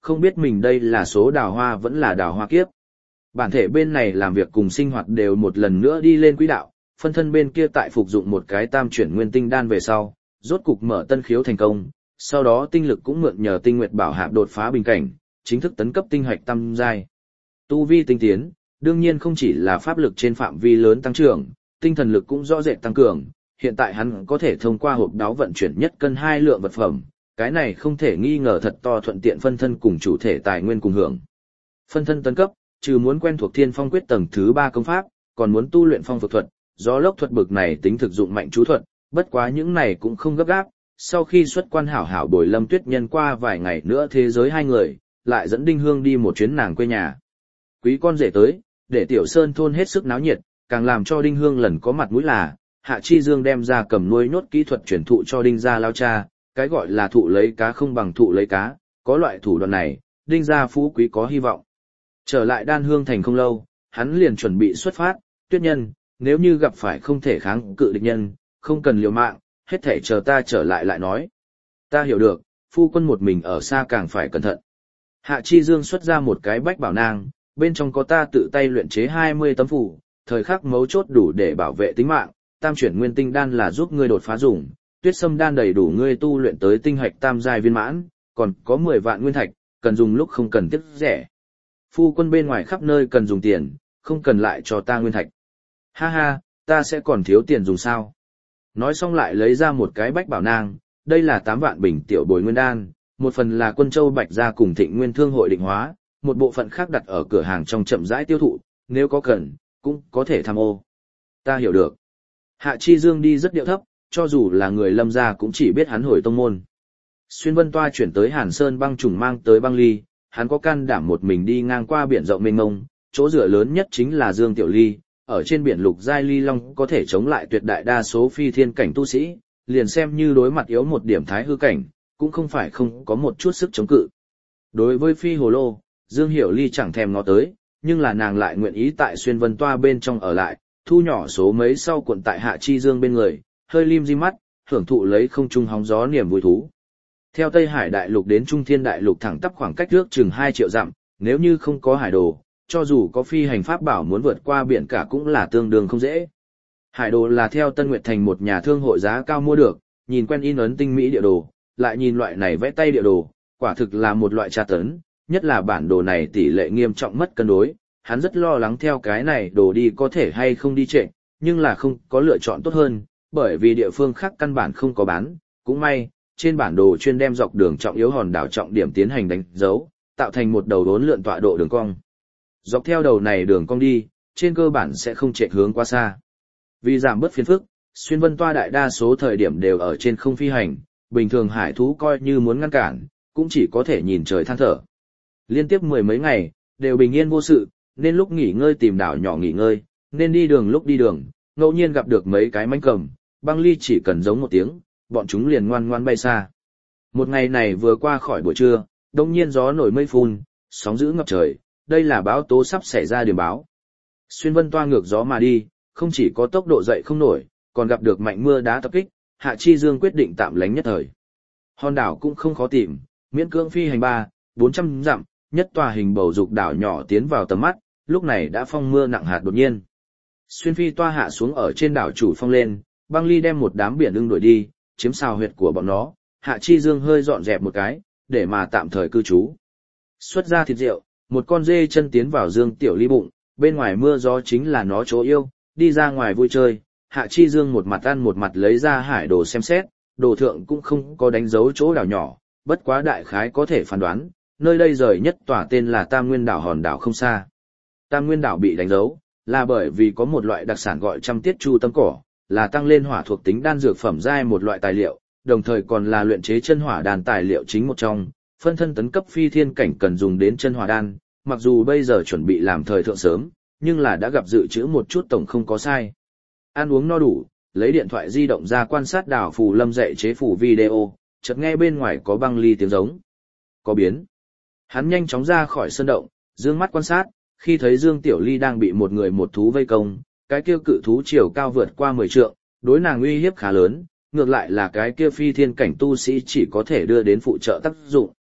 không biết mình đây là số đào hoa vẫn là đào hoa kiếp. Bản thể bên này làm việc cùng sinh hoạt đều một lần nữa đi lên quỹ đạo, phân thân bên kia tại phục dụng một cái tam chuyển nguyên tinh đan về sau, rốt cục mở tân khiếu thành công, sau đó tinh lực cũng mượn nhờ tinh nguyệt bảo hạp đột phá bình cảnh, chính thức tấn cấp tinh hạch tam giai. Tu vi tinh tiến, đương nhiên không chỉ là pháp lực trên phạm vi lớn tăng trưởng, tinh thần lực cũng rõ rệt tăng cường, hiện tại hắn có thể thông qua hộp đáo vận chuyển nhất cân 2 lượng vật phẩm, cái này không thể nghi ngờ thật to thuận tiện phân thân cùng chủ thể tài nguyên cùng hưởng. Phân thân tấn cấp, trừ muốn quen thuộc Thiên Phong quyết tầng thứ 3 công pháp, còn muốn tu luyện phong vực thuật, gió lốc thuật bực này tính thực dụng mạnh chú thuật, bất quá những này cũng không gấp gáp, sau khi xuất quan hảo hảo bồi Lâm Tuyết Nhân qua vài ngày nữa thế giới hai người, lại dẫn Đinh Hương đi một chuyến nàng quê nhà. Quý con rể tới, để Tiểu Sơn thôn hết sức náo nhiệt, càng làm cho Đinh Hương lần có mặt mũi là, Hạ Chi Dương đem ra cầm nuôi nhốt kỹ thuật truyền thụ cho Đinh gia lao cha, cái gọi là thụ lấy cá không bằng thụ lấy cá, có loại thủ đoạn này, Đinh gia phú quý có hy vọng. Trở lại Đan Hương thành không lâu, hắn liền chuẩn bị xuất phát, Tuyết Nhân, nếu như gặp phải không thể kháng cự địch nhân, không cần liều mạng, hết thể chờ ta trở lại lại nói. Ta hiểu được, phu quân một mình ở xa càng phải cẩn thận. Hạ Chi Dương xuất ra một cái bách bảo nang, bên trong có ta tự tay luyện chế 20 tấm phù, thời khắc mấu chốt đủ để bảo vệ tính mạng, tam chuyển nguyên tinh đan là giúp ngươi đột phá dùng, tuyết sâm đan đầy đủ ngươi tu luyện tới tinh hạch tam giai viên mãn, còn có 10 vạn nguyên thạch, cần dùng lúc không cần tiếc rẻ. Phu quân bên ngoài khắp nơi cần dùng tiền, không cần lại cho ta nguyên thạch. Ha ha, ta sẽ còn thiếu tiền dùng sao? Nói xong lại lấy ra một cái bách bảo nang, đây là 8 vạn bình tiểu bồi nguyên đan, một phần là Quân Châu Bạch gia cùng Thịnh Nguyên Thương hội định hóa, một bộ phận khác đặt ở cửa hàng trong chậm rãi tiêu thụ, nếu có cần, cũng có thể tham ô. Ta hiểu được. Hạ Chi Dương đi rất điệu thấp, cho dù là người Lâm gia cũng chỉ biết hắn hồi tông môn. Xuyên Vân Toa chuyển tới Hàn Sơn băng trùng mang tới băng ly, hắn có can đảm một mình đi ngang qua biển rộng mênh mông, chỗ dựa lớn nhất chính là Dương Tiểu Ly, ở trên biển lục giai ly long có thể chống lại tuyệt đại đa số phi thiên cảnh tu sĩ, liền xem như đối mặt yếu một điểm thái hư cảnh, cũng không phải không có một chút sức chống cự. Đối với phi hồ lô, Dương Hiểu Ly chẳng thèm ngó tới, nhưng là nàng lại nguyện ý tại Xuyên Vân Toa bên trong ở lại, thu nhỏ số mấy sau cuộn tại Hạ Chi Dương bên người, hơi lim di mắt, hưởng thụ lấy không trung hóng gió niềm vui thú. Theo Tây Hải đại lục đến Trung Thiên đại lục thẳng tắp khoảng cách ước chừng 2 triệu dặm, nếu như không có hải đồ, cho dù có phi hành pháp bảo muốn vượt qua biển cả cũng là tương đương không dễ. Hải đồ là theo Tân Nguyệt Thành một nhà thương hội giá cao mua được, nhìn quen in ấn tinh mỹ địa đồ, lại nhìn loại này vẽ tay địa đồ, quả thực là một loại tra tấn, nhất là bản đồ này tỷ lệ nghiêm trọng mất cân đối, hắn rất lo lắng theo cái này đồ đi có thể hay không đi trệ, nhưng là không có lựa chọn tốt hơn, bởi vì địa phương khác căn bản không có bán, cũng may, trên bản đồ chuyên đem dọc đường trọng yếu hòn đảo trọng điểm tiến hành đánh dấu, tạo thành một đầu đốn lượn tọa độ đường cong. Dọc theo đầu này đường cong đi, trên cơ bản sẽ không chạy hướng quá xa. Vì giảm bớt phiền phức, Xuyên Vân Toa đại đa số thời điểm đều ở trên không phi hành, bình thường hải thú coi như muốn ngăn cản, cũng chỉ có thể nhìn trời than thở. Liên tiếp 10 mấy ngày, đều bình yên vô sự, nên lúc nghỉ ngơi tìm đảo nhỏ nghỉ ngơi, nên đi đường lúc đi đường, ngẫu nhiên gặp được mấy cái manh cầm, băng ly chỉ cần giống một tiếng, bọn chúng liền ngoan ngoan bay xa. Một ngày này vừa qua khỏi buổi trưa, đông nhiên gió nổi mây phun, sóng dữ ngập trời, đây là báo tố sắp xảy ra điểm báo. Xuyên Vân Toa ngược gió mà đi, không chỉ có tốc độ dậy không nổi, còn gặp được mạnh mưa đá tập kích, Hạ Chi Dương quyết định tạm lánh nhất thời. Hòn đảo cũng không khó tìm, miễn cưỡng phi hành 400 dặm, nhất tòa hình bầu dục đảo nhỏ tiến vào tầm mắt, lúc này đã phong mưa nặng hạt đột nhiên. Xuyên phi toa hạ xuống ở trên đảo chủ phong lên, băng ly đem một đám biển ưng đuổi đi, chiếm xào huyệt của bọn nó, Hạ Chi Dương hơi dọn dẹp một cái, để mà tạm thời cư trú. Xuất ra thịt rượu, một con dê chân tiến vào Dương Tiểu Ly bụng, bên ngoài mưa gió chính là nó chỗ yêu, đi ra ngoài vui chơi, Hạ Chi Dương một mặt ăn một mặt lấy ra hải đồ xem xét, đồ thượng cũng không có đánh dấu chỗ đảo nhỏ, bất quá đại khái có thể phán đoán, nơi đây rời nhất tòa tên là Tam Nguyên đảo hòn đảo không xa. Tam Nguyên đảo bị đánh dấu, là bởi vì có một loại đặc sản gọi trăm tiết chu tâm cỏ, là tăng lên hỏa thuộc tính đan dược phẩm giai một loại tài liệu, đồng thời còn là luyện chế chân hỏa đan tài liệu chính một trong, phân thân tấn cấp phi thiên cảnh cần dùng đến chân hỏa đan, mặc dù bây giờ chuẩn bị làm thời thượng sớm, nhưng là đã gặp dự trữ một chút tổng không có sai. Ăn uống no đủ, lấy điện thoại di động ra quan sát đảo phù lâm dạy chế phù video, chợt nghe bên ngoài có băng ly tiếng giống. Có biến. Hắn nhanh chóng ra khỏi sơn động, dương mắt quan sát, khi thấy Dương Tiểu Ly đang bị một người một thú vây công, cái kia cự thú chiều cao vượt qua 10 trượng, đối nàng uy hiếp khá lớn, ngược lại là cái kia phi thiên cảnh tu sĩ chỉ có thể đưa đến phụ trợ tác dụng.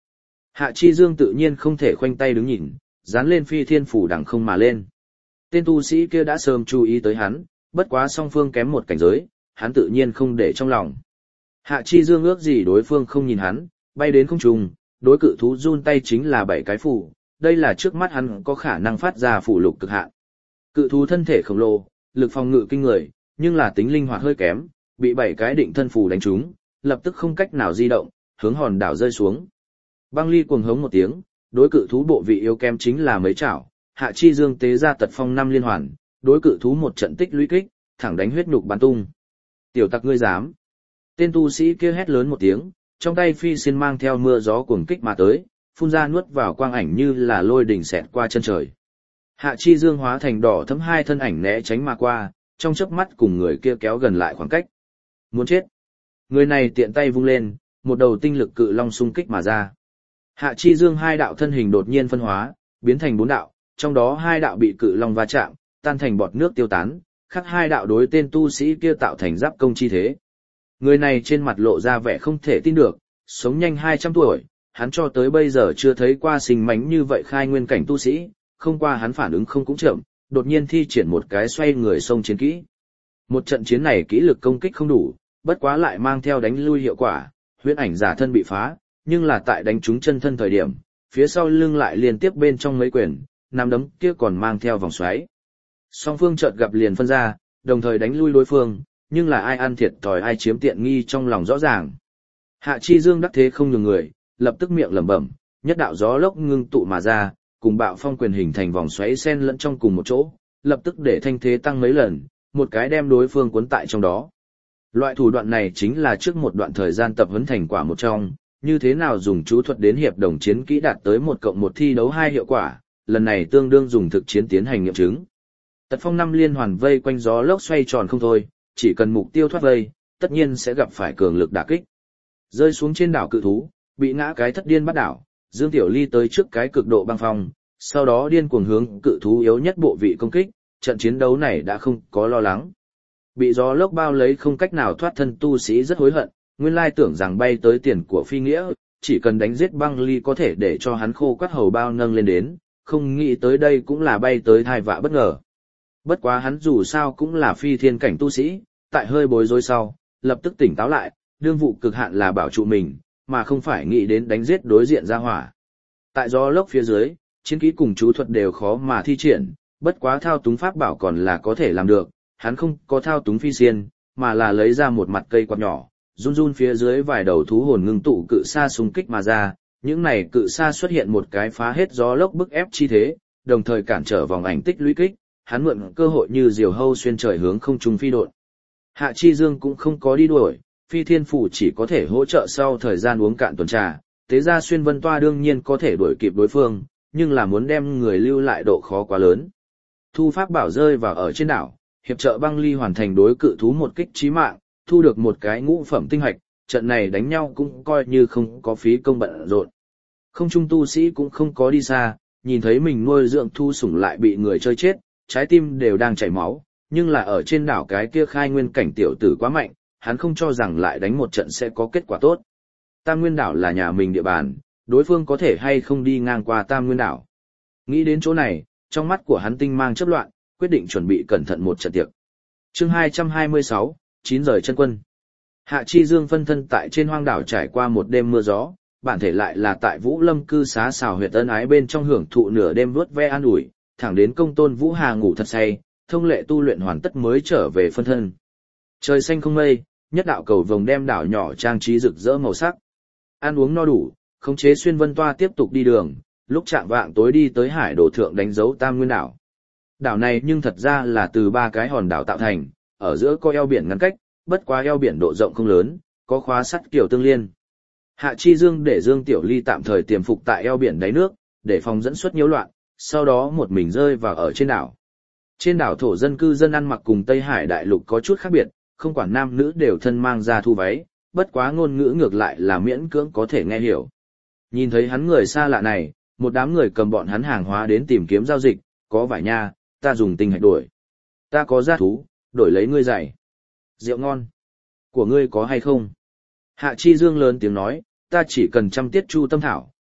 Hạ Chi Dương tự nhiên không thể khoanh tay đứng nhìn, dán lên phi thiên phủ đằng không mà lên. Tên tu sĩ kia đã sớm chú ý tới hắn, bất quá song phương kém một cảnh giới, hắn tự nhiên không để trong lòng. Hạ Chi Dương ước gì đối phương không nhìn hắn, bay đến không trung, đối cự thú run tay chính là 7 cái phủ, đây là trước mắt hắn có khả năng phát ra phủ lục cực hạn. Cự thú thân thể khổng lồ, lực phòng ngự kinh người, nhưng là tính linh hoạt hơi kém, bị 7 cái định thân phủ đánh trúng, lập tức không cách nào di động, hướng hòn đảo rơi xuống. Băng Ly cuồng hống một tiếng, đối cự thú bộ vị yếu kém chính là mấy chảo, Hạ Chi Dương tế ra tật phong 5 liên hoàn, đối cự thú một trận tích lũy kích, thẳng đánh huyết nhục bắn tung. Tiểu tặc ngươi dám? Tên tu sĩ kia hét lớn một tiếng, trong tay phi xin mang theo mưa gió cuồng kích mà tới, phun ra nuốt vào quang ảnh như là lôi đỉnh xẹt qua chân trời. Hạ Chi Dương hóa thành đỏ thấm hai thân ảnh né tránh mà qua, trong chớp mắt cùng người kia kéo gần lại khoảng cách. Muốn chết. Người này tiện tay vung lên, một đầu tinh lực cự long xung kích mà ra. Hạ Chi Dương hai đạo thân hình đột nhiên phân hóa, biến thành 4 đạo, trong đó 2 đạo bị cự long va chạm, tan thành bọt nước tiêu tán, khác 2 đạo đối tên tu sĩ kia tạo thành giáp công chi thế. Người này trên mặt lộ ra vẻ không thể tin được, sống nhanh 200 tuổi, hắn cho tới bây giờ chưa thấy qua sinh mánh như vậy khai nguyên cảnh tu sĩ, không qua hắn phản ứng không cũng chậm, đột nhiên thi triển một cái xoay người xông chiến kỹ. Một trận chiến này kỹ lực công kích không đủ, bất quá lại mang theo đánh lui hiệu quả, huyễn ảnh giả thân bị phá, nhưng là tại đánh trúng chân thân thời điểm, phía sau lưng lại liên tiếp bên trong mấy quyền, nắm đấm kia còn mang theo vòng xoáy. Song phương chợt gặp liền phân ra, đồng thời đánh lui đối phương, nhưng là ai ăn thiệt thòi ai chiếm tiện nghi trong lòng rõ ràng. Hạ Chi Dương đắc thế không nhường người, lập tức miệng lẩm bẩm, nhất đạo gió lốc ngưng tụ mà ra, cùng bạo phong quyền hình thành vòng xoáy xen lẫn trong cùng một chỗ, lập tức để thanh thế tăng mấy lần, một cái đem đối phương cuốn tại trong đó. Loại thủ đoạn này chính là trước một đoạn thời gian tập huấn thành quả một trong, như thế nào dùng chú thuật đến hiệp đồng chiến kỹ đạt tới 1+1 thi đấu 2 hiệu quả, lần này tương đương dùng thực chiến tiến hành nghiệm chứng. Tật phong 5 liên hoàn vây quanh gió lốc xoay tròn không thôi, chỉ cần mục tiêu thoát vây, tất nhiên sẽ gặp phải cường lực đả kích. Rơi xuống trên đảo cự thú, bị ngã cái thất điên bắt đảo, Dương Tiểu Ly tới trước cái cực độ băng phong, sau đó điên cuồng hướng cự thú yếu nhất bộ vị công kích, trận chiến đấu này đã không có lo lắng. Bị gió lốc bao lấy không cách nào thoát thân tu sĩ rất hối hận, nguyên lai tưởng rằng bay tới tiền của phi nghĩa, chỉ cần đánh giết Băng Ly có thể để cho hắn khô quắt hầu bao nâng lên đến, không nghĩ tới đây cũng là bay tới thai vạ bất ngờ. Bất quá hắn dù sao cũng là phi thiên cảnh tu sĩ, tại hơi bối rối sau, lập tức tỉnh táo lại, đương vụ cực hạn là bảo trụ mình, mà không phải nghĩ đến đánh giết đối diện ra hỏa. Tại gió lốc phía dưới, chiến kỹ cùng chú thuật đều khó mà thi triển, bất quá thao túng pháp bảo còn là có thể làm được, hắn không có thao túng phi xiên, mà là lấy ra một mặt cây quạt nhỏ, run run phía dưới vài đầu thú hồn ngưng tụ cự sa xung kích mà ra, những này cự sa xuất hiện một cái phá hết gió lốc bức ép chi thế, đồng thời cản trở vòng ảnh tích lũy kích, hắn mượn cơ hội như diều hâu xuyên trời hướng không trung phi độn. Hạ Chi Dương cũng không có đi đuổi, phi thiên phủ chỉ có thể hỗ trợ sau thời gian uống cạn tuần trà, tế ra xuyên vân toa đương nhiên có thể đuổi kịp đối phương, nhưng là muốn đem người lưu lại độ khó quá lớn. Thu pháp bảo rơi vào ở trên đảo, hiệp trợ Băng Ly hoàn thành đối cự thú một kích chí mạng, thu được một cái ngũ phẩm tinh hạch, trận này đánh nhau cũng coi như không có phí công bận rộn. Không trung tu sĩ cũng không có đi xa, nhìn thấy mình nuôi dưỡng thu sủng lại bị người chơi chết, trái tim đều đang chảy máu, nhưng là ở trên đảo cái kia khai nguyên cảnh tiểu tử quá mạnh, hắn không cho rằng lại đánh một trận sẽ có kết quả tốt. Tam Nguyên đảo là nhà mình địa bàn, đối phương có thể hay không đi ngang qua Tam Nguyên đảo. Nghĩ đến chỗ này, trong mắt của hắn tinh mang chớp loạn, quyết định chuẩn bị cẩn thận một trận tiệc. Chương 226, 9 giờ chân quân. Hạ Chi Dương phân thân tại trên hoang đảo trải qua một đêm mưa gió, bản thể lại là tại Vũ Lâm cư xá xào huyệt ân ái bên trong hưởng thụ nửa đêm vuốt ve an ủi, thẳng đến công tôn Vũ Hà ngủ thật say, thông lệ tu luyện hoàn tất mới trở về phân thân. Trời xanh không mây, nhất đạo cầu vồng đem đảo nhỏ trang trí rực rỡ màu sắc. Ăn uống no đủ, khống chế xuyên vân toa tiếp tục đi đường, lúc chạng vạng tối đi tới hải đồ thượng đánh dấu Tam Nguyên đảo. Đảo này nhưng thật ra là từ 3 cái hòn đảo tạo thành, ở giữa có eo biển ngăn cách, bất quá eo biển độ rộng không lớn, có khóa sắt kiểu tương liên. Hạ Chi Dương để Dương Tiểu Ly tạm thời tiềm phục tại eo biển đáy nước, để phòng dẫn xuất nhiễu loạn, sau đó một mình rơi vào ở trên đảo. Trên đảo thổ dân cư dân ăn mặc cùng Tây Hải đại lục có chút khác biệt, không quản nam nữ đều thân mang ra thu váy, bất quá ngôn ngữ ngược lại là miễn cưỡng có thể nghe hiểu. Nhìn thấy hắn người xa lạ này, một đám người cầm bọn hắn hàng hóa đến tìm kiếm giao dịch, có vải nha, ta dùng tinh hạch đổi. Ta có gia thú, đổi lấy ngươi giày. Rượu ngon. Của ngươi có hay không? Hạ Chi Dương lớn tiếng nói, ta chỉ cần 100 tiết chu tâm thảo,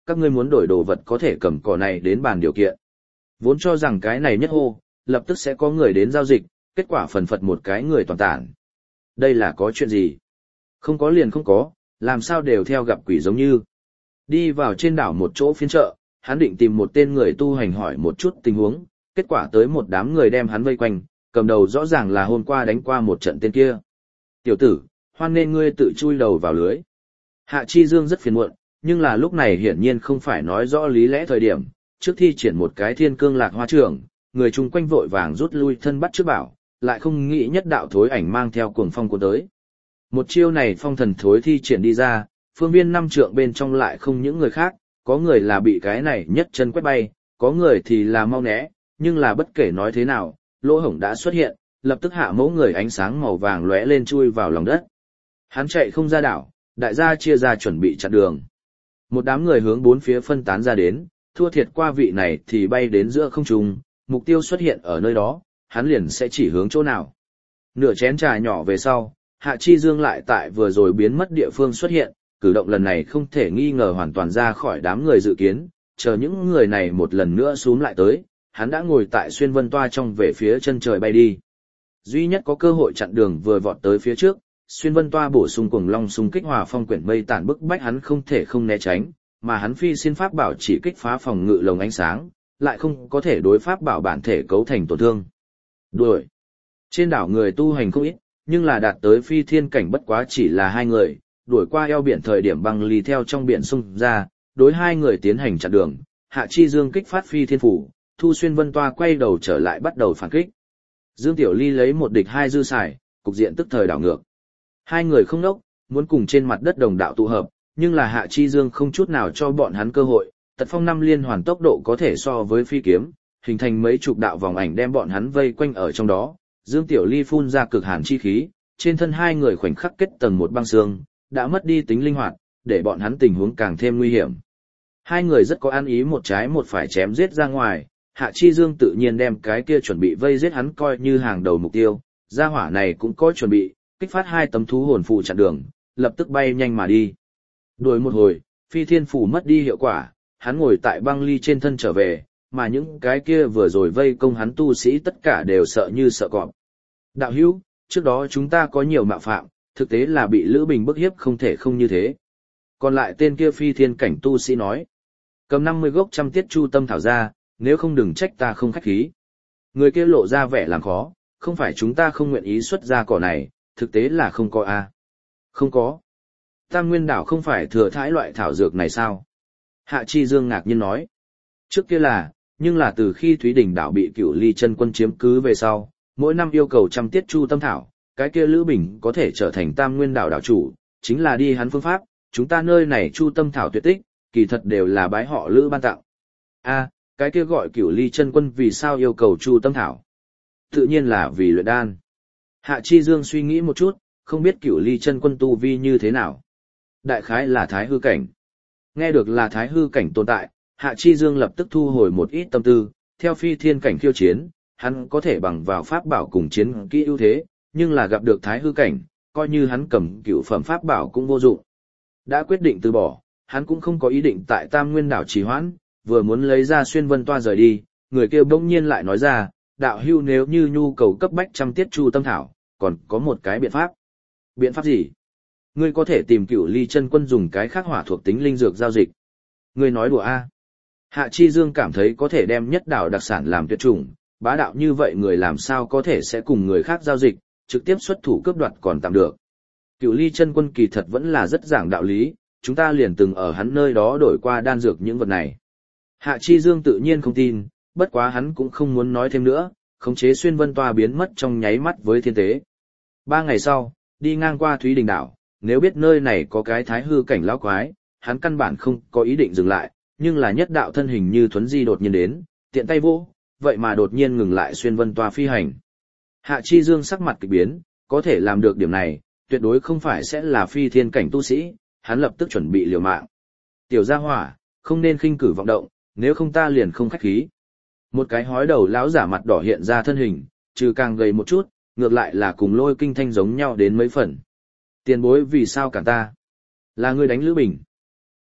các ngươi muốn đổi đồ vật có thể cầm cỏ này đến bàn điều kiện. Vốn cho rằng cái này nhất hô, lập tức sẽ có người đến giao dịch, kết quả phần phật một cái người toàn tản. Đây là có chuyện gì? Không có liền không có, làm sao đều theo gặp quỷ giống như. Đi vào trên đảo một chỗ phiên chợ, hắn định tìm một tên người tu hành hỏi một chút tình huống, kết quả tới một đám người đem hắn vây quanh, cầm đầu rõ ràng là hôm qua đánh qua một trận tên kia. Tiểu tử, hoan nên ngươi tự chui đầu vào lưới. Hạ Chi Dương rất phiền muộn, nhưng là lúc này hiển nhiên không phải nói rõ lý lẽ thời điểm, trước thi triển một cái thiên cương lạc hoa trưởng, người chung quanh vội vàng rút lui thân bắt trước bảo, lại không nghĩ nhất đạo thối ảnh mang theo cuồng phong cuốn tới. Một chiêu này phong thần thối thi triển đi ra, phương viên 5 trượng bên trong lại không những người khác, có người là bị cái này nhất chân quét bay, có người thì là mau né, nhưng là bất kể nói thế nào, lỗ hổng đã xuất hiện, lập tức hạ mẫu người ánh sáng màu vàng lóe lên chui vào lòng đất. Hắn chạy không ra đảo, đại gia chia ra chuẩn bị chặn đường. Một đám người hướng bốn phía phân tán ra đến, thua thiệt qua vị này thì bay đến giữa không trung, mục tiêu xuất hiện ở nơi đó, hắn liền sẽ chỉ hướng chỗ nào. Nửa chén trà nhỏ về sau, Hạ Chi Dương lại tại vừa rồi biến mất địa phương xuất hiện, cử động lần này không thể nghi ngờ hoàn toàn ra khỏi đám người dự kiến, chờ những người này một lần nữa xuống lại tới, hắn đã ngồi tại xuyên vân toa trong về phía chân trời bay đi. Duy nhất có cơ hội chặn đường vừa vọt tới phía trước, xuyên vân toa bổ sung cuồng long xung kích hòa phong quyển mây tản bức bách hắn không thể không né tránh, mà hắn phi xin pháp bảo chỉ kích phá phòng ngự lồng ánh sáng, lại không có thể đối pháp bảo bản thể cấu thành tổn thương. Đuổi. Trên đảo người tu hành không ít, nhưng là đạt tới phi thiên cảnh bất quá chỉ là 2 người, đuổi qua eo biển thời điểm băng ly theo trong biển xung ra, đối 2 người tiến hành chặn đường, Hạ Chi Dương kích phát phi thiên phủ, Thu xuyên vân toa quay đầu trở lại bắt đầu phản kích. Dương Tiểu Ly lấy 1 địch 2 dư xài, cục diện tức thời đảo ngược. 2 người không nốc, muốn cùng trên mặt đất đồng đạo tụ hợp, nhưng là Hạ Chi Dương không chút nào cho bọn hắn cơ hội, tật phong 5 liên hoàn tốc độ có thể so với phi kiếm, hình thành mấy chục đạo vòng ảnh đem bọn hắn vây quanh ở trong đó. Dương Tiểu Ly phun ra cực hàn chi khí, trên thân 2 người khoảnh khắc kết tầng một băng xương, đã mất đi tính linh hoạt, để bọn hắn tình huống càng thêm nguy hiểm. 2 người rất có ăn ý một trái một phải chém giết ra ngoài, Hạ Chi Dương tự nhiên đem cái kia chuẩn bị vây giết hắn coi như hàng đầu mục tiêu, gia hỏa này cũng có chuẩn bị, kích phát 2 tấm thú hồn phù chặn đường, lập tức bay nhanh mà đi. Đuổi một hồi, phi thiên phù mất đi hiệu quả, hắn ngồi tại băng ly trên thân trở về, mà những cái kia vừa rồi vây công hắn tu sĩ tất cả đều sợ như sợ cọp. Đạo hữu, trước đó chúng ta có nhiều mạo phạm, thực tế là bị Lữ Bình bức hiếp không thể không như thế. Còn lại tên kia phi thiên cảnh tu sĩ nói, cầm 50 gốc trăm tiết chu tâm thảo ra, nếu không đừng trách ta không khách khí. Người kia lộ ra vẻ làm khó, không phải chúng ta không nguyện ý xuất ra cỏ này, thực tế là không có a. Không có. Tam Nguyên đảo không phải thừa thãi loại thảo dược này sao? Hạ Chi Dương ngạc nhiên nói. Trước kia là, nhưng là từ khi Thúy Đình đảo bị Cửu Ly chân quân chiếm cứ về sau, mỗi năm yêu cầu trăm tiết chu tâm thảo, cái kia Lữ Bình có thể trở thành Tam Nguyên đảo đảo chủ, chính là đi hắn phương pháp, chúng ta nơi này chu tâm thảo tuyệt tích, kỳ thật đều là bái họ Lữ ban tặng. A, cái kia gọi Cửu Ly chân quân vì sao yêu cầu chu tâm thảo? Tự nhiên là vì luyện đan. Hạ Chi Dương suy nghĩ một chút, không biết Cửu Ly chân quân tu vi như thế nào. Đại khái là thái hư cảnh. Nghe được là thái hư cảnh tồn tại, Hạ Chi Dương lập tức thu hồi một ít tâm tư, theo phi thiên cảnh khiêu chiến, hắn có thể bằng vào pháp bảo cùng chiến kỹ ưu thế, nhưng là gặp được thái hư cảnh, coi như hắn cầm cửu phẩm pháp bảo cũng vô dụng. Đã quyết định từ bỏ, hắn cũng không có ý định tại Tam Nguyên đảo trì hoãn, vừa muốn lấy ra xuyên vân toa rời đi, người kia bỗng nhiên lại nói ra, đạo hưu nếu như nhu cầu cấp bách trăm tiết chu tâm thảo, còn có một cái biện pháp. Biện pháp gì? Ngươi có thể tìm Cửu Ly chân quân dùng cái khác hỏa thuộc tính linh dược giao dịch. Ngươi nói đùa a? Hạ Chi Dương cảm thấy có thể đem nhất đảo đặc sản làm tuyệt chủng, bá đạo như vậy người làm sao có thể sẽ cùng người khác giao dịch, trực tiếp xuất thủ cướp đoạt còn tạm được. Cửu Ly chân quân kỳ thật vẫn là rất giảng đạo lý, chúng ta liền từng ở hắn nơi đó đổi qua đan dược những vật này. Hạ Chi Dương tự nhiên không tin, bất quá hắn cũng không muốn nói thêm nữa, khống chế xuyên vân toa biến mất trong nháy mắt với thiên tế. 3 ngày sau, đi ngang qua Thúy Đình đảo, nếu biết nơi này có cái thái hư cảnh lão quái, hắn căn bản không có ý định dừng lại, nhưng là nhất đạo thân hình như thuấn di đột nhiên đến, tiện tay vỗ, vậy mà đột nhiên ngừng lại xuyên vân toa phi hành. Hạ Chi Dương sắc mặt kỳ biến, có thể làm được điểm này, tuyệt đối không phải sẽ là phi thiên cảnh tu sĩ, hắn lập tức chuẩn bị liều mạng. Tiểu gia hỏa, không nên khinh cử vọng động, nếu không ta liền không khách khí. Một cái hói đầu lão giả mặt đỏ hiện ra thân hình, trừ càng gầy một chút, ngược lại là cùng Lôi Kinh Thanh giống nhau đến mấy phần. Tiền bối vì sao cản ta? Là ngươi đánh Lữ Bình.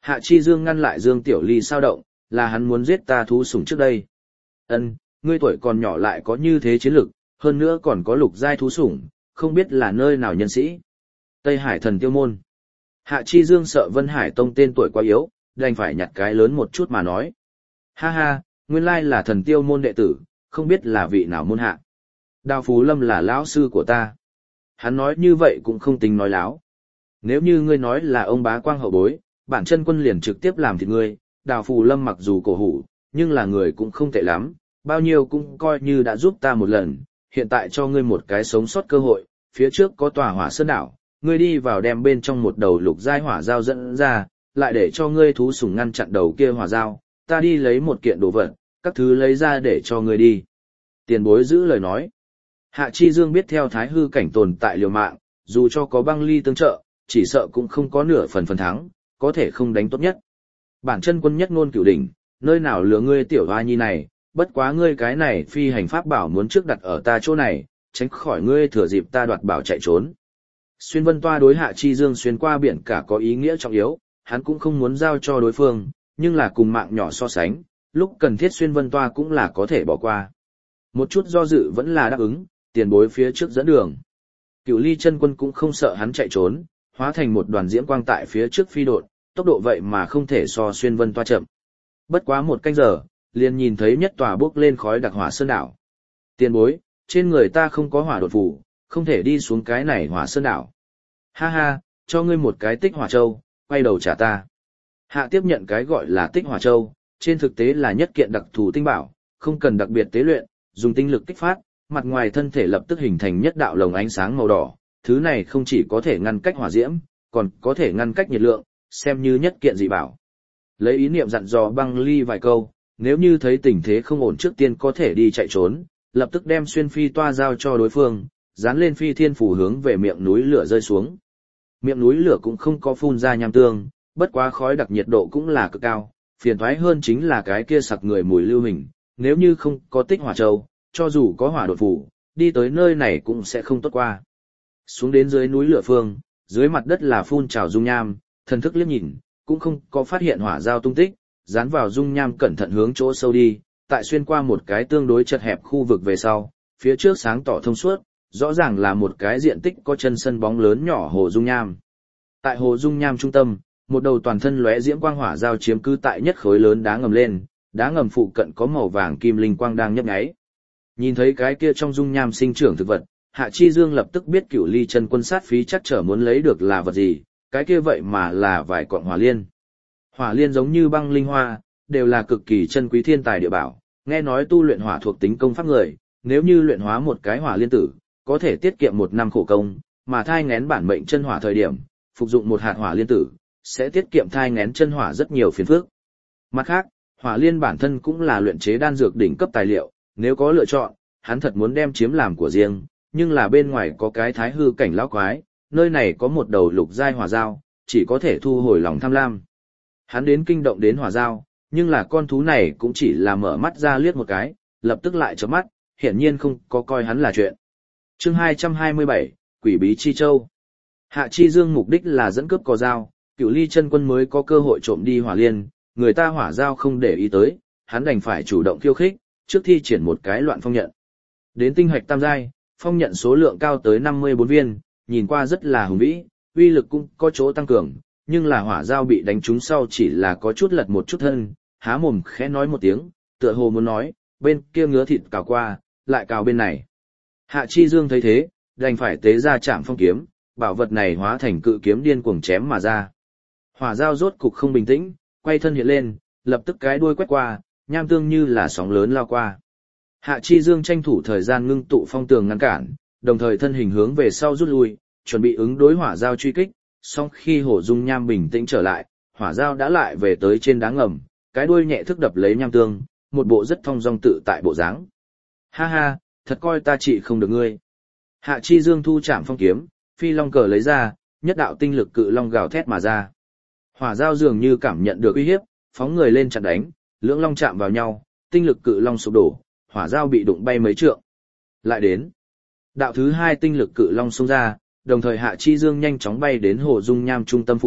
Hạ Chi Dương ngăn lại Dương Tiểu Ly sao động, là hắn muốn giết ta thú sủng trước đây. Ân, ngươi tuổi còn nhỏ lại có như thế chiến lực, hơn nữa còn có lục giai thú sủng, không biết là nơi nào nhân sĩ. Tây Hải Thần Tiêu Môn. Hạ Chi Dương sợ Vân Hải Tông tên tuổi quá yếu, đành phải nhặt cái lớn một chút mà nói. Ha ha, nguyên lai là Thần Tiêu Môn đệ tử, không biết là vị nào môn hạ. Đào Phú Lâm là lão sư của ta. Hắn nói như vậy cũng không tính nói láo. Nếu như ngươi nói là ông bá quang hậu bối, bản chân quân liền trực tiếp làm thịt ngươi. Đào Phù Lâm mặc dù cổ hủ, nhưng là người cũng không tệ lắm, bao nhiêu cũng coi như đã giúp ta một lần, hiện tại cho ngươi một cái sống sót cơ hội, phía trước có tòa hỏa sơn đảo, ngươi đi vào đem bên trong một đầu lục giai hỏa dao dẫn ra, lại để cho ngươi thú sủng ngăn chặn đầu kia hỏa dao, ta đi lấy một kiện đồ vật, các thứ lấy ra để cho ngươi đi. Tiền bối giữ lời nói. Hạ Chi Dương biết theo thái hư cảnh tồn tại liều mạng, dù cho có băng ly tương trợ, chỉ sợ cũng không có nửa phần thắng, có thể không đánh tốt nhất. Bản chân quân nhất ngôn cửu đỉnh, nơi nào lừa ngươi tiểu hoa nhi này, bất quá ngươi cái này phi hành pháp bảo muốn trước đặt ở ta chỗ này, tránh khỏi ngươi thừa dịp ta đoạt bảo chạy trốn. Xuyên Vân Toa đối Hạ Chi Dương xuyên qua biển cả có ý nghĩa trọng yếu, hắn cũng không muốn giao cho đối phương, nhưng là cùng mạng nhỏ so sánh, lúc cần thiết Xuyên Vân Toa cũng là có thể bỏ qua. Một chút do dự vẫn là đáp ứng, tiền bối phía trước dẫn đường. Cửu Ly chân quân cũng không sợ hắn chạy trốn, hóa thành một đoàn diễm quang tại phía trước phi độn, tốc độ vậy mà không thể so Xuyên Vân Toa chậm. Bất quá một canh giờ, liền nhìn thấy nhất tòa bốc lên khói đặc hỏa sơn đảo. Tiền bối, trên người ta không có hỏa đột phù, không thể đi xuống cái này hỏa sơn đảo. Ha ha, cho ngươi một cái tích hỏa châu, quay đầu trả ta. Hạ tiếp nhận cái gọi là tích hỏa châu, trên thực tế là nhất kiện đặc thù tinh bảo, không cần đặc biệt tế luyện, dùng tinh lực kích phát, mặt ngoài thân thể lập tức hình thành nhất đạo lồng ánh sáng màu đỏ. Thứ này không chỉ có thể ngăn cách hỏa diễm, còn có thể ngăn cách nhiệt lượng, xem như nhất kiện dị bảo. Lấy ý niệm dặn dò băng ly vài câu, nếu như thấy tình thế không ổn trước tiên có thể đi chạy trốn, lập tức đem xuyên phi toa giao cho đối phương, dán lên phi thiên phủ hướng về miệng núi lửa rơi xuống. Miệng núi lửa cũng không có phun ra nham tương, bất quá khói đặc nhiệt độ cũng là cực cao, phiền toái hơn chính là cái kia sặc người mùi lưu hình, nếu như không có tích hỏa châu, cho dù có hỏa đột phủ, đi tới nơi này cũng sẽ không tốt qua. Xuống đến dưới núi lửa phương, dưới mặt đất là phun trào dung nham, thần thức liếc nhìn, cũng không có phát hiện hỏa giao tung tích, dán vào dung nham cẩn thận hướng chỗ sâu đi, tại xuyên qua một cái tương đối chật hẹp khu vực về sau, phía trước sáng tỏ thông suốt, rõ ràng là một cái diện tích có chân sân bóng lớn nhỏ hồ dung nham. Tại hồ dung nham trung tâm, một đầu toàn thân lóe diễm quang hỏa giao chiếm cứ tại nhất khối lớn đá ngầm lên, đá ngầm phụ cận có màu vàng kim linh quang đang nhấp nháy. Nhìn thấy cái kia trong dung nham sinh trưởng thực vật, Hạ Chi Dương lập tức biết Cửu Ly chân quân sát phí chắc trở muốn lấy được là vật gì, cái kia vậy mà là vài cọng hỏa liên. Hỏa liên giống như băng linh hoa, đều là cực kỳ chân quý thiên tài địa bảo, nghe nói tu luyện hỏa thuộc tính công pháp người, nếu như luyện hóa một cái hỏa liên tử, có thể tiết kiệm 1 năm khổ công, mà thai nghén bản mệnh chân hỏa thời điểm, phục dụng một hạt hỏa liên tử, sẽ tiết kiệm thai nghén chân hỏa rất nhiều phiền phức. Mặt khác, hỏa liên bản thân cũng là luyện chế đan dược đỉnh cấp tài liệu, nếu có lựa chọn, hắn thật muốn đem chiếm làm của riêng, nhưng là bên ngoài có cái thái hư cảnh lão quái, nơi này có một đầu lục giai hỏa dao, chỉ có thể thu hồi lòng tham lam. Hắn đến kinh động đến hỏa dao, nhưng là con thú này cũng chỉ là mở mắt ra liếc một cái, lập tức lại chớp mắt, hiển nhiên không có coi hắn là chuyện. Chương 227, Quỷ bí chi châu. Hạ Chi Dương mục đích là dẫn cướp cò dao, Cửu Ly chân quân mới có cơ hội trộm đi hỏa liên, người ta hỏa dao không để ý tới, hắn đành phải chủ động khiêu khích, trước thi triển một cái loạn phong nhận. Đến tinh hạch tam giai, phong nhận số lượng cao tới 54 viên, nhìn qua rất là hùng vĩ, uy lực cũng có chỗ tăng cường, nhưng là hỏa dao bị đánh trúng sau chỉ là có chút lật một chút thân, há mồm khẽ nói một tiếng, tựa hồ muốn nói, bên kia ngứa thịt cào qua, lại cào bên này. Hạ Chi Dương thấy thế, đành phải tế ra Trảm Phong kiếm, bảo vật này hóa thành cự kiếm điên cuồng chém mà ra. Hỏa dao rốt cục không bình tĩnh, quay thân hiện lên, lập tức cái đuôi quét qua, nham tương như là sóng lớn lao qua. Hạ Chi Dương tranh thủ thời gian ngưng tụ phong tường ngăn cản, đồng thời thân hình hướng về sau rút lui, chuẩn bị ứng đối hỏa dao truy kích, song khi hồ dung nham bình tĩnh trở lại, hỏa dao đã lại về tới trên đá ngầm, cái đuôi nhẹ thức đập lấy nham tương, một bộ rất thong dong tự tại bộ dáng. Ha ha, thật coi ta trị không được ngươi. Hạ Chi Dương thu Trảm Phong kiếm, phi long cờ lấy ra, nhất đạo tinh lực cự long gào thét mà ra. Hỏa dao dường như cảm nhận được uy hiếp, phóng người lên chặn đánh, lưỡng long chạm vào nhau, tinh lực cự long sụp đổ, hỏa dao bị đụng bay mấy trượng. Lại đến, đạo thứ hai tinh lực cự long xông ra, đồng thời Hạ Chi Dương nhanh chóng bay đến hồ dung nham trung tâm phụ cận,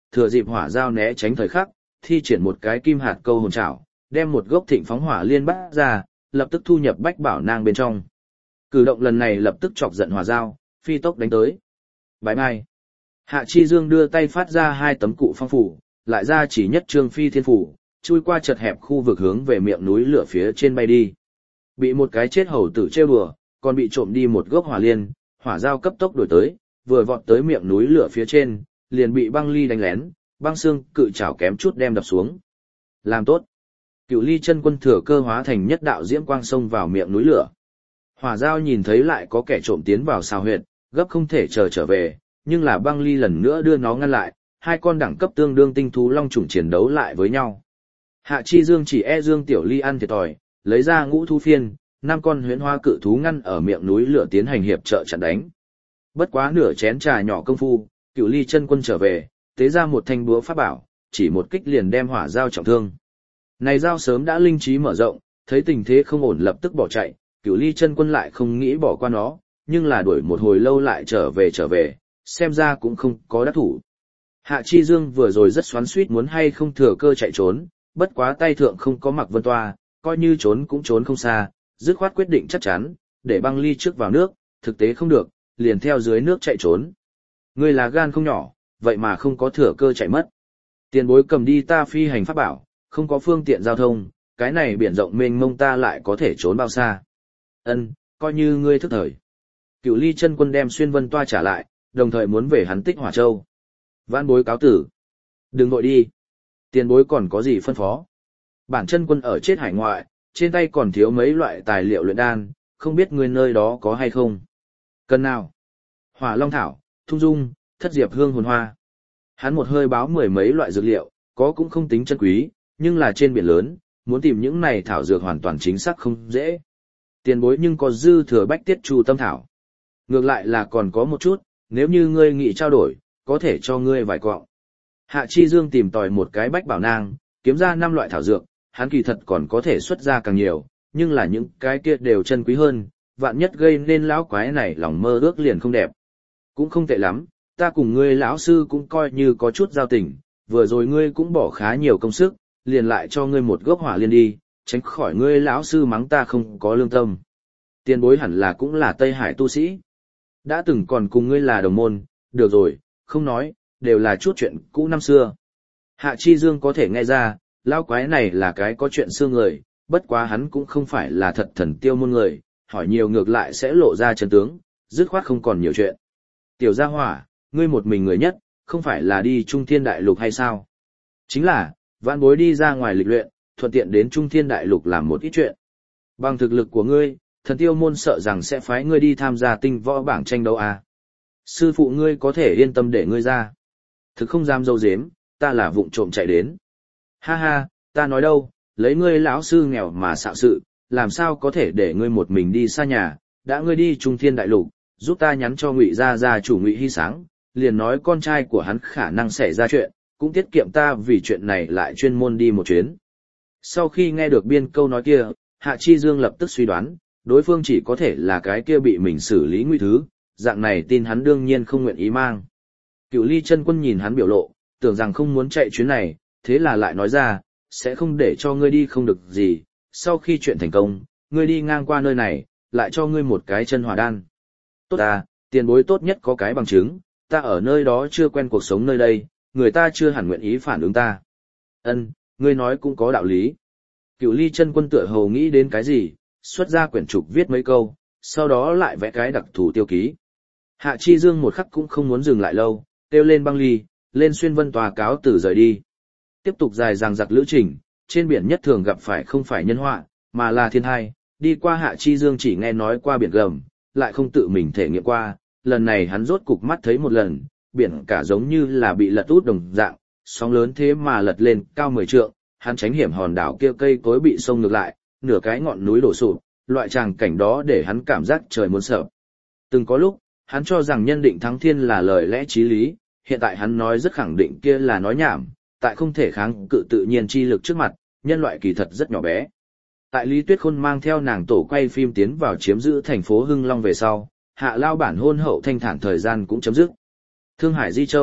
thừa dịp hỏa giao né tránh thời khắc, thi triển một cái kim hạt câu hồn trảo, đem một gốc thịnh phóng hỏa liên bắt ra, lập tức thu nhập bách bảo nang bên trong. Cử động lần này lập tức chọc giận hỏa giao, phi tốc đánh tới. Bái mai. Hạ Chi Dương đưa tay phát ra 2 tấm cụ phong phủ, lại ra chỉ nhất trương phi thiên phủ, chui qua chật hẹp khu vực hướng về miệng núi lửa phía trên bay đi. Bị một cái chết hầu tử trêu đùa, còn bị trộm đi một gốc hỏa liên, hỏa giao cấp tốc đuổi tới, vừa vọt tới miệng núi lửa phía trên, liền bị băng ly đánh lén, băng xương cự chảo kém chút đem đập xuống. Làm tốt. Cựu Ly chân quân thừa cơ hóa thành nhất đạo diễm quang xông vào miệng núi lửa. Hỏa giao nhìn thấy lại có kẻ trộm tiến vào xào huyệt, gấp không thể chờ trở về, nhưng là băng ly lần nữa đưa nó ngăn lại, 2 con đẳng cấp tương đương tinh thú long trùng chiến đấu lại với nhau. Hạ Chi Dương chỉ Dương Tiểu Ly ăn thiệt thòi, lấy ra ngũ thú phiên, 5 con huyễn hoa cự thú ngăn ở miệng núi lửa tiến hành hiệp trợ chặn đánh. Bất quá nửa chén trà nhỏ công phu, Cựu Ly chân quân trở về, tế ra một thanh búa pháp bảo, chỉ một kích liền đem hỏa giao trọng thương. Này giao sớm đã linh trí mở rộng, thấy tình thế không ổn lập tức bỏ chạy, Cựu Ly chân quân lại không nghĩ bỏ qua nó, nhưng là đuổi một hồi lâu lại trở về, xem ra cũng không có đắc thủ. Hạ Chi Dương vừa rồi rất xoắn xuýt muốn hay không thừa cơ chạy trốn, bất quá tay thượng không có Mặc Vân Toa, coi như trốn cũng trốn không xa, dứt khoát quyết định chắc chắn, để băng ly trước vào nước, thực tế không được, liền theo dưới nước chạy trốn. Ngươi là gan không nhỏ, vậy mà không có thừa cơ chạy mất. Tiền bối cầm đi ta phi hành pháp bảo, không có phương tiện giao thông, cái này biển rộng mênh mông ta lại có thể trốn bao xa. Ân, coi như ngươi thức thời. Cựu Ly chân quân đem xuyên vân toa trả lại, đồng thời muốn về hắn Tích Hỏa Châu. Vãn bối cáo tử. Đừng vội đi. Tiền bối còn có gì phân phó? Bản chân quân ở chết hải ngoại, trên tay còn thiếu mấy loại tài liệu luyện đan, không biết ngươi nơi đó có hay không? Cần nào? Hỏa long thảo, thung dung, thất diệp hương hồn hoa. Hắn một hơi báo 10 mấy loại dược liệu, có cũng không tính chân quý, nhưng là trên biển lớn, muốn tìm những này thảo dược hoàn toàn chính xác không dễ. Tiền bối nhưng có dư thừa bách tiết chu tâm thảo. Ngược lại là còn có một chút, nếu như ngươi nghị trao đổi, có thể cho ngươi vài quọng. Hạ Chi Dương tìm tòi một cái bách bảo nang, kiếm ra 5 loại thảo dược, hắn kỳ thật còn có thể xuất ra càng nhiều, nhưng là những cái kia đều chân quý hơn, vạn nhất gây nên lão quái này lòng mơ ước liền không đẹp. Cũng không tệ lắm, ta cùng ngươi lão sư cũng coi như có chút giao tình, vừa rồi ngươi cũng bỏ khá nhiều công sức, liền lại cho ngươi một gốc hỏa liên đi, tránh khỏi ngươi lão sư mắng ta không có lương tâm. Tiền bối hẳn là cũng là Tây Hải tu sĩ. Đã từng còn cùng ngươi là đồng môn, được rồi, không nói, đều là chút chuyện cũ năm xưa. Hạ Chi Dương có thể nghe ra, lão quái này là cái có chuyện xưa người, bất quá hắn cũng không phải là thật thần tiêu môn người, hỏi nhiều ngược lại sẽ lộ ra chân tướng, dứt khoát không còn nhiều chuyện. Tiểu gia hỏa, ngươi một mình người nhất, không phải là đi Trung Thiên Đại Lục hay sao? Chính là, vãn bối đi ra ngoài lịch luyện, thuận tiện đến Trung Thiên Đại Lục làm một ít chuyện. Bằng thực lực của ngươi, thần tiêu môn sợ rằng sẽ phái ngươi đi tham gia tinh võ bảng tranh đấu à. Sư phụ ngươi có thể yên tâm để ngươi ra. Thực không dám dâu dếm, ta là vụng trộm chạy đến. Ha ha, ta nói đâu, lấy ngươi lão sư nghèo mà xạo sự, làm sao có thể để ngươi một mình đi xa nhà, đã ngươi đi Trung Thiên Đại Lục, giúp ta nhắn cho Ngụy gia chủ Ngụy Hy Sáng, liền nói con trai của hắn khả năng xảy ra chuyện, cũng tiết kiệm ta vì chuyện này lại chuyên môn đi một chuyến. Sau khi nghe được biên câu nói kia, Hạ Chi Dương lập tức suy đoán, đối phương chỉ có thể là cái kia bị mình xử lý nguy thứ, dạng này tin hắn đương nhiên không nguyện ý mang. Cựu Ly chân quân nhìn hắn biểu lộ, tưởng rằng không muốn chạy chuyến này, thế là lại nói ra, sẽ không để cho ngươi đi không được gì, sau khi chuyện thành công, ngươi đi ngang qua nơi này, lại cho ngươi một cái chân hỏa đan. Tốt à, tiền bối tốt nhất có cái bằng chứng, ta ở nơi đó chưa quen cuộc sống nơi đây, người ta chưa hẳn nguyện ý phản ứng ta. Ân, ngươi nói cũng có đạo lý. Cựu Ly chân quân tựa hồ nghĩ đến cái gì, xuất ra quyển trục viết mấy câu, sau đó lại vẽ cái đặc thù tiêu ký. Hạ Chi Dương một khắc cũng không muốn dừng lại lâu, kêu lên băng ly, lên xuyên vân tòa cáo từ rời đi. Tiếp tục dài dằng dặc lữ trình, trên biển nhất thường gặp phải không phải nhân họa, mà là thiên hai, đi qua Hạ Chi Dương chỉ nghe nói qua biển gầm, lại không tự mình thể nghiệm qua, lần này hắn rốt cục mắt thấy một lần, biển cả giống như là bị lật út đồng dạng, sóng lớn thế mà lật lên cao 10 trượng, hắn tránh hiểm hòn đảo kia cây cối bị sông ngược lại, nửa cái ngọn núi đổ sụp, loại tràng cảnh đó để hắn cảm giác trời muốn sợ. Từng có lúc, hắn cho rằng nhân định thắng thiên là lời lẽ chí lý, hiện tại hắn nói rất khẳng định kia là nói nhảm, tại không thể kháng cự tự nhiên chi lực trước mặt, nhân loại kỳ thật rất nhỏ bé. Tại Lý Tuyết Khôn mang theo nàng tổ quay phim tiến vào chiếm giữ thành phố Hưng Long về sau, Hạ Lao bản hôn hậu thanh thản thời gian cũng chấm dứt. Thương Hải Di Châu,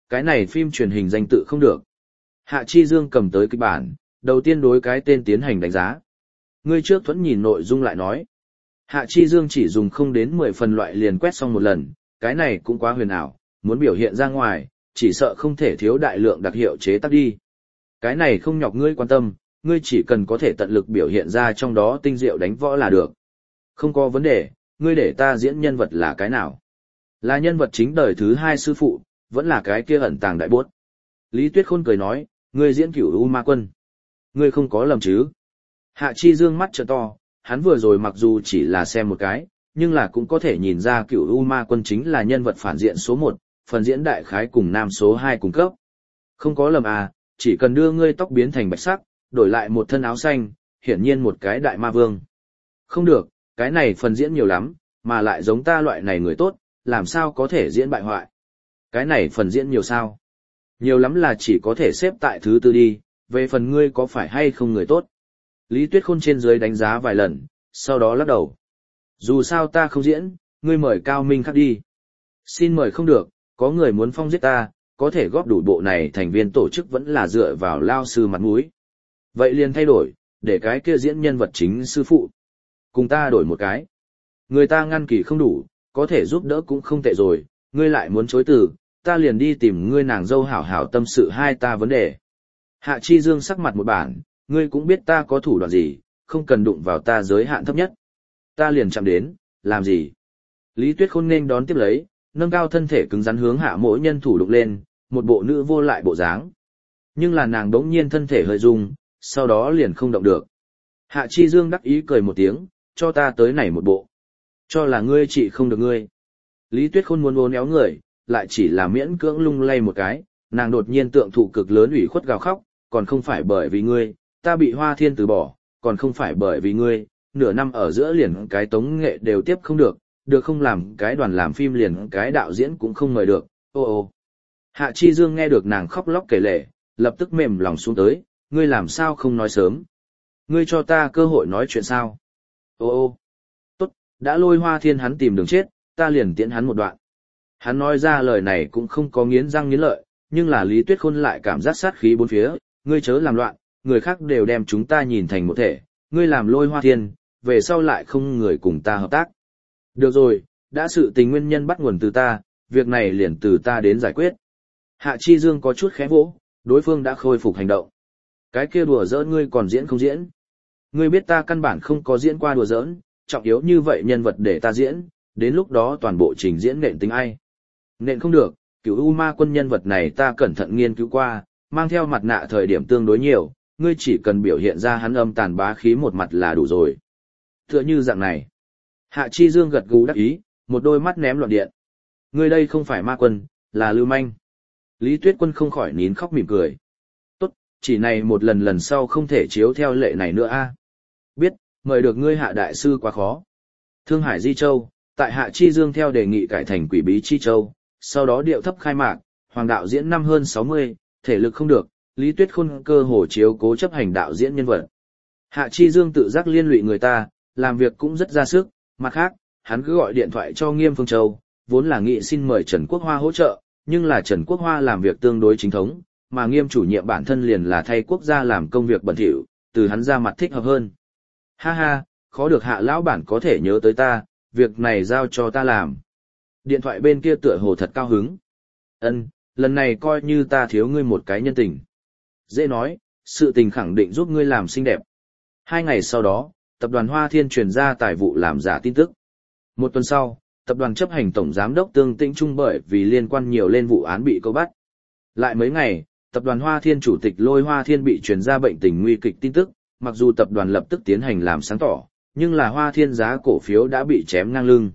cái này phim truyền hình danh tự không được. Hạ Chi Dương cầm tới kịch bản, đầu tiên đối cái tên tiến hành đánh giá. Ngươi trước thuẫn nhìn nội dung lại nói. Hạ Chi Dương chỉ dùng không đến 10 phần loại liền quét xong một lần, cái này cũng quá huyền ảo, muốn biểu hiện ra ngoài, chỉ sợ không thể thiếu đại lượng đặc hiệu chế tác đi. Cái này không nhọc ngươi quan tâm, ngươi chỉ cần có thể tận lực biểu hiện ra trong đó tinh diệu đánh võ là được. Không có vấn đề, ngươi để ta diễn nhân vật là cái nào? Là nhân vật chính đời thứ 2 sư phụ, vẫn là cái kia ẩn tàng đại bốt. Lý Tuyết Khôn cười nói, ngươi diễn Cửu U Ma Quân. Ngươi không có lầm chứ? Hạ Chi Dương mắt trợn to, hắn vừa rồi mặc dù chỉ là xem một cái, nhưng là cũng có thể nhìn ra Cửu U Ma Quân chính là nhân vật phản diện số 1, phần diễn đại khái cùng nam số 2 cùng cấp. Không có lầm à, chỉ cần đưa ngươi tóc biến thành bạch sắc, đổi lại một thân áo xanh, hiển nhiên một cái đại ma vương. Không được, cái này phần diễn nhiều lắm, mà lại giống ta loại này người tốt, làm sao có thể diễn bại hoại. Cái này phần diễn nhiều sao? Nhiều lắm là chỉ có thể xếp tại thứ 4 đi, về phần ngươi có phải hay không người tốt. Lý Tuyết Khôn trên dưới đánh giá vài lần, sau đó lắc đầu. Dù sao ta không diễn, ngươi mời Cao Minh Khắc đi. Xin mời không được, có người muốn phong giết ta, có thể góp đủ bộ này thành viên tổ chức vẫn là dựa vào lao sư mặt mũi. Vậy liền thay đổi, để cái kia diễn nhân vật chính sư phụ. Cùng ta đổi một cái. Người ta ngăn kỳ không đủ, có thể giúp đỡ cũng không tệ rồi, ngươi lại muốn chối từ, ta liền đi tìm ngươi nàng dâu hảo hảo tâm sự hai ta vấn đề. Hạ Chi Dương sắc mặt một bản, ngươi cũng biết ta có thủ đoạn gì, không cần đụng vào ta giới hạn thấp nhất. Ta liền chạm đến, làm gì? Lý Tuyết Khôn nên đón tiếp lấy, nâng cao thân thể cứng rắn hướng Hạ Mỗ Nhân thủ đụng lên, một bộ nữ vô lại bộ dáng. Nhưng là nàng đống nhiên thân thể hơi rung, sau đó liền không động được. Hạ Chi Dương đắc ý cười một tiếng, cho ta tới này một bộ. Cho là ngươi chị không được ngươi. Lý Tuyết Khôn muốn uốn éo người, lại chỉ là miễn cưỡng lung lay một cái, nàng đột nhiên tượng thụ cực lớn ủy khuất gào khóc, còn không phải bởi vì ngươi, ta bị Hoa Thiên từ bỏ, còn không phải bởi vì ngươi, nửa năm ở giữa liền cái tống nghệ đều tiếp không được không làm cái đoàn làm phim liền cái đạo diễn cũng không mời được, ô ô. Hạ Chi Dương nghe được nàng khóc lóc kể lể, lập tức mềm lòng xuống tới, ngươi làm sao không nói sớm? Ngươi cho ta cơ hội nói chuyện sao? Ô ô. Tốt, đã lôi Hoa Thiên hắn tìm đường chết, ta liền tiễn hắn một đoạn. Hắn nói ra lời này cũng không có nghiến răng nghiến lợi, nhưng là Lý Tuyết Khôn lại cảm giác sát khí bốn phía, ngươi chớ làm loạn, người khác đều đem chúng ta nhìn thành một thể, ngươi làm lôi Hoa Thiên, về sau lại không người cùng ta hợp tác. Được rồi, đã sự tình nguyên nhân bắt nguồn từ ta, việc này liền từ ta đến giải quyết. Hạ Chi Dương có chút khẽ vỗ, đối phương đã khôi phục hành động. Cái kia đùa giỡn ngươi còn diễn không diễn? Ngươi biết ta căn bản không có diễn qua đùa giỡn, trọng yếu như vậy nhân vật để ta diễn, đến lúc đó toàn bộ trình diễn nện tính ai. Nện không được, Cửu U Ma Quân nhân vật này ta cẩn thận nghiên cứu qua, mang theo mặt nạ thời điểm tương đối nhiều, ngươi chỉ cần biểu hiện ra hắn âm tàn bá khí một mặt là đủ rồi. Tựa như dạng này. Hạ Chi Dương gật gù đắc ý, một đôi mắt ném loạn điện. Ngươi đây không phải ma quân, là lưu manh. Lý Tuyết Quân không khỏi nín khóc mỉm cười. Tốt, chỉ này một lần sau không thể chiếu theo lệ này nữa a. Biết, mời được ngươi Hạ đại sư quá khó. Thương Hải Di Châu, tại Hạ Chi Dương theo đề nghị cải thành Quỷ Bí Chi Châu, sau đó điệu thấp khai mạc, hoàng đạo diễn năm hơn 60, thể lực không được, Lý Tuyết Khôn cơ hồ chiếu cố chấp hành đạo diễn nhân vật. Hạ Chi Dương tự giác liên lụy người ta, làm việc cũng rất ra sức, mặt khác, hắn cứ gọi điện thoại cho Nghiêm Phương Châu, vốn là nghị xin mời Trần Quốc Hoa hỗ trợ, nhưng là Trần Quốc Hoa làm việc tương đối chính thống, mà Nghiêm chủ nhiệm bản thân liền là thay quốc gia làm công việc bẩn thỉu, từ hắn ra mặt thích hợp hơn. Ha ha, khó được Hạ lão bản có thể nhớ tới ta, việc này giao cho ta làm. Điện thoại bên kia tựa hồ thật cao hứng. Ân, lần này coi như ta thiếu ngươi một cái nhân tình. Dễ nói, sự tình khẳng định giúp ngươi làm xinh đẹp. 2 ngày sau đó, tập đoàn Hoa Thiên truyền ra tài vụ làm giả tin tức. 1 tuần sau, tập đoàn chấp hành tổng giám đốc Tương Tĩnh Trung bởi vì liên quan nhiều lên vụ án bị câu bắt. Lại mấy ngày, tập đoàn Hoa Thiên chủ tịch Lôi Hoa Thiên bị truyền ra bệnh tình nguy kịch tin tức, mặc dù tập đoàn lập tức tiến hành làm sáng tỏ, nhưng là Hoa Thiên giá cổ phiếu đã bị chém ngang lưng.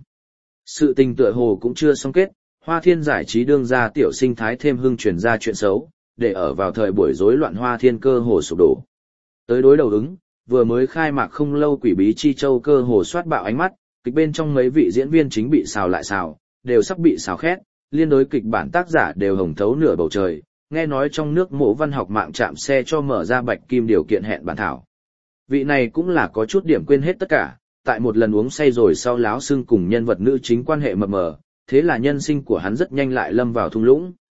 Sự tình tựa hồ cũng chưa xong kết, Hoa Thiên giải trí đương ra tiểu sinh thái thêm hưng truyền ra chuyện xấu, để ở vào thời buổi rối loạn Hoa Thiên cơ hồ sụp đổ. Tới đối đầu ứng, vừa mới khai mạc không lâu Quỷ Bí Chi Châu cơ hồ soát bạo ánh mắt, kịch bên trong mấy vị diễn viên chính bị xào lại xào, đều sắp bị xào khét, liên đối kịch bản tác giả đều hồng thấu nửa bầu trời, nghe nói trong nước Mộ Văn Học mạng chạm xe cho mở ra bạch kim điều kiện hẹn bản thảo. Vị này cũng là có chút điểm quên hết tất cả, tại một lần uống say rồi sau láo xương cùng nhân vật nữ chính quan hệ mập mờ, thế là nhân sinh của hắn rất nhanh lại lâm vào thung lũng.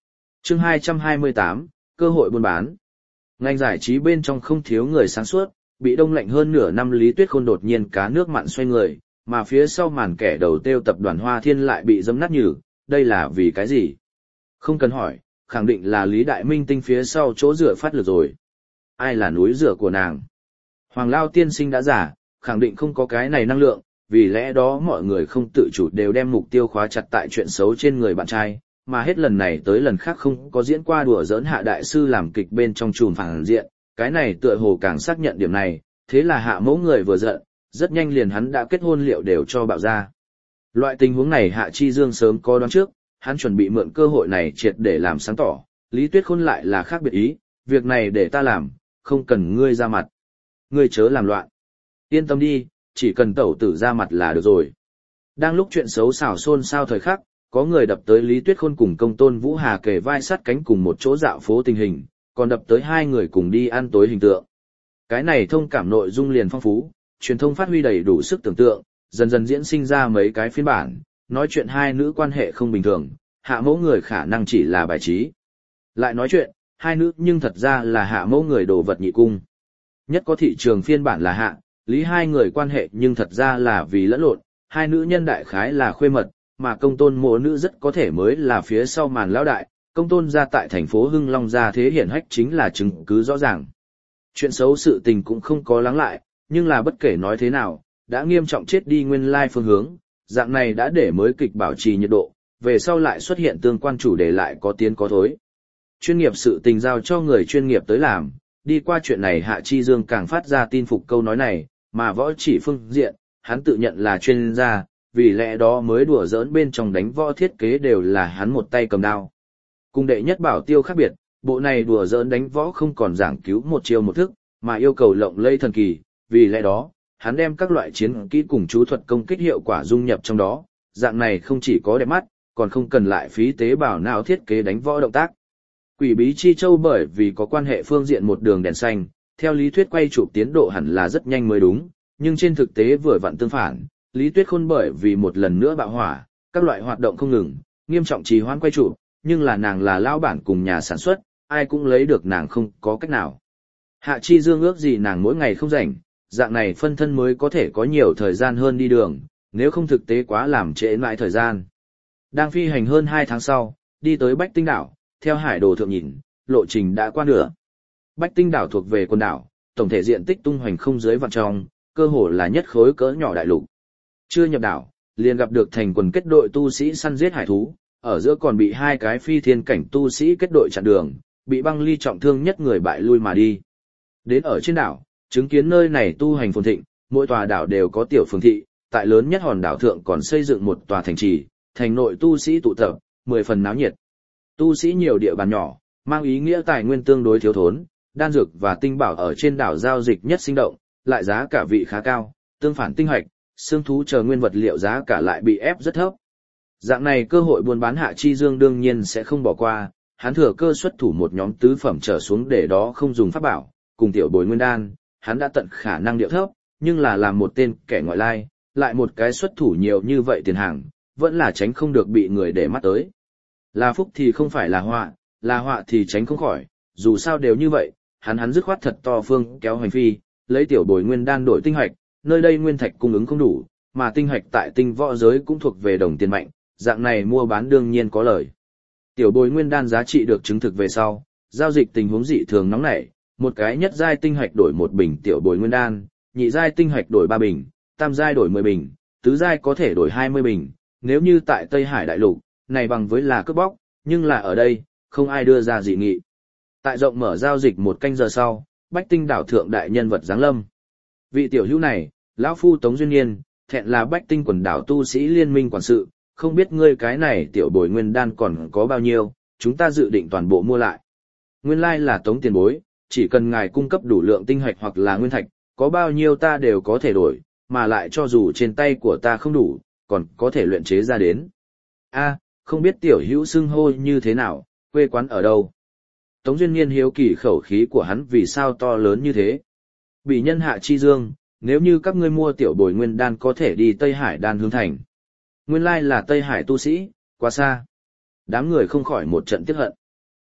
Chương 228, cơ hội buôn bán. Ngành giải trí bên trong không thiếu người sáng suốt, bị đông lạnh hơn nửa năm Lý Tuyết Khôn đột nhiên cá nước mặn xoay người, mà phía sau màn kẻ đầu tiêu tập đoàn Hoa Thiên lại bị dẫm nát nhừ, đây là vì cái gì? Không cần hỏi, khẳng định là Lý Đại Minh Tinh phía sau chỗ dựa phát lực rồi. Ai là núi dựa của nàng? Hoàng Lao tiên sinh đã giả, khẳng định không có cái này năng lượng, vì lẽ đó mọi người không tự chủ đều đem mục tiêu khóa chặt tại chuyện xấu trên người bạn trai, mà hết lần này tới lần khác không có diễn qua đùa giỡn Hạ đại sư làm kịch bên trong chùm phản diện, cái này tựa hồ càng xác nhận điểm này, thế là Hạ mẫu người vừa giận, rất nhanh liền hắn đã kết hôn liệu đều cho bạo ra. Loại tình huống này Hạ Chi Dương sớm có đoán trước, hắn chuẩn bị mượn cơ hội này triệt để làm sáng tỏ, Lý Tuyết Khôn lại là khác biệt ý, việc này để ta làm, không cần ngươi ra mặt. Ngươi chớ làm loạn. Yên tâm đi, chỉ cần tẩu tử ra mặt là được rồi. Đang lúc chuyện xấu xảo xôn xao thời khắc, có người đập tới Lý Tuyết Khôn cùng Công Tôn Vũ Hà kề vai sát cánh cùng một chỗ dạo phố tình hình, còn đập tới hai người cùng đi ăn tối hình tượng. Cái này thông cảm nội dung liền phong phú, truyền thông phát huy đầy đủ sức tưởng tượng, dần dần diễn sinh ra mấy cái phiên bản, nói chuyện hai nữ quan hệ không bình thường, Hạ mẫu người khả năng chỉ là bài trí. Lại nói chuyện, hai nữ nhưng thật ra là Hạ mẫu người đồ vật nhị cung. Nhất có thị trường phiên bản là Hạ, Lý hai người quan hệ nhưng thật ra là vì lẫn lộn, hai nữ nhân đại khái là khuê mật, mà Công Tôn mộ nữ rất có thể mới là phía sau màn lão đại, Công Tôn gia tại thành phố Hưng Long gia thế hiển hách chính là chứng cứ rõ ràng. Chuyện xấu sự tình cũng không có lắng lại, nhưng là bất kể nói thế nào, đã nghiêm trọng chết đi nguyên lai phương hướng, dạng này đã để mới kịch bảo trì nhiệt độ, về sau lại xuất hiện tương quan chủ đề lại có tiến có thối. Chuyên nghiệp sự tình giao cho người chuyên nghiệp tới làm, đi qua chuyện này Hạ Chi Dương càng phát ra tin phục câu nói này, mà võ chỉ phương diện, hắn tự nhận là chuyên gia, vì lẽ đó mới đùa giỡn bên trong đánh võ thiết kế đều là hắn một tay cầm đao. Cùng đệ nhất bảo tiêu khác biệt, bộ này đùa giỡn đánh võ không còn giảng cứu một chiêu một thức, mà yêu cầu lộng lẫy thần kỳ, vì lẽ đó, hắn đem các loại chiến kỹ cùng chú thuật công kích hiệu quả dung nhập trong đó, dạng này không chỉ có đẹp mắt, còn không cần lại phí tế bào não thiết kế đánh võ động tác. Quỷ bí chi châu bởi vì có quan hệ phương diện một đường đèn xanh, theo lý thuyết quay chụp tiến độ hẳn là rất nhanh mới đúng, nhưng trên thực tế vừa vặn tương phản, Lý Tuyết Khôn bởi vì một lần nữa bạo hỏa, các loại hoạt động không ngừng, nghiêm trọng trì hoãn quay chụp, nhưng là nàng là lão bản cùng nhà sản xuất, ai cũng lấy được nàng không có cách nào. Hạ Chi Dương ước gì nàng mỗi ngày không rảnh, dạng này phân thân mới có thể có nhiều thời gian hơn đi đường, nếu không thực tế quá làm trễ mãi thời gian. Đang phi hành hơn 2 tháng sau, đi tới Bách Tinh đảo, theo hải đồ thượng nhìn, lộ trình đã qua nửa. Bách Tinh đảo thuộc về quần đảo, tổng thể diện tích tung hoành không dưới vạn trong, cơ hồ là nhất khối cỡ nhỏ đại lục. Chưa nhập đảo, liền gặp được thành quần kết đội tu sĩ săn giết hải thú, ở giữa còn bị hai cái phi thiên cảnh tu sĩ kết đội chặn đường, bị băng ly trọng thương nhất người bại lui mà đi. Đến ở trên đảo, chứng kiến nơi này tu hành phồn thịnh, mỗi tòa đảo đều có tiểu phường thị, tại lớn nhất hòn đảo thượng còn xây dựng một tòa thành trì, thành nội tu sĩ tụ tập, 10 phần náo nhiệt. Tu sĩ nhiều địa bàn nhỏ, mang ý nghĩa tài nguyên tương đối thiếu thốn, đan dược và tinh bảo ở trên đảo giao dịch nhất sinh động, lại giá cả vị khá cao, tương phản tinh hạch, xương thú chờ nguyên vật liệu giá cả lại bị ép rất thấp. Dạng này cơ hội buôn bán Hạ Chi Dương đương nhiên sẽ không bỏ qua, hắn thừa cơ xuất thủ một nhóm tứ phẩm trở xuống để đó không dùng pháp bảo, cùng tiểu bồi nguyên đan, hắn đã tận khả năng điệu thấp, nhưng là làm một tên kẻ ngoại lai, lại một cái xuất thủ nhiều như vậy tiền hàng, vẫn là tránh không được bị người để mắt tới. Là phúc thì không phải là họa thì tránh không khỏi, dù sao đều như vậy, hắn dứt khoát thật to phương kéo hành phi, lấy tiểu bồi nguyên đan đổi tinh hạch, nơi đây nguyên thạch cung ứng không đủ, mà tinh hạch tại tinh võ giới cũng thuộc về đồng tiền mạnh, dạng này mua bán đương nhiên có lời. Tiểu bồi nguyên đan giá trị được chứng thực về sau, giao dịch tình huống dị thường nóng nảy, một cái nhất giai tinh hạch đổi 1 bình tiểu bồi nguyên đan, nhị giai tinh hạch đổi 3 bình, tam giai đổi 10 bình, tứ giai có thể đổi 20 bình, nếu như tại Tây Hải đại lục, này bằng với là cướp bóc, nhưng là ở đây, không ai đưa ra dị nghị. Tại rộng mở giao dịch 1 canh giờ sau, Bách Tinh đảo thượng đại nhân vật giáng lâm. Vị tiểu hữu này, lão phu Tống Duyên Niên, thẹn là Bách Tinh quần đảo tu sĩ liên minh quản sự, không biết ngươi cái này tiểu bồi nguyên đan còn có bao nhiêu, chúng ta dự định toàn bộ mua lại. Nguyên lai là Tống tiền bối, chỉ cần ngài cung cấp đủ lượng tinh hạch hoặc là nguyên thạch, có bao nhiêu ta đều có thể đổi, mà lại cho dù trên tay của ta không đủ, còn có thể luyện chế ra đến. A, không biết tiểu hữu xưng hô như thế nào, quê quán ở đâu? Tống Duyên Niên hiếu kỳ khẩu khí của hắn vì sao to lớn như thế. Bị nhân Hạ Chi Dương, nếu như các ngươi mua tiểu bồi nguyên đan có thể đi Tây Hải đan hướng thành. Nguyên lai là Tây Hải tu sĩ, quá xa. Đám người không khỏi một trận tiếc hận.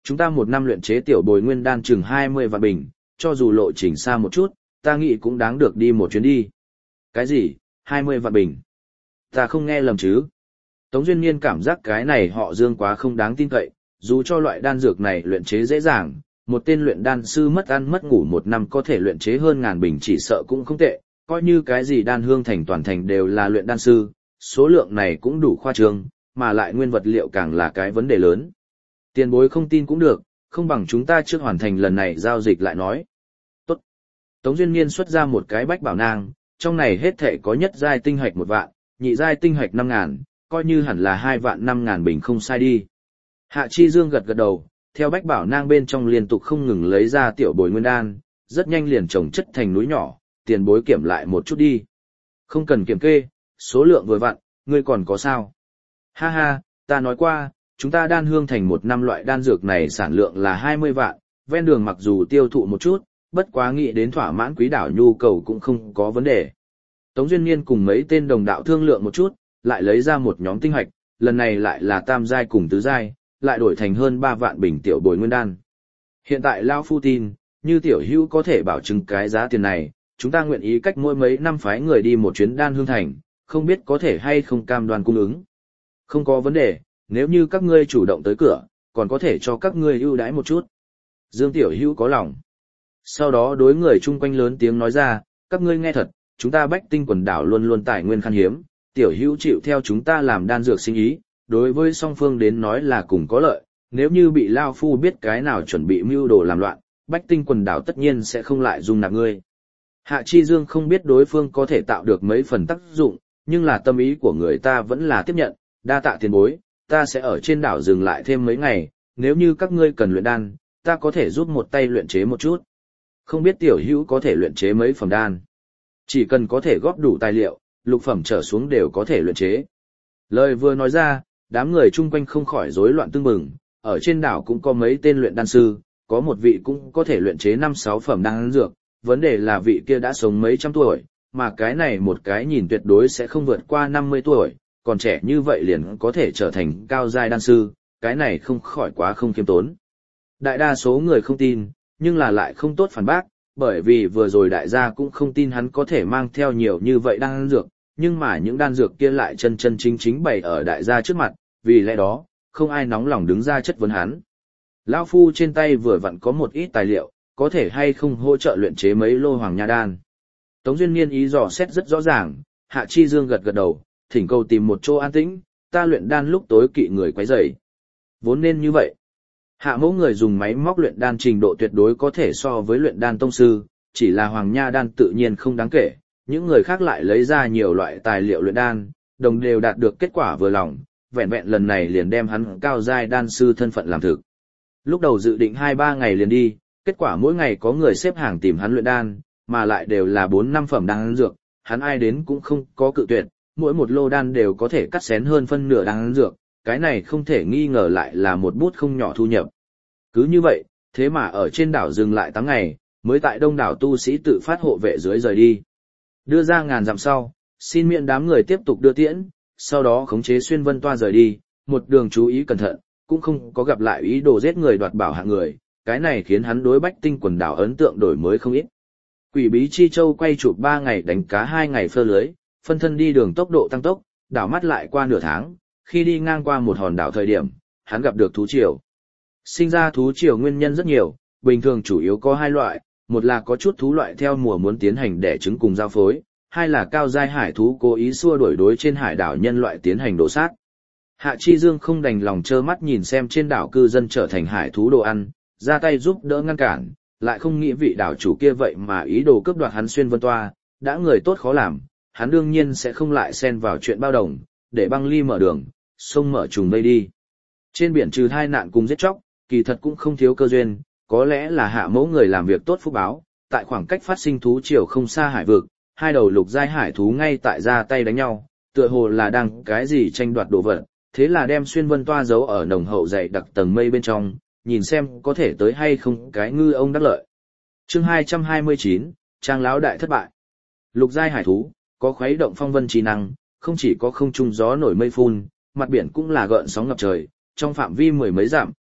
Chúng ta một năm luyện chế tiểu bồi nguyên đan chừng 20 vạn bình, cho dù lộ trình xa một chút, ta nghĩ cũng đáng được đi một chuyến đi. Cái gì, 20 vạn bình? Ta không nghe lầm chứ? Tống Duyên Niên cảm giác cái này họ Dương quá không đáng tin cậy, dù cho loại đan dược này luyện chế dễ dàng, một tên luyện đan sư mất ăn mất ngủ một năm có thể luyện chế hơn ngàn bình chỉ sợ cũng không tệ, coi như cái gì đan hương thành toàn thành đều là luyện đan sư, số lượng này cũng đủ khoa trương, mà lại nguyên vật liệu càng là cái vấn đề lớn. Tiền bối không tin cũng được, không bằng chúng ta trước hoàn thành lần này giao dịch lại nói. Tốt. Tống Duyên Niên xuất ra một cái bách bảo nang, trong này hết thể có nhất giai tinh hạch 1 vạn, nhị giai tinh hạch 5.000, coi như hẳn là 2 vạn 5.000 bình không sai đi. Hạ Chi Dương gật gật đầu, theo bách bảo nang bên trong liên tục không ngừng lấy ra tiểu bồi nguyên đan, rất nhanh liền trồng chất thành núi nhỏ, tiền bối kiểm lại một chút đi. Không cần kiểm kê, số lượng vừa vặn, ngươi còn có sao? Ha ha, ta nói qua, chúng ta đan hương thành một năm loại đan dược này sản lượng là 20 vạn, ven đường mặc dù tiêu thụ một chút, bất quá nghĩ đến thỏa mãn quý đảo nhu cầu cũng không có vấn đề. Tống Duyên Niên cùng mấy tên đồng đạo thương lượng một chút, lại lấy ra một nhóm tinh hạch, lần này lại là tam giai cùng tứ giai, lại đổi thành hơn 3 vạn bình tiểu bồi nguyên đan. Hiện tại Lao Phu tin, như tiểu hữu có thể bảo chứng cái giá tiền này, chúng ta nguyện ý cách mỗi mấy năm phái người đi một chuyến đan hương thành, không biết có thể hay không cam đoan cung ứng. Không có vấn đề, nếu như các ngươi chủ động tới cửa, còn có thể cho các ngươi ưu đãi một chút. Dương tiểu hữu có lòng. Sau đó đối người chung quanh lớn tiếng nói ra, các ngươi nghe thật, chúng ta Bách Tinh quần đảo luôn luôn tài nguyên khan hiếm, tiểu hữu chịu theo chúng ta làm đan dược sinh ý, đối với song phương đến nói là cùng có lợi, nếu như bị Lao Phu biết cái nào chuẩn bị mưu đồ làm loạn, Bách Tinh quần đảo tất nhiên sẽ không lại dung nạp ngươi. Hạ Chi Dương không biết đối phương có thể tạo được mấy phần tác dụng, nhưng là tâm ý của người ta vẫn là tiếp nhận, đa tạ tiền bối, ta sẽ ở trên đảo dừng lại thêm mấy ngày, nếu như các ngươi cần luyện đan, ta có thể giúp một tay luyện chế một chút. Không biết tiểu hữu có thể luyện chế mấy phẩm đan. Chỉ cần có thể góp đủ tài liệu, lục phẩm trở xuống đều có thể luyện chế. Lời vừa nói ra, đám người chung quanh không khỏi rối loạn tưng bừng, ở trên đảo cũng có mấy tên luyện đan sư, có một vị cũng có thể luyện chế 5-6 phẩm đan dược, vấn đề là vị kia đã sống mấy trăm tuổi, mà cái này một cái nhìn tuyệt đối sẽ không vượt qua 50 tuổi, còn trẻ như vậy liền có thể trở thành cao giai đan sư, cái này không khỏi quá không khiêm tốn. Đại đa số người không tin, nhưng là lại không tốt phản bác, bởi vì vừa rồi đại gia cũng không tin hắn có thể mang theo nhiều như vậy đan dược, nhưng mà những đan dược kia lại chân chân chính chính bày ở đại gia trước mặt, vì lẽ đó, không ai nóng lòng đứng ra chất vấn hắn. Lão Phu trên tay vừa vặn có một ít tài liệu, có thể hay không hỗ trợ luyện chế mấy lô hoàng nha đan. Tống Duyên Niên ý dò xét rất rõ ràng, Hạ Chi Dương gật gật đầu, thỉnh cầu tìm một chỗ an tĩnh, ta luyện đan lúc tối kỵ người quấy rầy. Vốn nên như vậy. Hạ mẫu người dùng máy móc luyện đan trình độ tuyệt đối có thể so với luyện đan tông sư, chỉ là hoàng nha đan tự nhiên không đáng kể, những người khác lại lấy ra nhiều loại tài liệu luyện đan, đồng đều đạt được kết quả vừa lòng, vẹn vẹn lần này liền đem hắn cao giai đan sư thân phận làm thực. Lúc đầu dự định 2-3 ngày liền đi, kết quả mỗi ngày có người xếp hàng tìm hắn luyện đan, mà lại đều là 4-5 phẩm đan dược, hắn ai đến cũng không có cự tuyệt, mỗi một lô đan đều có thể cắt xén hơn phân nửa đan dược, cái này không thể nghi ngờ lại là một bút không nhỏ thu nhập. Cứ như vậy, thế mà ở trên đảo dừng lại 8 ngày, mới tại đông đảo tu sĩ tự phát hộ vệ dưới rời đi. Đưa ra ngàn dặm sau, xin miễn đám người tiếp tục đưa tiễn, sau đó khống chế Xuyên Vân Toa rời đi, một đường chú ý cẩn thận, cũng không có gặp lại ý đồ giết người đoạt bảo hạng người, cái này khiến hắn đối Bách Tinh quần đảo ấn tượng đổi mới không ít. Quỷ Bí Chi Châu quay chụp 3 ngày đánh cá 2 ngày phơ lưới, phân thân đi đường tốc độ tăng tốc, đảo mắt lại qua nửa tháng, khi đi ngang qua một hòn đảo thời điểm, hắn gặp được thú triều. Sinh ra thú triều nguyên nhân rất nhiều, bình thường chủ yếu có 2 loại, một là có chút thú loại theo mùa muốn tiến hành đẻ trứng cùng giao phối, hai là cao giai hải thú cố ý xua đuổi đối trên hải đảo nhân loại tiến hành đổ sát. Hạ Chi Dương không đành lòng trơ mắt nhìn xem trên đảo cư dân trở thành hải thú đồ ăn, ra tay giúp đỡ ngăn cản, lại không nghĩ vị đảo chủ kia vậy mà ý đồ cướp đoạt hắn Xuyên Vân Toa, đã người tốt khó làm, hắn đương nhiên sẽ không lại xen vào chuyện bao đồng, để băng ly mở đường, sông mở trùng vây đi. Trên biển trừ hai nạn cùng giết chóc, kỳ thật cũng không thiếu cơ duyên, có lẽ là hạ mẫu người làm việc tốt phúc báo, tại khoảng cách phát sinh thú triều không xa hải vực, hai đầu lục giai hải thú ngay tại ra tay đánh nhau, tựa hồ là đang cái gì tranh đoạt đồ vật, thế là đem Xuyên Vân Toa giấu ở nồng hậu dày đặc tầng mây bên trong, nhìn xem có thể tới hay không cái ngư ông đắc lợi. Chương 229, Trang lão đại thất bại. Lục giai hải thú có khuấy động phong vân trí năng, không chỉ có không trung gió nổi mây phun, mặt biển cũng là gợn sóng ngập trời, trong phạm vi mười mấy dặm,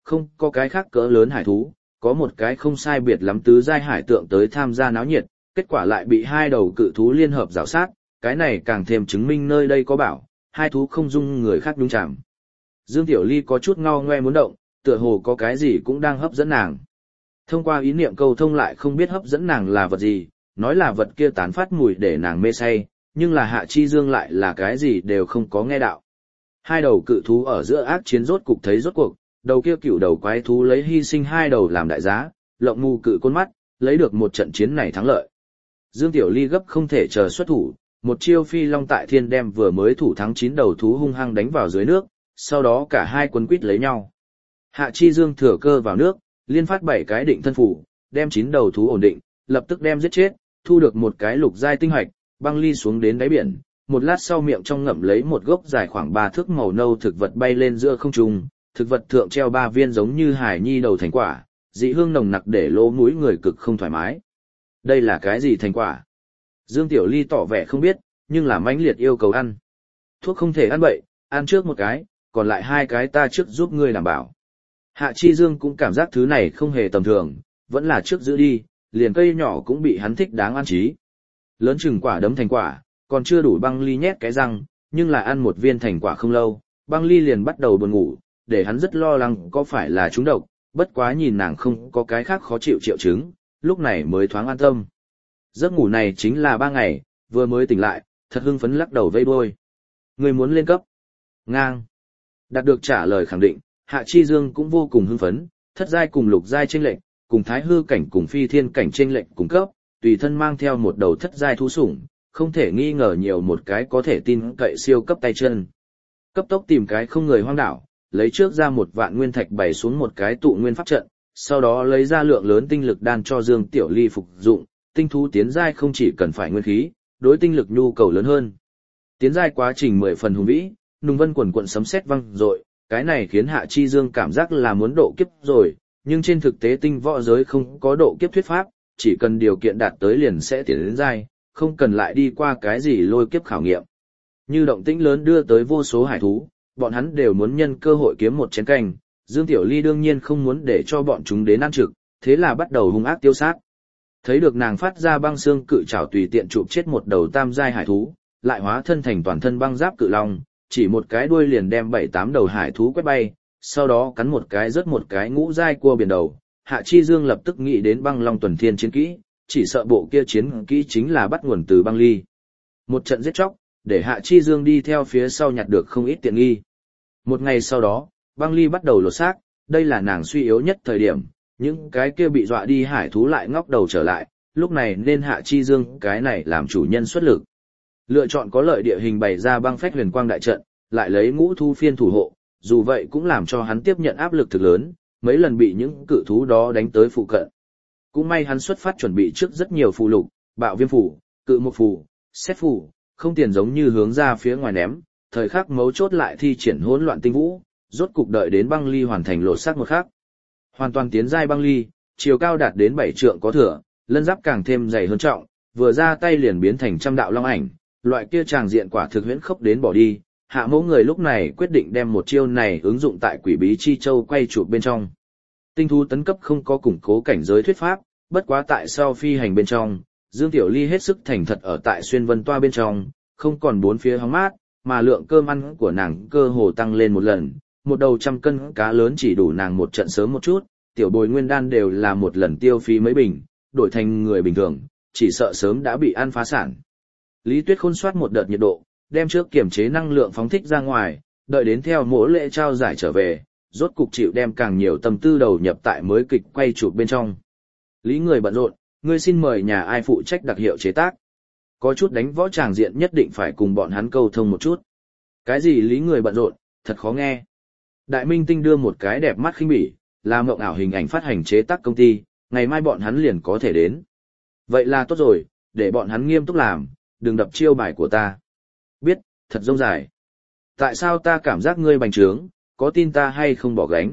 không có cái khác cỡ lớn hải thú, có một cái không sai biệt lắm tứ giai hải tượng tới tham gia náo nhiệt, kết quả lại bị hai đầu cự thú liên hợp rào sát, cái này càng thêm chứng minh nơi đây có bảo, hai thú không dung người khác nhúng chạm. Dương Tiểu Ly có chút ngao ngoe muốn động, tựa hồ có cái gì cũng đang hấp dẫn nàng. Thông qua ý niệm câu thông lại không biết hấp dẫn nàng là vật gì, nói là vật kia tán phát mùi để nàng mê say, nhưng là Hạ Chi Dương lại là cái gì đều không có nghe đạo. Hai đầu cự thú ở giữa ác chiến rốt cục thấy rốt cuộc, đầu kia cựu đầu quái thú lấy hy sinh hai đầu làm đại giá, lộng mù cự côn mắt, lấy được một trận chiến này thắng lợi. Dương Tiểu Ly gấp không thể chờ xuất thủ, một chiêu phi long tại thiên đem vừa mới thủ thắng 9 đầu thú hung hăng đánh vào dưới nước, sau đó cả hai quấn quýt lấy nhau. Hạ Chi Dương thừa cơ vào nước, liên phát 7 cái định thân phủ, đem 9 đầu thú ổn định, lập tức đem giết chết, thu được một cái lục giai tinh hạch, băng ly xuống đến đáy biển, một lát sau miệng trong ngậm lấy một gốc dài khoảng 3 thước màu nâu thực vật bay lên giữa không trung, thực vật thượng treo 3 viên giống như hải nhi đầu thành quả, dị hương nồng nặc để lỗ mũi người cực không thoải mái. Đây là cái gì thành quả? Dương Tiểu Ly tỏ vẻ không biết, nhưng là mãnh liệt yêu cầu ăn. Thuốc không thể ăn bậy, ăn trước một cái, còn lại 2 cái ta trước giúp ngươi đảm bảo. Hạ Chi Dương cũng cảm giác thứ này không hề tầm thường, vẫn là trước giữ đi, liền cây nhỏ cũng bị hắn thích đáng ăn trí. Lớn chừng quả đấm thành quả, còn chưa đủ băng ly nhét cái răng, nhưng là ăn một viên thành quả không lâu, băng ly liền bắt đầu buồn ngủ, để hắn rất lo lắng có phải là trúng độc, bất quá nhìn nàng không có cái khác khó chịu triệu chứng, lúc này mới thoáng an tâm. Giấc ngủ này chính là 3 ngày, vừa mới tỉnh lại, thật hưng phấn lắc đầu vây đuôi. Người muốn lên cấp. Ngang. Đạt được trả lời khẳng định, Hạ Chi Dương cũng vô cùng hưng phấn, thất giai cùng lục giai chênh lệnh, cùng thái hư cảnh cùng phi thiên cảnh chênh lệnh cùng cấp, tùy thân mang theo một đầu thất giai thú sủng, không thể nghi ngờ nhiều một cái có thể tin cậy siêu cấp tay chân. Cấp tốc tìm cái không người hoang đảo, lấy trước ra 1 vạn nguyên thạch bày xuống một cái tụ nguyên pháp trận, sau đó lấy ra lượng lớn tinh lực đan cho Dương Tiểu Ly phục dụng, tinh thú tiến giai không chỉ cần phải nguyên khí, đối tinh lực nhu cầu lớn hơn. Tiến giai quá trình 10 phần hùng vĩ, nùng vân quần quận sấm sét vang dội, cái này khiến Hạ Chi Dương cảm giác là muốn độ kiếp rồi, nhưng trên thực tế tinh võ giới không có độ kiếp thuyết pháp, chỉ cần điều kiện đạt tới liền sẽ tiến đến giai, không cần lại đi qua cái gì lôi kiếp khảo nghiệm. Như động tĩnh lớn đưa tới vô số hải thú, bọn hắn đều muốn nhân cơ hội kiếm một chén canh, Dương Tiểu Ly đương nhiên không muốn để cho bọn chúng đến ăn trực, thế là bắt đầu hung ác tiêu sát. Thấy được nàng phát ra băng xương cự trảo tùy tiện chụp chết một đầu tam giai hải thú, lại hóa thân thành toàn thân băng giáp cự long, chỉ một cái đuôi liền đem 7-8 đầu hải thú quét bay, sau đó cắn một cái rớt một cái ngũ giai cua biển đầu. Hạ Chi Dương lập tức nghĩ đến băng long tuần thiên chiến kỹ, chỉ sợ bộ kia chiến kỹ chính là bắt nguồn từ băng ly. Một trận giết chóc, để Hạ Chi Dương đi theo phía sau nhặt được không ít tiện nghi. Một ngày sau đó, băng ly bắt đầu lột xác, đây là nàng suy yếu nhất thời điểm, những cái kia bị dọa đi hải thú lại ngóc đầu trở lại, lúc này nên Hạ Chi Dương cái này làm chủ nhân xuất lực. Lựa chọn có lợi địa hình bày ra băng phách huyền quang đại trận, lại lấy ngũ thu phiên thủ hộ, dù vậy cũng làm cho hắn tiếp nhận áp lực thực lớn, mấy lần bị những cự thú đó đánh tới phụ cận. Cũng may hắn xuất phát chuẩn bị trước rất nhiều phù lục, bạo viêm phù, cự một phù, xét phù, không tiền giống như hướng ra phía ngoài ném, thời khắc mấu chốt lại thi triển hỗn loạn tinh vũ, rốt cục đợi đến băng ly hoàn thành lột xác một khắc. Hoàn toàn tiến giai băng ly, chiều cao đạt đến 7 trượng có thừa, lân giáp càng thêm dày hơn trọng, vừa ra tay liền biến thành trăm đạo long ảnh, loại kia tràng diện quả thực huyễn khốc đến bỏ đi. Hạ Mẫu người lúc này quyết định đem một chiêu này ứng dụng tại Quỷ Bí Chi Châu quay chụp bên trong. Tinh thú tấn cấp không có củng cố cảnh giới thuyết pháp, bất quá tại sau phi hành bên trong, Dương Tiểu Ly hết sức thành thật ở tại xuyên vân toa bên trong, không còn bốn phía hóng mát, mà lượng cơm ăn của nàng cơ hồ tăng lên một lần, một đầu 100 cân cá lớn chỉ đủ nàng một trận sớm một chút, tiểu bồi nguyên đan đều là một lần tiêu phí mấy bình, đổi thành người bình thường, chỉ sợ sớm đã bị ăn phá sản. Lý Tuyết Khôn soát một đợt nhiệt độ, đem trước kiểm chế năng lượng phóng thích ra ngoài, đợi đến theo mỗi lễ trao giải trở về, rốt cục chịu đem càng nhiều tâm tư đầu nhập tại mới kịch quay chụp bên trong. Lý người bận rộn, ngươi xin mời nhà ai phụ trách đặc hiệu chế tác. Có chút đánh võ tràng diện nhất định phải cùng bọn hắn câu thông một chút. Cái gì lý người bận rộn, thật khó nghe. Đại Minh Tinh đưa một cái đẹp mắt khinh bỉ, là mộng ảo hình ảnh phát hành chế tác công ty, ngày mai bọn hắn liền có thể đến. Vậy là tốt rồi, để bọn hắn nghiêm túc làm, đừng đập chiêu bài của ta. Biết, thật rông dài. Tại sao ta cảm giác ngươi bành trướng, có tin ta hay không bỏ gánh?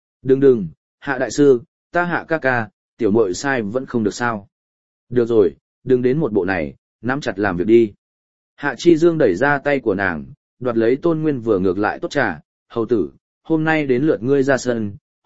Đừng, Hạ đại sư, ta Hạ ca ca, tiểu muội sai vẫn không được sao. Được rồi, đừng đến một bộ này, nắm chặt làm việc đi. Hạ Chi Dương đẩy ra tay của nàng, đoạt lấy Tôn Nguyên vừa ngược lại tốt trà, hầu tử, hôm nay đến lượt ngươi ra sân,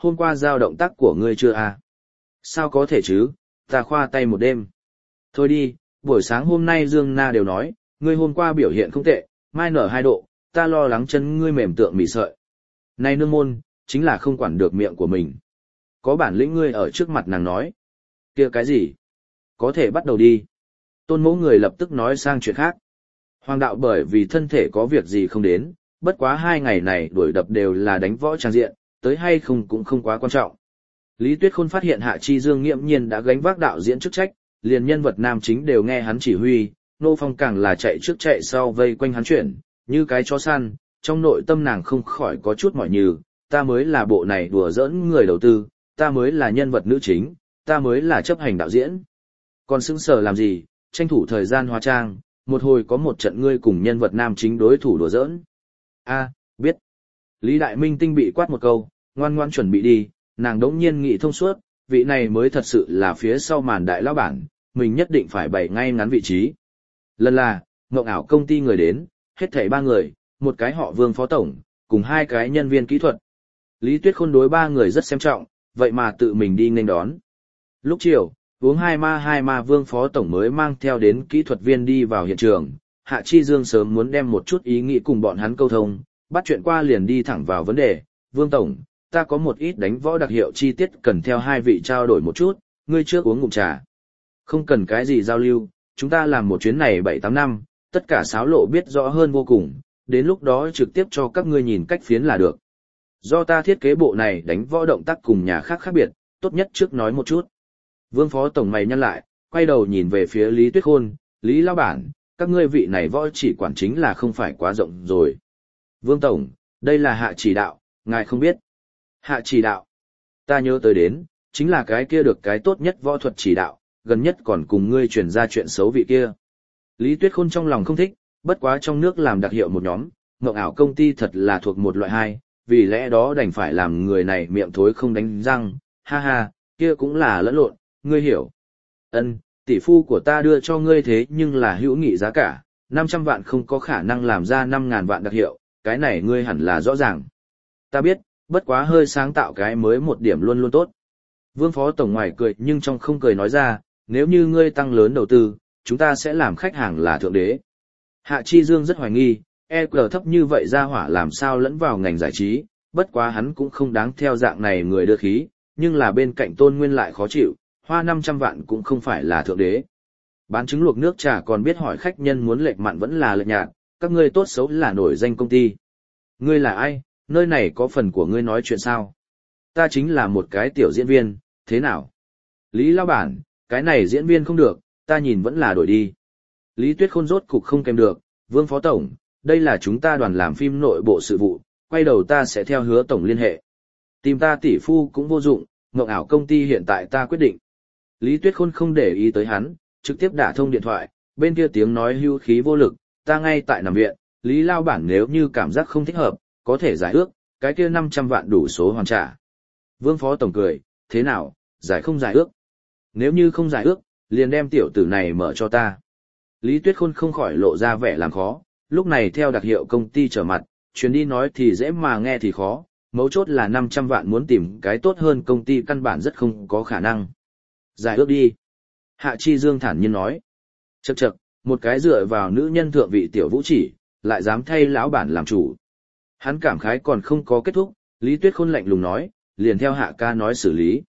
hôm qua giao động tác của ngươi chưa à? Sao có thể chứ, ta khoa tay một đêm. Thôi đi, buổi sáng hôm nay Dương Na đều nói, ngươi hôm qua biểu hiện không tệ, mai nở 2 độ, ta lo lắng chân ngươi mềm tượng mì sợi. Này nương môn, chính là không quản được miệng của mình. Có bản lĩnh ngươi ở trước mặt nàng nói. Kia cái gì? Có thể bắt đầu đi. Tôn Mỗ người lập tức nói sang chuyện khác. Hoàng đạo bởi vì thân thể có việc gì không đến, bất quá 2 ngày này đuổi đập đều là đánh võ trang diện, tới hay không cũng không quá quan trọng. Lý Tuyết Khôn phát hiện Hạ Chi Dương nghiễm nhiên đã gánh vác đạo diễn chức trách, liền nhân vật nam chính đều nghe hắn chỉ huy, Nô Phong càng là chạy trước chạy sau vây quanh hắn chuyển, như cái chó săn, trong nội tâm nàng không khỏi có chút mỏi nhừ, ta mới là bộ này đùa giỡn người đầu tư, ta mới là nhân vật nữ chính, ta mới là chấp hành đạo diễn. Còn sững sờ làm gì, tranh thủ thời gian hóa trang, một hồi có một trận ngươi cùng nhân vật nam chính đối thủ đùa giỡn. A, biết. Lý Đại Minh Tinh bị quát một câu, ngoan ngoan chuẩn bị đi, nàng đống nhiên nghĩ thông suốt, vị này mới thật sự là phía sau màn đại lão bản, mình nhất định phải bày ngay ngắn vị trí. Lần là, mộng ảo công ty người đến, hết thảy 3 người, một cái họ Vương phó tổng, cùng 2 cái nhân viên kỹ thuật. Lý Tuyết Khôn đối 3 người rất xem trọng, vậy mà tự mình đi nghênh đón. Lúc chiều, uống hai ma Vương phó tổng mới mang theo đến kỹ thuật viên đi vào hiện trường, Hạ Chi Dương sớm muốn đem một chút ý nghĩ cùng bọn hắn câu thông, bắt chuyện qua liền đi thẳng vào vấn đề, Vương tổng, ta có một ít đánh võ đặc hiệu chi tiết cần theo 2 vị trao đổi một chút, ngươi trước uống ngụm trà. Không cần cái gì giao lưu, chúng ta làm một chuyến này 7-8 năm, tất cả xáo lộ biết rõ hơn vô cùng, đến lúc đó trực tiếp cho các ngươi nhìn cách phiến là được. Do ta thiết kế bộ này đánh võ động tác cùng nhà khác khác biệt, tốt nhất trước nói một chút. Vương phó tổng mày nhăn lại, quay đầu nhìn về phía Lý Tuyết Khôn, Lý lão bản, các ngươi vị này võ chỉ quản chính là không phải quá rộng rồi. Vương tổng, đây là hạ chỉ đạo, ngài không biết. Hạ chỉ đạo. Ta nhớ tới đến, chính là cái kia được cái tốt nhất võ thuật chỉ đạo, gần nhất còn cùng ngươi truyền ra chuyện xấu vị kia. Lý Tuyết Khôn trong lòng không thích, bất quá trong nước làm đặc hiệu một nhóm, mộng ảo công ty thật là thuộc một loại 2, vì lẽ đó đành phải làm người này miệng thối không đánh răng, ha ha, kia cũng là lẫn lộn, ngươi hiểu. Ân, tỷ phu của ta đưa cho ngươi thế nhưng là hữu nghị giá cả, 500 vạn không có khả năng làm ra 5.000 vạn đặc hiệu, cái này ngươi hẳn là rõ ràng. Ta biết, bất quá hơi sáng tạo cái mới một điểm luôn luôn tốt. Vương phó tổng ngoài cười nhưng trong không cười nói ra, nếu như ngươi tăng lớn đầu tư, chúng ta sẽ làm khách hàng là thượng đế. Hạ Chi Dương rất hoài nghi, EQ thấp như vậy ra hỏa làm sao lẫn vào ngành giải trí, bất quá hắn cũng không đáng theo dạng này người đưa khí, nhưng là bên cạnh Tôn Nguyên lại khó chịu, hoa 500 vạn cũng không phải là thượng đế. Bán trứng luộc nước trà còn biết hỏi khách nhân muốn lệch mặn vẫn là lệch nhạt, các ngươi tốt xấu là nổi danh công ty. Ngươi là ai, nơi này có phần của ngươi nói chuyện sao? Ta chính là một cái tiểu diễn viên, thế nào? Lý lão bản, cái này diễn viên không được, ta nhìn vẫn là đổi đi. Lý Tuyết Khôn rốt cục không kèm được, Vương phó tổng, đây là chúng ta đoàn làm phim nội bộ sự vụ, quay đầu ta sẽ theo Hứa tổng liên hệ. Tìm ta tỷ phu cũng vô dụng, mộng ảo công ty hiện tại ta quyết định. Lý Tuyết Khôn không để ý tới hắn, trực tiếp đả thông điện thoại, bên kia tiếng nói hưu khí vô lực, ta ngay tại nằm viện, Lý lao bản nếu như cảm giác không thích hợp, có thể giải ước, cái kia 500 vạn đủ số hoàn trả. Vương phó tổng cười, thế nào, giải không giải ước? Nếu như không giải ước, liền đem tiểu tử này mở cho ta. Lý Tuyết Khôn không khỏi lộ ra vẻ làm khó, lúc này theo đặc hiệu công ty trở mặt, chuyến đi nói thì dễ mà nghe thì khó, mấu chốt là 500 vạn muốn tìm cái tốt hơn công ty căn bản rất không có khả năng. Giải ước đi. Hạ Chi Dương thản nhiên nói. Chậc chậc, một cái dựa vào nữ nhân thượng vị tiểu vũ chỉ, lại dám thay lão bản làm chủ. Hắn cảm khái còn không có kết thúc, Lý Tuyết Khôn lạnh lùng nói, liền theo Hạ ca nói xử lý.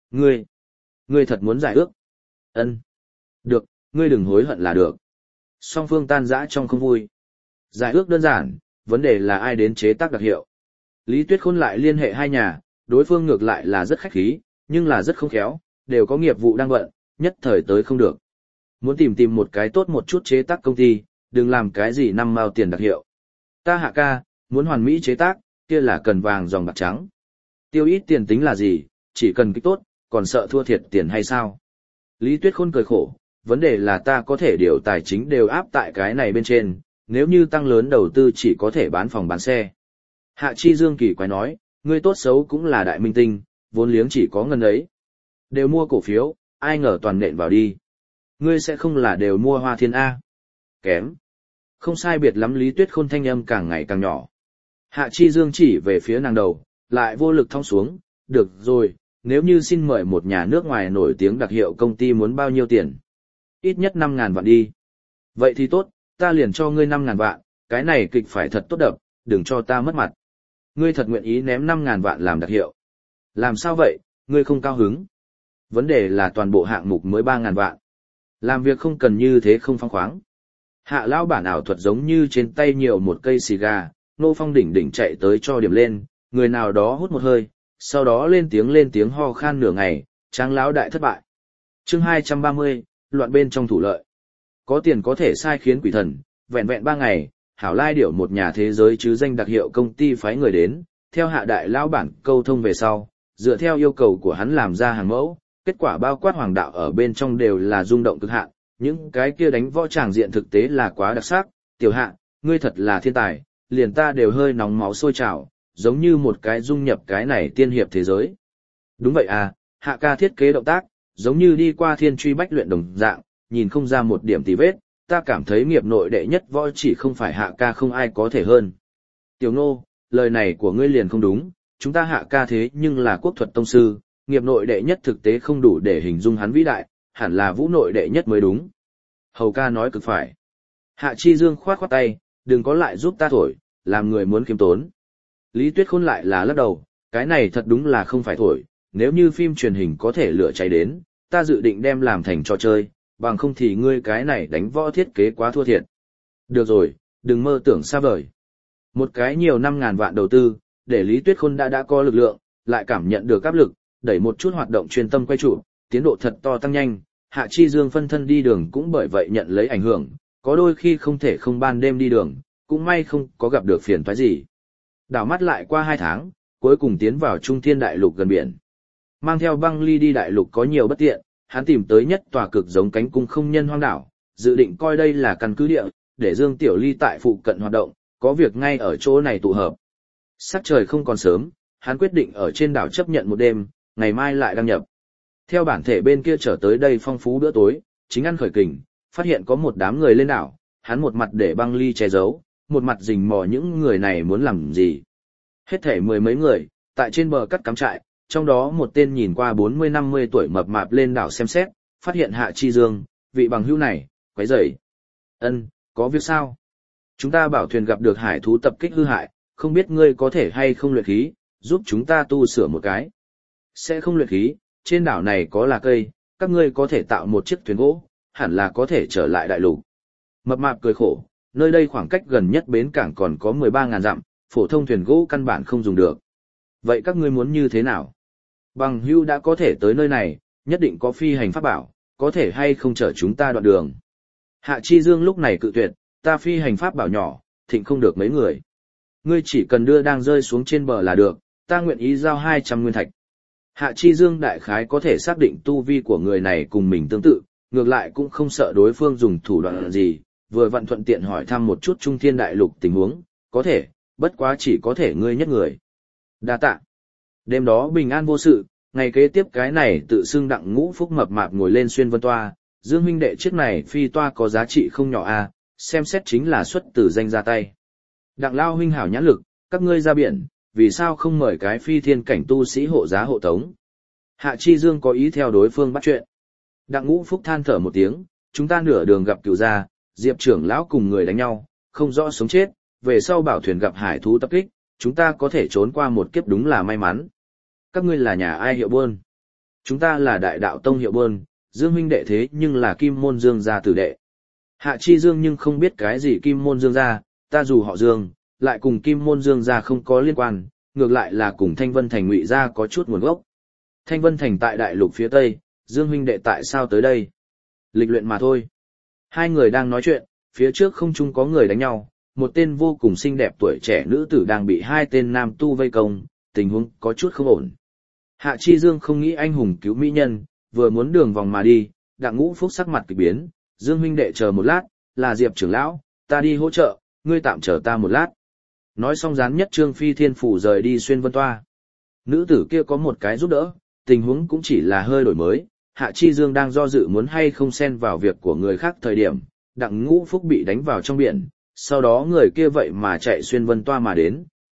Ngươi thật muốn giải ước? Ân. Được, ngươi đừng hối hận là được. Song phương tan rã trong không vui. Giải ước đơn giản, vấn đề là ai đến chế tác đặc hiệu. Lý Tuyết Khôn lại liên hệ 2 nhà, đối phương ngược lại là rất khách khí, nhưng là rất không khéo, đều có nghiệp vụ đang bận, nhất thời tới không được. Muốn tìm một cái tốt một chút chế tác công ty, đừng làm cái gì 5 mao tiền đặc hiệu. Ta Hạ ca, muốn hoàn mỹ chế tác, kia là cần vàng dòng bạc trắng. Tiêu ít tiền tính là gì, chỉ cần kích tốt, còn sợ thua thiệt tiền hay sao? Lý Tuyết Khôn cười khổ, vấn đề là ta có thể điều tài chính đều áp tại cái này bên trên, nếu như tăng lớn đầu tư chỉ có thể bán phòng bán xe. Hạ Chi Dương kỳ quái nói, ngươi tốt xấu cũng là đại minh tinh, vốn liếng chỉ có ngân ấy. Đều mua cổ phiếu, ai ngờ toàn nện vào đi. Ngươi sẽ không là đều mua Hoa Thiên A. Kém. Không sai biệt lắm. Lý Tuyết Khôn thanh âm càng ngày càng nhỏ. Hạ Chi Dương chỉ về phía nàng đầu, lại vô lực thong xuống, được rồi, nếu như xin mời một nhà nước ngoài nổi tiếng đặc hiệu công ty muốn bao nhiêu tiền? Ít nhất 5.000 vạn đi. Vậy thì tốt, ta liền cho ngươi 5.000 vạn, cái này kịch phải thật tốt đập, đừng cho ta mất mặt. Ngươi thật nguyện ý ném 5.000 vạn làm đặc hiệu. Làm sao vậy, ngươi không cao hứng? Vấn đề là toàn bộ hạng mục mới 3.000 vạn. Làm việc không cần như thế không phóng khoáng. Hạ lão bản ảo thuật giống như trên tay nhiều một cây xì gà, Nô Phong đỉnh đỉnh chạy tới cho điểm lên, người nào đó hút một hơi, sau đó lên tiếng ho khan nửa ngày, Trang lão đại thất bại. Chương 230, loạn bên trong thủ lợi. Có tiền có thể sai khiến quỷ thần, vẹn vẹn 3 ngày, Hảo Lai điểu một nhà thế giới chứ danh đặc hiệu công ty phái người đến, theo hạ đại lão bản câu thông về sau, dựa theo yêu cầu của hắn làm ra hàng mẫu, kết quả bao quát hoàng đạo ở bên trong đều là rung động cực hạn, những cái kia đánh võ tràng diện thực tế là quá đặc sắc, tiểu hạ, ngươi thật là thiên tài, liền ta đều hơi nóng máu sôi trào, giống như một cái dung nhập cái này tiên hiệp thế giới. Đúng vậy à, hạ ca thiết kế động tác, giống như đi qua thiên truy bách luyện đồng dạng, nhìn không ra một điểm tì vết, ta cảm thấy nghiệp nội đệ nhất võ chỉ không phải hạ ca không ai có thể hơn. Tiểu Ngô, lời này của ngươi liền không đúng, chúng ta hạ ca thế nhưng là quốc thuật tông sư, nghiệp nội đệ nhất thực tế không đủ để hình dung hắn vĩ đại, hẳn là vũ nội đệ nhất mới đúng. Hầu ca nói cực phải. Hạ Chi Dương khoát khoát tay, đừng có lại giúp ta thổi, làm người muốn khiêm tốn. Lý Tuyết Khôn lại là lắc đầu, cái này thật đúng là không phải thổi, nếu như phim truyền hình có thể lửa cháy đến, ta dự định đem làm thành trò chơi, bằng không thì ngươi cái này đánh võ thiết kế quá thua thiệt. Được rồi, đừng mơ tưởng xa vời. Một cái nhiều 5.000 vạn đầu tư, để Lý Tuyết Khôn đã có lực lượng, lại cảm nhận được áp lực, đẩy một chút hoạt động chuyên tâm quay trụ, tiến độ thật to tăng nhanh, Hạ Chi Dương phân thân đi đường cũng bởi vậy nhận lấy ảnh hưởng, có đôi khi không thể không ban đêm đi đường, cũng may không có gặp được phiền toái gì. Đảo mắt lại qua 2 tháng, cuối cùng tiến vào Trung Thiên Đại Lục gần biển. Mang theo băng ly đi đại lục có nhiều bất tiện, hắn tìm tới nhất tòa cực giống cánh cung không nhân hoang đảo, dự định coi đây là căn cứ địa, để Dương Tiểu Ly tại phụ cận hoạt động, có việc ngay ở chỗ này tụ hợp. Sắc trời không còn sớm, hắn quyết định ở trên đảo chấp nhận một đêm, ngày mai lại đăng nhập. Theo bản thể bên kia trở tới đây phong phú bữa tối, chính ăn khởi kình, phát hiện có một đám người lên đảo, hắn một mặt để băng ly che giấu, một mặt rình mò những người này muốn làm gì. Hết thể 10 mấy người, tại trên bờ cắt cắm trại, trong đó một tên nhìn qua 40-50 tuổi mập mạp lên đảo xem xét, phát hiện Hạ Chi Dương, vị bằng hữu này, quấy rầy. Ân, có việc sao? Chúng ta bảo thuyền gặp được hải thú tập kích hư hại, không biết ngươi có thể hay không luyện khí, giúp chúng ta tu sửa một cái. Sẽ không luyện khí, trên đảo này có là cây, các ngươi có thể tạo một chiếc thuyền gỗ, hẳn là có thể trở lại đại lục. Mập mạp cười khổ, nơi đây khoảng cách gần nhất bến cảng còn có 13.000 dặm, phổ thông thuyền gỗ căn bản không dùng được. Vậy các ngươi muốn như thế nào? Bằng hưu đã có thể tới nơi này, nhất định có phi hành pháp bảo, có thể hay không chở chúng ta đoạn đường. Hạ Chi Dương lúc này cự tuyệt, ta phi hành pháp bảo nhỏ, thịnh không được mấy người. Ngươi chỉ cần đưa đang rơi xuống trên bờ là được, ta nguyện ý giao 200 nguyên thạch. Hạ Chi Dương đại khái có thể xác định tu vi của người này cùng mình tương tự, ngược lại cũng không sợ đối phương dùng thủ đoạn gì, vừa vặn thuận tiện hỏi thăm một chút Trung Thiên Đại Lục tình huống, có thể, bất quá chỉ có thể ngươi nhất người. Đa tạ. Đêm đó bình an vô sự, ngày kế tiếp cái này tự xưng Đặng Ngũ Phúc mập mạp ngồi lên xuyên vân toa, Dương huynh đệ chiếc này phi toa có giá trị không nhỏ a, xem xét chính là xuất từ danh ra tay. Đặng lao huynh hảo nhãn lực, các ngươi ra biển, vì sao không mời cái phi thiên cảnh tu sĩ hộ giá hộ tống? Hạ Chi Dương có ý theo đối phương bắt chuyện. Đặng Ngũ Phúc than thở một tiếng, chúng ta nửa đường gặp cửu gia, Diệp trưởng lão cùng người đánh nhau, không rõ sống chết, về sau bảo thuyền gặp hải thú tập kích, chúng ta có thể trốn qua một kiếp đúng là may mắn. Các ngươi là nhà ai hiệu buôn? Chúng ta là Đại Đạo Tông hiệu buôn, Dương huynh đệ thế nhưng là Kim Môn Dương gia tử đệ. Hạ Chi Dương nhưng không biết cái gì Kim Môn Dương gia, ta dù họ Dương, lại cùng Kim Môn Dương gia không có liên quan, ngược lại là cùng Thanh Vân Thành Ngụy gia có chút nguồn gốc. Thanh Vân Thành tại đại lục phía Tây, Dương huynh đệ tại sao tới đây? Lịch luyện mà thôi. Hai người đang nói chuyện, phía trước không chung có người đánh nhau, một tên vô cùng xinh đẹp tuổi trẻ nữ tử đang bị hai tên nam tu vây công, tình huống có chút không ổn. Hạ Chi Dương không nghĩ anh hùng cứu mỹ nhân, vừa muốn đường vòng mà đi, Đặng Ngũ Phúc sắc mặt kỳ biến, Dương huynh đệ chờ một lát, là Diệp trưởng lão, ta đi hỗ trợ, ngươi tạm chờ ta một lát. Nói xong dán nhất trương phi thiên phủ rời đi xuyên vân toa. Nữ tử kia có một cái giúp đỡ, tình huống cũng chỉ là hơi đổi mới, Hạ Chi Dương đang do dự muốn hay không xen vào việc của người khác thời điểm, Đặng Ngũ Phúc bị đánh vào trong biển, sau đó người kia vậy mà chạy xuyên vân toa mà đến,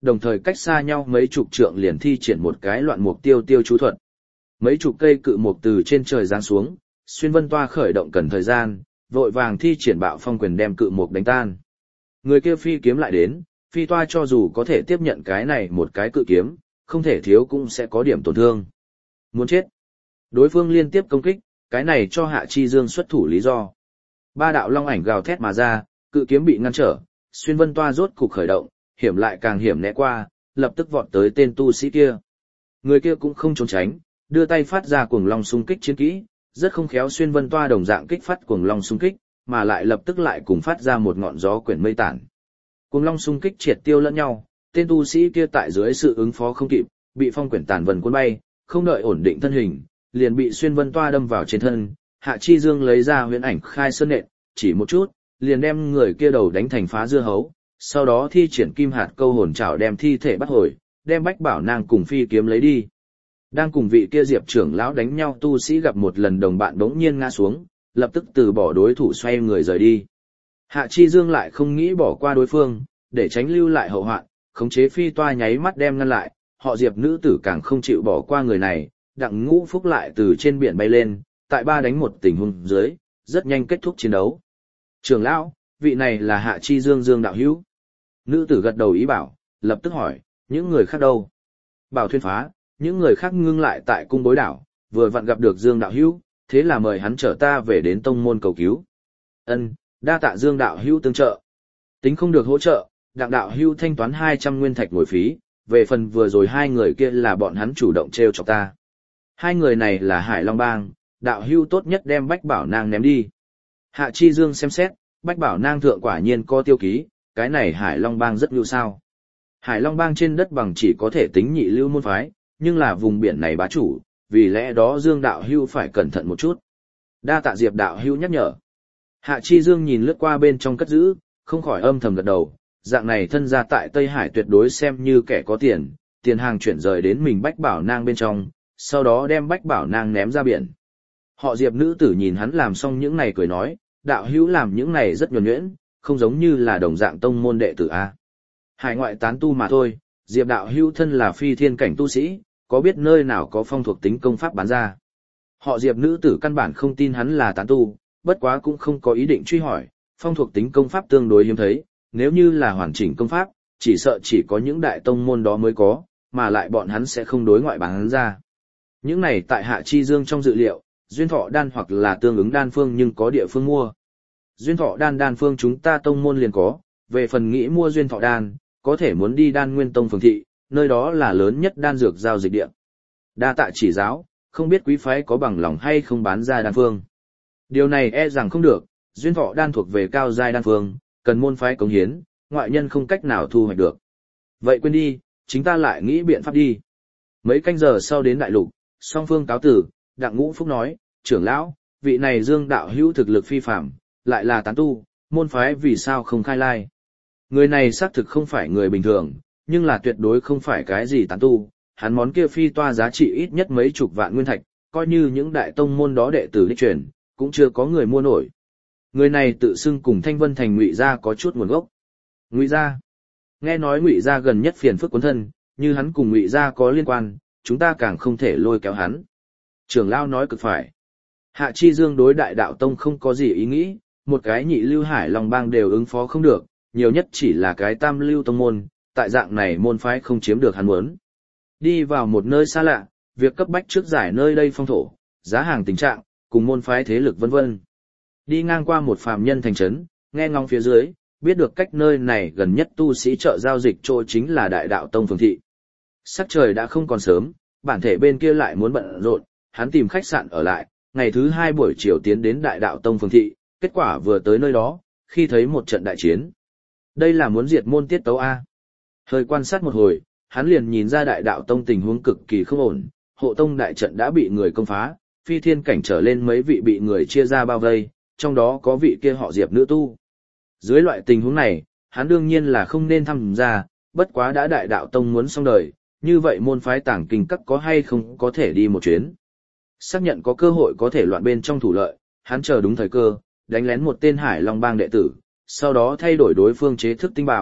đồng thời cách xa nhau mấy chục trượng liền thi triển một cái loạn mục tiêu tiêu chú thuật. Mấy chục cây cự mục từ trên trời giáng xuống, Xuyên Vân Toa khởi động cần thời gian, vội vàng thi triển bạo phong quyền đem cự mục đánh tan. Người kia phi kiếm lại đến, phi toa cho dù có thể tiếp nhận cái này một cái cự kiếm, không thể thiếu cũng sẽ có điểm tổn thương. Muốn chết. Đối phương liên tiếp công kích, cái này cho Hạ Chi Dương xuất thủ lý do. Ba đạo long ảnh gào thét mà ra, cự kiếm bị ngăn trở, Xuyên Vân Toa rốt cục khởi động, hiểm lại càng hiểm né qua, lập tức vọt tới tên tu sĩ kia. Người kia cũng không trốn tránh, đưa tay phát ra cuồng long xung kích chiến kỹ, rất không khéo Xuyên Vân Toa đồng dạng kích phát cuồng long xung kích, mà lại lập tức lại cùng phát ra một ngọn gió quyển mây tản. Cuồng long xung kích triệt tiêu lẫn nhau, tên tu sĩ kia tại dưới sự ứng phó không kịp, bị phong quyển tản vần cuốn bay, không đợi ổn định thân hình, liền bị Xuyên Vân Toa đâm vào trên thân. Hạ Chi Dương lấy ra huyễn ảnh khai sơn nện, chỉ một chút, liền đem người kia đầu đánh thành phá dưa hấu, sau đó thi triển kim hạt câu hồn trảo đem thi thể bắt hồi, đem Bách Bảo Nang cùng phi kiếm lấy đi. Đang cùng vị kia Diệp trưởng lão đánh nhau tu sĩ gặp một lần đồng bạn bỗng nhiên ngã xuống, lập tức từ bỏ đối thủ xoay người rời đi. Hạ Chi Dương lại không nghĩ bỏ qua đối phương, để tránh lưu lại hậu hoạn, khống chế phi toa nháy mắt đem ngăn lại, họ Diệp nữ tử càng không chịu bỏ qua người này, Đặng Ngũ Phúc lại từ trên biển bay lên, tại 3 đánh 1 tình huống dưới, rất nhanh kết thúc chiến đấu. Trưởng lão, vị này là Hạ Chi Dương Dương đạo hữu. Nữ tử gật đầu ý bảo, lập tức hỏi, những người khác đâu? Bảo thuyên phá, những người khác ngưng lại tại cung bối đảo, vừa vặn gặp được Dương đạo hữu, thế là mời hắn chở ta về đến tông môn cầu cứu. Ân, đa tạ Dương đạo hữu tương trợ. Tính không được hỗ trợ, Đặng đạo hữu thanh toán 200 nguyên thạch ngồi phí, về phần vừa rồi 2 người kia là bọn hắn chủ động trêu chọc ta. 2 người này là Hải Long Bang, đạo hữu tốt nhất đem Bách Bảo Nang ném đi. Hạ Chi Dương xem xét, Bách Bảo Nang thượng quả nhiên có tiêu ký, cái này Hải Long Bang rất lưu sao. Hải Long Bang trên đất bằng chỉ có thể tính nhị lưu môn phái, nhưng là vùng biển này bá chủ, vì lẽ đó Dương đạo hữu phải cẩn thận một chút. Đa tạ Diệp đạo hữu nhắc nhở. Hạ Chi Dương nhìn lướt qua bên trong cất giữ, không khỏi âm thầm gật đầu, dạng này thân gia tại Tây Hải tuyệt đối xem như kẻ có tiền, tiền hàng chuyển rời đến mình Bách Bảo Nang bên trong, sau đó đem Bách Bảo Nang ném ra biển. Họ Diệp nữ tử nhìn hắn làm xong những này cười nói, đạo hữu làm những này rất nhuần nhuyễn, không giống như là đồng dạng tông môn đệ tử A. Hải ngoại tán tu mà thôi, Diệp đạo hữu thân là phi thiên cảnh tu sĩ, có biết nơi nào có phong thuộc tính công pháp bán ra. Họ Diệp nữ tử căn bản không tin hắn là tán tu, bất quá cũng không có ý định truy hỏi, phong thuộc tính công pháp tương đối hiếm thấy, nếu như là hoàn chỉnh công pháp, chỉ sợ chỉ có những đại tông môn đó mới có, mà lại bọn hắn sẽ không đối ngoại bán ra. Những này tại Hạ Chi Dương trong dự liệu, duyên thọ đan hoặc là tương ứng đan phương nhưng có địa phương mua. Duyên thọ đan phương chúng ta tông môn liền có, về phần nghĩ mua duyên thọ đan, có thể muốn đi Đan Nguyên Tông phường thị, nơi đó là lớn nhất đan dược giao dịch địa. Đa tạ chỉ giáo, không biết quý phái có bằng lòng hay không bán ra đan phương. Điều này e rằng không được, duyên thọ đan thuộc về cao giai đan phương, cần môn phái cống hiến, ngoại nhân không cách nào thu hoạch được. Vậy quên đi, chúng ta lại nghĩ biện pháp đi. Mấy canh giờ sau đến đại lục, song phương cáo tử, Đặng Ngũ Phúc nói, trưởng lão, vị này Dương đạo hữu thực lực phi phàm, lại là tán tu, môn phái vì sao không khai lai. Người này xác thực không phải người bình thường, nhưng là tuyệt đối không phải cái gì tán tu, hắn món kia phi toa giá trị ít nhất mấy chục vạn nguyên thạch, coi như những đại tông môn đó đệ tử đích truyền, cũng chưa có người mua nổi. Người này tự xưng cùng Thanh Vân Thành Ngụy gia có chút nguồn gốc. Ngụy gia? Nghe nói Ngụy gia gần nhất phiền phức cuốn thân, như hắn cùng Ngụy gia có liên quan, chúng ta càng không thể lôi kéo hắn. Trưởng lão nói cực phải. Hạ Chi Dương đối Đại Đạo Tông không có gì ý nghĩ, một cái nhị lưu Hải Long Bang đều ứng phó không được, nhiều nhất chỉ là cái tam lưu tông môn, tại dạng này môn phái không chiếm được hắn muốn. Đi vào một nơi xa lạ, việc cấp bách trước giải nơi đây phong thổ, giá hàng tình trạng, cùng môn phái thế lực vân vân. Đi ngang qua một phàm nhân thành trấn, nghe ngóng phía dưới, biết được cách nơi này gần nhất tu sĩ chợ giao dịch chỗ chính là Đại Đạo Tông phường thị. Sắc trời đã không còn sớm, bản thể bên kia lại muốn bận rộn, hắn tìm khách sạn ở lại, ngày thứ 2 buổi chiều tiến đến Đại Đạo Tông phường thị, kết quả vừa tới nơi đó, khi thấy một trận đại chiến. Đây là muốn diệt môn tiết tấu A. Hơi quan sát một hồi, hắn liền nhìn ra Đại Đạo Tông tình huống cực kỳ không ổn, hộ tông đại trận đã bị người công phá, phi thiên cảnh trở lên mấy vị bị người chia ra bao vây, trong đó có vị kia họ Diệp nữ tu. Dưới loại tình huống này, hắn đương nhiên là không nên tham gia, bất quá đã Đại Đạo Tông muốn xong đời, như vậy môn phái tàng kinh các có hay không có thể đi một chuyến. Xác nhận có cơ hội có thể loạn bên trong thủ lợi, hắn chờ đúng thời cơ, đánh lén một tên Hải Long Bang đệ tử, sau đó thay đổi đối phương chế thức tinh bảo,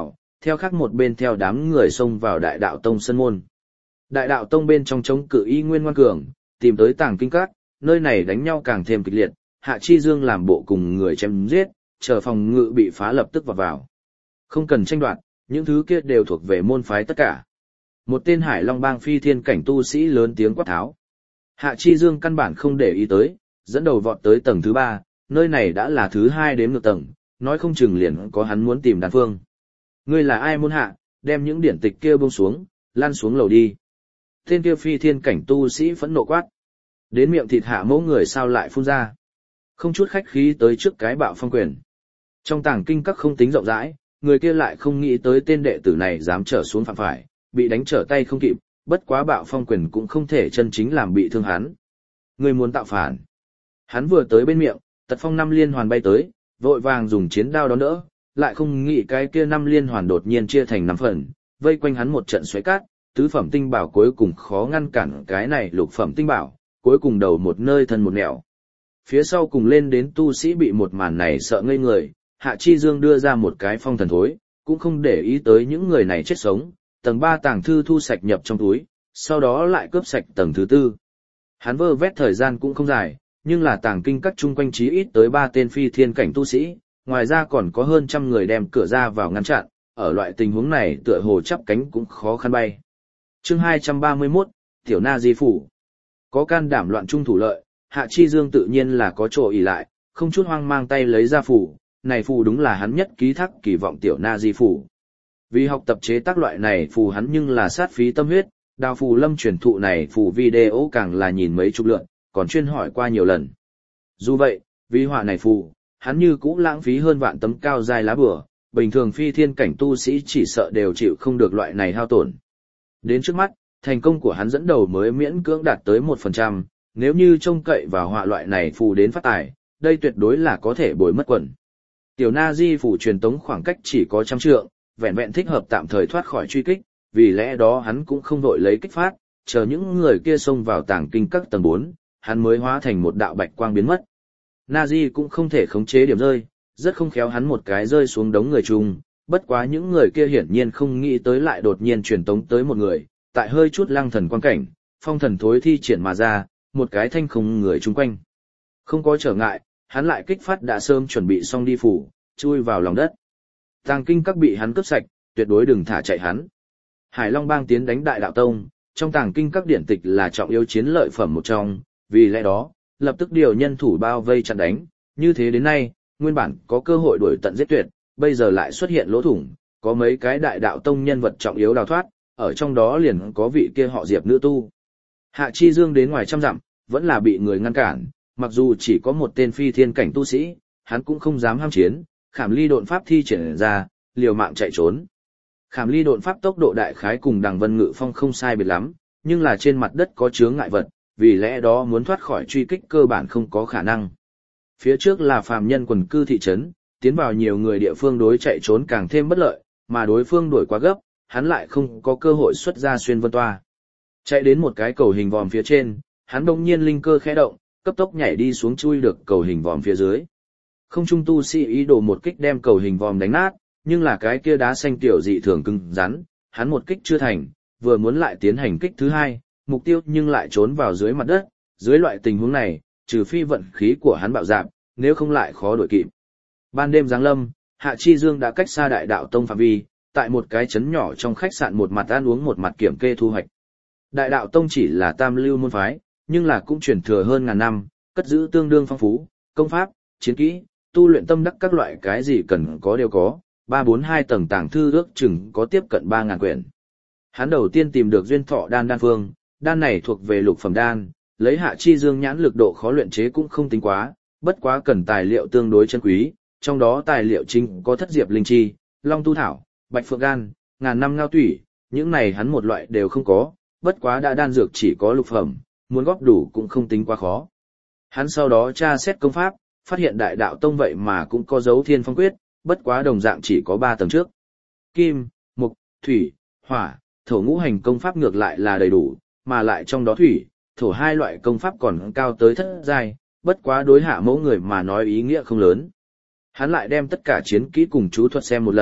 theo khác một bên theo đám người xông vào đại đạo tông sân môn. Đại đạo tông bên trong chống cự y nguyên ngoan cường, tìm tới tàng kinh các, nơi này đánh nhau càng thêm kịch liệt, Hạ Chi Dương làm bộ cùng người chém giết, chờ phòng ngự bị phá lập tức vào. Không cần tranh đoạt, những thứ kia đều thuộc về môn phái tất cả. Một tên Hải Long bang phi thiên cảnh tu sĩ lớn tiếng quát tháo. Hạ Chi Dương căn bản không để ý tới, dẫn đầu vọt tới tầng thứ 3, nơi này đã là thứ 2 đếm ngược tầng, nói không chừng liền có hắn muốn tìm đan phương. Ngươi là ai môn hạ, đem những điển tịch kia buông xuống, lăn xuống lầu đi. Tên kia phi thiên cảnh tu sĩ phẫn nộ quát. Đến miệng thịt Hạ Mẫu người sao lại phun ra. Không chút khách khí tới trước cái bạo phong quyền. Trong tàng kinh các không tính rộng rãi, người kia lại không nghĩ tới tên đệ tử này dám trở xuống phạm phải, bị đánh trở tay không kịp, bất quá bạo phong quyền cũng không thể chân chính làm bị thương hắn. Người muốn tạo phản. Hắn vừa tới bên miệng, tật phong 5 liên hoàn bay tới, vội vàng dùng chiến đao đón đỡ, lại không nghĩ cái kia 5 liên hoàn đột nhiên chia thành 5 phần, vây quanh hắn một trận xoáy cát, tứ phẩm tinh bảo cuối cùng khó ngăn cản cái này lục phẩm tinh bảo, cuối cùng đầu một nơi thân một nẻo. Phía sau cùng lên đến tu sĩ bị một màn này sợ ngây người, Hạ Chi Dương đưa ra một cái phong thần thối, cũng không để ý tới những người này chết sống, tầng 3 tàng thư thu sạch nhập trong túi, sau đó lại cướp sạch tầng thứ 4. Hắn vơ vét thời gian cũng không dài, nhưng là tàng kinh các chung quanh chí ít tới 3 tên phi thiên cảnh tu sĩ, ngoài ra còn có hơn trăm người đem cửa ra vào ngăn chặn, ở loại tình huống này tựa hồ chắp cánh cũng khó khăn bay. Chương 231, Tiểu Na Di Phủ. Có can đảm loạn trung thủ lợi, Hạ Chi Dương tự nhiên là có chỗ ỷ lại, không chút hoang mang tay lấy ra phủ, này phù đúng là hắn nhất ký thác kỳ vọng Tiểu Na Di Phủ. Vì học tập chế tác loại này phù hắn nhưng là sát phí tâm huyết, đào phù lâm truyền thụ này phù video càng là nhìn mấy chục lượt, còn chuyên hỏi qua nhiều lần. Dù vậy, vì họa này phù, hắn như cũ lãng phí hơn vạn tấm cao dài lá bửa, bình thường phi thiên cảnh tu sĩ chỉ sợ đều chịu không được loại này hao tổn. Đến trước mắt, thành công của hắn dẫn đầu mới miễn cưỡng đạt tới 1%, nếu như trông cậy vào họa loại này phù đến phát tài, đây tuyệt đối là có thể bồi mất quần. Tiểu Na Di phủ truyền tống khoảng cách chỉ có 100 trượng, vẹn vẹn thích hợp tạm thời thoát khỏi truy kích, vì lẽ đó hắn cũng không đội lấy kích phát, chờ những người kia xông vào tàng kinh các tầng 4, hắn mới hóa thành một đạo bạch quang biến mất. Na Di cũng không thể khống chế điểm rơi, rất không khéo hắn một cái rơi xuống đống người chung, bất quá những người kia hiển nhiên không nghĩ tới lại đột nhiên truyền tống tới một người, tại hơi chút lăng thần quan cảnh, phong thần thối thi triển mà ra, một cái thanh không người chung quanh. Không có trở ngại, hắn lại kích phát đã sớm chuẩn bị xong đi phủ, chui vào lòng đất. Tàng kinh các bị hắn cướp sạch, tuyệt đối đừng thả chạy hắn. Hải Long bang tiến đánh Đại Đạo Tông, trong tàng kinh các điển tịch là trọng yếu chiến lợi phẩm một trong, vì lẽ đó, lập tức điều nhân thủ bao vây chặn đánh, như thế đến nay, nguyên bản có cơ hội đuổi tận giết tuyệt, bây giờ lại xuất hiện lỗ thủng, có mấy cái Đại Đạo Tông nhân vật trọng yếu đào thoát, ở trong đó liền có vị kia họ Diệp nữ tu. Hạ Chi Dương đến ngoài trăm dặm, vẫn là bị người ngăn cản, mặc dù chỉ có một tên phi thiên cảnh tu sĩ, hắn cũng không dám ham chiến, Khảm Ly độn pháp thi triển ra, liều mạng chạy trốn. Khảm Ly độn pháp tốc độ đại khái cùng Đằng Vân Ngự Phong không sai biệt lắm, nhưng là trên mặt đất có chướng ngại vật, vì lẽ đó muốn thoát khỏi truy kích cơ bản không có khả năng. Phía trước là phàm nhân quần cư thị trấn, tiến vào nhiều người địa phương đối chạy trốn càng thêm bất lợi, mà đối phương đuổi quá gấp, hắn lại không có cơ hội xuất ra xuyên vân toa. Chạy đến một cái cầu hình vòm phía trên, hắn bỗng nhiên linh cơ khẽ động, cấp tốc nhảy đi xuống chui được cầu hình vòm phía dưới. Không trung tu sĩ ý đồ một kích đem cầu hình vòm đánh nát, nhưng là cái kia đá xanh tiểu dị thường cứng rắn, hắn một kích chưa thành, vừa muốn lại tiến hành kích thứ hai, mục tiêu nhưng lại trốn vào dưới mặt đất, dưới loại tình huống này, trừ phi vận khí của hắn bạo dạn, nếu không lại khó đuổi kịp. Ban đêm giáng lâm, Hạ Chi Dương đã cách xa Đại Đạo Tông phạm vi, tại một cái trấn nhỏ trong khách sạn một mặt ăn uống một mặt kiểm kê thu hoạch. Đại Đạo Tông chỉ là tam lưu môn phái, nhưng là cũng truyền thừa hơn ngàn năm, cất giữ tương đương phong phú, công pháp, chiến kỹ, tu luyện tâm đắc các loại cái gì cần có đều có, 342 tầng tàng thư ước chừng có tiếp cận 3000 quyển. Hắn đầu tiên tìm được duyên thọ đan phương, đan này thuộc về lục phẩm đan, lấy Hạ Chi Dương nhãn lực độ khó luyện chế cũng không tính quá, bất quá cần tài liệu tương đối chân quý, trong đó tài liệu chính có thất diệp linh chi, long tu thảo, bạch phượng gan, ngàn năm ngao tủy, những này hắn một loại đều không có, bất quá đã đan dược chỉ có lục phẩm, muốn góp đủ cũng không tính quá khó. Hắn sau đó tra xét công pháp, phát hiện Đại Đạo Tông vậy mà cũng có dấu Thiên Phong Quyết, bất quá đồng dạng chỉ có 3 tầng trước. Kim, mộc, thủy, hỏa, thổ ngũ hành công pháp ngược lại là đầy đủ, mà lại trong đó thủy, thổ hai loại công pháp còn cao tới thất giai, bất quá đối Hạ Mẫu người mà nói ý nghĩa không lớn. Hắn lại đem tất cả chiến kỹ cùng chú thuật xem một lần,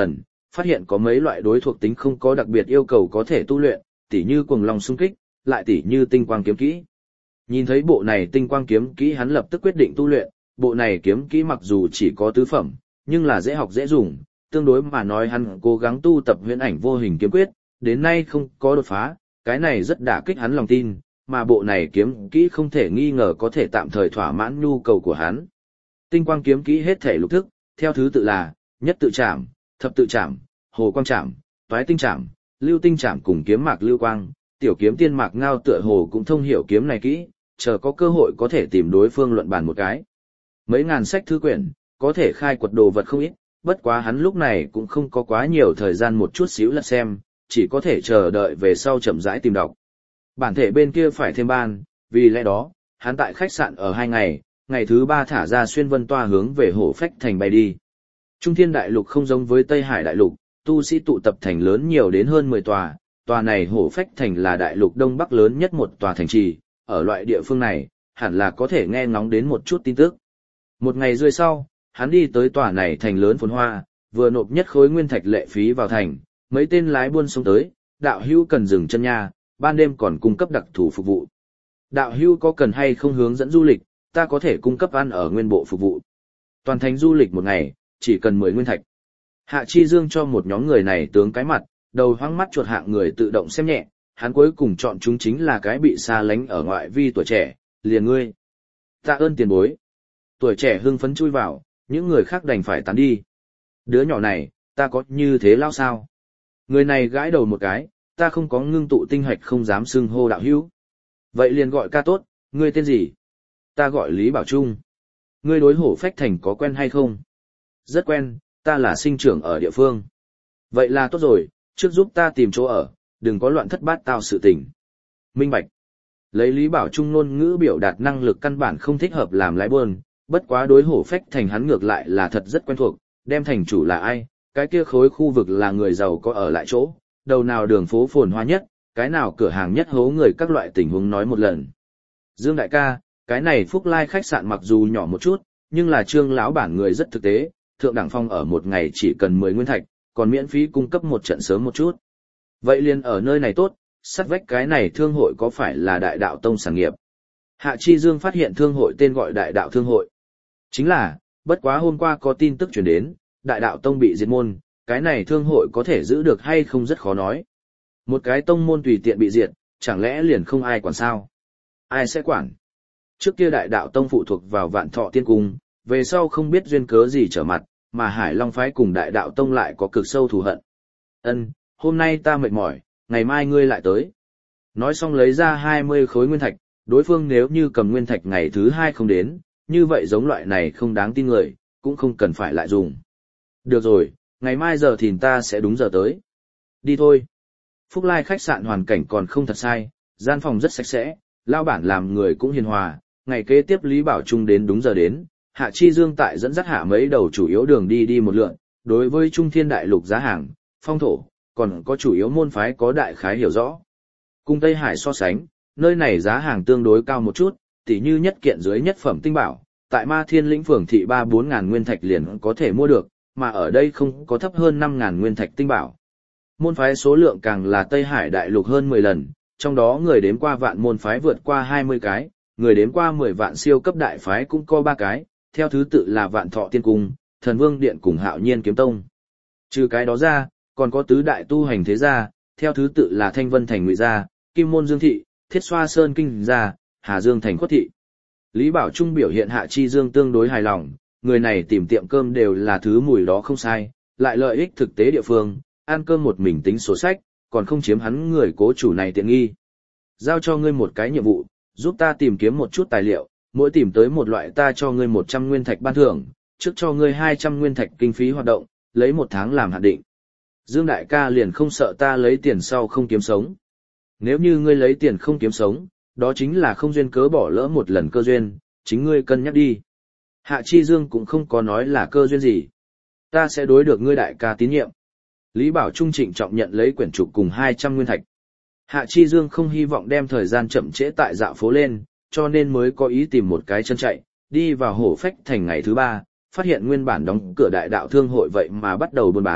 phát hiện có mấy loại đối thuộc tính không có đặc biệt yêu cầu có thể tu luyện, tỉ như cuồng long xung kích, lại tỉ như tinh quang kiếm kỹ. Nhìn thấy bộ này tinh quang kiếm kỹ hắn lập tức quyết định tu luyện, bộ này kiếm kỹ mặc dù chỉ có tứ phẩm, nhưng là dễ học dễ dùng, tương đối mà nói hắn cố gắng tu tập huyễn ảnh vô hình kiếm quyết, đến nay không có đột phá, cái này rất đả kích hắn lòng tin, mà bộ này kiếm kỹ không thể nghi ngờ có thể tạm thời thỏa mãn nhu cầu của hắn. Tinh quang kiếm kỹ hết thể lục thức, theo thứ tự là nhất tự trảm, thập tự trảm, hồ quang trảm, toái tinh trảm, lưu tinh trảm cùng kiếm mạc lưu quang, tiểu kiếm tiên mạc ngao tựa hồ cũng thông hiểu kiếm này kỹ, chờ có cơ hội có thể tìm đối phương luận bàn một cái. Mấy ngàn sách thư quyển, có thể khai quật đồ vật không ít, bất quá hắn lúc này cũng không có quá nhiều thời gian một chút xíu lật xem, chỉ có thể chờ đợi về sau chậm rãi tìm đọc. Bản thể bên kia phải thêm ban, vì lẽ đó, hắn tại khách sạn ở 2 ngày, ngày thứ 3 thả ra xuyên vân toa hướng về Hổ Phách Thành bay đi. Trung Thiên Đại Lục không giống với Tây Hải Đại Lục, tu sĩ tụ tập thành lớn nhiều đến hơn 10 tòa, tòa này Hổ Phách Thành là đại lục đông bắc lớn nhất một tòa thành trì, ở loại địa phương này, hẳn là có thể nghe ngóng đến một chút tin tức. Một ngày rưỡi sau, hắn đi tới tòa này thành lớn phồn hoa, vừa nộp nhất khối nguyên thạch lệ phí vào thành, mấy tên lái buôn xông tới, đạo hữu cần dừng chân nha, ban đêm còn cung cấp đặc thù phục vụ. Đạo hữu có cần hay không hướng dẫn du lịch, ta có thể cung cấp ăn ở nguyên bộ phục vụ. Toàn thành du lịch một ngày, chỉ cần 10 nguyên thạch. Hạ Chi Dương cho một nhóm người này tướng cái mặt, đầu hoang mắt chuột hạng người tự động xem nhẹ, hắn cuối cùng chọn chúng chính là cái bị xa lánh ở ngoại vi tuổi trẻ, liền ngươi. Tạ ơn tiền bối. Tuổi trẻ hưng phấn chui vào, những người khác đành phải tán đi. Đứa nhỏ này, ta có như thế lao sao? Người này gãi đầu một cái, ta không có ngưng tụ tinh hạch không dám xưng hô đạo hữu. Vậy liền gọi ca tốt, ngươi tên gì? Ta gọi Lý Bảo Trung. Ngươi đối Hổ Phách Thành có quen hay không? Rất quen, ta là sinh trưởng ở địa phương. Vậy là tốt rồi, trước giúp ta tìm chỗ ở, đừng có loạn thất bát tao sự tình. Minh bạch. Lấy Lý Bảo Trung ngôn ngữ biểu đạt năng lực căn bản không thích hợp làm lái buôn, bất quá đối Hổ Phách Thành hắn ngược lại là thật rất quen thuộc, đem thành chủ là ai, cái kia khối khu vực là người giàu có ở lại chỗ, đầu nào đường phố phồn hoa nhất, cái nào cửa hàng nhất hố người các loại tình huống nói một lần. Dương đại ca, cái này Phúc Lai khách sạn mặc dù nhỏ một chút, nhưng là Trương lão bản người rất thực tế, thượng đẳng phong ở một ngày chỉ cần 10 nguyên thạch, còn miễn phí cung cấp một trận sớm một chút. Vậy liền ở nơi này tốt, sát vách cái này thương hội có phải là Đại Đạo Tông sản nghiệp? Hạ Chi Dương phát hiện thương hội tên gọi Đại Đạo Thương hội. Chính là, bất quá hôm qua có tin tức truyền đến, Đại Đạo Tông bị diệt môn, cái này thương hội có thể giữ được hay không rất khó nói. Một cái tông môn tùy tiện bị diệt, chẳng lẽ liền không ai quản sao? Ai sẽ quản? Trước kia Đại Đạo Tông phụ thuộc vào Vạn Thọ Tiên Cung, về sau không biết duyên cớ gì trở mặt, mà Hải Long phái cùng Đại Đạo Tông lại có cực sâu thù hận. Ân, hôm nay ta mệt mỏi, ngày mai ngươi lại tới. Nói xong lấy ra 20 khối nguyên thạch, đối phương nếu như cầm nguyên thạch ngày thứ 2 không đến, như vậy giống loại này không đáng tin người, cũng không cần phải lại dùng. Được rồi, ngày mai giờ thìn ta sẽ đúng giờ tới. Đi thôi. Phúc Lai khách sạn hoàn cảnh còn không thật sai, gian phòng rất sạch sẽ, lao bản làm người cũng hiền hòa, ngày kế tiếp Lý Bảo Trung đến đúng giờ đến, Hạ Chi Dương tại dẫn dắt hạ mấy đầu chủ yếu đường đi một lượn, đối với Trung Thiên Đại Lục giá hàng, phong thổ, còn có chủ yếu môn phái có đại khái hiểu rõ. Cùng Tây Hải so sánh, nơi này giá hàng tương đối cao một chút, tỉ như nhất kiện dưới nhất phẩm tinh bảo, tại Ma Thiên lĩnh phường thị 3-4 ngàn nguyên thạch liền có thể mua được, mà ở đây không có thấp hơn 5 ngàn nguyên thạch tinh bảo. Môn phái số lượng càng là Tây Hải Đại Lục hơn 10 lần, trong đó người đếm qua vạn môn phái vượt qua 20 cái, người đếm qua 10 vạn siêu cấp đại phái cũng có 3 cái, theo thứ tự là Vạn Thọ Tiên Cung, Thần Vương Điện cùng Hạo Nhiên Kiếm Tông. Trừ cái đó ra, còn có tứ đại tu hành thế gia, theo thứ tự là Thanh Vân Thành Ngụy gia, Kim Môn Dương thị, Thiết Xoa Sơn Kinh gia, Hà Dương Thành Khuất thị. Lý Bảo Trung biểu hiện Hạ Chi Dương tương đối hài lòng, người này tìm tiệm cơm đều là thứ mùi đó không sai, lại lợi ích thực tế địa phương, ăn cơm một mình tính sổ sách, còn không chiếm hắn người cố chủ này tiện nghi. Giao cho ngươi một cái nhiệm vụ, giúp ta tìm kiếm một chút tài liệu, mỗi tìm tới một loại ta cho ngươi 100 nguyên thạch ban thưởng, trước cho ngươi 200 nguyên thạch kinh phí hoạt động, lấy 1 tháng làm hạn định. Dương đại ca liền không sợ ta lấy tiền sau không kiếm sống. Nếu như ngươi lấy tiền không kiếm sống, đó chính là không duyên cớ bỏ lỡ một lần cơ duyên, chính ngươi cân nhắc đi. Hạ Chi Dương cũng không có nói là cơ duyên gì. Ta sẽ đối được ngươi đại ca tín nhiệm. Lý Bảo Trung trịnh trọng nhận lấy quyển trục cùng 200 nguyên thạch. Hạ Chi Dương không hy vọng đem thời gian chậm trễ tại dạo phố lên, cho nên mới có ý tìm một cái chân chạy, đi vào Hổ Phách Thành ngày thứ 3, phát hiện nguyên bản đóng cửa Đại Đạo Thương hội vậy mà bắt đầu buôn bán,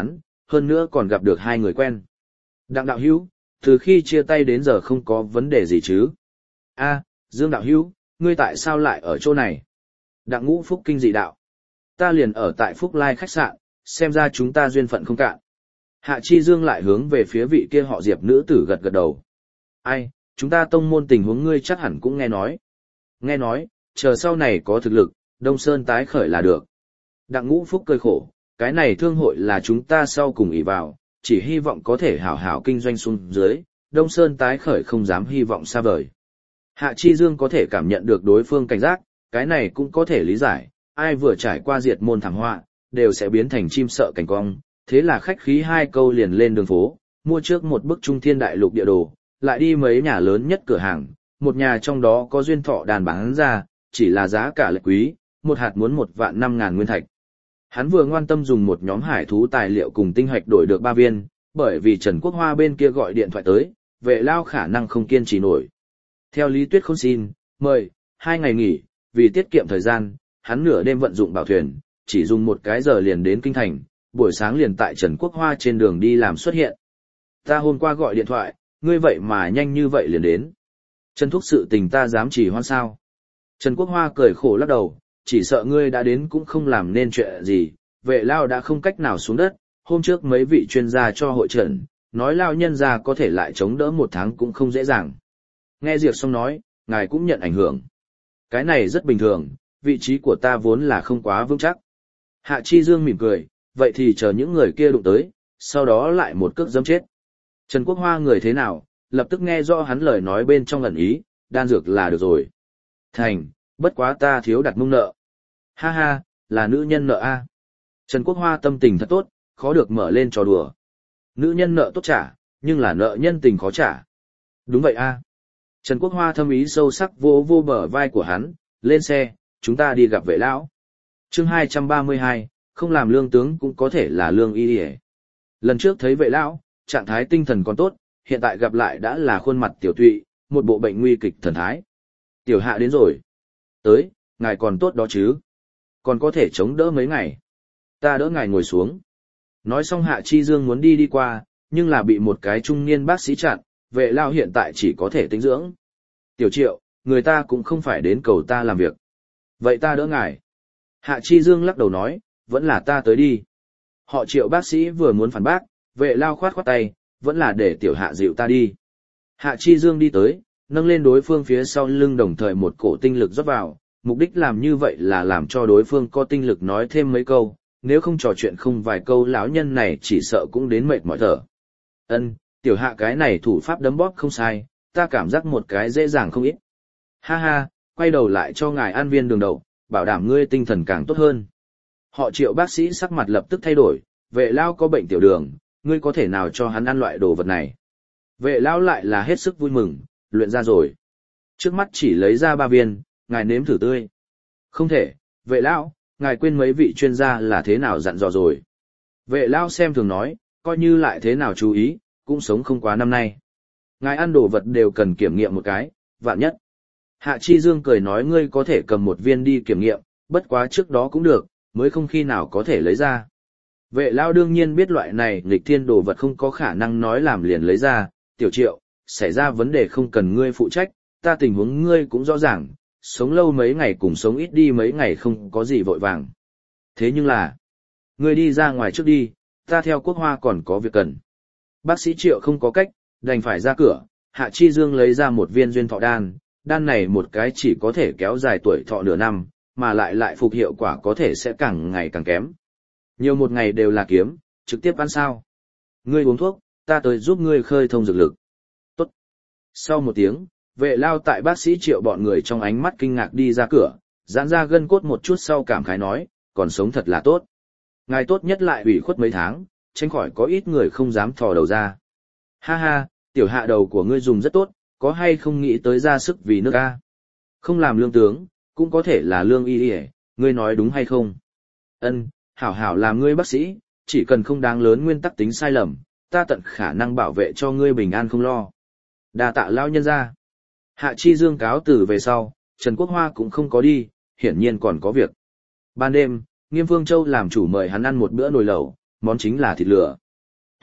hơn nữa còn gặp được hai người quen. Đặng đạo hữu, từ khi chia tay đến giờ không có vấn đề gì chứ? A, Dương đạo hữu, ngươi tại sao lại ở chỗ này? Đặng Ngũ Phúc kinh dị đạo. Ta liền ở tại Phúc Lai khách sạn, xem ra chúng ta duyên phận không cạn. Hạ Chi Dương lại hướng về phía vị kia họ Diệp nữ tử gật gật đầu. Ai, chúng ta tông môn tình huống ngươi chắc hẳn cũng nghe nói. Nghe nói, chờ sau này có thực lực, Đông Sơn tái khởi là được. Đặng Ngũ Phúc cười khổ, cái này thương hội là chúng ta sau cùng ỷ vào, chỉ hy vọng có thể hảo hảo kinh doanh xuống dưới, Đông Sơn tái khởi không dám hy vọng xa vời. Hạ Chi Dương có thể cảm nhận được đối phương cảnh giác, cái này cũng có thể lý giải, ai vừa trải qua diệt môn thảm họa, đều sẽ biến thành chim sợ cảnh cong, thế là khách khí hai câu liền lên đường phố, mua trước một bức Trung Thiên Đại Lục địa đồ, lại đi mấy nhà lớn nhất cửa hàng, một nhà trong đó có duyên thọ đàn bán ra, chỉ là giá cả lệch quý, một hạt muốn 1.500.000 nguyên thạch. Hắn vừa ngoan tâm dùng một nhóm hải thú tài liệu cùng tinh hạch đổi được 3 viên, bởi vì Trần Quốc Hoa bên kia gọi điện thoại tới, vệ lao khả năng không kiên trì nổi. Theo Lý Tuyết Khôn xin, mời, 2 ngày nghỉ, vì tiết kiệm thời gian, hắn nửa đêm vận dụng bảo thuyền, chỉ dùng 1 cái giờ liền đến kinh thành, buổi sáng liền tại Trần Quốc Hoa trên đường đi làm xuất hiện. Ta hôm qua gọi điện thoại, ngươi vậy mà nhanh như vậy liền đến. Trần thúc sự tình ta dám chỉ hoan sao? Trần Quốc Hoa cười khổ lắc đầu, chỉ sợ ngươi đã đến cũng không làm nên chuyện gì, vệ lao đã không cách nào xuống đất, hôm trước mấy vị chuyên gia cho hội trần, nói lao nhân ra có thể lại chống đỡ 1 tháng cũng không dễ dàng. Nghe Diệp xong nói, ngài cũng nhận ảnh hưởng. Cái này rất bình thường, vị trí của ta vốn là không quá vững chắc. Hạ Chi Dương mỉm cười, vậy thì chờ những người kia đụng tới, sau đó lại một cước giẫm chết. Trần Quốc Hoa người thế nào, lập tức nghe rõ hắn lời nói bên trong ẩn ý, đan dược là được rồi. Thành, bất quá ta thiếu đặt mông nợ. Ha ha, là nữ nhân nợ a. Trần Quốc Hoa tâm tình thật tốt, khó được mở lên trò đùa. Nữ nhân nợ tốt trả, nhưng là nợ nhân tình khó trả. Đúng vậy a. Trần Quốc Hoa thâm ý sâu sắc vô vô bờ vai của hắn, lên xe, chúng ta đi gặp vệ lão. Chương 232, không làm lương tướng cũng có thể là lương y y. Lần trước thấy vệ lão, trạng thái tinh thần còn tốt, hiện tại gặp lại đã là khuôn mặt tiểu tụy, một bộ bệnh nguy kịch thần thái. Tiểu Hạ đến rồi. Tới, ngài còn tốt đó chứ. Còn có thể chống đỡ mấy ngày. Ta đỡ ngài ngồi xuống. Nói xong Hạ Chi Dương muốn đi qua, nhưng là bị một cái trung niên bác sĩ chặn, vệ lao hiện tại chỉ có thể tĩnh dưỡng. Tiểu Triệu, người ta cũng không phải đến cầu ta làm việc. Vậy ta đỡ ngài. Hạ Chi Dương lắc đầu nói, vẫn là ta tới đi. Họ Triệu bác sĩ vừa muốn phản bác, vệ lao khoát khoát tay, vẫn là để Tiểu Hạ dịu ta đi. Hạ Chi Dương đi tới, nâng lên đối phương phía sau lưng đồng thời một cổ tinh lực rót vào, mục đích làm như vậy là làm cho đối phương có tinh lực nói thêm mấy câu, nếu không trò chuyện không vài câu lão nhân này chỉ sợ cũng đến mệt mỏi thở. Ân, Tiểu Hạ cái này thủ pháp đấm bóp không sai, ta cảm giác một cái dễ dàng không ít. Ha ha, quay đầu lại cho ngài ăn viên đường đậu, bảo đảm ngươi tinh thần càng tốt hơn. Họ Triệu bác sĩ sắc mặt lập tức thay đổi, vệ lao có bệnh tiểu đường, ngươi có thể nào cho hắn ăn loại đồ vật này. Vệ lao lại là hết sức vui mừng, luyện ra rồi. Trước mắt chỉ lấy ra 3 viên, ngài nếm thử tươi. Không thể, vệ lao, ngài quên mấy vị chuyên gia là thế nào dặn dò rồi. Vệ lao xem thường nói, coi như lại thế nào chú ý, cũng sống không quá năm nay. Ngài ăn đồ vật đều cần kiểm nghiệm một cái, vạn nhất. Hạ Chi Dương cười nói ngươi có thể cầm 1 viên đi kiểm nghiệm, bất quá trước đó cũng được, mới không khi nào có thể lấy ra. Vệ lao đương nhiên biết loại này nghịch thiên đồ vật không có khả năng nói làm liền lấy ra, Tiểu Triệu, xảy ra vấn đề không cần ngươi phụ trách, ta tình huống ngươi cũng rõ ràng, sống lâu mấy ngày cùng sống ít đi mấy ngày không có gì vội vàng. Thế nhưng là, ngươi đi ra ngoài trước đi, ta theo Quốc Hoa còn có việc cần. Bác sĩ Triệu không có cách, đành phải ra cửa, Hạ Chi Dương lấy ra 1 viên duyên thọ đan, đan này một cái chỉ có thể kéo dài tuổi thọ nửa năm, mà lại phục hiệu quả có thể sẽ càng ngày càng kém. Nhiều một ngày đều là kiếm, trực tiếp ăn sao. Ngươi uống thuốc, ta tới giúp ngươi khơi thông dược lực. Tốt. Sau 1 tiếng, vệ lao tại bác sĩ Triệu bọn người trong ánh mắt kinh ngạc đi ra cửa, giãn ra gân cốt một chút sau cảm khái nói, còn sống thật là tốt. Ngài tốt nhất lại ủy khuất mấy tháng, tránh khỏi có ít người không dám thò đầu ra. Ha ha, Tiểu Hạ đầu của ngươi dùng rất tốt, có hay không nghĩ tới ra sức vì nước a? Không làm lương tướng, cũng có thể là lương y y, ngươi nói đúng hay không? Ân, hảo hảo làm ngươi bác sĩ, chỉ cần không đáng lớn nguyên tắc tính sai lầm, ta tận khả năng bảo vệ cho ngươi bình an không lo. Đa tạ lao nhân ra. Hạ Chi Dương cáo từ về sau, Trần Quốc Hoa cũng không có đi, hiển nhiên còn có việc. Ban đêm, Nghiêm Phương Châu làm chủ mời hắn ăn một bữa nồi lẩu, món chính là thịt lửa.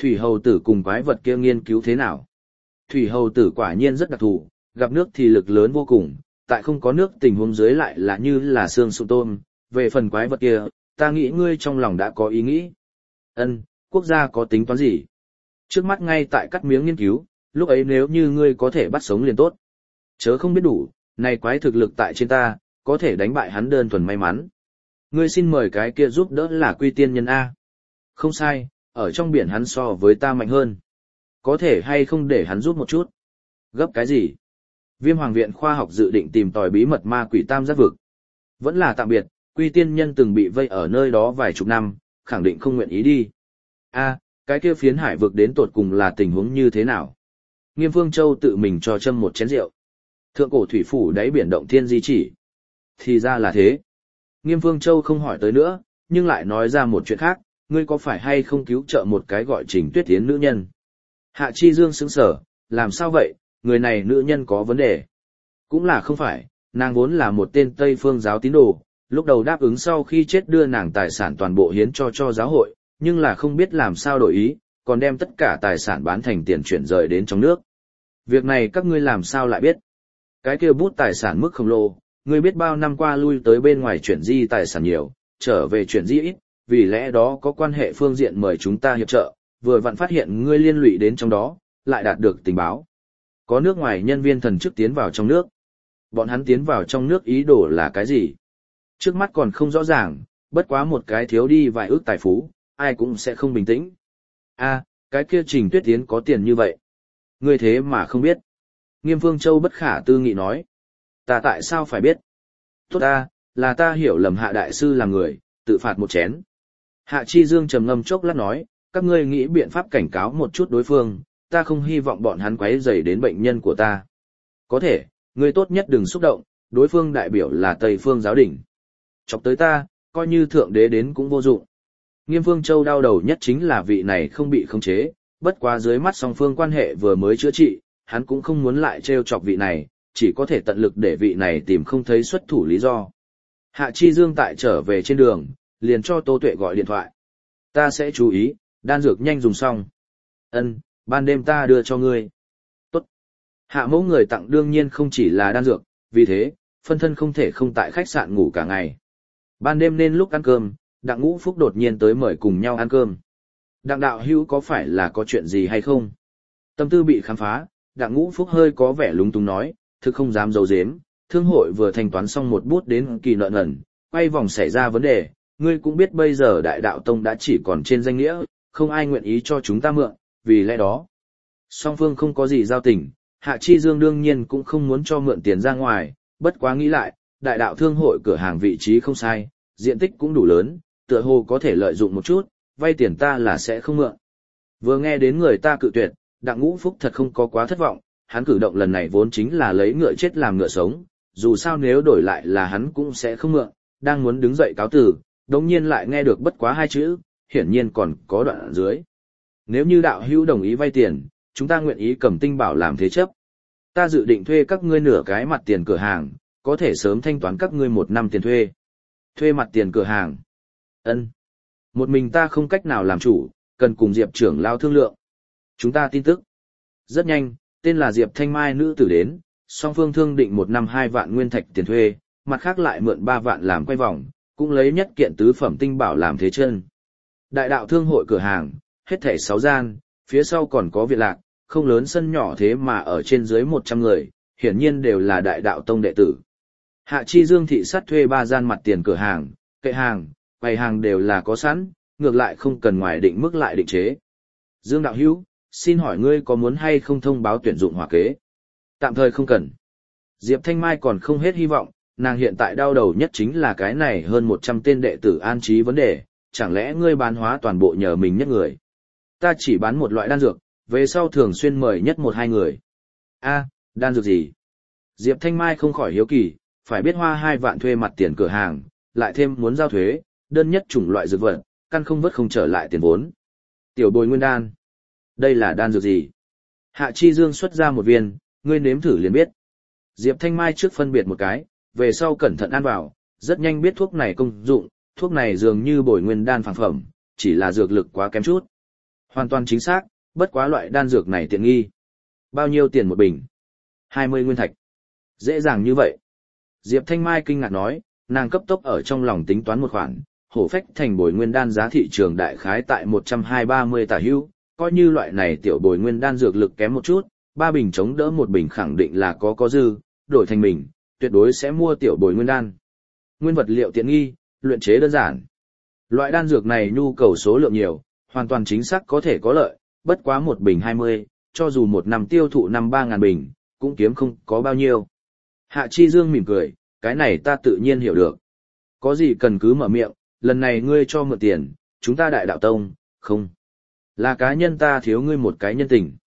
Thủy hầu tử cùng quái vật kia nghiên cứu thế nào? Thủy hầu tử quả nhiên rất đặc thù, gặp nước thì lực lớn vô cùng, tại không có nước tình huống dưới lại là như là xương sụn tôm. Về phần quái vật kia, ta nghĩ ngươi trong lòng đã có ý nghĩ. Ân, quốc gia có tính toán gì? Trước mắt ngay tại cắt miếng nghiên cứu, lúc ấy nếu như ngươi có thể bắt sống liền tốt. Chớ không biết đủ, này quái thực lực tại trên ta, có thể đánh bại hắn đơn thuần may mắn. Ngươi xin mời cái kia giúp đỡ là Quy Tiên Nhân A. Không sai, ở trong biển hắn so với ta mạnh hơn. Có thể hay không để hắn giúp một chút? Gấp cái gì? Viêm Hoàng viện khoa học dự định tìm tòi bí mật ma quỷ tam giác vực. Vẫn là tạm biệt, Quy Tiên Nhân từng bị vây ở nơi đó vài chục năm, khẳng định không nguyện ý đi. A, cái kia phiến hải vực đến tột cùng là tình huống như thế nào? Nghiêm Vương Châu tự mình cho châm một chén rượu. Thượng cổ thủy phủ đáy biển động thiên di chỉ. Thì ra là thế. Nghiêm Vương Châu không hỏi tới nữa, nhưng lại nói ra một chuyện khác, ngươi có phải hay không cứu trợ một cái gọi Trình Tuyết Tiến nữ nhân? Hạ Chi Dương sững sờ, làm sao vậy, người này nữ nhân có vấn đề. Cũng là không phải, nàng vốn là một tên Tây Phương giáo tín đồ, lúc đầu đáp ứng sau khi chết đưa nàng tài sản toàn bộ hiến cho giáo hội, nhưng là không biết làm sao đổi ý, còn đem tất cả tài sản bán thành tiền chuyển rời đến trong nước. Việc này các ngươi làm sao lại biết? Cái kia bút tài sản mức khổng lồ, ngươi biết bao năm qua lui tới bên ngoài chuyển di tài sản nhiều, trở về chuyển di ít, vì lẽ đó có quan hệ phương diện mời chúng ta hiệp trợ, vừa vặn phát hiện ngươi liên lụy đến trong đó, lại đạt được tình báo. Có nước ngoài nhân viên thần chức tiến vào trong nước. Bọn hắn tiến vào trong nước ý đồ là cái gì? Trước mắt còn không rõ ràng, bất quá một cái thiếu đi vài ước tài phú, ai cũng sẽ không bình tĩnh. A, cái kia Trình Tuyết Tiến có tiền như vậy. Ngươi thế mà không biết. Nghiêm Vương Châu bất khả tư nghị nói. Ta tại sao phải biết? Tốt ta, là ta hiểu lầm Hạ đại sư là người, tự phạt một chén. Hạ Chi Dương trầm ngâm chốc lát nói, các ngươi nghĩ biện pháp cảnh cáo một chút đối phương, ta không hy vọng bọn hắn quấy rầy đến bệnh nhân của ta. Có thể, ngươi tốt nhất đừng xúc động, đối phương đại biểu là Tây Phương giáo đỉnh. Chọc tới ta, coi như thượng đế đến cũng vô dụng. Nghiêm Vương Châu đau đầu nhất chính là vị này không bị khống chế, bất quá dưới mắt song phương quan hệ vừa mới chữa trị, hắn cũng không muốn lại trêu chọc vị này, chỉ có thể tận lực để vị này tìm không thấy xuất thủ lý do. Hạ Chi Dương tại trở về trên đường, liền cho Tô Tuệ gọi điện thoại. Ta sẽ chú ý, đan dược nhanh dùng xong. Ân, ban đêm ta đưa cho ngươi. Tốt. Hạ mẫu người tặng đương nhiên không chỉ là đan dược, vì thế, phân thân không thể không tại khách sạn ngủ cả ngày. Ban đêm nên lúc ăn cơm, Đặng Ngũ Phúc đột nhiên tới mời cùng nhau ăn cơm. Đặng đạo hữu có phải là có chuyện gì hay không? Tâm tư bị khám phá, Đặng Ngũ Phúc hơi có vẻ lúng túng nói, thực không dám giấu giếm, thương hội vừa thanh toán xong một bút đến kỳ nợ nần, quay vòng xảy ra vấn đề, ngươi cũng biết bây giờ Đại Đạo Tông đã chỉ còn trên danh nghĩa, không ai nguyện ý cho chúng ta mượn, vì lẽ đó, song phương không có gì giao tình, Hạ Chi Dương đương nhiên cũng không muốn cho mượn tiền ra ngoài, bất quá nghĩ lại, Đại Đạo Thương hội cửa hàng vị trí không sai, diện tích cũng đủ lớn, tựa hồ có thể lợi dụng một chút, vay tiền ta là sẽ không mượn. Vừa nghe đến người ta cự tuyệt, Đặng Ngũ Phúc thật không có quá thất vọng, hắn cử động lần này vốn chính là lấy ngựa chết làm ngựa sống, dù sao nếu đổi lại là hắn cũng sẽ không mượn, đang muốn đứng dậy cáo từ, đồng nhiên lại nghe được bất quá hai chữ, hiển nhiên còn có đoạn ở dưới. Nếu như đạo hữu đồng ý vay tiền, chúng ta nguyện ý cầm tinh bảo làm thế chấp. Ta dự định thuê các ngươi nửa cái mặt tiền cửa hàng, có thể sớm thanh toán các ngươi 1 năm tiền thuê. Thuê mặt tiền cửa hàng. Ân. Một mình ta không cách nào làm chủ, cần cùng Diệp trưởng lao thương lượng. Chúng ta tin tức. Rất nhanh, tên là Diệp Thanh Mai nữ tử đến, song phương thương định 1 năm 2 vạn nguyên thạch tiền thuê, mặt khác lại mượn 3 vạn làm quay vòng, cũng lấy nhất kiện tứ phẩm tinh bảo làm thế chân. Đại đạo thương hội cửa hàng, hết thảy 6 gian, phía sau còn có viện lạc, không lớn sân nhỏ thế mà ở trên dưới 100 người, hiển nhiên đều là đại đạo tông đệ tử. Hạ Chi Dương thị sát thuê 3 gian mặt tiền cửa hàng, kệ hàng, quầy hàng đều là có sẵn, ngược lại không cần ngoài định mức lại định chế. Dương đạo hữu, xin hỏi ngươi có muốn hay không thông báo tuyển dụng hỏa kế? Tạm thời không cần. Diệp Thanh Mai còn không hết hy vọng, nàng hiện tại đau đầu nhất chính là cái này hơn 100 tên đệ tử an trí vấn đề, chẳng lẽ ngươi bán hóa toàn bộ nhờ mình nhất người? Ta chỉ bán một loại đan dược, về sau thường xuyên mời nhất 1-2 người. A, đan dược gì? Diệp Thanh Mai không khỏi hiếu kỳ, phải biết hoa 2 vạn thuê mặt tiền cửa hàng, lại thêm muốn giao thuế, đơn nhất chủng loại dược vật, căn không vớt không trở lại tiền vốn. Tiểu Bồi Nguyên đan. Đây là đan dược gì? Hạ Chi Dương xuất ra một viên, ngươi nếm thử liền biết. Diệp Thanh Mai trước phân biệt một cái, về sau cẩn thận ăn vào, rất nhanh biết thuốc này công dụng, thuốc này dường như Bồi Nguyên đan phản phẩm, chỉ là dược lực quá kém chút. Hoàn toàn chính xác, bất quá loại đan dược này tiện nghi. Bao nhiêu tiền một bình? 20 nguyên thạch. Dễ dàng như vậy. Diệp Thanh Mai kinh ngạc nói, nàng cấp tốc ở trong lòng tính toán một khoản, hổ phách thành bồi nguyên đan giá thị trường đại khái tại 120-130 tả hữu, coi như loại này tiểu bồi nguyên đan dược lực kém một chút, 3 bình chống đỡ một bình khẳng định là có dư, đổi thành mình, tuyệt đối sẽ mua tiểu bồi nguyên đan. Nguyên vật liệu tiện nghi, luyện chế đơn giản. Loại đan dược này nhu cầu số lượng nhiều, hoàn toàn chính xác có thể có lợi, bất quá một bình 20, cho dù một năm tiêu thụ 5-3 ngàn bình, cũng kiếm không có bao nhiêu. Hạ Chi Dương mỉm cười, cái này ta tự nhiên hiểu được. Có gì cần cứ mở miệng, lần này ngươi cho mượn tiền, chúng ta đại đạo tông, không. Là cá nhân ta thiếu ngươi một cái nhân tình.